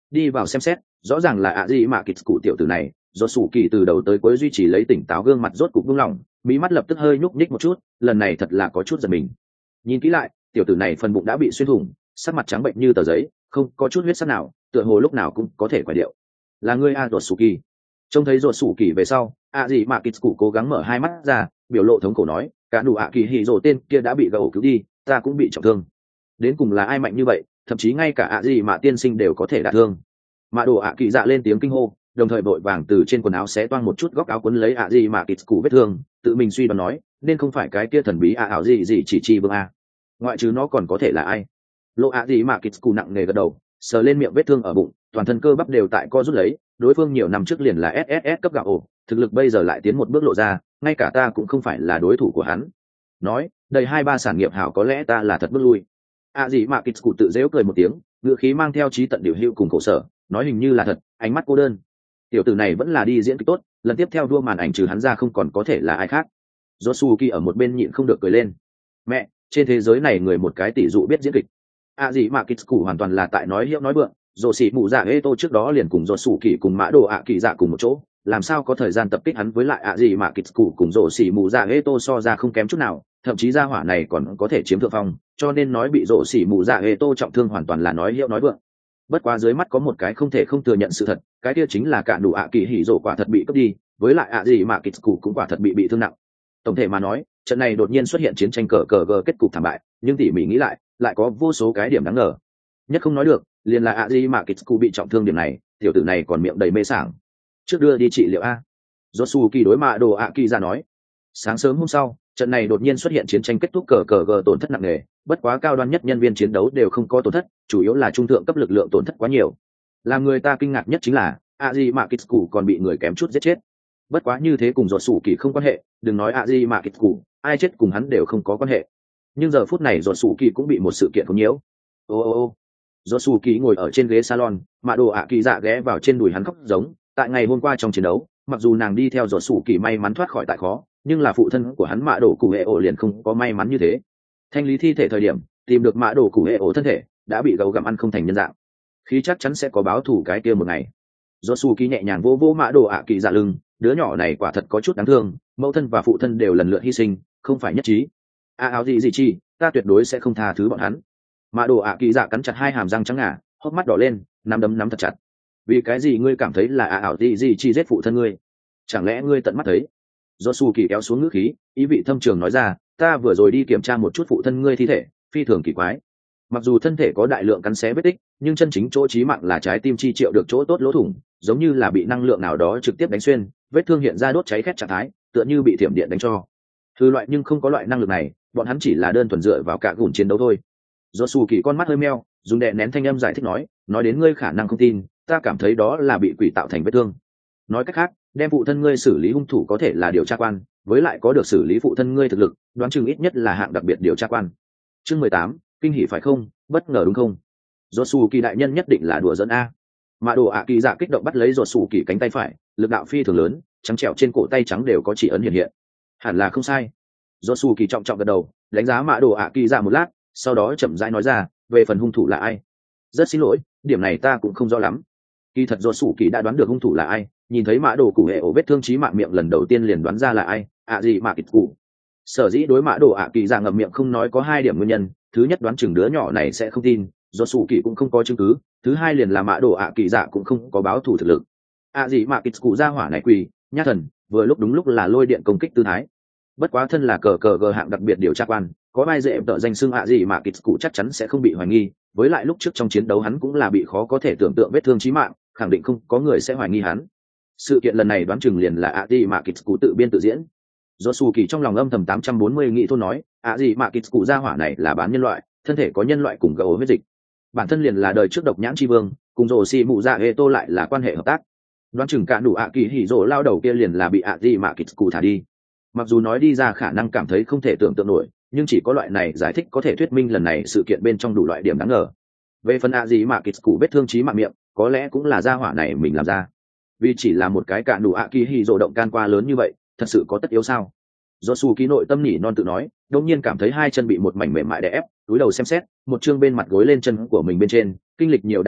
S1: đi vào xem xét, rõ ràng là ạ gì mà kịch cụ tiểu tử này. Do sủ kỳ từ đầu tới cuối duy trì lấy tỉnh táo, gương mặt rốt cục buông lỏng, mí mắt lập tức hơi nhúc nhích một chút, lần này thật là có chút giật mình. Nhìn kỹ lại, tiểu tử này phần bụng đã bị xuyên thủng, sắc mặt trắng bệnh như tờ giấy, không có chút huyết sắc nào, tựa hồ lúc nào cũng có thể quả điệu. Là ngươi a ruột sủ kỳ. Trông thấy ruột sủ kỳ về sau, ạ gì mà kịch cụ cố gắng mở hai mắt ra, biểu lộ thống khổ nói, cả đủ ạ kỳ hỉ rồ tên kia đã bị gậu cứu đi, ta cũng bị trọng thương. Đến cùng là ai mạnh như vậy, thậm chí ngay cả ạ gì mà tiên sinh đều có thể đả thương. Mã đồ ạ kỳ dạ lên tiếng kinh hô, đồng thời vội vàng từ trên quần áo xé toang một chút góc áo quấn lấy ạ gì mà kịch cụ vết thương, tự mình suy đoán nói, nên không phải cái kia thần bí ạ ảo gì gì chỉ chi vương a, ngoại trừ nó còn có thể là ai. Lộ ạ gì mà kịch cụ nặng nề gật đầu, sờ lên miệng vết thương ở bụng, toàn thân cơ bắp đều tại co rút lấy, đối phương nhiều năm trước liền là ét ét ét cấp gạo ổ, thực lực bây giờ lại tiến một bước lộ ra, ngay cả ta cũng không phải là đối thủ của hắn. Nói, đầy hai ba sản nghiệp hảo, có lẽ ta là thật bước lui. ạ gì mà kịch cụ tự dễu cười một tiếng, ngựa khí mang theo trí tận điều hữu cùng khổ sở, nói hình như là thật, ánh mắt cô đơn. Tiểu tử này vẫn là đi diễn kịch tốt, lần tiếp theo đua màn ảnh trừ hắn ra không còn có thể là ai khác. Josuke ở một bên nhịn không được cười lên. Mẹ, trên thế giới này người một cái tỷ dụ biết diễn kịch. À gì mà Kitsu hoàn toàn là tại nói hiệu nói vượng, Dỗ Sĩ Mụ Dạ Eto trước đó liền cùng Josuke cùng Mã Đồ ạ kỳ dạ cùng một chỗ, làm sao có thời gian tập kích hắn với lại ạ gì mà Kitsu cùng Dỗ Sĩ Mụ Dạ Eto so ra không kém chút nào, thậm chí gia hỏa này còn có thể chiếm thượng phong, cho nên nói bị Dỗ Sĩ Mụ Dạ Eto trọng thương hoàn toàn là nói hiệu nói vượng. Bất quá dưới mắt có một cái không thể không thừa nhận sự thật, cái kia chính là cả đủ ạ kỳ hỉ rổ quả thật bị cướp đi, với lại ạ gì mà Kitsu cũng quả thật bị bị thương nặng. Tổng thể mà nói, trận này đột nhiên xuất hiện chiến tranh cờ cờ gờ kết cục thảm bại, nhưng tỉ mỉ nghĩ lại, lại có vô số cái điểm đáng ngờ. Nhất không nói được, liền là ạ gì mà Kitsu bị trọng thương điểm này, tiểu tử này còn miệng đầy mê sảng. Trước đưa đi trị liệu a. Josuke đối Mạ Đồ ạ kỳ ra nói. Sáng sớm hôm sau, trận này đột nhiên xuất hiện chiến tranh kết thúc cờ cờ gờ tổn thất nặng nề, bất quá cao đoan nhất nhân viên chiến đấu đều không có tổn thất, chủ yếu là trung thượng cấp lực lượng tổn thất quá nhiều. Làm người ta kinh ngạc nhất chính là Aji Makitsu còn bị người kém chút giết chết. Bất quá như thế cùng Dột Sủ Kỳ không quan hệ, đừng nói Aji Makitsu, ai chết cùng hắn đều không có quan hệ. Nhưng giờ phút này Dột Sủ Kỳ cũng bị một sự kiện khốn nhiễu. Ô ô ô. Dột Sủ Kỳ ngồi ở trên ghế salon, Mạ Đồ ạ kỳ dạ ghé vào trên đùi hắn khóc giống, tại ngày hôm qua trong chiến đấu, mặc dù nàng đi theo Dột Sủ Kỳ may mắn thoát khỏi tại khó, nhưng là phụ thân của hắn Mạ Đồ Cụ Hệ Ổ liền không có may mắn như thế. Thanh lý thi thể thời điểm, tìm được Mạ Đồ Cụ Hệ Ổ thân thể đã bị gấu gặm ăn không thành nhân dạng, khi chắc chắn sẽ có báo thù cái kia một ngày. Josuke nhẹ nhàng vô vô Mạ Đồ ạ kỳ dạ lưng, đứa nhỏ này quả thật có chút đáng thương, mẫu thân và phụ thân đều lần lượt hy sinh, không phải nhất trí. A áo gì gì chi, ta tuyệt đối sẽ không tha thứ bọn hắn. Mạ Đồ ạ kỳ dạ cắn chặt hai hàm răng trắng ngà, hốc mắt đỏ lên, nắm đấm nắm thật chặt. Vì cái gì ngươi cảm thấy là A áo gì gì chi giết phụ thân ngươi? Chẳng lẽ ngươi tận mắt thấy? Josuke kéo xuống ngữ khí, ý vị thâm trường nói ra, ta vừa rồi đi kiểm tra một chút phụ thân ngươi thi thể, phi thường kỳ quái. Mặc dù thân thể có đại lượng cắn xé vết tích, nhưng chân chính chỗ chí mạng là trái tim chi triệu được chỗ tốt lỗ thủng, giống như là bị năng lượng nào đó trực tiếp đánh xuyên, vết thương hiện ra đốt cháy khét trạng thái, tựa như bị thiểm điện đánh cho. Thứ loại nhưng không có loại năng lực này, bọn hắn chỉ là đơn thuần dựa vào cả gùn chiến đấu thôi. Josuke con mắt hơi meo, dùng đè nén thanh âm giải thích nói, nói đến ngươi khả năng không tin, ta cảm thấy đó là bị quỷ tạo thành vết thương. Nói cách khác, đem phụ thân ngươi xử lý hung thủ có thể là điều tra quan, với lại có được xử lý phụ thân ngươi thực lực, đoán chừng ít nhất là hạng đặc biệt điều tra quan. Chương mười tám, kinh hỉ phải không, bất ngờ đúng không? Josuke đại nhân nhất định là đùa giỡn a. Mạ Đồ ạ kỳ dạ kích động bắt lấy Josuke cánh tay phải, lực đạo phi thường lớn, trắng trẻo trên cổ tay trắng đều có chỉ ấn hiện hiện. Hẳn là không sai. Josuke trọng trọng gật đầu, đánh giá Mạ Đồ ạ kỳ dạ một lát, sau đó chậm rãi nói ra, về phần hung thủ là ai? Rất xin lỗi, điểm này ta cũng không rõ lắm. Kỳ thật Josuke đã đoán được hung thủ là ai, nhìn thấy Mạ Đồ Cụ Hệ Ổ vết thương chí mạng miệng lần đầu tiên liền đoán ra là ai, ạ gì mà kịch cụ. Sở dĩ đối Mạ Đồ ạ kỳ dạ ngậm miệng không nói có hai điểm nguyên nhân, thứ nhất đoán chừng đứa nhỏ này sẽ không tin, Josuke cũng không có chứng cứ, thứ hai liền là Mạ Đồ ạ kỳ dạ cũng không có báo thù thực lực. ạ gì mà kịch cụ ra hỏa này quỳ, nhát thần, vừa lúc đúng lúc là lôi điện công kích tư thái. Bất quá thân là cờ cờ gờ hạng đặc biệt điều tra quan, có ai dễ tợ danh xưng ạ gì mà kịch cụ chắc chắn sẽ không bị hoài nghi, với lại lúc trước trong chiến đấu hắn cũng là bị khó có thể tưởng tượng vết thương chí mạng, khẳng định không có người sẽ hoài nghi hắn. Sự kiện lần này đoán chừng liền là ạ gì mà kịch cụ tự biên tự diễn. Josuke trong lòng âm thầm tám trăm bốn mươi nghĩ thôn nói, ạ gì mà kịch cụ ra hỏa này là bán nhân loại, thân thể có nhân loại cùng gấu huyết dịch, bản thân liền là đời trước độc nhãn chi vương, cùng rồ xì mụ dạ hệ tô lại là quan hệ hợp tác. Đoán chừng cả đủ ạ kỳ hỉ rồ lao đầu kia liền là bị ạ gì mà kịch cụ thả đi. Mặc dù nói đi ra khả năng cảm thấy không thể tưởng tượng nổi, nhưng chỉ có loại này giải thích có thể thuyết minh lần này sự kiện bên trong đủ loại điểm đáng ngờ. Về phần ạ gì mà kịch cụ vết thương chí mạng miệng, có lẽ cũng là gia hỏa này mình làm ra, vì chỉ là một cái cả đủ ạ kỳ hỉ rồ động can qua lớn như vậy, thật sự có tất yếu sao? Josuke nội tâm nỉ non tự nói, đột nhiên cảm thấy hai chân bị một mảnh mềm mại đè ép, cúi đầu xem xét, một chương bên mặt gối lên chân của mình bên trên, kinh lịch nhiều đả kích nặng,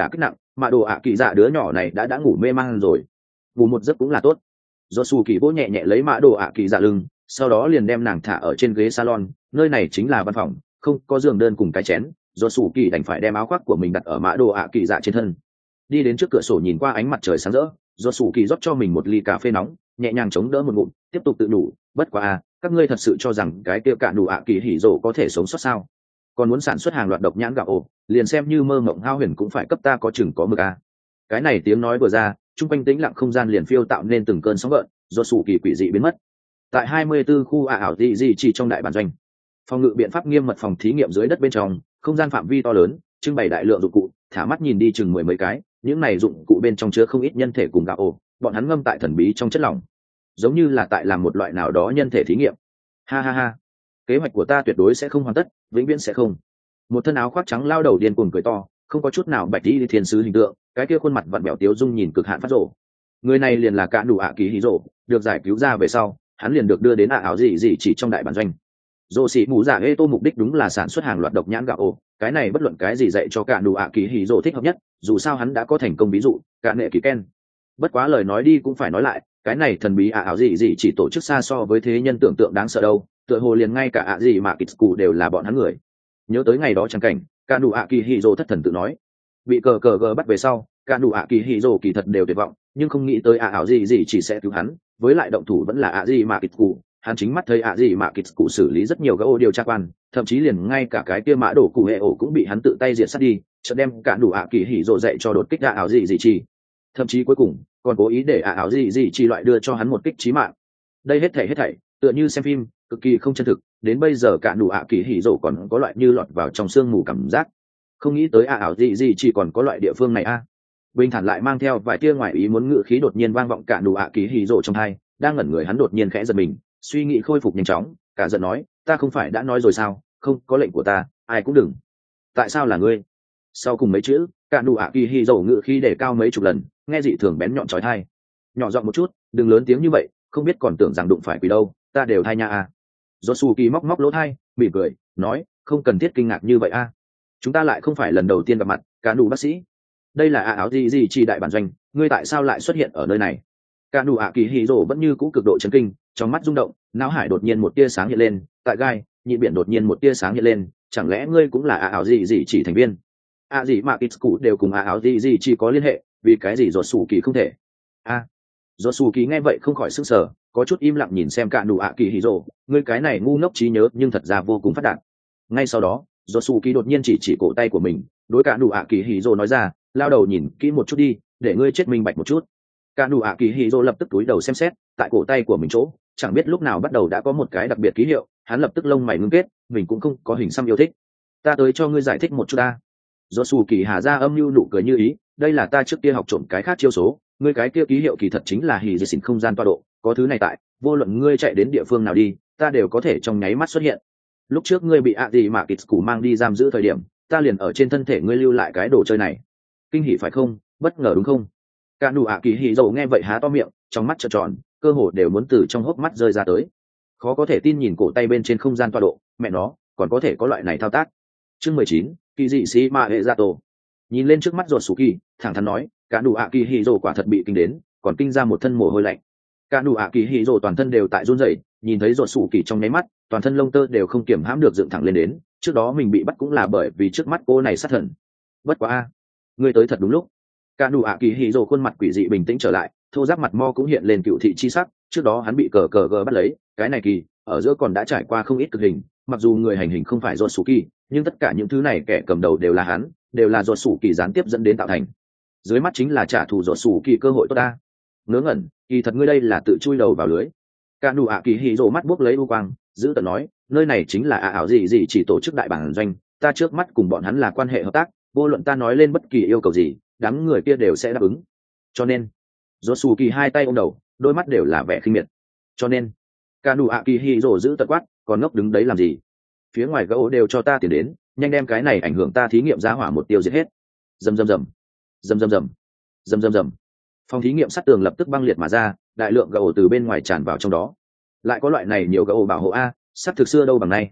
S1: mà đồ ạ kỳ dạ đứa nhỏ này đã đã ngủ mê man rồi, ngủ một giấc cũng là tốt. Do sủ kỳ vỗ nhẹ nhẹ lấy mã đồ ạ kỳ dạ lưng, sau đó liền đem nàng thả ở trên ghế salon, nơi này chính là văn phòng, không có giường đơn cùng cái chén. Do sủ kỳ đành phải đem áo khoác của mình đặt ở mã đồ ạ kỳ dạ trên thân, đi đến trước cửa sổ nhìn qua ánh mặt trời sáng rỡ. Do sủ kỳ rót cho mình một ly cà phê nóng, nhẹ nhàng chống đỡ một ngụm, tiếp tục tự đủ. Bất quá à, các ngươi thật sự cho rằng cái kia cả đủ ạ kỳ hỉ rồ có thể sống sót sao? Còn muốn sản xuất hàng loạt độc nhãn gạo ồ, liền xem như mơ mộng hao huyền cũng phải cấp ta có chừng có mực à. Cái này tiếng nói vừa ra, trung quanh tĩnh lặng không gian liền phiêu tạo nên từng cơn sóng gợn. Do sủ kỳ quỷ dị biến mất tại hai mươi tư khu ả ảo dị dị chỉ trong đại bản doanh. Phòng ngự biện pháp nghiêm mật phòng thí nghiệm dưới đất bên trong, không gian phạm vi to lớn, trưng bày đại lượng dụng cụ, thả mắt nhìn đi chừng mười mấy cái, những này dụng cụ bên trong chứa không ít nhân thể cùng gạo ồ, bọn hắn ngâm tại thần bí trong chất lỏng, giống như là tại làm một loại nào đó nhân thể thí nghiệm. Ha ha ha, kế hoạch của ta tuyệt đối sẽ không hoàn tất, vĩnh viễn sẽ không. Một thân áo khoác trắng lao đầu điên cuồng cười to, không có chút nào bạch đi thiên sứ hình tượng, cái kia khuôn mặt vặn bẹo tiếu dung nhìn cực hạn phát rồ. Người này liền là cả đủ ạ kỳ hí rồ, được giải cứu ra về sau, hắn liền được đưa đến ả ảo dị dị chỉ trong đại bản doanh. Dô sĩ mù giả ê tô mục đích đúng là sản xuất hàng loạt độc nhãn gạo ồ, cái này bất luận cái gì dạy cho cả đủ ạ kỳ hí rồ thích hợp nhất, dù sao hắn đã có thành công ví dụ, cả nệ kỳ ken. Bất quá lời nói đi cũng phải nói lại, cái này thần bí ả ảo dị dị chỉ tổ chức xa so với thế nhân tưởng tượng đáng sợ đâu, tựa hồ liền ngay cả ạ dị mà kịch cụ đều là bọn hắn người. Nhớ tới ngày đó chẳng cảnh, cả đủ ạ kỳ hí rồ thất thần tự nói, bị cờ cờ gờ bắt về sau, cả đủ ạ kỳ hí rồ kỳ thật đều tuyệt vọng, nhưng không nghĩ tới ả ảo dị dị chỉ sẽ cứu hắn, với lại động thủ vẫn là ạ dị mà kịch cụ. Hắn chính mắt thấy ạ gì mà kịch cụ xử lý rất nhiều gã ô điều tra quan, thậm chí liền ngay cả cái kia mã đổ cụ hệ ổ cũng bị hắn tự tay diệt sát đi, chợt đem cả đủ ạ kỳ hỉ rộ dạy cho đột kích ạ ảo gì gì chi, thậm chí cuối cùng còn cố ý để ạ ảo gì gì chi loại đưa cho hắn một kích chí mạng. Đây hết thảy hết thảy tựa như xem phim, cực kỳ không chân thực, đến bây giờ cả đủ ạ kỳ hỉ rộ còn có loại như lọt vào trong sương mù cảm giác. Không nghĩ tới ạ ảo gì gì chi còn có loại địa phương này a. À. Bình thản lại mang theo vài tia ngoại ý muốn ngự khí đột nhiên vang vọng cả đủ ạ kỳ hỉ rộ trong tai, đang ngẩn người hắn đột nhiên khẽ giật mình, suy nghĩ khôi phục nhanh chóng, cả giận nói, ta không phải đã nói rồi sao, không có lệnh của ta ai cũng đừng. Tại sao là ngươi? Sau cùng mấy chữ cả đủ ạ kỳ hi dầu ngự khi để cao mấy chục lần, nghe dị thường bén nhọn trói thai. Nhỏ giọng một chút, đừng lớn tiếng như vậy, không biết còn tưởng rằng đụng phải quỷ đâu, ta đều thai nha à. Do su kỳ móc móc lỗ thai, mỉm cười nói, không cần thiết kinh ngạc như vậy a à. Chúng ta lại không phải lần đầu tiên gặp mặt, cả đủ bác sĩ. Đây là ạ áo gì gì chỉ đại bản doanh, ngươi tại sao lại xuất hiện ở nơi này? Cả đủ ạ kỳ hi dầu vẫn như cũ cực độ chấn kinh, trong mắt rung động, não hải đột nhiên một tia sáng hiện lên, tại gai nhị biển đột nhiên một tia sáng hiện lên, chẳng lẽ ngươi cũng là ạ áo gì gì chỉ thành viên? ạ gì mà ít cụ đều cùng ạ áo gì gì chỉ có liên hệ, vì cái gì ruột sủ kỳ không thể? A, à, ruột sủ kỳ nghe vậy không khỏi sững sờ, có chút im lặng nhìn xem cả đủ ạ kỳ hỉ rồ, ngươi cái này ngu ngốc trí nhớ nhưng thật ra vô cùng phát đạt. Ngay sau đó, ruột sủ kỳ đột nhiên chỉ chỉ cổ tay của mình, đối cả đủ ạ kỳ hỉ rồ nói ra, lao đầu nhìn kỹ một chút đi, để ngươi chết minh bạch một chút. Cả đủ ạ kỳ hỉ rồ lập tức túi đầu xem xét, tại cổ tay của mình chỗ, chẳng biết lúc nào bắt đầu đã có một cái đặc biệt ký hiệu, hắn lập tức lông mày ngưng kết, mình cũng không có hình xăm yêu thích. Ta tới cho ngươi giải thích một chút ta. Do Sù Kỳ Hà ra âm mưu nụ cười như ý, đây là ta trước kia học trộm cái khác chiêu số, ngươi cái kia ký hiệu kỳ thật chính là hỉ dị xỉn không gian toa độ, có thứ này tại, vô luận ngươi chạy đến địa phương nào đi, ta đều có thể trong nháy mắt xuất hiện. Lúc trước ngươi bị ạ gì mà kịch củ mang đi giam giữ thời điểm, ta liền ở trên thân thể ngươi lưu lại cái đồ chơi này. Kinh hỉ phải không? Bất ngờ đúng không? Cả đủ ạ kỳ hỉ dầu nghe vậy há to miệng, trong mắt trợn tròn, cơ hồ đều muốn từ trong hốc mắt rơi ra tới. Khó có thể tin nhìn cổ tay bên trên không gian tọa độ, mẹ nó còn có thể có loại này thao tác. Chương mười chín, kỳ dị sĩ ma hệ gia tổ. Nhìn lên trước mắt ruột sủ kỳ, thẳng thắn nói, cả đủ ạ kỳ hỉ dầu quả thật bị kinh đến, còn kinh ra một thân mồ hôi lạnh. Cả đủ ạ kỳ hỉ dầu toàn thân đều tại run rẩy, nhìn thấy ruột sủ kỳ trong nháy mắt, toàn thân lông tơ đều không kiểm hãm được dựng thẳng lên đến. Trước đó mình bị bắt cũng là bởi vì trước mắt cô này sát thần. Bất quá a, ngươi tới thật đúng lúc. Cả đủ ạ kỳ hỉ dầu khuôn mặt quỷ dị bình tĩnh trở lại, thô giáp mặt mo cũng hiện lên cựu thị chi sắc. Trước đó hắn bị cờ cờ gờ bắt lấy, cái này kỳ ở giữa còn đã trải qua không ít cực hình, mặc dù người hành hình không phải do sủ kỳ, nhưng tất cả những thứ này kẻ cầm đầu đều là hắn, đều là do sủ kỳ gián tiếp dẫn đến tạo thành. Dưới mắt chính là trả thù do sủ kỳ cơ hội tốt ta. Ngớ ngẩn, kỳ thật ngươi đây là tự chui đầu vào lưới. Cả đủ ạ kỳ hỉ dầu mắt buốc lấy u quang, giữ tận nói, nơi này chính là ạ ảo gì gì chỉ tổ chức đại bản doanh, ta trước mắt cùng bọn hắn là quan hệ hợp tác, vô luận ta nói lên bất kỳ yêu cầu gì, đám người kia đều sẽ đáp ứng. Cho nên do sủ kỳ hai tay ôm đầu, đôi mắt đều là vẻ khinh miệt. Cho nên cả đủ ạ kỳ hỉ rồ giữ tận quát, còn ngốc đứng đấy làm gì? Phía ngoài gỗ đều cho ta tiền đến, nhanh đem cái này ảnh hưởng ta thí nghiệm giá hỏa một tiêu diệt hết. Rầm rầm rầm, rầm rầm rầm, rầm rầm rầm. Phòng thí nghiệm sắt tường lập tức băng liệt mà ra, đại lượng gỗ từ bên ngoài tràn vào trong đó. Lại có loại này nhiều gỗ bảo hộ a, sắt thực xưa đâu bằng nay.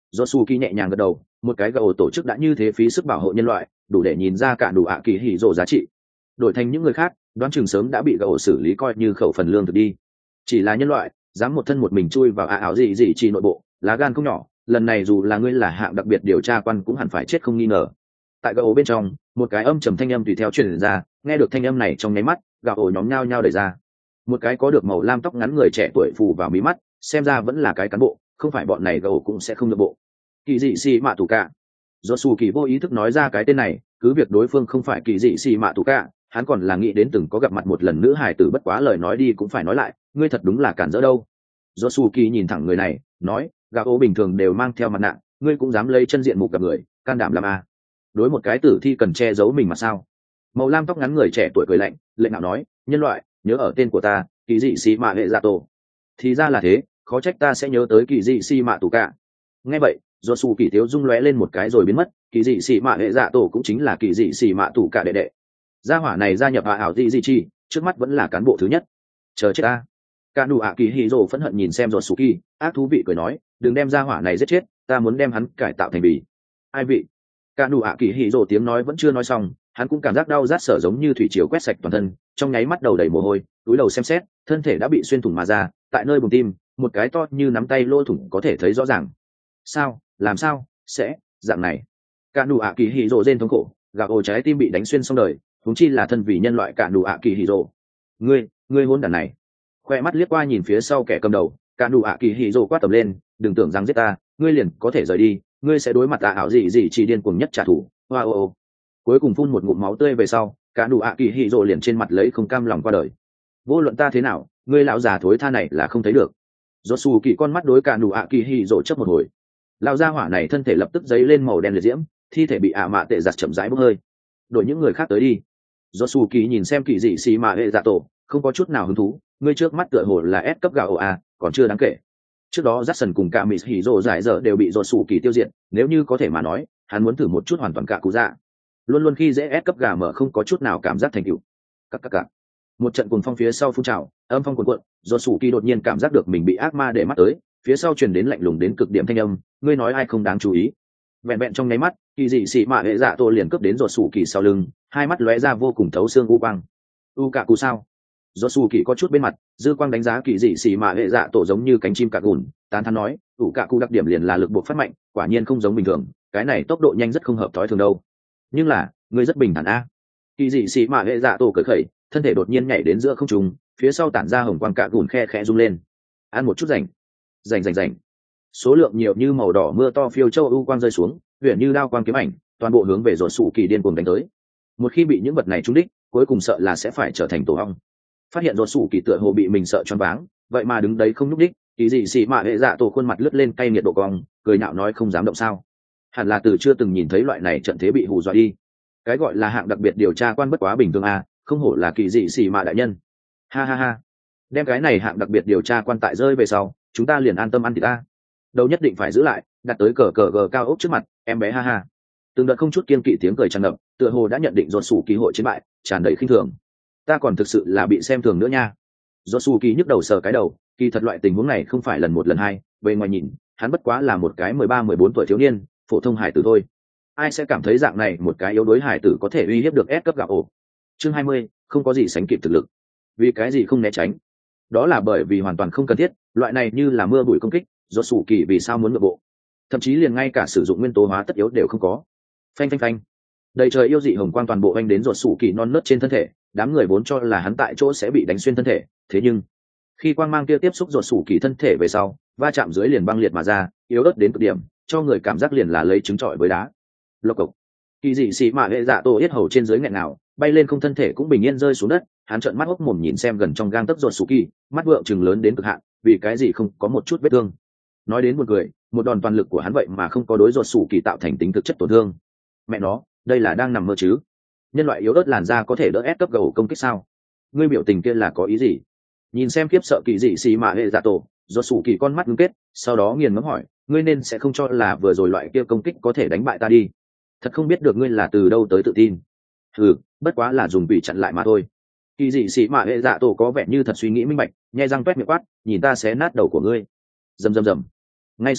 S1: do su kỳ nhẹ nhàng gật đầu, một cái gà ổ tổ chức đã như thế phí sức bảo hộ nhân loại, đủ để nhìn ra cả đủ ạ kỳ hỉ rồ giá trị. Đổi thành những người khác, đoán chừng sớm đã bị gà ổ xử lý coi như khẩu phần lương thực đi. Chỉ là nhân loại, dám một thân một mình chui vào ạ ảo gì gì chỉ nội bộ, lá gan không nhỏ, lần này dù là ngươi là hạng đặc biệt điều tra quan cũng hẳn phải chết không nghi ngờ. Tại gà ổ bên trong, một cái âm trầm thanh âm tùy theo truyền ra, nghe được thanh âm này trong nháy mắt, gà ổ nhóm nhao nhao đẩy ra. Một cái có được màu lam tóc ngắn người trẻ tuổi phù vào mí mắt, xem ra vẫn là cái cán bộ, không phải bọn này gà ổ cũng sẽ không nhượng bộ. Kỳ dị xì mạ tù cả. Do su kỳ vô ý thức nói ra cái tên này, cứ việc đối phương không phải kỳ dị xì mạ tù cả, hắn còn là nghĩ đến từng có gặp mặt một lần nữ hài tử, bất quá lời nói đi cũng phải nói lại, ngươi thật đúng là cản rỡ đâu. Do su kỳ nhìn thẳng người này, nói, gà ổ bình thường đều mang theo mặt nạ, ngươi cũng dám lấy chân diện mục gặp người, can đảm làm a? Đối một cái tử thi cần che giấu mình mà sao? Màu lam tóc ngắn người trẻ tuổi cười lạnh, lệnh nào nói, nhân loại, nhớ ở tên của ta, kỳ dị xì mạ hệ dạ tổ. Thì ra là thế, khó trách ta sẽ nhớ tới kỳ dị xì mạ tù cả. Nghe vậy, do su kỳ tiếu rung lóe lên một cái rồi biến mất, kỳ dị xì mạ hệ dạ tổ cũng chính là kỳ dị xì mạ tù cả đệ đệ. Gia hỏa này gia nhập hạ ảo dị dị chi, trước mắt vẫn là cán bộ thứ nhất. Chờ chết ta. Cả đủ ạ kỳ hỉ rồ phẫn hận nhìn xem do su kỳ, ác thú vị cười nói, đừng đem gia hỏa này giết chết, ta muốn đem hắn cải tạo thành bì. Ai vị? Cả đủ ạ kỳ hỉ rồ tiếng nói vẫn chưa nói xong, hắn cũng cảm giác đau rát sở giống như thủy triều quét sạch toàn thân, trong nháy mắt đầu đầy mồ hôi, túi đầu xem xét, thân thể đã bị xuyên thủng mà ra, tại nơi bụng tim, một cái to như nắm tay lỗ thủng có thể thấy rõ ràng. Sao? Làm sao? Sẽ dạng này? Cả đủ ạ kỳ hỉ rồ rên thống khổ, gà ồ trái tim bị đánh xuyên xong đời, huống chi là thân vì nhân loại cả đủ ạ kỳ hỉ rồ. Ngươi, ngươi hôn đàn này. Khoe mắt liếc qua nhìn phía sau kẻ cầm đầu, cả đủ ạ kỳ hỉ rồ quát tầm lên, đừng tưởng rằng giết ta, ngươi liền có thể rời đi, ngươi sẽ đối mặt tạ ảo gì gì chỉ điên cuồng nhất trả thù. Wow, oh, oh. Cuối cùng phun một ngụm máu tươi về sau, cả đủ ạ kỳ hỉ rồ liền trên mặt lấy không cam lòng qua đời. Vô luận ta thế nào, ngươi lão già thối tha này là không thấy được. Do su kỳ con mắt đối cả đủ ạ kỳ hỉ rồ chớp một hồi. Lão gia hỏa này thân thể lập tức dấy lên màu đen liệt diễm, thi thể bị ạ mạ tệ giặt chậm rãi bốc hơi. Đổi những người khác tới đi. Do su kỳ nhìn xem kỳ dị xì mà hệ dạ tổ, không có chút nào hứng thú, ngươi trước mắt tựa hồ là S cấp gạo a, còn chưa đáng kể. Trước đó Jackson cùng cả Miss Hiro giải dở đều bị do su kỳ tiêu diệt, nếu như có thể mà nói, hắn muốn thử một chút hoàn toàn cả cú dạ. Luôn luôn khi dễ S cấp gà mở không có chút nào cảm giác thành tựu. Các các các. Một trận cuồng phong phía sau phun trào, âm phong cuồn cuộn, do su kỳ đột nhiên cảm giác được mình bị ác ma để mắt tới, phía sau truyền đến lạnh lùng đến cực điểm thanh âm, ngươi nói ai không đáng chú ý. Vẹn vẹn trong nháy mắt, kỳ dị xì mạ hệ dạ tổ liền cướp đến ruột sủ kỳ sau lưng, hai mắt lóe ra vô cùng thấu xương u quang. U cạ cụ sao? Do sủ kỳ có chút bên mặt, dư quang đánh giá kỳ dị xì mạ hệ dạ tổ giống như cánh chim cạ gùn, tán thán nói, u cạ cụ đặc điểm liền là lực buộc phát mạnh, quả nhiên không giống bình thường, cái này tốc độ nhanh rất không hợp thói thường đâu. Nhưng là, ngươi rất bình thản a. Kỳ dị xì mạ hệ dạ tổ cởi khẩy, thân thể đột nhiên nhảy đến giữa không trung, phía sau tản ra hồng quang cạ gùn khe khẽ rung lên. Ăn một chút rảnh, rảnh rảnh rảnh. Số lượng nhiều như màu đỏ mưa to phiêu châu u quang rơi xuống, huyền như đao quang kiếm ảnh, toàn bộ hướng về ruột sủ kỳ điên cuồng đánh tới. Một khi bị những vật này trúng đích, cuối cùng sợ là sẽ phải trở thành tổ ong. Phát hiện ruột sủ kỳ tựa hồ bị mình sợ choáng váng, vậy mà đứng đấy không nhúc đích, kỳ dị xì mạ hệ dạ tổ khuôn mặt lướt lên cay nghiệt độ cong, cười nhạo nói không dám động sao? Hẳn là từ chưa từng nhìn thấy loại này trận thế bị hù dọa đi. Cái gọi là hạng đặc biệt điều tra quan bất quá bình thường a, không hổ là kỳ dị xì mạ đại nhân. Ha ha ha. Đem cái này hạng đặc biệt điều tra quan tại rơi về sau, chúng ta liền an tâm ăn thịt ta. Đâu nhất định phải giữ lại, đặt tới cờ cờ gờ cao ốc trước mặt, em bé ha ha. Từng đợt không chút kiên kỵ tiếng cười tràn ngập, tựa hồ đã nhận định ruột sủ kỳ hội chiến bại, tràn đầy khinh thường. Ta còn thực sự là bị xem thường nữa nha. Ruột sủ kỳ nhức đầu sờ cái đầu, kỳ thật loại tình huống này không phải lần một lần hai, về ngoài nhìn, hắn bất quá là một cái mười ba mười bốn tuổi thiếu niên, phổ thông hải tử thôi. Ai sẽ cảm thấy dạng này một cái yếu đuối hải tử có thể uy hiếp được S cấp gạo ổ. Chương hai mươi, không có gì sánh kịp thực lực. Vì cái gì không né tránh? Đó là bởi vì hoàn toàn không cần thiết, loại này như là mưa bụi công kích, ruột sủ kỳ vì sao muốn ngược bộ? Thậm chí liền ngay cả sử dụng nguyên tố hóa tất yếu đều không có. Phanh phanh phanh. Đầy trời yêu dị hồng quang toàn bộ anh đến ruột sủ kỳ non nớt trên thân thể, đám người vốn cho là hắn tại chỗ sẽ bị đánh xuyên thân thể, thế nhưng khi quang mang kia tiếp xúc ruột sủ kỳ thân thể về sau, va chạm dưới liền băng liệt mà ra, yếu ớt đến cực điểm, cho người cảm giác liền là lấy trứng trọi với đá. Lộc cộc. Kỳ dị xì mạ hệ dạ tổ yết hầu trên dưới nghẹn nào, bay lên không, thân thể cũng bình yên rơi xuống đất, hắn trợn mắt hốc mồm nhìn xem gần trong gang tấc ruột sủ kỳ, mắt vượng trừng lớn đến cực hạn, vì cái gì không có một chút vết thương. Nói đến một người, một đòn toàn lực của hắn vậy mà không có đối ruột sủ kỳ tạo thành tính thực chất tổn thương. Mẹ nó, đây là đang nằm mơ chứ? Nhân loại yếu ớt làn da có thể đỡ ép cấp gầu công kích sao? Ngươi biểu tình kia là có ý gì? Nhìn xem khiếp sợ kỳ dị xì mạ hệ dạ tổ, ruột sủ kỳ con mắt ngưng kết, sau đó nghiền ngẫm hỏi, ngươi nên sẽ không cho là vừa rồi loại kia công kích có thể đánh bại ta đi? Thật không biết được ngươi là từ đâu tới tự tin. Ừ, bất quá là dùng bị chặn lại mà thôi. Kỳ dị xì mạ hệ dạ tổ có vẻ như thật suy nghĩ minh bạch, nhai răng toét miệng quát, nhìn ta xé nát đầu của ngươi. Rầm rầm rầm. Ngay sau đó,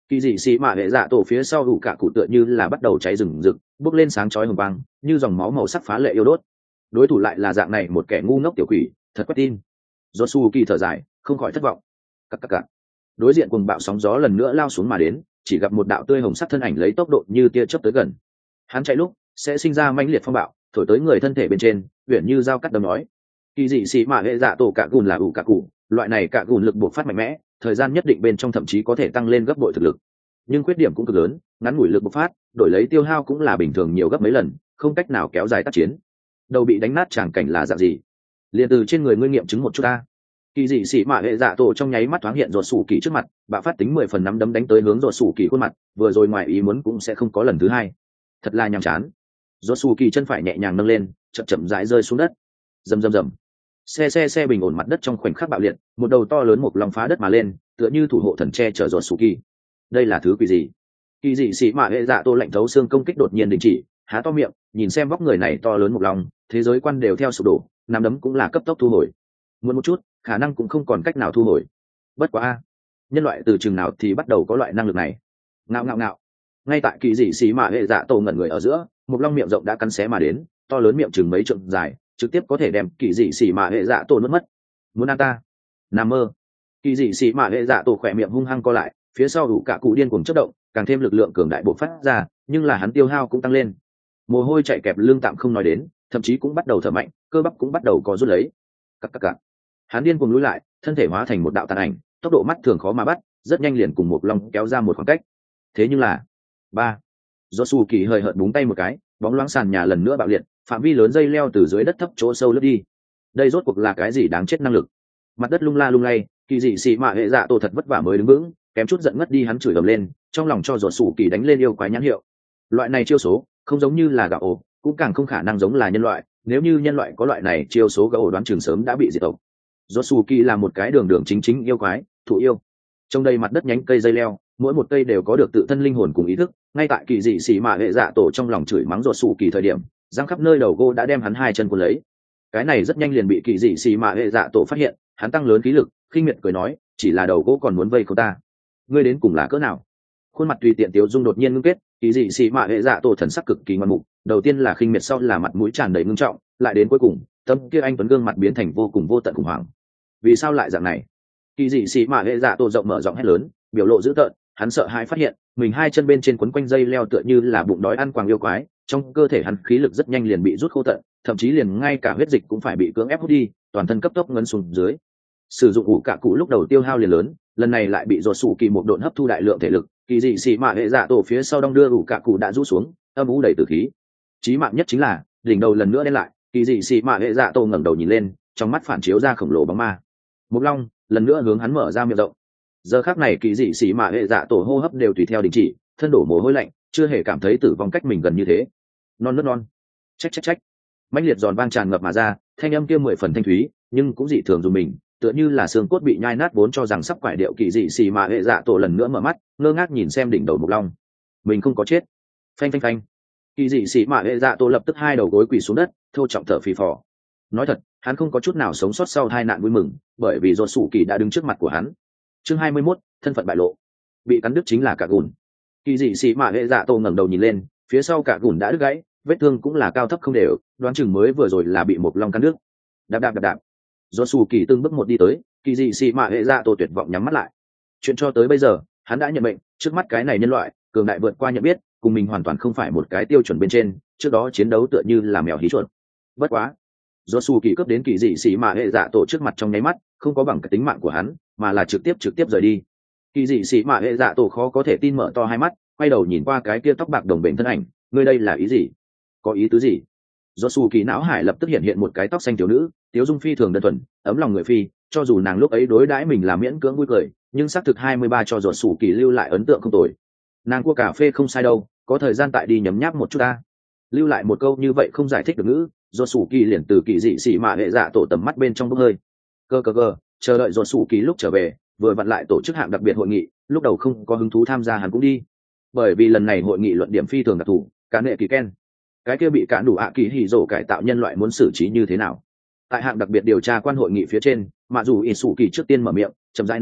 S1: kỳ dị xì mạ hệ dạ tổ phía sau ủ cả cụ tựa như là bắt đầu cháy rừng rực bốc lên sáng chói hồng băng như dòng máu màu sắc phá lệ yêu đốt. Đối thủ lại là dạng này một kẻ ngu ngốc tiểu quỷ, thật quét tin. Do su kỳ thở dài không khỏi thất vọng. Cắc cắc cắc. Đối diện cùng bạo sóng gió lần nữa lao xuống mà đến, chỉ gặp một đạo tươi hồng sắc thân ảnh lấy tốc độ như tia chớp tới gần. Hắn chạy lúc sẽ sinh ra mãnh liệt phong bạo, thổi tới người thân thể bên trên, uyển như dao cắt đâm nói. Kỳ dị xì mạ hệ dạ tổ cả gùn là ủ cả cụ, loại này cả gùn lực bộc phát mạnh mẽ, thời gian nhất định bên trong thậm chí có thể tăng lên gấp bội thực lực. Nhưng khuyết điểm cũng cực lớn, ngắn ngủi lực bộc phát, đổi lấy tiêu hao cũng là bình thường nhiều gấp mấy lần, không cách nào kéo dài tác chiến. Đầu bị đánh nát tràng cảnh là dạng gì? Liền từ trên người ngươi nghiệm chứng một chút ta. Kỳ dị xì mạ hệ dạ tổ trong nháy mắt thoáng hiện ruột sủ kỳ trước mặt, bạo phát tính mười phần nắm đấm đánh tới hướng ruột sủ kỳ khuôn mặt, vừa rồi ngoài ý muốn cũng sẽ không có lần thứ hai. Thật là nhàm chán. Ruột sủ kỳ chân phải nhẹ nhàng nâng lên, chậm chậm rãi rơi xuống đất. Rầm rầm rầm. Xe xe xe bình ổn mặt đất trong khoảnh khắc bạo liệt, một đầu to lớn một lòng phá đất mà lên, tựa như thủ hộ thần che chở ruột sủ kỳ. Đây là thứ quỷ gì? Kỳ dị xì mạ hệ dạ tổ lạnh thấu xương công kích đột nhiên đình chỉ, há to miệng, nhìn xem vóc người này to lớn một lòng, thế giới quan đều theo sụp đổ, nắm đấm cũng là cấp tốc thu hồi. Muốn một chút, khả năng cũng không còn cách nào thu hồi. Bất quá a, nhân loại từ chừng nào thì bắt đầu có loại năng lực này? Ngạo ngạo ngạo. Ngay tại kỳ dị xì mạ hệ dạ tổ ngẩn người ở giữa, một long miệng rộng đã cắn xé mà đến, to lớn miệng chừng mấy trượng dài, trực tiếp có thể đem kỳ dị xì mạ hệ dạ tổ nuốt mất. Muốn ăn ta? Nằm mơ. Kỳ dị xì mạ hệ dạ tổ khỏe miệng hung hăng co lại, phía sau đủ cả cụ điên cuồng chớp động, càng thêm lực lượng cường đại bộc phát ra, nhưng là hắn tiêu hao cũng tăng lên. Mồ hôi chạy kẹp lưng tạm không nói đến, thậm chí cũng bắt đầu thở mạnh, cơ bắp cũng bắt đầu co rút lấy. Cắc cắc cắc. Hắn điên cuồng lùi lại, thân thể hóa thành một đạo tàn ảnh, tốc độ mắt thường khó mà bắt, rất nhanh liền cùng một long kéo ra một khoảng cách. Thế nhưng là, ba. Josu kỳ hơi hợt búng tay một cái, bóng loáng sàn nhà lần nữa bạo liệt, phạm vi lớn dây leo từ dưới đất thấp chỗ sâu lướt đi. Đây rốt cuộc là cái gì đáng chết năng lực? Mặt đất lung la lung lay, kỳ dị xì mạ hệ dạ tổ thật vất vả mới đứng vững, kém chút giận ngất đi hắn chửi ầm lên, trong lòng cho Josu kỳ đánh lên yêu quái nhãn hiệu. Loại này chiêu số, không giống như là gạo ổ, cũng càng không khả năng giống là nhân loại, nếu như nhân loại có loại này chiêu số gạo ổ đoán chừng sớm đã bị diệt tộc. Josuke là một cái đường đường chính chính yêu quái, thụ yêu. Trong đây mặt đất nhánh cây dây leo, mỗi một cây đều có được tự thân linh hồn cùng ý thức, ngay tại kỳ dị xì mạ hệ dạ tổ trong lòng chửi mắng Josuke thời điểm, răng khắp nơi đầu gô đã đem hắn hai chân cuốn lấy. Cái này rất nhanh liền bị kỳ dị xì mạ hệ dạ tổ phát hiện, hắn tăng lớn khí lực, khinh miệt cười nói, chỉ là đầu gỗ còn muốn vây cô ta. Ngươi đến cùng là cỡ nào? Khuôn mặt tùy tiện tiểu dung đột nhiên ngưng kết, kỳ dị xì mạ hệ dạ tổ thần sắc cực kỳ ngoan mục, đầu tiên là khinh miệt, sau là mặt mũi tràn đầy ngưng trọng, lại đến cuối cùng, tâm kia anh tuấn gương mặt biến thành vô cùng vô tận khủng hoảng. Vì sao lại dạng này? Kỳ dị xì mạ hệ dạ tổ rộng mở giọng hét lớn, biểu lộ dữ tợn, hắn sợ hãi phát hiện mình hai chân bên trên quấn quanh dây leo tựa như là bụng đói ăn quàng yêu quái, trong cơ thể hắn khí lực rất nhanh liền bị rút khô tận, thậm chí liền ngay cả huyết dịch cũng phải bị cưỡng ép hút đi, toàn thân cấp tốc ngấn xuống dưới. Sử dụng ủ cả cụ lúc đầu tiêu hao liền lớn, lần này lại bị dột sủ kỳ một độn hấp thu đại lượng thể lực, kỳ dị xì mạ hệ dạ tổ phía sau đong đưa ủ cả cụ đã rũ xuống, âm u đầy tử khí. Chí mạng nhất chính là đỉnh đầu lần nữa đen lại, kỳ dị xì mạ hệ dạ tổ ngẩng đầu nhìn lên, trong mắt phản chiếu ra khổng lồ bóng ma. Mục long lần nữa hướng hắn mở ra miệng rộng. Giờ khắc này kỳ dị xì mạ hệ dạ tổ hô hấp đều tùy theo đình chỉ, thân đổ mồ hôi lạnh, chưa hề cảm thấy tử vong cách mình gần như thế. Non nớt non, trách trách trách, mãnh liệt giòn vang tràn ngập mà ra, thanh âm kia mười phần thanh thúy, nhưng cũng dị thường dùng mình, tựa như là xương cốt bị nhai nát vốn cho rằng sắp quải điệu. Kỳ dị xì mạ hệ dạ tổ lần nữa mở mắt, ngơ ngác nhìn xem đỉnh đầu mục long. Mình không có chết. Phanh phanh phanh. Kỳ dị xì mạ hệ dạ tổ lập tức hai đầu gối quỳ xuống đất, thô trọng thở phì phò. Nói thật, hắn không có chút nào sống sót sau tai nạn vui mừng, bởi vì dột sủ kỳ đã đứng trước mặt của hắn. Chương hai mươi mốt, thân phận bại lộ. Bị cắn đứt chính là cả gùn. Kỳ dị xì mạ hệ dạ tổ ngẩng đầu nhìn lên, phía sau cả gùn đã đứt gãy, vết thương cũng là cao thấp không đều, đoán chừng mới vừa rồi là bị một long cắn đứt. Đạp đạp đạp đạp. Do sủ kỳ từng bước một đi tới, kỳ dị xì mạ hệ dạ tổ tuyệt vọng nhắm mắt lại. Chuyện cho tới bây giờ, hắn đã nhận mệnh, trước mắt cái này nhân loại cường đại vượt qua nhận biết, cùng mình hoàn toàn không phải một cái tiêu chuẩn bên trên, trước đó chiến đấu tựa như là mèo hí chuột. Bất quá, do sủ kỳ cướp đến kỳ dị xì mạ hệ dạ tổ trước mặt trong nháy mắt, không có bằng cái tính mạng của hắn, mà là trực tiếp trực tiếp rời đi. Kỳ dị xì mạ hệ dạ tổ khó có thể tin mở to hai mắt, quay đầu nhìn qua cái kia tóc bạc đồng bền thân ảnh, ngươi đây là ý gì? Có ý tứ gì? Do sủ kỳ não hải lập tức hiện hiện một cái tóc xanh thiếu nữ, tiếu dung phi thường đơn thuần, ấm lòng người phi, cho dù nàng lúc ấy đối đãi mình là miễn cưỡng vui cười, nhưng xác thực hai mươi ba cho ruột sủ kỳ lưu lại ấn tượng không tồi. Nàng cua cà phê không sai đâu, có thời gian tại đi nhấm nháp một chút ta. Lưu lại một câu như vậy không giải thích được ngữ, ruột sủ kỳ liền từ kỳ dị xỉ mạ hệ dạ tổ tầm mắt bên trong bốc hơi. Cơ cơ cơ, chờ đợi ruột sủ kỳ lúc trở về, vừa vặn lại tổ chức hạng đặc biệt hội nghị, lúc đầu không có hứng thú tham gia hắn cũng đi. Bởi vì lần này hội nghị luận điểm phi thường đặc thù, cả nệ kỳ ken. Cái kia bị cả đủ ạ kỳ hỉ rổ cải tạo nhân loại muốn xử trí như thế nào? Tại hạng đặc biệt điều tra quan hội nghị phía trên, mà dù ỷ sủ kỳ trước tiên mở miệng chậm rãi nói ra,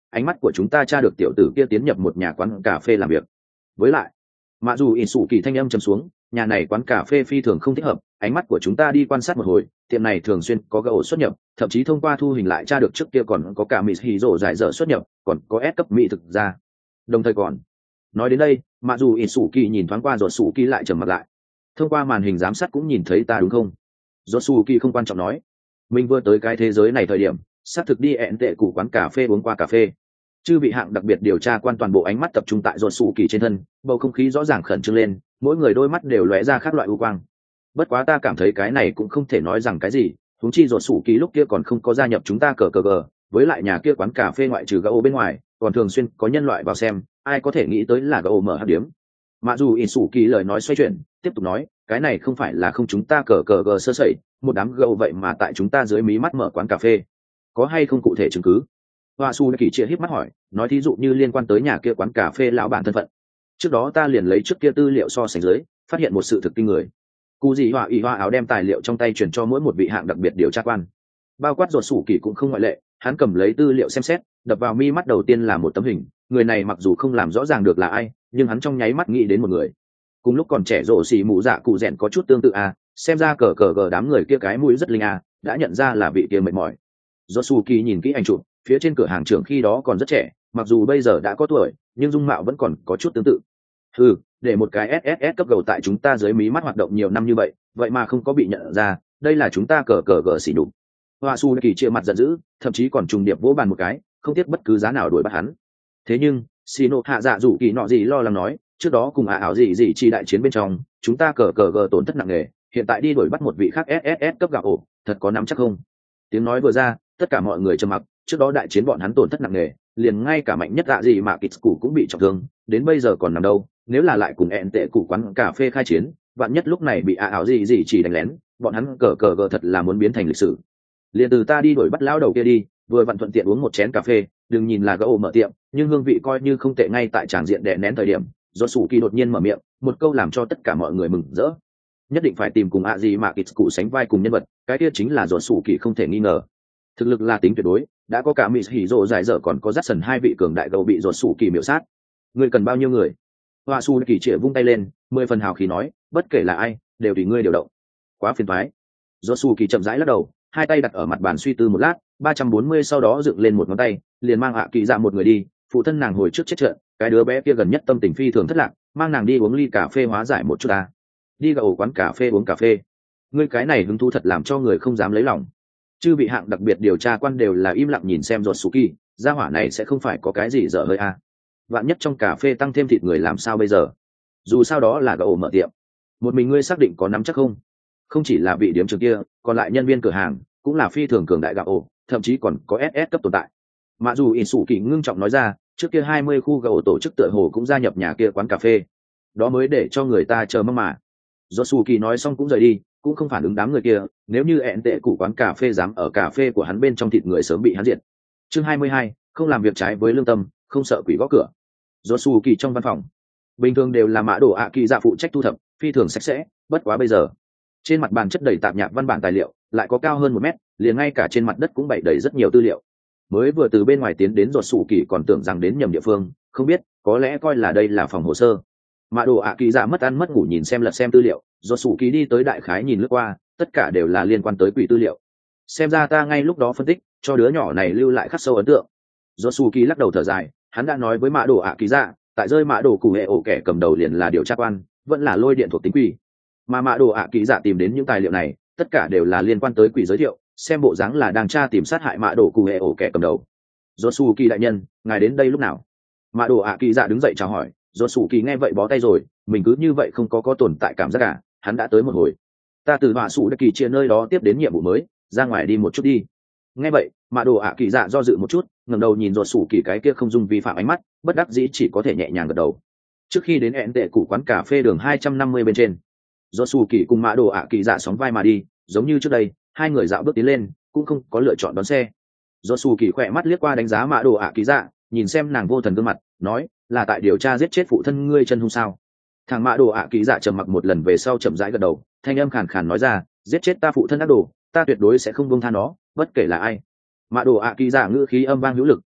S1: ánh mắt của chúng ta tra được tiểu tử kia tiến nhập một nhà quán cà phê làm việc. Với lại mặc dù ỉn sủ kỳ thanh âm trầm xuống, nhà này quán cà phê phi thường không thích hợp, ánh mắt của chúng ta đi quan sát một hồi, tiệm này thường xuyên có gỗ xuất nhập, thậm chí thông qua thu hình lại tra được trước kia còn có cả mỹ hì rổ giải dở xuất nhập, còn có S cấp mỹ thực ra. Đồng thời còn nói đến đây, mặc dù ỉn sủ kỳ nhìn thoáng qua rồi sủ kỳ lại trầm mặt lại. Thông qua màn hình giám sát cũng nhìn thấy ta đúng không? Rồi sủ kỳ không quan trọng nói, mình vừa tới cái thế giới này thời điểm xác thực đi ẹn tệ cụ quán cà phê uống qua cà phê. Chư vị hạng đặc biệt điều tra quan toàn bộ ánh mắt tập trung tại rồi sủ kỳ trên thân, bầu không khí rõ ràng khẩn trương lên, mỗi người đôi mắt đều lóe ra khác loại u quang. Bất quá ta cảm thấy cái này cũng không thể nói rằng cái gì, huống chi rồi sủ kỳ lúc kia còn không có gia nhập chúng ta cờ cờ cờ, với lại nhà kia quán cà phê ngoại trừ gỗ bên ngoài còn thường xuyên có nhân loại vào xem, ai có thể nghĩ tới là gỗ mở hấp điếm. Mặc dù ỉn sủ kỳ lời nói xoay chuyển, tiếp tục nói, cái này không phải là không chúng ta cờ cờ cờ sơ sẩy, một đám gỗ vậy mà tại chúng ta dưới mí mắt mở quán cà phê, có hay không cụ thể chứng cứ? Hoa su kỳ chia híp mắt hỏi, nói thí dụ như liên quan tới nhà kia quán cà phê lão bản thân phận. Trước đó ta liền lấy trước kia tư liệu so sánh dưới, phát hiện một sự thực kinh người. Cụ gì Hoa y Hoa áo đem tài liệu trong tay chuyển cho mỗi một vị hạng đặc biệt điều tra quan, bao quát ruột sủ kỳ cũng không ngoại lệ. Hắn cầm lấy tư liệu xem xét, đập vào mi mắt đầu tiên là một tấm hình, người này mặc dù không làm rõ ràng được là ai, nhưng hắn trong nháy mắt nghĩ đến một người. Cùng lúc còn trẻ rổ xì mụ dạ cụ rèn có chút tương tự à, xem ra cờ cờ gờ đám người kia cái mũi rất linh à, đã nhận ra là vị kia mệt mỏi. Josuke nhìn kỹ ảnh chụp, phía trên cửa hàng trưởng khi đó còn rất trẻ, mặc dù bây giờ đã có tuổi, nhưng dung mạo vẫn còn có chút tương tự. Ừ, để một cái ét ét ét cấp gầu tại chúng ta dưới mí mắt hoạt động nhiều năm như vậy, vậy mà không có bị nhận ra, đây là chúng ta cờ cờ gờ xỉ nhục. Hoa su kỳ chia mặt giận dữ, thậm chí còn trùng điệp vỗ bàn một cái, không tiếc bất cứ giá nào đuổi bắt hắn. Thế nhưng Shino hạ dạ dù kỳ nọ gì lo lắng nói, trước đó cùng ả ảo gì gì chi đại chiến bên trong, chúng ta cờ cờ gờ tổn thất nặng nề, hiện tại đi đuổi bắt một vị khác ét ét ét cấp gạo ổ, thật có nắm chắc không? Tiếng nói vừa ra, tất cả mọi người trầm mặc. Trước đó đại chiến bọn hắn tổn thất nặng nề, liền ngay cả mạnh nhất dạ gì mà kịch cụ cũng bị trọng thương, đến bây giờ còn nằm đâu? Nếu là lại cùng ẹn tệ cụ quán cà phê khai chiến, vạn nhất lúc này bị ả ảo gì gì chỉ đánh lén, bọn hắn cờ cờ gờ thật là muốn biến thành lịch sử. Liền từ ta đi đuổi bắt lão đầu kia đi, vừa vặn thuận tiện uống một chén cà phê, đừng nhìn là gỗ mở tiệm, nhưng hương vị coi như không tệ. Ngay tại tràng diện đè nén thời điểm, do sủ kỳ đột nhiên mở miệng, một câu làm cho tất cả mọi người mừng rỡ. Nhất định phải tìm cùng ạ gì mà kịch cụ sánh vai cùng nhân vật, cái kia chính là do sủ kỳ không thể nghi ngờ. Thực lực là tính tuyệt đối, đã có cả mỹ hỉ rồ giải dở còn có dắt sần hai vị cường đại gấu bị do sủ kỳ miểu sát. Ngươi cần bao nhiêu người? Hoa su kỳ chĩa vung tay lên, mười phần hào khí nói, bất kể là ai, đều tùy ngươi điều động. Quá phiền toái. Do sủ kỳ chậm rãi lắc đầu, hai tay đặt ở mặt bàn suy tư một lát, ba trăm bốn mươi sau đó dựng lên một ngón tay, liền mang ạ kỳ dạ một người đi. Phụ thân nàng hồi trước chết trận, cái đứa bé kia gần nhất tâm tình phi thường thất lạc, mang nàng đi uống ly cà phê hóa giải một chút ta. Đi gạo quán cà phê uống cà phê. Ngươi cái này hứng thú thật làm cho người không dám lấy lòng. Chư vị hạng đặc biệt điều tra quan đều là im lặng nhìn xem Josuke, gia hỏa này sẽ không phải có cái gì dở hơi à? Vạn nhất trong cà phê tăng thêm thịt người làm sao bây giờ? Dù sao đó là gạo mở tiệm, một mình ngươi xác định có nắm chắc không? Không chỉ là vị điểm trường kia, còn lại nhân viên cửa hàng cũng là phi thường cường đại gạo ổ, thậm chí còn có ét ét cấp tồn tại. Mặc dù ỉn sủ kỳ ngưng trọng nói ra, trước kia hai mươi khu gạo tổ chức tựa hồ cũng gia nhập nhà kia quán cà phê, đó mới để cho người ta chờ mong mà. Josuke nói xong cũng rời đi, cũng không phản ứng đám người kia. Nếu như ẹn tệ cụ quán cà phê dám ở cà phê của hắn bên trong thịt người sớm bị hắn diệt. Chương hai mươi hai, không làm việc trái với lương tâm, không sợ quỷ gõ cửa. Josuke trong văn phòng bình thường đều là mã đồ ạ kỳ dạ phụ trách thu thập, phi thường sạch sẽ. Bất quá bây giờ trên mặt bàn chất đầy tạp nhạp văn bản tài liệu, lại có cao hơn một mét, liền ngay cả trên mặt đất cũng bày đầy rất nhiều tư liệu. Mới vừa từ bên ngoài tiến đến Josuke còn tưởng rằng đến nhầm địa phương, không biết có lẽ coi là đây là phòng hồ sơ. Mã đồ ạ kỳ dạ mất ăn mất ngủ nhìn xem lật xem tư liệu, Josuke đi tới đại khái nhìn lướt qua, tất cả đều là liên quan tới quỷ tư liệu. Xem ra ta ngay lúc đó phân tích, cho đứa nhỏ này lưu lại khắc sâu ấn tượng. Josuke lắc đầu thở dài, hắn đã nói với mã đồ ạ kỳ dạ, tại rơi mã đồ cụ hệ ổ kẻ cầm đầu liền là điều tra quan, vẫn là lôi điện thuộc tính quỷ. Mà mã đồ ạ kỳ dạ tìm đến những tài liệu này, tất cả đều là liên quan tới quỷ giới thiệu, xem bộ dáng là đang tra tìm sát hại mã đồ cụ hệ ổ kẻ cầm đầu. Josuke đại nhân, ngài đến đây lúc nào? Mã đồ ạ kỳ dạ đứng dậy chào hỏi. Josuke nghe vậy bó tay rồi, mình cứ như vậy không có có tồn tại cảm giác cả, hắn đã tới một hồi. Ta từ họa sủ đất kỳ chia nơi đó tiếp đến nhiệm vụ mới, ra ngoài đi một chút đi. Nghe vậy mã đồ ạ kỳ dạ do dự một chút, ngẩng đầu nhìn Josuke cái kia không dung vi phạm ánh mắt, bất đắc dĩ chỉ có thể nhẹ nhàng gật đầu. Trước khi đến ẹn tệ cụ quán cà phê đường hai trăm năm mươi bên trên, Josuke cùng mã đồ ạ kỳ dạ sóng vai mà đi, giống như trước đây, hai người dạo bước tiến lên, cũng không có lựa chọn đón xe. Josuke khỏe mắt liếc qua đánh giá mã đồ ạ kỳ dạ, nhìn xem nàng vô thần gương mặt, nói, là tại điều tra giết chết phụ thân ngươi chân hung sao? Thằng mã đồ ạ kỳ dạ trầm mặc một lần về sau chậm rãi gật đầu, thanh âm khàn khàn nói ra, giết chết ta phụ thân ác đồ, ta tuyệt đối sẽ không buông tha nó, bất kể là ai. Mã đồ ạ kỳ dạ ngữ khí âm vang hữu lực,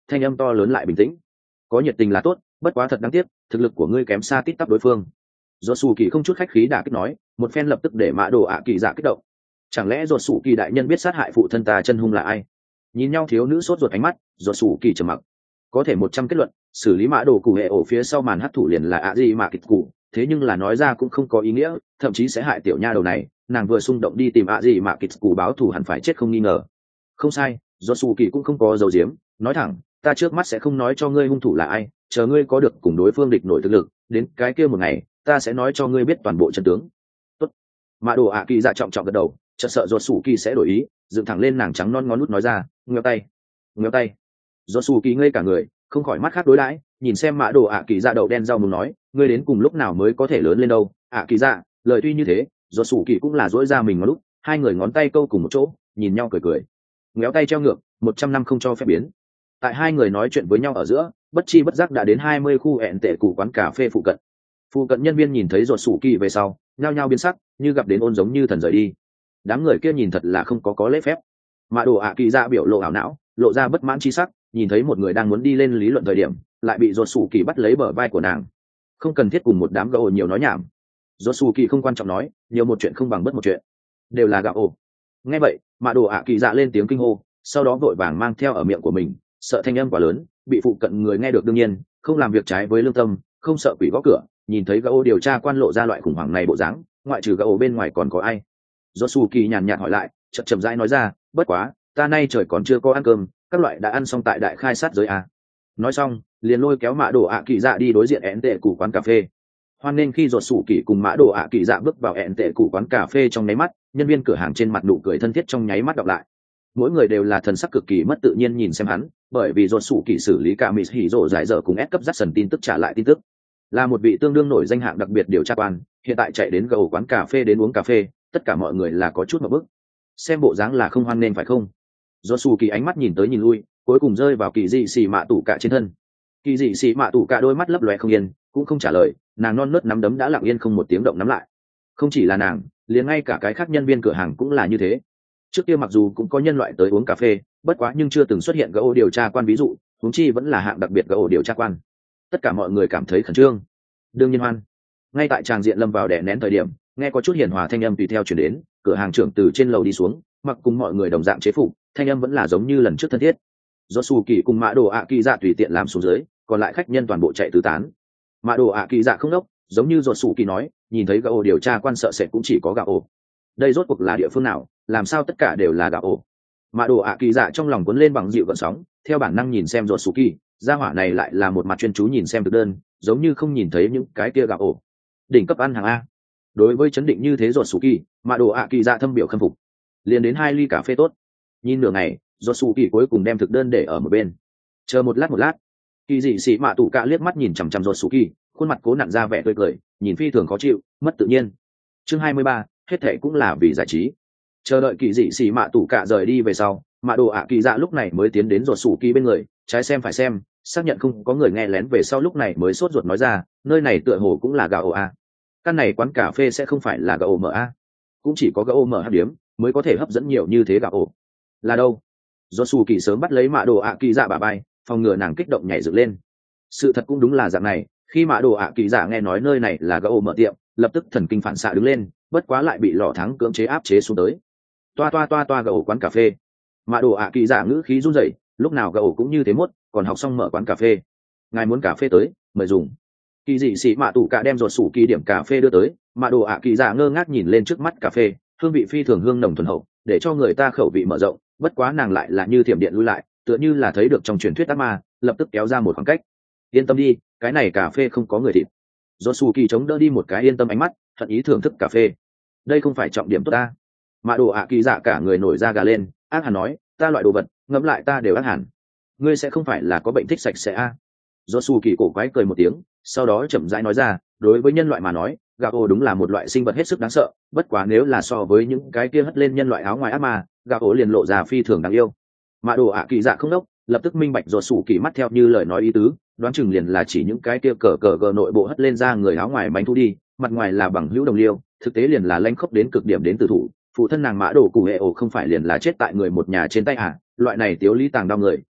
S1: thanh âm to lớn lại bình tĩnh. Có nhiệt tình là tốt, bất quá thật đáng tiếc, thực lực của ngươi kém xa tít tắp đối phương. Rốt Sủ Kỳ không chút khách khí đả kích nói, một phen lập tức để Mã Đồ ạ Kỳ Dạ kích động. Chẳng lẽ Rốt Sủ Kỳ đại nhân biết sát hại phụ thân ta chân hung là ai? Nhìn nhau thiếu nữ sốt ruột ánh mắt, Rốt Sủ Kỳ trầm mặc. Có thể một trăm kết luận, xử lý Mã Đồ Cụ hệ ổ phía sau màn hắc thủ liền là ạ gì mà kịch cụ, thế nhưng là nói ra cũng không có ý nghĩa, thậm chí sẽ hại tiểu nha đầu này, nàng vừa xung động đi tìm ạ gì mà kịch cụ báo thù hẳn phải chết không nghi ngờ. Không sai, Rốt Sủ Kỳ cũng không có giấu giếm, nói thẳng, ta trước mắt sẽ không nói cho ngươi hung thủ là ai, chờ ngươi có được cùng đối phương địch nổi thực lực, đến cái kia một ngày, ta sẽ nói cho ngươi biết toàn bộ chân tướng. Tốt. Mã Đồ ạ Kỳ Dạ trọng trọng gật đầu, chợt sợ Rốt Sủ Kỳ sẽ đổi ý, dựng thẳng lên nàng trắng non ngón nút nói ra, ngéo tay, ngéo tay. Rốt Sủ Kỳ ngây cả người, không khỏi mắt khác đối đãi, nhìn xem Mã Đồ ạ Kỳ Dạ đậu đen rau muốn nói, ngươi đến cùng lúc nào mới có thể lớn lên đâu? ạ Kỳ Dạ, lời tuy như thế, Rốt Sủ Kỳ cũng là duỗi ra mình ngón nút, hai người ngón tay câu cùng một chỗ, nhìn nhau cười cười. Ngéo tay treo ngược, một trăm năm không cho phép biến. Tại hai người nói chuyện với nhau ở giữa, bất chi bất giác đã đến hai mươi khu hẹn tệ cụ quán cà phê phụ cận. Phụ cận nhân viên nhìn thấy Rốt Sủ Kỳ về sau, nhao nhao biến sắc, như gặp đến ôn giống như thần rời đi. Đám người kia nhìn thật là không có có lễ phép. Mã Đồ ạ Kỳ Dạ biểu lộ ảo não, lộ ra bất mãn chi sắc, nhìn thấy một người đang muốn đi lên lý luận thời điểm, lại bị Rốt Sủ Kỳ bắt lấy bờ vai của nàng. Không cần thiết cùng một đám gạo nhiều nói nhảm. Rốt Sủ Kỳ không quan trọng nói, nhiều một chuyện không bằng bất một chuyện, đều là gạo ổ. Nghe vậy, Mã Đồ ạ Kỳ Dạ lên tiếng kinh hô, sau đó vội vàng mang theo ở miệng của mình, sợ thanh âm quá lớn, bị phụ cận người nghe được đương nhiên, không làm việc trái với lương tâm, không sợ quỷ gõ cửa, nhìn thấy gạo điều tra quan lộ ra loại khủng hoảng này bộ dáng, ngoại trừ gạo bên ngoài còn có ai? Rốt Sủ Kỳ nhàn nhạt hỏi lại, chậm chậm rãi nói ra, bất quá, ta nay trời còn chưa có ăn cơm, các loại đã ăn xong tại đại khai sát giới à. Nói xong, liền lôi kéo Mã Đồ ạ Kỳ Dạ đi đối diện én tệ cụ quán cà phê. Hoan nên khi Rốt Sủ Kỳ cùng Mã Đồ ạ Kỳ Dạ bước vào én tệ cụ quán cà phê trong nháy mắt, nhân viên cửa hàng trên mặt nụ cười thân thiết trong nháy mắt đọc lại. Mỗi người đều là thần sắc cực kỳ mất tự nhiên nhìn xem hắn, bởi vì Rốt Sủ Kỳ xử lý cả Mị Hỉ Rồ giải dở cùng ép cấp dắt sần tin tức trả lại tin tức, là một vị tương đương nổi danh hạng đặc biệt điều tra quan, hiện tại chạy đến gầu quán cà phê đến uống cà phê, tất cả mọi người là có chút một bức. Xem bộ dáng là không hoan nên phải không? Rốt Sủ Kỳ ánh mắt nhìn tới nhìn lui, cuối cùng rơi vào Kỳ Dị Xỉ Mạ Tủ Cả trên thân. Kỳ Dị Xỉ Mạ Tủ Cả đôi mắt lấp lóe không yên, cũng không trả lời, nàng non nớt nắm đấm đã lặng yên không một tiếng động nắm lại. Không chỉ là nàng, liền ngay cả cái khác nhân viên cửa hàng cũng là như thế. Trước kia mặc dù cũng có nhân loại tới uống cà phê, bất quá nhưng chưa từng xuất hiện gỗ điều tra quan ví dụ, huống chi vẫn là hạng đặc biệt gỗ điều tra quan. Tất cả mọi người cảm thấy khẩn trương. Đương nhiên hoan. Ngay tại tràng diện lâm vào đè nén thời điểm, nghe có chút hiền hòa thanh âm tùy theo chuyển đến, cửa hàng trưởng từ trên lầu đi xuống, mặc cùng mọi người đồng dạng chế phục, thanh âm vẫn là giống như lần trước thân thiết. Rốt Sủ Kỳ cùng Mã Đồ ạ Kỳ Dạ tùy tiện làm xuống dưới, còn lại khách nhân toàn bộ chạy tứ tán. Mã Đồ ạ Kỳ Dạ không đốc, giống như Rốt Sủ Kỳ nói, nhìn thấy gạo điều tra quan sợ sệt cũng chỉ có gạo ổ. Đây rốt cuộc là địa phương nào, làm sao tất cả đều là gạo ổ? Mã Đồ ạ Kỳ Dạ trong lòng cuốn lên bằng dịu gợn sóng, theo bản năng nhìn xem Rốt Sủ Kỳ, gia hỏa này lại là một mặt chuyên chú nhìn xem thực đơn, giống như không nhìn thấy những cái kia gạo ổ. Đỉnh cấp ăn hàng a. Đối với chấn định như thế Rốt Sủ Kỳ, Mã Đồ ạ Kỳ Dạ thâm biểu khâm phục. Liền đến hai ly cà phê tốt. Nhìn nửa ngày, Rốt Sủ Kỳ cuối cùng đem thực đơn để ở một bên. Chờ một lát một lát. Kỳ Dị Xỉ Mạ Tủ Cả liếc mắt nhìn chằm chằm Rốt Sủ Kỳ, khuôn mặt cố nặn ra vẻ tươi cười, nhìn phi thường khó chịu, mất tự nhiên. Chương hai mươi ba, hết thảy cũng là vì giải trí. Chờ đợi Kỳ Dị Xỉ Mạ Tủ Cả rời đi về sau, Mã Đồ ạ Kỳ Dạ lúc này mới tiến đến Rốt Sủ Kỳ bên người, trái xem phải xem, xác nhận không có người nghe lén về sau lúc này mới sốt ruột nói ra, nơi này tựa hồ cũng là gạo ổ a. Căn này quán cà phê sẽ không phải là gạo ổ mở a, cũng chỉ có gạo ổ mở hấp điếm mới có thể hấp dẫn nhiều như thế gạo ổ. Là đâu? Rốt Sủ Kỳ sớm bắt lấy Mã Đồ ạ Kỳ Dạ bả vai, phòng ngừa nàng kích động nhảy dựng lên. Sự thật cũng đúng là dạng này, khi Mã Đồ ạ Kỳ Dạ nghe nói nơi này là gạo ổ mở tiệm, lập tức thần kinh phản xạ đứng lên, bất quá lại bị lò thắng cưỡng chế áp chế xuống tới. Toa toa toa toa gạo ổ quán cà phê. Mã Đồ ạ Kỳ Dạ ngữ khí run rẩy, lúc nào gạo ổ cũng như thế mốt, còn học xong mở quán cà phê. Ngài muốn cà phê tới, mời dùng. Kỳ Dị Xỉ Mạ Tủ Cả đem Rốt Sủ Kỳ điểm cà phê đưa tới, Mã Đồ ạ Kỳ Dạ ngơ ngác nhìn lên trước mắt cà phê, hương vị phi thường hương nồng thuần hậu, để cho người ta khẩu vị mở rộng, bất quá nàng lại là như thiểm điện lui lại, tựa như là thấy được trong truyền thuyết ác ma, lập tức kéo ra một khoảng cách. Yên tâm đi, cái này cà phê không có người thịt. Rốt Sủ Kỳ chống đỡ đi một cái yên tâm ánh mắt, thận ý thưởng thức cà phê. Đây không phải trọng điểm tốt ta. Mã Đồ ạ Kỳ Dạ cả người nổi da gà lên, ác hẳn nói, ta loại đồ vật, ngẫm lại ta đều ác hẳn. Ngươi sẽ không phải là có bệnh thích sạch sẽ a? Rốt Sủ Kỳ cổ quái cười một tiếng, sau đó chậm rãi nói ra, đối với nhân loại mà nói, gạo ổ đúng là một loại sinh vật hết sức đáng sợ, bất quá nếu là so với những cái kia hất lên nhân loại áo ngoài ác ma, gạo ổ liền lộ ra phi thường đáng yêu. Mã Đồ ạ Kỳ Dạ không đốc, lập tức minh bạch Rốt Sủ Kỳ mắt theo như lời nói ý tứ, đoán chừng liền là chỉ những cái kia cờ cờ cờ nội bộ hất lên ra người áo ngoài bánh thu đi, mặt ngoài là bằng hữu đồng liêu, thực tế liền là lãnh khốc đến cực điểm đến tử thủ. Phụ thân nàng Mã Đồ Cụ hệ ổ không phải liền là chết tại người một nhà trên tay à? Loại này tiếu lý tàng đau người,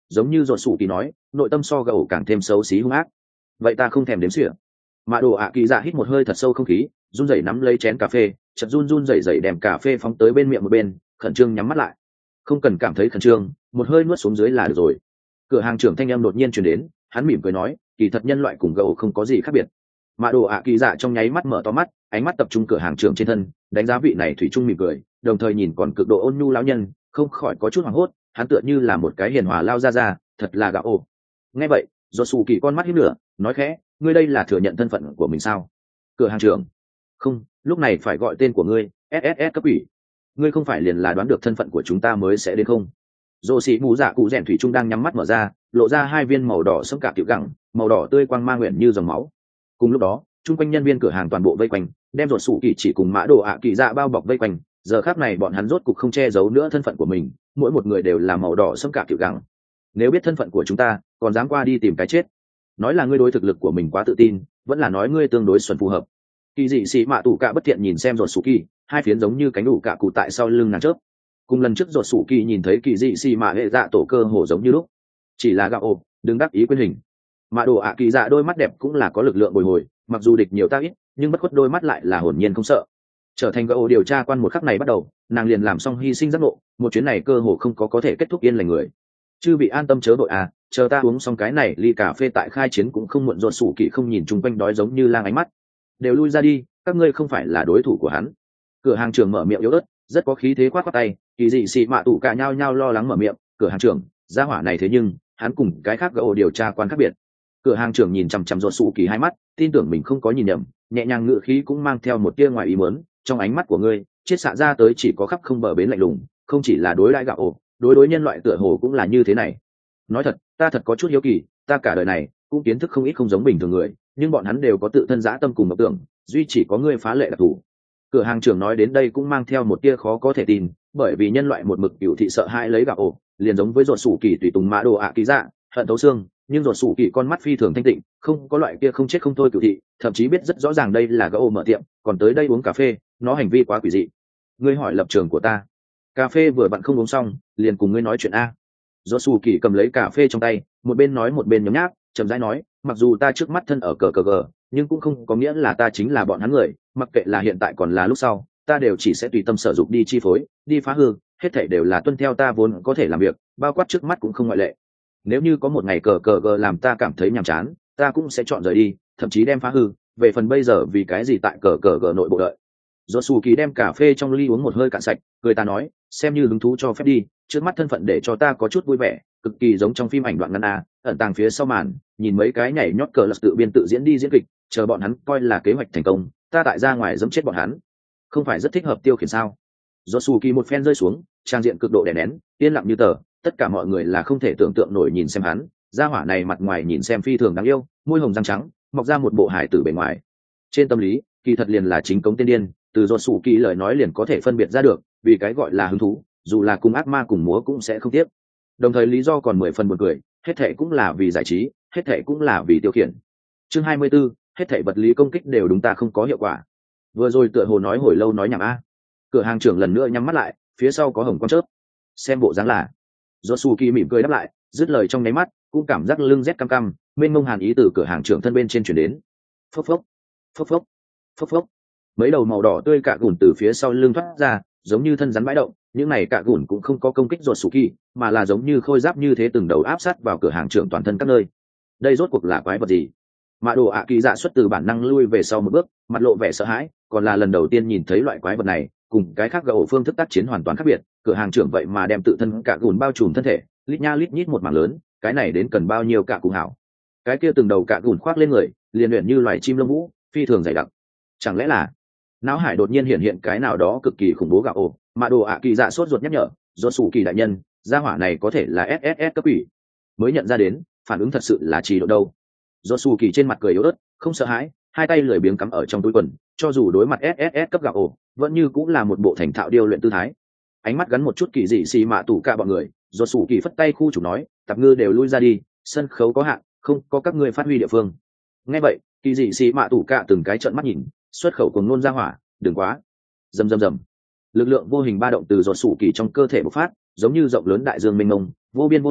S1: giống như ruột sủ kỳ nói, nội tâm so gậu càng thêm xấu xí hung ác. Vậy ta không thèm đếm xỉa. Mã đồ ạ kỳ dạ hít một hơi thật sâu không khí, run rẩy nắm lấy chén cà phê, chợt run run rẩy rẩy đem cà phê phóng tới bên miệng một bên, khẩn trương nhắm mắt lại. Không cần cảm thấy khẩn trương, một hơi nuốt xuống dưới là được rồi. Cửa hàng trưởng thanh em đột nhiên truyền đến, hắn mỉm cười nói, kỳ thật nhân loại cùng gậu không có gì khác biệt. Mã đồ ạ kỳ dạ trong nháy mắt mở to mắt, ánh mắt tập trung cửa hàng trưởng trên thân, đánh giá vị này thủy chung mỉm cười, đồng thời nhìn còn cực độ ôn nhu lão nhân, không khỏi có chút hoảng hốt, hắn tựa như là một cái hiền hòa lao ra ra, thật là gạo. Nghe vậy, do sù kỳ con mắt híp lửa, nói khẽ, ngươi đây là thừa nhận thân phận của mình sao? Cửa hàng trưởng, không, lúc này phải gọi tên của ngươi, ét ét ét cấp ủy. Ngươi không phải liền là đoán được thân phận của chúng ta mới sẽ đến không? Dô sĩ mù dạ cụ rèn thủy trung đang nhắm mắt mở ra, lộ ra hai viên màu đỏ sẫm cả tiểu gẳng, màu đỏ tươi quang mang nguyện như dòng máu. Cùng lúc đó, chung quanh nhân viên cửa hàng toàn bộ vây quanh, đem rột sủ kỳ chỉ cùng mã đồ ạ kỳ dạ bao bọc vây quanh. Giờ khắc này bọn hắn rốt cục không che giấu nữa thân phận của mình, mỗi một người đều là màu đỏ sẫm cả tiểu gẳng. Nếu biết thân phận của chúng ta, còn dám qua đi tìm cái chết? Nói là ngươi đối thực lực của mình quá tự tin, vẫn là nói ngươi tương đối xuẩn phù hợp. Kỳ dị sĩ mạ tủ cả bất thiện nhìn xem rột sủ kỳ, hai phiến giống như cánh đủ cả cụ tại sau lưng nàng chớp. Cùng lần trước rột sủ kỳ nhìn thấy kỳ dị sĩ mạ hệ dạ tổ cơ hồ giống như lúc, chỉ là gạo ồ, đừng đắc ý quyên hình. Mạ đồ ạ kỳ dạ đôi mắt đẹp cũng là có lực lượng bồi hồi, mặc dù địch nhiều ta ít, nhưng bất khuất đôi mắt lại là hồn nhiên không sợ. Trở thành gạo điều tra quan một khắc này bắt đầu, nàng liền làm xong hy sinh giác ngộ, một chuyến này cơ hồ không có có thể kết thúc yên lành người. Chư bị an tâm chớ vội à, chờ ta uống xong cái này ly cà phê tại khai chiến cũng không muộn. Rột sủ kỳ không nhìn chung quanh đói giống như lang ánh mắt, đều lui ra đi, các ngươi không phải là đối thủ của hắn. Cửa hàng trưởng mở miệng yếu ớt, rất có khí thế khoát khoát tay. Kỳ dị xị mạ tủ cả nhao nhao lo lắng mở miệng, cửa hàng trưởng, gia hỏa này thế nhưng hắn cùng cái khác gạo điều tra quan khác biệt. Cửa hàng trưởng nhìn chằm chằm rột sủ kỳ hai mắt, tin tưởng mình không có nhìn nhầm, nhẹ nhàng ngự khí cũng mang theo một tia ngoài ý muốn. Trong ánh mắt của ngươi chiết xạ ra tới chỉ có khắp không bờ bến lạnh lùng, không chỉ là đối đãi gạo ổ, đối đối nhân loại tựa hồ cũng là như thế này. Nói thật, ta thật có chút hiếu kỳ, ta cả đời này cũng kiến thức không ít không giống bình thường người, nhưng bọn hắn đều có tự thân dã tâm cùng mộng tưởng, duy chỉ có ngươi phá lệ đặc thù. Cửa hàng trưởng nói đến đây cũng mang theo một tia khó có thể tin, bởi vì nhân loại một mực cửu thị sợ hãi lấy gạo ổ, liền giống với rột sủ kỳ tùy tùng mã đồ ạ kỳ dạ, hận thấu xương, nhưng rột sủ kỳ con mắt phi thường thanh tịnh, không có loại kia không chết không thôi cửu thị, thậm chí biết rất rõ ràng đây là gạo ổ mở tiệm, còn tới đây uống cà phê, nó hành vi quá quỷ dị. Ngươi hỏi lập trường của ta, cà phê vừa bạn không uống xong, liền cùng ngươi nói chuyện a. Rột sủ kỳ cầm lấy cà phê trong tay, một bên nói một bên nhấm nháp, chậm rãi nói, mặc dù ta trước mắt thân ở cờ cờ gờ, nhưng cũng không có nghĩa là ta chính là bọn hắn người, mặc kệ là hiện tại còn là lúc sau, ta đều chỉ sẽ tùy tâm sở dụng đi chi phối, đi phá hư, hết thảy đều là tuân theo ta vốn có thể làm việc, bao quát trước mắt cũng không ngoại lệ. Nếu như có một ngày cờ cờ gờ làm ta cảm thấy nhàm chán, ta cũng sẽ chọn rời đi, thậm chí đem phá hư. Về phần bây giờ vì cái gì tại cờ cờ gờ nội bộ đợi. Rốt sủ kỳ đem cà phê trong ly uống một hơi cạn sạch, cười ta nói, xem như hứng thú cho phép đi, trước mắt thân phận để cho ta có chút vui vẻ, cực kỳ giống trong phim ảnh đoạn ngắn a, ẩn tàng phía sau màn, nhìn mấy cái nhảy nhót cờ lật tự biên tự diễn đi diễn kịch, chờ bọn hắn coi là kế hoạch thành công, ta tại ra ngoài giẫm chết bọn hắn, không phải rất thích hợp tiêu khiển sao? Rốt sủ kỳ một phen rơi xuống, trang diện cực độ đè nén, yên lặng như tờ, tất cả mọi người là không thể tưởng tượng nổi nhìn xem hắn, gia hỏa này mặt ngoài nhìn xem phi thường đáng yêu, môi hồng răng trắng, mọc ra một bộ hài tử bề ngoài. Trên tâm lý, kỳ thật liền là chính cống tiên điên, từ rốt sủ kỳ lời nói liền có thể phân biệt ra được, vì cái gọi là hứng thú, dù là cùng ác ma cùng múa cũng sẽ không tiếp. Đồng thời lý do còn mười phần buồn cười, hết thảy cũng là vì giải trí, hết thảy cũng là vì tiêu khiển. Chương hai mươi 24, hết thảy vật lý công kích đều đúng ta không có hiệu quả. Vừa rồi tựa hồ nói hồi lâu nói nhảm a. Cửa hàng trưởng lần nữa nhắm mắt lại, phía sau có hồng quang chớp. Xem bộ dáng là. Josuke mỉm cười đáp lại, dứt lời trong nháy mắt, cũng cảm giác lưng rét căm căm, mênh mông hàn ý từ cửa hàng trưởng thân bên trên truyền đến. Phốc phốc, phốc phốc, phốc phốc. Mấy đầu màu đỏ tươi cạ gùn từ phía sau lưng thoát ra, giống như thân rắn bãi động, những này cạ gùn cũng không có công kích Josuke, mà là giống như khôi giáp như thế từng đầu áp sát vào cửa hàng trưởng toàn thân các nơi. Đây rốt cuộc là quái vật gì? Mã đồ ạ kỳ dạ xuất từ bản năng lui về sau một bước, mặt lộ vẻ sợ hãi, còn là lần đầu tiên nhìn thấy loại quái vật này, cùng cái khác gậu phương thức tác chiến hoàn toàn khác biệt. Cửa hàng trưởng vậy mà đem tự thân cả gùn bao trùm thân thể, lít nha lít nhít một mảng lớn, cái này đến cần bao nhiêu cả cùng hảo. Cái kia từng đầu cả gùn khoác lên người, liền luyện như loài chim lông vũ, phi thường dày đặc. Chẳng lẽ là não hải đột nhiên hiện hiện cái nào đó cực kỳ khủng bố gạo ổ? Mã đồ ạ kỳ dạ sốt ruột nhắc nhở, do sủ kỳ đại nhân, gia hỏa này có thể là ét ét ét cấp ủy. Mới nhận ra đến, phản ứng thật sự là trì độ đâu. Do sủ kỳ trên mặt cười yếu ớt, không sợ hãi, hai tay lười biếng cắm ở trong túi quần, cho dù đối mặt ét ét ét cấp gạo ổ, vẫn như cũng là một bộ thành thạo điêu luyện tư thái. Ánh mắt gắn một chút kỳ dị xì mạ tủ cả bọn người, do sủ kỳ phất tay khu chủ nói, tạp ngư đều lui ra đi, sân khấu có hạn, không có các ngươi phát huy địa phương. Nghe vậy, kỳ dị xì mạ tủ cả từng cái trợn mắt nhìn, xuất khẩu cùng nôn ra hỏa, đừng quá. Rầm rầm rầm. Lực lượng vô hình ba động từ giọt sủ kỳ trong cơ thể bộc phát, giống như rộng lớn đại dương mênh mông, vô biên vô hạn,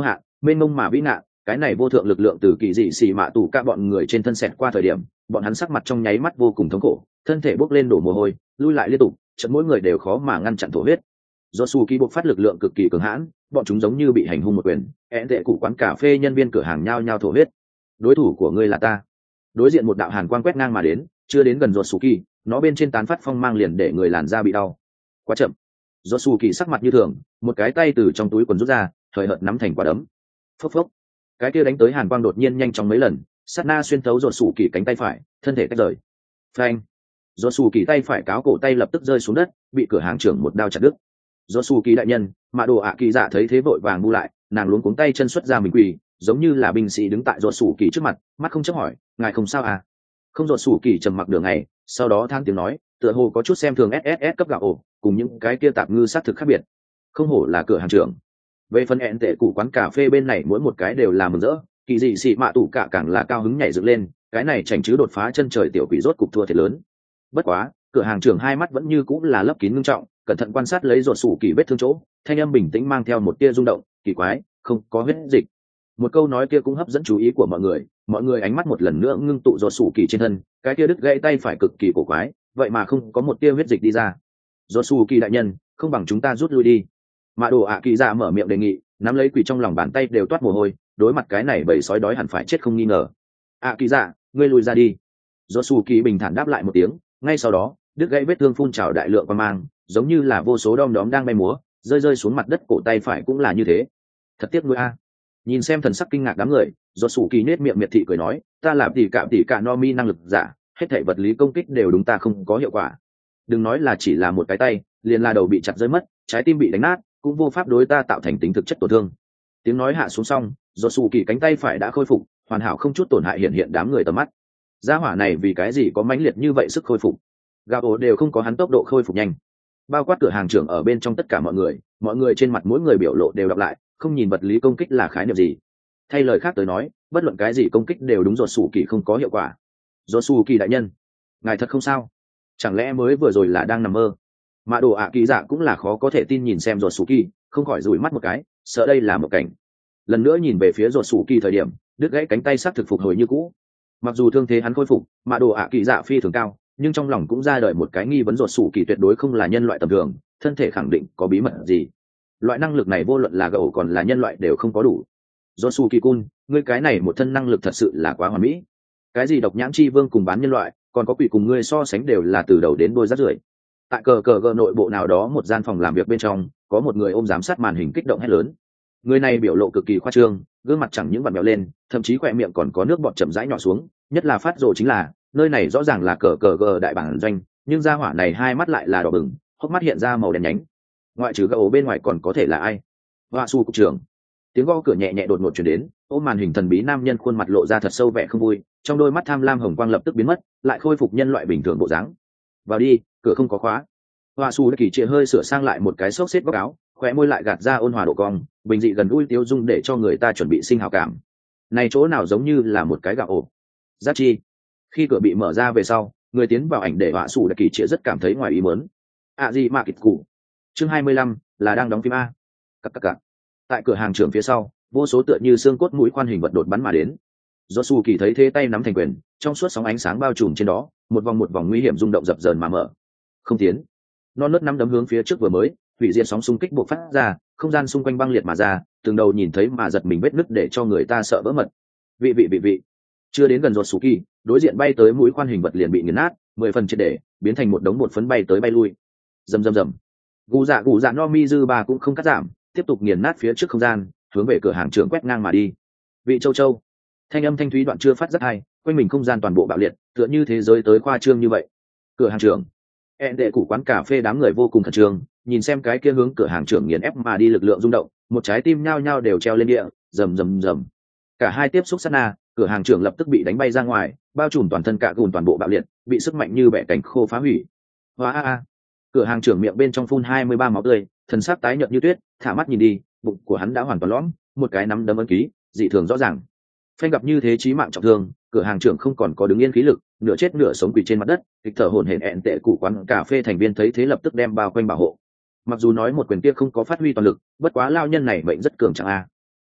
S1: mênh mông mà vĩ nạn, cái này vô thượng lực lượng từ kỳ dị xì mạ tù cả bọn người trên thân xẹt qua thời điểm, bọn hắn sắc mặt trong nháy mắt vô cùng thống khổ, thân thể bốc lên đổ mồ hôi, lui lại liên tục, chợt mỗi người đều khó mà ngăn chặn thổ huyết. Do su kỳ buộc phát lực lượng cực kỳ cường hãn, bọn chúng giống như bị hành hung một quyền, ẹn tệ cụ quán cà phê nhân viên cửa hàng nhao nhao thổ huyết. Đối thủ của ngươi là ta. Đối diện một đạo hàn quang quét ngang mà đến, chưa đến gần Rốt Su Kỳ, nó bên trên tán phát phong mang liền để người làn da bị đau. Quá chậm. Rốt Su Kỳ sắc mặt như thường, một cái tay từ trong túi quần rút ra, thời hợt nắm thành quả đấm. Phốc phốc. Cái kia đánh tới hàn quang đột nhiên nhanh chóng mấy lần, sát na xuyên thấu Rốt Su Kỳ cánh tay phải, thân thể tách rời. Phanh. Rốt Su Kỳ tay phải cáo cổ tay lập tức rơi xuống đất, bị cửa hàng trưởng một đao chặt đứt. Rốt Su Kỳ đại nhân, Mạ Đồ ạ Kỳ Dạ thấy thế vội vàng bu lại, nàng luống cuống tay chân xuất ra mình quỳ, giống như là binh sĩ đứng tại Rốt Su Kỳ trước mặt, mắt không chấp hỏi, ngài không sao à? Không. Rốt Su Kỳ trầm mặc đường ngày, sau đó than tiếng nói, tựa hồ có chút xem thường ét ét ét cấp gạo ổ, cùng những cái kia tạp ngư sát thực khác biệt. Không hổ là cửa hàng trưởng. Về phần ẹn tệ cụ quán cà phê bên này mỗi một cái đều là mừng rỡ, kỳ dị xị mạ tủ cả càng là cao hứng nhảy dựng lên, cái này chảnh chứ đột phá chân trời tiểu quỷ rốt cục thua thiệt lớn. Bất quá, cửa hàng trưởng hai mắt vẫn như cũng là lấp kín ngưng trọng, cẩn thận quan sát lấy Rốt Su Kỳ vết thương chỗ, thanh âm bình tĩnh mang theo một tia rung động, kỳ quái, không có huyết dịch. Một câu nói kia cũng hấp dẫn chú ý của mọi người, mọi người ánh mắt một lần nữa ngưng tụ Rốt Su Kỳ trên thân, cái kia đứt gãy tay phải cực kỳ cổ quái, vậy mà không có một tia huyết dịch đi ra. Rốt Su Kỳ đại nhân, không bằng chúng ta rút lui đi. Mạ Đồ ạ Kỳ Dạ mở miệng đề nghị, nắm lấy quỷ trong lòng bàn tay đều toát mồ hôi, đối mặt cái này bầy sói đói hẳn phải chết không nghi ngờ. ạ Kỳ Dạ, ngươi lùi ra đi. Rốt Su Kỳ bình thản đáp lại một tiếng, ngay sau đó, đứt gãy vết thương phun trào đại lượng quang mang, giống như là vô số đom đóm đang bay múa, rơi rơi xuống mặt đất, cổ tay phải cũng là như thế. Thật tiếc nuối a. Nhìn xem thần sắc kinh ngạc đám người, Rốt Su Kỳ nết miệng miệt thị cười nói, ta làm tỉ cả tỉ cả no mi năng lực giả, hết thảy vật lý công kích đều đúng ta không có hiệu quả. Đừng nói là chỉ là một cái tay, liền là đầu bị chặt rơi mất, trái tim bị đánh nát, cũng vô pháp đối ta tạo thành tính thực chất tổn thương. Tiếng nói hạ xuống xong, Rốt Su Kỳ cánh tay phải đã khôi phục, hoàn hảo không chút tổn hại hiện hiện đám người tầm mắt. Gia hỏa này vì cái gì có mãnh liệt như vậy sức khôi phục? Gạo ổ đều không có hắn tốc độ khôi phục nhanh. Bao quát cửa hàng trưởng ở bên trong tất cả mọi người, mọi người trên mặt mỗi người biểu lộ đều đọc lại, không nhìn vật lý công kích là khái niệm gì. Thay lời khác tới nói, bất luận cái gì công kích đều đúng Rốt Su Kỳ không có hiệu quả. Rốt Su Kỳ đại nhân, ngài thật không sao? Chẳng lẽ mới vừa rồi là đang nằm mơ? Mạ Đồ ạ Kỳ Dạ cũng là khó có thể tin nhìn xem Rốt Su Kỳ, không khỏi dụi mắt một cái, sợ đây là một cảnh. Lần nữa nhìn về phía Rốt Su Kỳ thời điểm, đứt gãy cánh tay sắc thực phục hồi như cũ. Mặc dù thương thế hắn khôi phục, Mạ Đồ ạ Kỳ Dạ phi thường cao, nhưng trong lòng cũng ra đời một cái nghi vấn. Rốt Su Kỳ tuyệt đối không là nhân loại tầm thường, thân thể khẳng định có bí mật gì. Loại năng lực này vô luận là gấu còn là nhân loại đều không có đủ. Rốt Su Kỳ Kun, ngươi cái này một thân năng lực thật sự là quá hoàn mỹ. Cái gì độc nhãn chi vương cùng bán nhân loại, còn có quỷ cùng ngươi so sánh đều là từ đầu đến đuôi rác rưởi. Tại cờ cờ gờ nội bộ nào đó một gian phòng làm việc bên trong, có một người ôm giám sát màn hình kích động hét lớn. Người này biểu lộ cực kỳ khoa trương, gương mặt chẳng những vặn vẹo lên, thậm chí khỏe miệng còn có nước bọt chậm rãi nhỏ xuống. Nhất là phát rồ chính là, nơi này rõ ràng là cờ cờ gờ đại bản doanh, nhưng gia hỏa này hai mắt lại là đỏ bừng, hốc mắt hiện ra màu đen nhánh. Ngoại trừ gã ổ bên ngoài còn có thể là ai? Hoa Su cục trưởng. Tiếng gõ cửa nhẹ nhẹ đột ngột truyền đến, ôm màn hình thần bí nam nhân khuôn mặt lộ ra thật sâu vẻ không vui, trong đôi mắt tham lam hồng quang lập tức biến mất, lại khôi phục nhân loại bình thường bộ dáng. Vào đi, cửa không có khóa. Hoa Su đã kỳ trịa hơi sửa sang lại một cái xốc xếp góc áo, khóe môi lại gạt ra ôn hòa độ cong, bình dị gần gũi tiêu dung để cho người ta chuẩn bị sinh hảo cảm. Này chỗ nào giống như là một cái gạo ổ. Giác chi. Khi cửa bị mở ra về sau, người tiến vào ảnh để Hoa Su đã kỳ trịa rất cảm thấy ngoài ý muốn. À gì mà kịch cụ. Chương hai mươi lăm là đang đóng phim a. Cặc cặc cặc. Tại cửa hàng trưởng phía sau, vô số tựa như xương cốt mũi khoan hình vật đột bắn mà đến. Rốt Su Kỳ thấy thế tay nắm thành quyền, trong suốt sóng ánh sáng bao trùm trên đó, một vòng một vòng nguy hiểm rung động dập dờn mà mở. Không tiến. Non nớt năm đấm hướng phía trước vừa mới, hủy diệt sóng xung kích bộc phát ra, không gian xung quanh băng liệt mà ra, từng đầu nhìn thấy mà giật mình vết nứt để cho người ta sợ vỡ mật. Vị vị vị vị. Chưa đến gần Rốt Su Kỳ, đối diện bay tới mũi khoan hình vật liền bị nghiền nát, mười phần triệt để, biến thành một đống bột phấn bay tới bay lui. Rầm rầm rầm. Gù dạ gù dạ no mi dư ba cũng không cắt giảm, tiếp tục nghiền nát phía trước không gian, hướng về cửa hàng trưởng quét ngang mà đi. Vị châu châu. Thanh âm thanh thúy đoạn chưa phát rất hay, quanh mình không gian toàn bộ bạo liệt, tựa như thế giới tới khoa trương như vậy. Cửa hàng trưởng, ẹn đệ cụ quán cà phê đám người vô cùng khẩn trương, nhìn xem cái kia hướng cửa hàng trưởng nghiền ép mà đi lực lượng rung động, một trái tim nhao nhao đều treo lên địa, rầm rầm rầm. Cả hai tiếp xúc sát na, cửa hàng trưởng lập tức bị đánh bay ra ngoài, bao trùm toàn thân cả gùn toàn bộ bạo liệt, bị sức mạnh như bẻ cánh khô phá hủy. Hoa a a. Cửa hàng trưởng miệng bên trong phun hai mươi ba máu tươi, thần sắc tái nhợt như tuyết, thả mắt nhìn đi, bụng của hắn đã hoàn toàn lõm, một cái nắm đấm ấn ký, dị thường rõ ràng. Phanh gặp như thế chí mạng trọng thương, cửa hàng trưởng không còn có đứng yên khí lực, nửa chết nửa sống quỳ trên mặt đất, kịch thở hổn hển. Ẹn tệ cụ quán cà phê thành viên thấy thế lập tức đem bao quanh bảo hộ. Mặc dù nói một quyền kia không có phát huy toàn lực, bất quá lao nhân này mệnh rất cường chẳng a.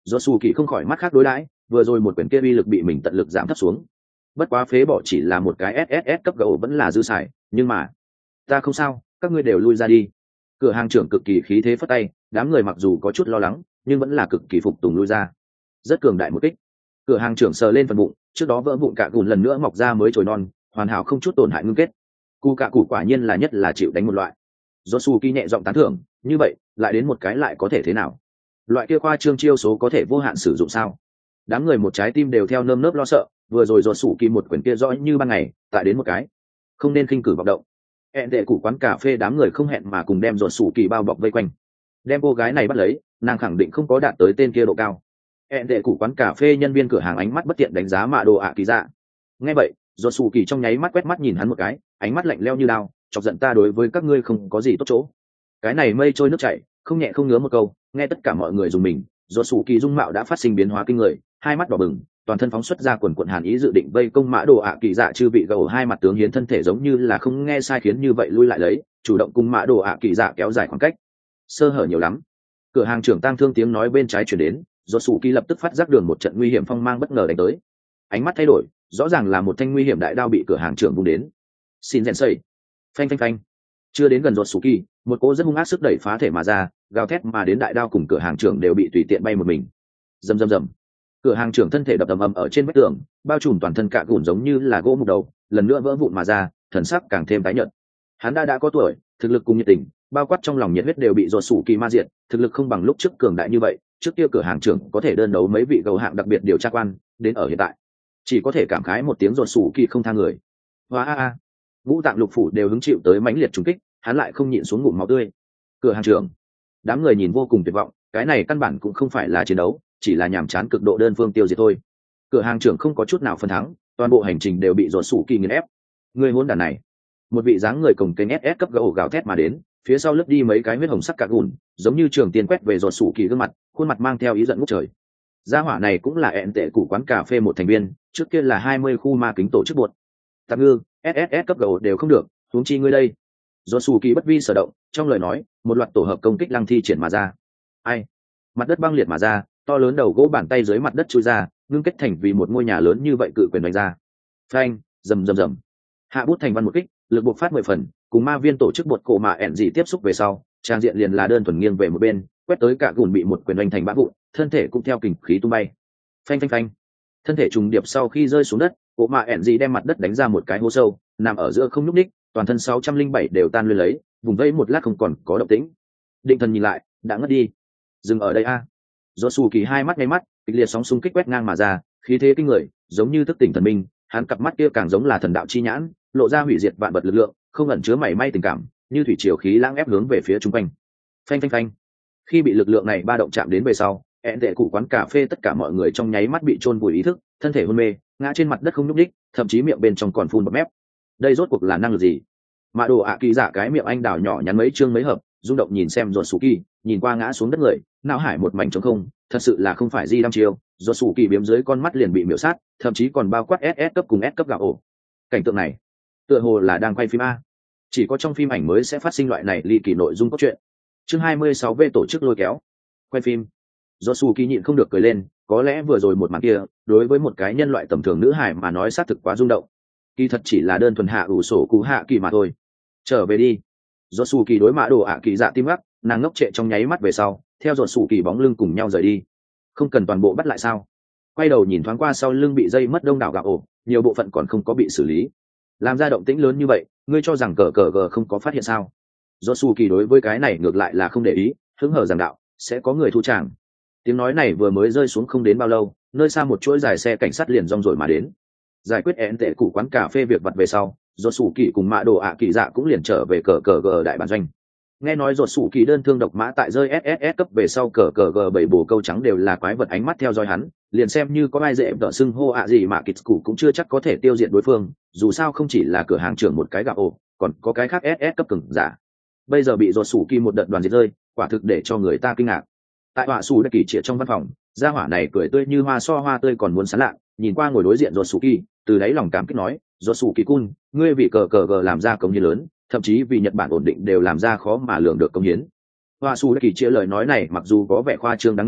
S1: do su kỳ không khỏi mắt khác đối đãi, vừa rồi một quyển kia uy lực bị mình tận lực giảm thấp xuống, bất quá phế bỏ chỉ là một cái sss cấp gấu vẫn là dư xài, nhưng mà ta không sao, các ngươi đều lui ra đi. Cửa hàng trưởng cực kỳ khí thế phất tay, đám người mặc dù có chút lo lắng nhưng vẫn là cực kỳ phục tùng lui ra. Rất cường đại một kích. Cửa hàng trưởng sờ lên phần bụng, trước đó vỡ vụn cả gùn lần nữa mọc ra mới trồi non, hoàn hảo không chút tổn hại ngưng kết. Cú cả củ quả nhiên là nhất là chịu đánh một loại. Josuke nhẹ giọng tán thưởng, như vậy lại đến một cái lại có thể thế nào? Loại kia khoa trương chiêu số có thể vô hạn sử dụng sao? Đám người một trái tim đều theo nơm nớp lo sợ, vừa rồi Josuke một quyển kia rõ như ban ngày, tại đến một cái, không nên khinh cử vọng động. Hẹn đệ củ quán cà phê đám người không hẹn mà cùng đem Josuke bao bọc vây quanh. Đem cô gái này bắt lấy, nàng khẳng định không có đạt tới tên kia độ cao. Hẹn đệ củ quán cà phê nhân viên cửa hàng ánh mắt bất tiện đánh giá mạ đồ ạ kỳ dạ. Nghe vậy, Josuke trong nháy mắt quét mắt nhìn hắn một cái, ánh mắt lạnh lẽo như đao, chọc giận ta đối với các ngươi không có gì tốt chỗ. Cái này mây trôi nước chảy, không nhẹ không ngứa một câu, nghe tất cả mọi người dùng mình. Josuke dung mạo đã phát sinh biến hóa kinh người, hai mắt đỏ bừng, toàn thân phóng xuất ra quần quần hàn ý dự định vây công mã đồ ạ kỳ dạ chư vị gầu hai mặt tướng hiến thân thể giống như là không nghe sai khiến như vậy lui lại lấy, chủ động cùng mã đồ ạ kỳ dạ kéo dài khoảng cách. Sơ hở nhiều lắm. Cửa hàng trưởng tang thương tiếng nói bên trái chuyển đến, Josuke lập tức phát giác đường một trận nguy hiểm phong mang bất ngờ đánh tới. Ánh mắt thay đổi, rõ ràng là một thanh nguy hiểm đại đao bị cửa hàng trưởng vung đến. Xin rèn xây. Phanh phanh phanh. Chưa đến gần Josuke, một cỗ rất hung ác sức đẩy phá thể mà ra, gào thét mà đến đại đao cùng cửa hàng trưởng đều bị tùy tiện bay một mình. Rầm rầm rầm. Cửa hàng trưởng thân thể đập ầm ầm ở trên vách tường, bao trùm toàn thân cạ gùn giống như là gỗ mục đầu, lần nữa vỡ vụn mà ra, thần sắc càng thêm tái nhợt. Hắn đã đã có tuổi, thực lực cùng nhiệt tình, bao quát trong lòng nhiệt huyết đều bị Josuke ma diệt, thực lực không bằng lúc trước cường đại như vậy, trước kia cửa hàng trưởng có thể đơn đấu mấy vị gầu hạng đặc biệt điều tra quan, đến ở hiện tại chỉ có thể cảm khái một tiếng Josuke không tha người. Hoa a a. Ngũ tạng lục phủ đều hứng chịu tới mãnh liệt trùng kích, hắn lại không nhịn xuống ngụm máu tươi. Cửa hàng trưởng, đám người nhìn vô cùng tuyệt vọng, cái này căn bản cũng không phải là chiến đấu, chỉ là nhàm chán cực độ đơn phương tiêu diệt thôi. Cửa hàng trưởng không có chút nào phần thắng, toàn bộ hành trình đều bị Josuke nghiền ép. Người hỗn đản này. Một vị dáng người cồng kềnh ét ét cấp gấu gào thét mà đến, phía sau lướt đi mấy cái huyết hồng sắc cạ gùn, giống như trường tiên quét về Josuke gương mặt, khuôn mặt mang theo ý giận ngút trời. Gia hỏa này cũng là ẹn tệ của quán cà phê một thành viên, trước kia là hai mươi khu ma kính tổ chức buột. Tạp ngư, ét ét ét cấp gấu đều không được, huống chi ngươi đây. Josuke bất vi sở động, trong lời nói, một loạt tổ hợp công kích lăng thi triển mà ra. Ai? Mặt đất băng liệt mà ra, to lớn đầu gỗ bàn tay dưới mặt đất chui ra, ngưng kết thành vì một ngôi nhà lớn như vậy cự quyền đánh ra. Phanh, rầm rầm rầm. Hạ bút thành văn một kích, lực bộc phát mười phần, cùng ma viên tổ chức bột cổ mà ẻn gì tiếp xúc về sau, trang diện liền là đơn thuần nghiêng về một bên, quét tới cả gùn bị một quyền đánh thành bã vụn, thân thể cũng theo kình khí tung bay. Phanh phanh phanh. Thân thể trùng điệp sau khi rơi xuống đất, cổ mà ẻn gì đem mặt đất đánh ra một cái hố sâu, nằm ở giữa không nhúc nhích, toàn thân sáu trăm linh bảy đều tan lên lấy, vùng vẫy một lát không còn có động tĩnh. Định thần nhìn lại, đã ngất đi. Dừng ở đây a. Josuke hai mắt ngay mắt, kịch liệt sóng xung kích quét ngang mà ra, khí thế kinh người, giống như thức tỉnh thần minh, hắn cặp mắt kia càng giống là thần đạo chi nhãn, lộ ra hủy diệt vạn vật lực lượng, không ẩn chứa mảy may tình cảm, như thủy triều khí lãng ép hướng về phía trung quanh. Phanh phanh phanh. Khi bị lực lượng này ba động chạm đến về sau, ẹn tệ cụ quán cà phê tất cả mọi người trong nháy mắt bị chôn vùi ý thức, thân thể hôn mê, ngã trên mặt đất không nhúc nhích, thậm chí miệng bên trong còn phun bọt mép. Đây rốt cuộc là năng lực gì? Mã đồ ạ kỳ giả cái miệng anh đào nhỏ nhắn mấy chương mấy hợp, rung động nhìn xem Josuke, nhìn qua ngã xuống đất người, não hải một mảnh trống không, thật sự là không phải di đăm chiêu, Josuke biếm dưới con mắt liền bị miểu sát, thậm chí còn bao quát ét ét cấp cùng S cấp gạo ổ. Cảnh tượng này, tựa hồ là đang quay phim a. Chỉ có trong phim ảnh mới sẽ phát sinh loại này ly kỳ nội dung cốt truyện. Chương hai mươi sáu V tổ chức lôi kéo. Quay phim. Josuke nhịn không được cười lên, có lẽ vừa rồi một màn kia, đối với một cái nhân loại tầm thường nữ hải mà nói xác thực quá rung động. Kỳ thật chỉ là đơn thuần hạ ủ sổ cú hạ kỳ mà thôi. Trở về đi. Josuke đối mã đồ ạ kỳ dạ tim gắt, nàng ngốc trệ trong nháy mắt về sau, theo Josuke bóng lưng cùng nhau rời đi. Không cần toàn bộ bắt lại sao? Quay đầu nhìn thoáng qua sau lưng bị dây mất đông đảo gạo ổ, nhiều bộ phận còn không có bị xử lý. Làm ra động tĩnh lớn như vậy, ngươi cho rằng cờ cờ gờ không có phát hiện sao? Josuke đối với cái này ngược lại là không để ý, hứng hờ rằng đạo sẽ có người thu tràng. Tiếng nói này vừa mới rơi xuống không đến bao lâu, nơi xa một chuỗi dài xe cảnh sát liền rong rồi mà đến. Giải quyết én tệ cụ quán cà phê việc vặt về sau, Josuke cùng mã đồ ạ kỳ dạ cũng liền trở về cờ cờ gờ đại bản doanh. Nghe nói Josuke đơn thương độc mã tại rơi ét ét ét cấp về sau cờ cờ gờ bảy bồ câu trắng đều là quái vật ánh mắt theo dõi hắn, liền xem như có ai dễ đỡ xưng hô ạ gì mà Kitsu cũng chưa chắc có thể tiêu diệt đối phương, dù sao không chỉ là cửa hàng trưởng một cái gạo ổ, còn có cái khác ét ét cấp cường giả. Bây giờ bị Josuke một đợt đoàn diệt rơi, quả thực để cho người ta kinh ngạc. Tại họa sủ đã kỳ trịa trong văn phòng, gia hỏa này cười tươi như hoa so hoa tươi còn muốn sán lạ, nhìn qua ngồi đối diện Josuke, từ đáy lòng cảm kích nói, Josuke-kun, ngươi vì cờ cờ gờ làm ra công hiến lớn, thậm chí vì Nhật Bản ổn định đều làm ra khó mà lường được công hiến. Họa sủ đã kỳ trịa lời nói này mặc dù có vẻ khoa trương đáng nghi,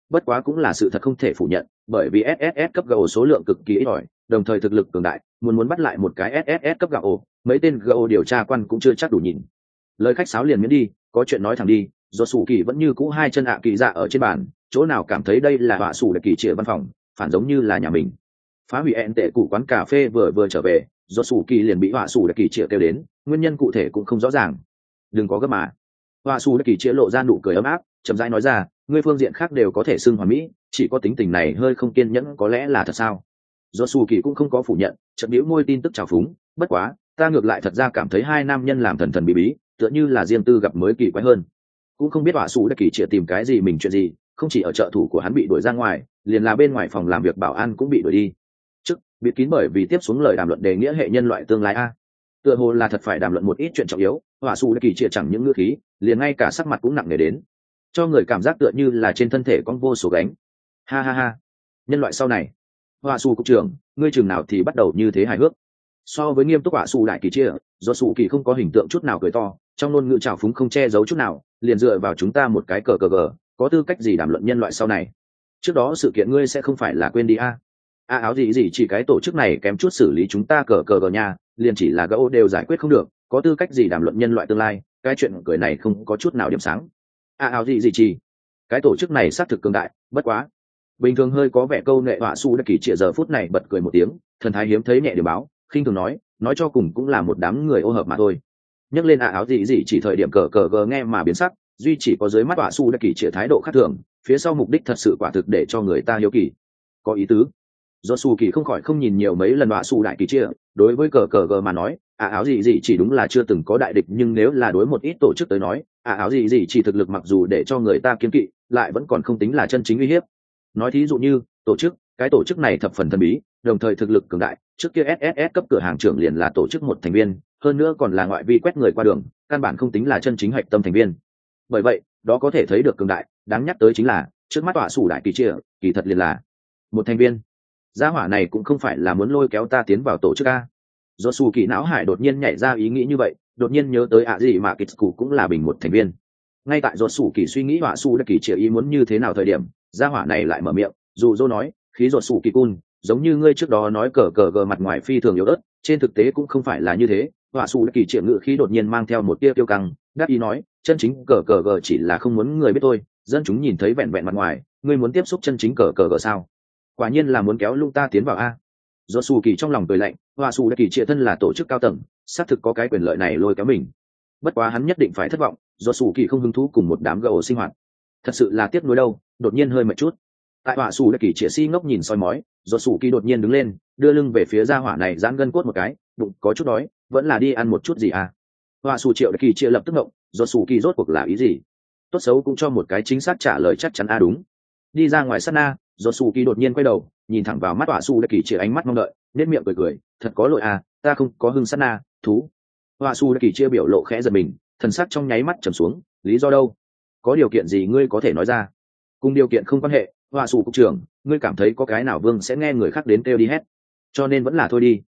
S1: bất quá cũng là sự thật không thể phủ nhận, bởi vì ét ét ét cấp gạo số lượng cực kỳ ít ỏi, đồng thời thực lực cường đại, muốn muốn bắt lại một cái ét ét ét cấp gạo, mấy tên gạo điều tra quan cũng chưa chắc đủ nhìn. Lời khách sáo liền miễn đi, có chuyện nói thẳng đi. Do sủ kỳ vẫn như cũ hai chân ạ kỳ dạ ở trên bàn, chỗ nào cảm thấy đây là họa sủ đặc kỳ trịa văn phòng, phản giống như là nhà mình. Phá hủy ẹn tệ cụ quán cà phê vừa vừa trở về, do sủ kỳ liền bị họa sủ đặc kỳ trịa kêu đến, nguyên nhân cụ thể cũng không rõ ràng. Đừng có gấp mà. Họa sủ đặc kỳ trịa lộ ra nụ cười ấm áp, chậm rãi nói ra, ngươi phương diện khác đều có thể xưng hoàn mỹ, chỉ có tính tình này hơi không kiên nhẫn, có lẽ là thật sao? Do sủ kỳ cũng không có phủ nhận, chợt bĩu môi tin tức trào phúng, bất quá, ta ngược lại thật ra cảm thấy hai nam nhân làm thần thần bí bí, tựa như là riêng tư gặp mới kỳ quái hơn. Cũng không biết họa sủ đặc kỳ trịa tìm cái gì mình chuyện gì, không chỉ ở trợ thủ của hắn bị đuổi ra ngoài, liền là bên ngoài phòng làm việc bảo an cũng bị đuổi đi. Trước bị kín bởi vì tiếp xuống lời đàm luận đề nghĩa hệ nhân loại tương lai a, tựa hồ là thật phải đàm luận một ít chuyện trọng yếu. Họa sủ đặc kỳ trịa chẳng những ngữ khí, liền ngay cả sắc mặt cũng nặng nề đến, cho người cảm giác tựa như là trên thân thể con vô số gánh. Ha ha ha, nhân loại sau này, họa sủ cục trưởng, ngươi chừng nào thì bắt đầu như thế hài hước. So với nghiêm túc họa sủ đại kỳ chia, do sủ kỳ không có hình tượng chút nào cười to, trong ngôn ngữ trào phúng không che giấu chút nào, liền dựa vào chúng ta một cái cờ cờ gờ, có tư cách gì đàm luận nhân loại sau này? Trước đó sự kiện ngươi sẽ không phải là quên đi a? A áo gì gì chỉ cái tổ chức này kém chút xử lý chúng ta cờ cờ gờ nha, liền chỉ là gỗ đều giải quyết không được, có tư cách gì đàm luận nhân loại tương lai? Cái chuyện cười này không có chút nào điểm sáng. A áo gì gì chỉ cái tổ chức này xác thực cường đại, bất quá bình thường hơi có vẻ câu nệ. Họa sủ đặc kỳ trịa giờ phút này bật cười một tiếng, thần thái hiếm thấy nhẹ điểm báo, khinh thường nói, nói cho cùng cũng là một đám người ô hợp mà thôi. Nhắc lên ạ áo gì gì chỉ thời điểm cờ cờ gờ nghe mà biến sắc, duy chỉ có dưới mắt họa sủ đặc kỳ trịa thái độ khác thường, phía sau mục đích thật sự quả thực để cho người ta hiếu kỳ. Có ý tứ. Do sủ kỳ không khỏi không nhìn nhiều mấy lần họa sủ đại kỳ trịa, đối với cờ cờ gờ mà nói, ạ áo gì gì chỉ đúng là chưa từng có đại địch, nhưng nếu là đối một ít tổ chức tới nói, ạ áo gì gì chỉ thực lực mặc dù để cho người ta kiêng kỵ, lại vẫn còn không tính là chân chính uy hiếp. Nói thí dụ như tổ chức, cái tổ chức này thập phần thần bí, đồng thời thực lực cường đại, trước kia ét ét ét cấp cửa hàng trưởng liền là tổ chức một thành viên, hơn nữa còn là ngoại vi quét người qua đường, căn bản không tính là chân chính hạch tâm thành viên. Bởi vậy, đó có thể thấy được cường đại, đáng nhắc tới chính là, trước mắt họa sủ đại kỳ chia, kỳ thật liền là một thành viên. Gia hỏa này cũng không phải là muốn lôi kéo ta tiến vào tổ chức a. Do sủ kỳ não hải đột nhiên nhảy ra ý nghĩ như vậy, đột nhiên nhớ tới ạ gì mà Kitsu cũng là bình một thành viên. Ngay tại do sủ kỳ suy nghĩ họa sủ đại kỳ chia ý muốn như thế nào thời điểm, gia hỏa này lại mở miệng, dù dô nói, khí ruột sủ kỳ cun, giống như ngươi trước đó nói cờ cờ gờ mặt ngoài phi thường yếu ớt, trên thực tế cũng không phải là như thế. Họa sủ đại kỳ triệu ngữ khí đột nhiên mang theo một tia tiêu căng, đáp ý nói, chân chính cờ cờ gờ chỉ là không muốn người biết tôi, dân chúng nhìn thấy vẹn vẹn mặt ngoài, ngươi muốn tiếp xúc chân chính cờ cờ gờ sao? Quả nhiên là muốn kéo lung ta tiến vào a. Do sủ kỳ trong lòng cười lạnh, họa sủ đại kỳ triệu thân là tổ chức cao tầng, xác thực có cái quyền lợi này lôi kéo mình. Bất quá hắn nhất định phải thất vọng, do sủ kỳ không hứng thú cùng một đám gầu sinh hoạt, thật sự là tiếc nuối đâu. Đột nhiên hơi mệt chút. Tại họa sủ đại kỳ triệu si ngốc nhìn soi mói, do sủ kỳ đột nhiên đứng lên, đưa lưng về phía gia hỏa này, giãn gân cốt một cái, bụng có chút đói, vẫn là đi ăn một chút gì à? Họa sủ triệu đại kỳ triệu lập tức ngộng, do sủ kỳ rốt cuộc là ý gì? Tốt xấu cũng cho một cái chính xác trả lời chắc chắn a. Đúng. Đi ra ngoài sát na, do sủ kỳ đột nhiên quay đầu, nhìn thẳng vào mắt họa sủ đại kỳ triệu, ánh mắt mong đợi, nét miệng cười cười, thật có lỗi à, ta không có hưng sát na, thú. Họa sủ đại kỳ triệu biểu lộ khẽ giật mình, thần sắc trong nháy mắt trầm xuống, lý do đâu? Có điều kiện gì ngươi có thể nói ra? Cùng điều kiện không quan hệ, họa sủ cục trưởng, ngươi cảm thấy có cái nào vương sẽ nghe người khác đến kêu đi hết, cho nên vẫn là thôi đi.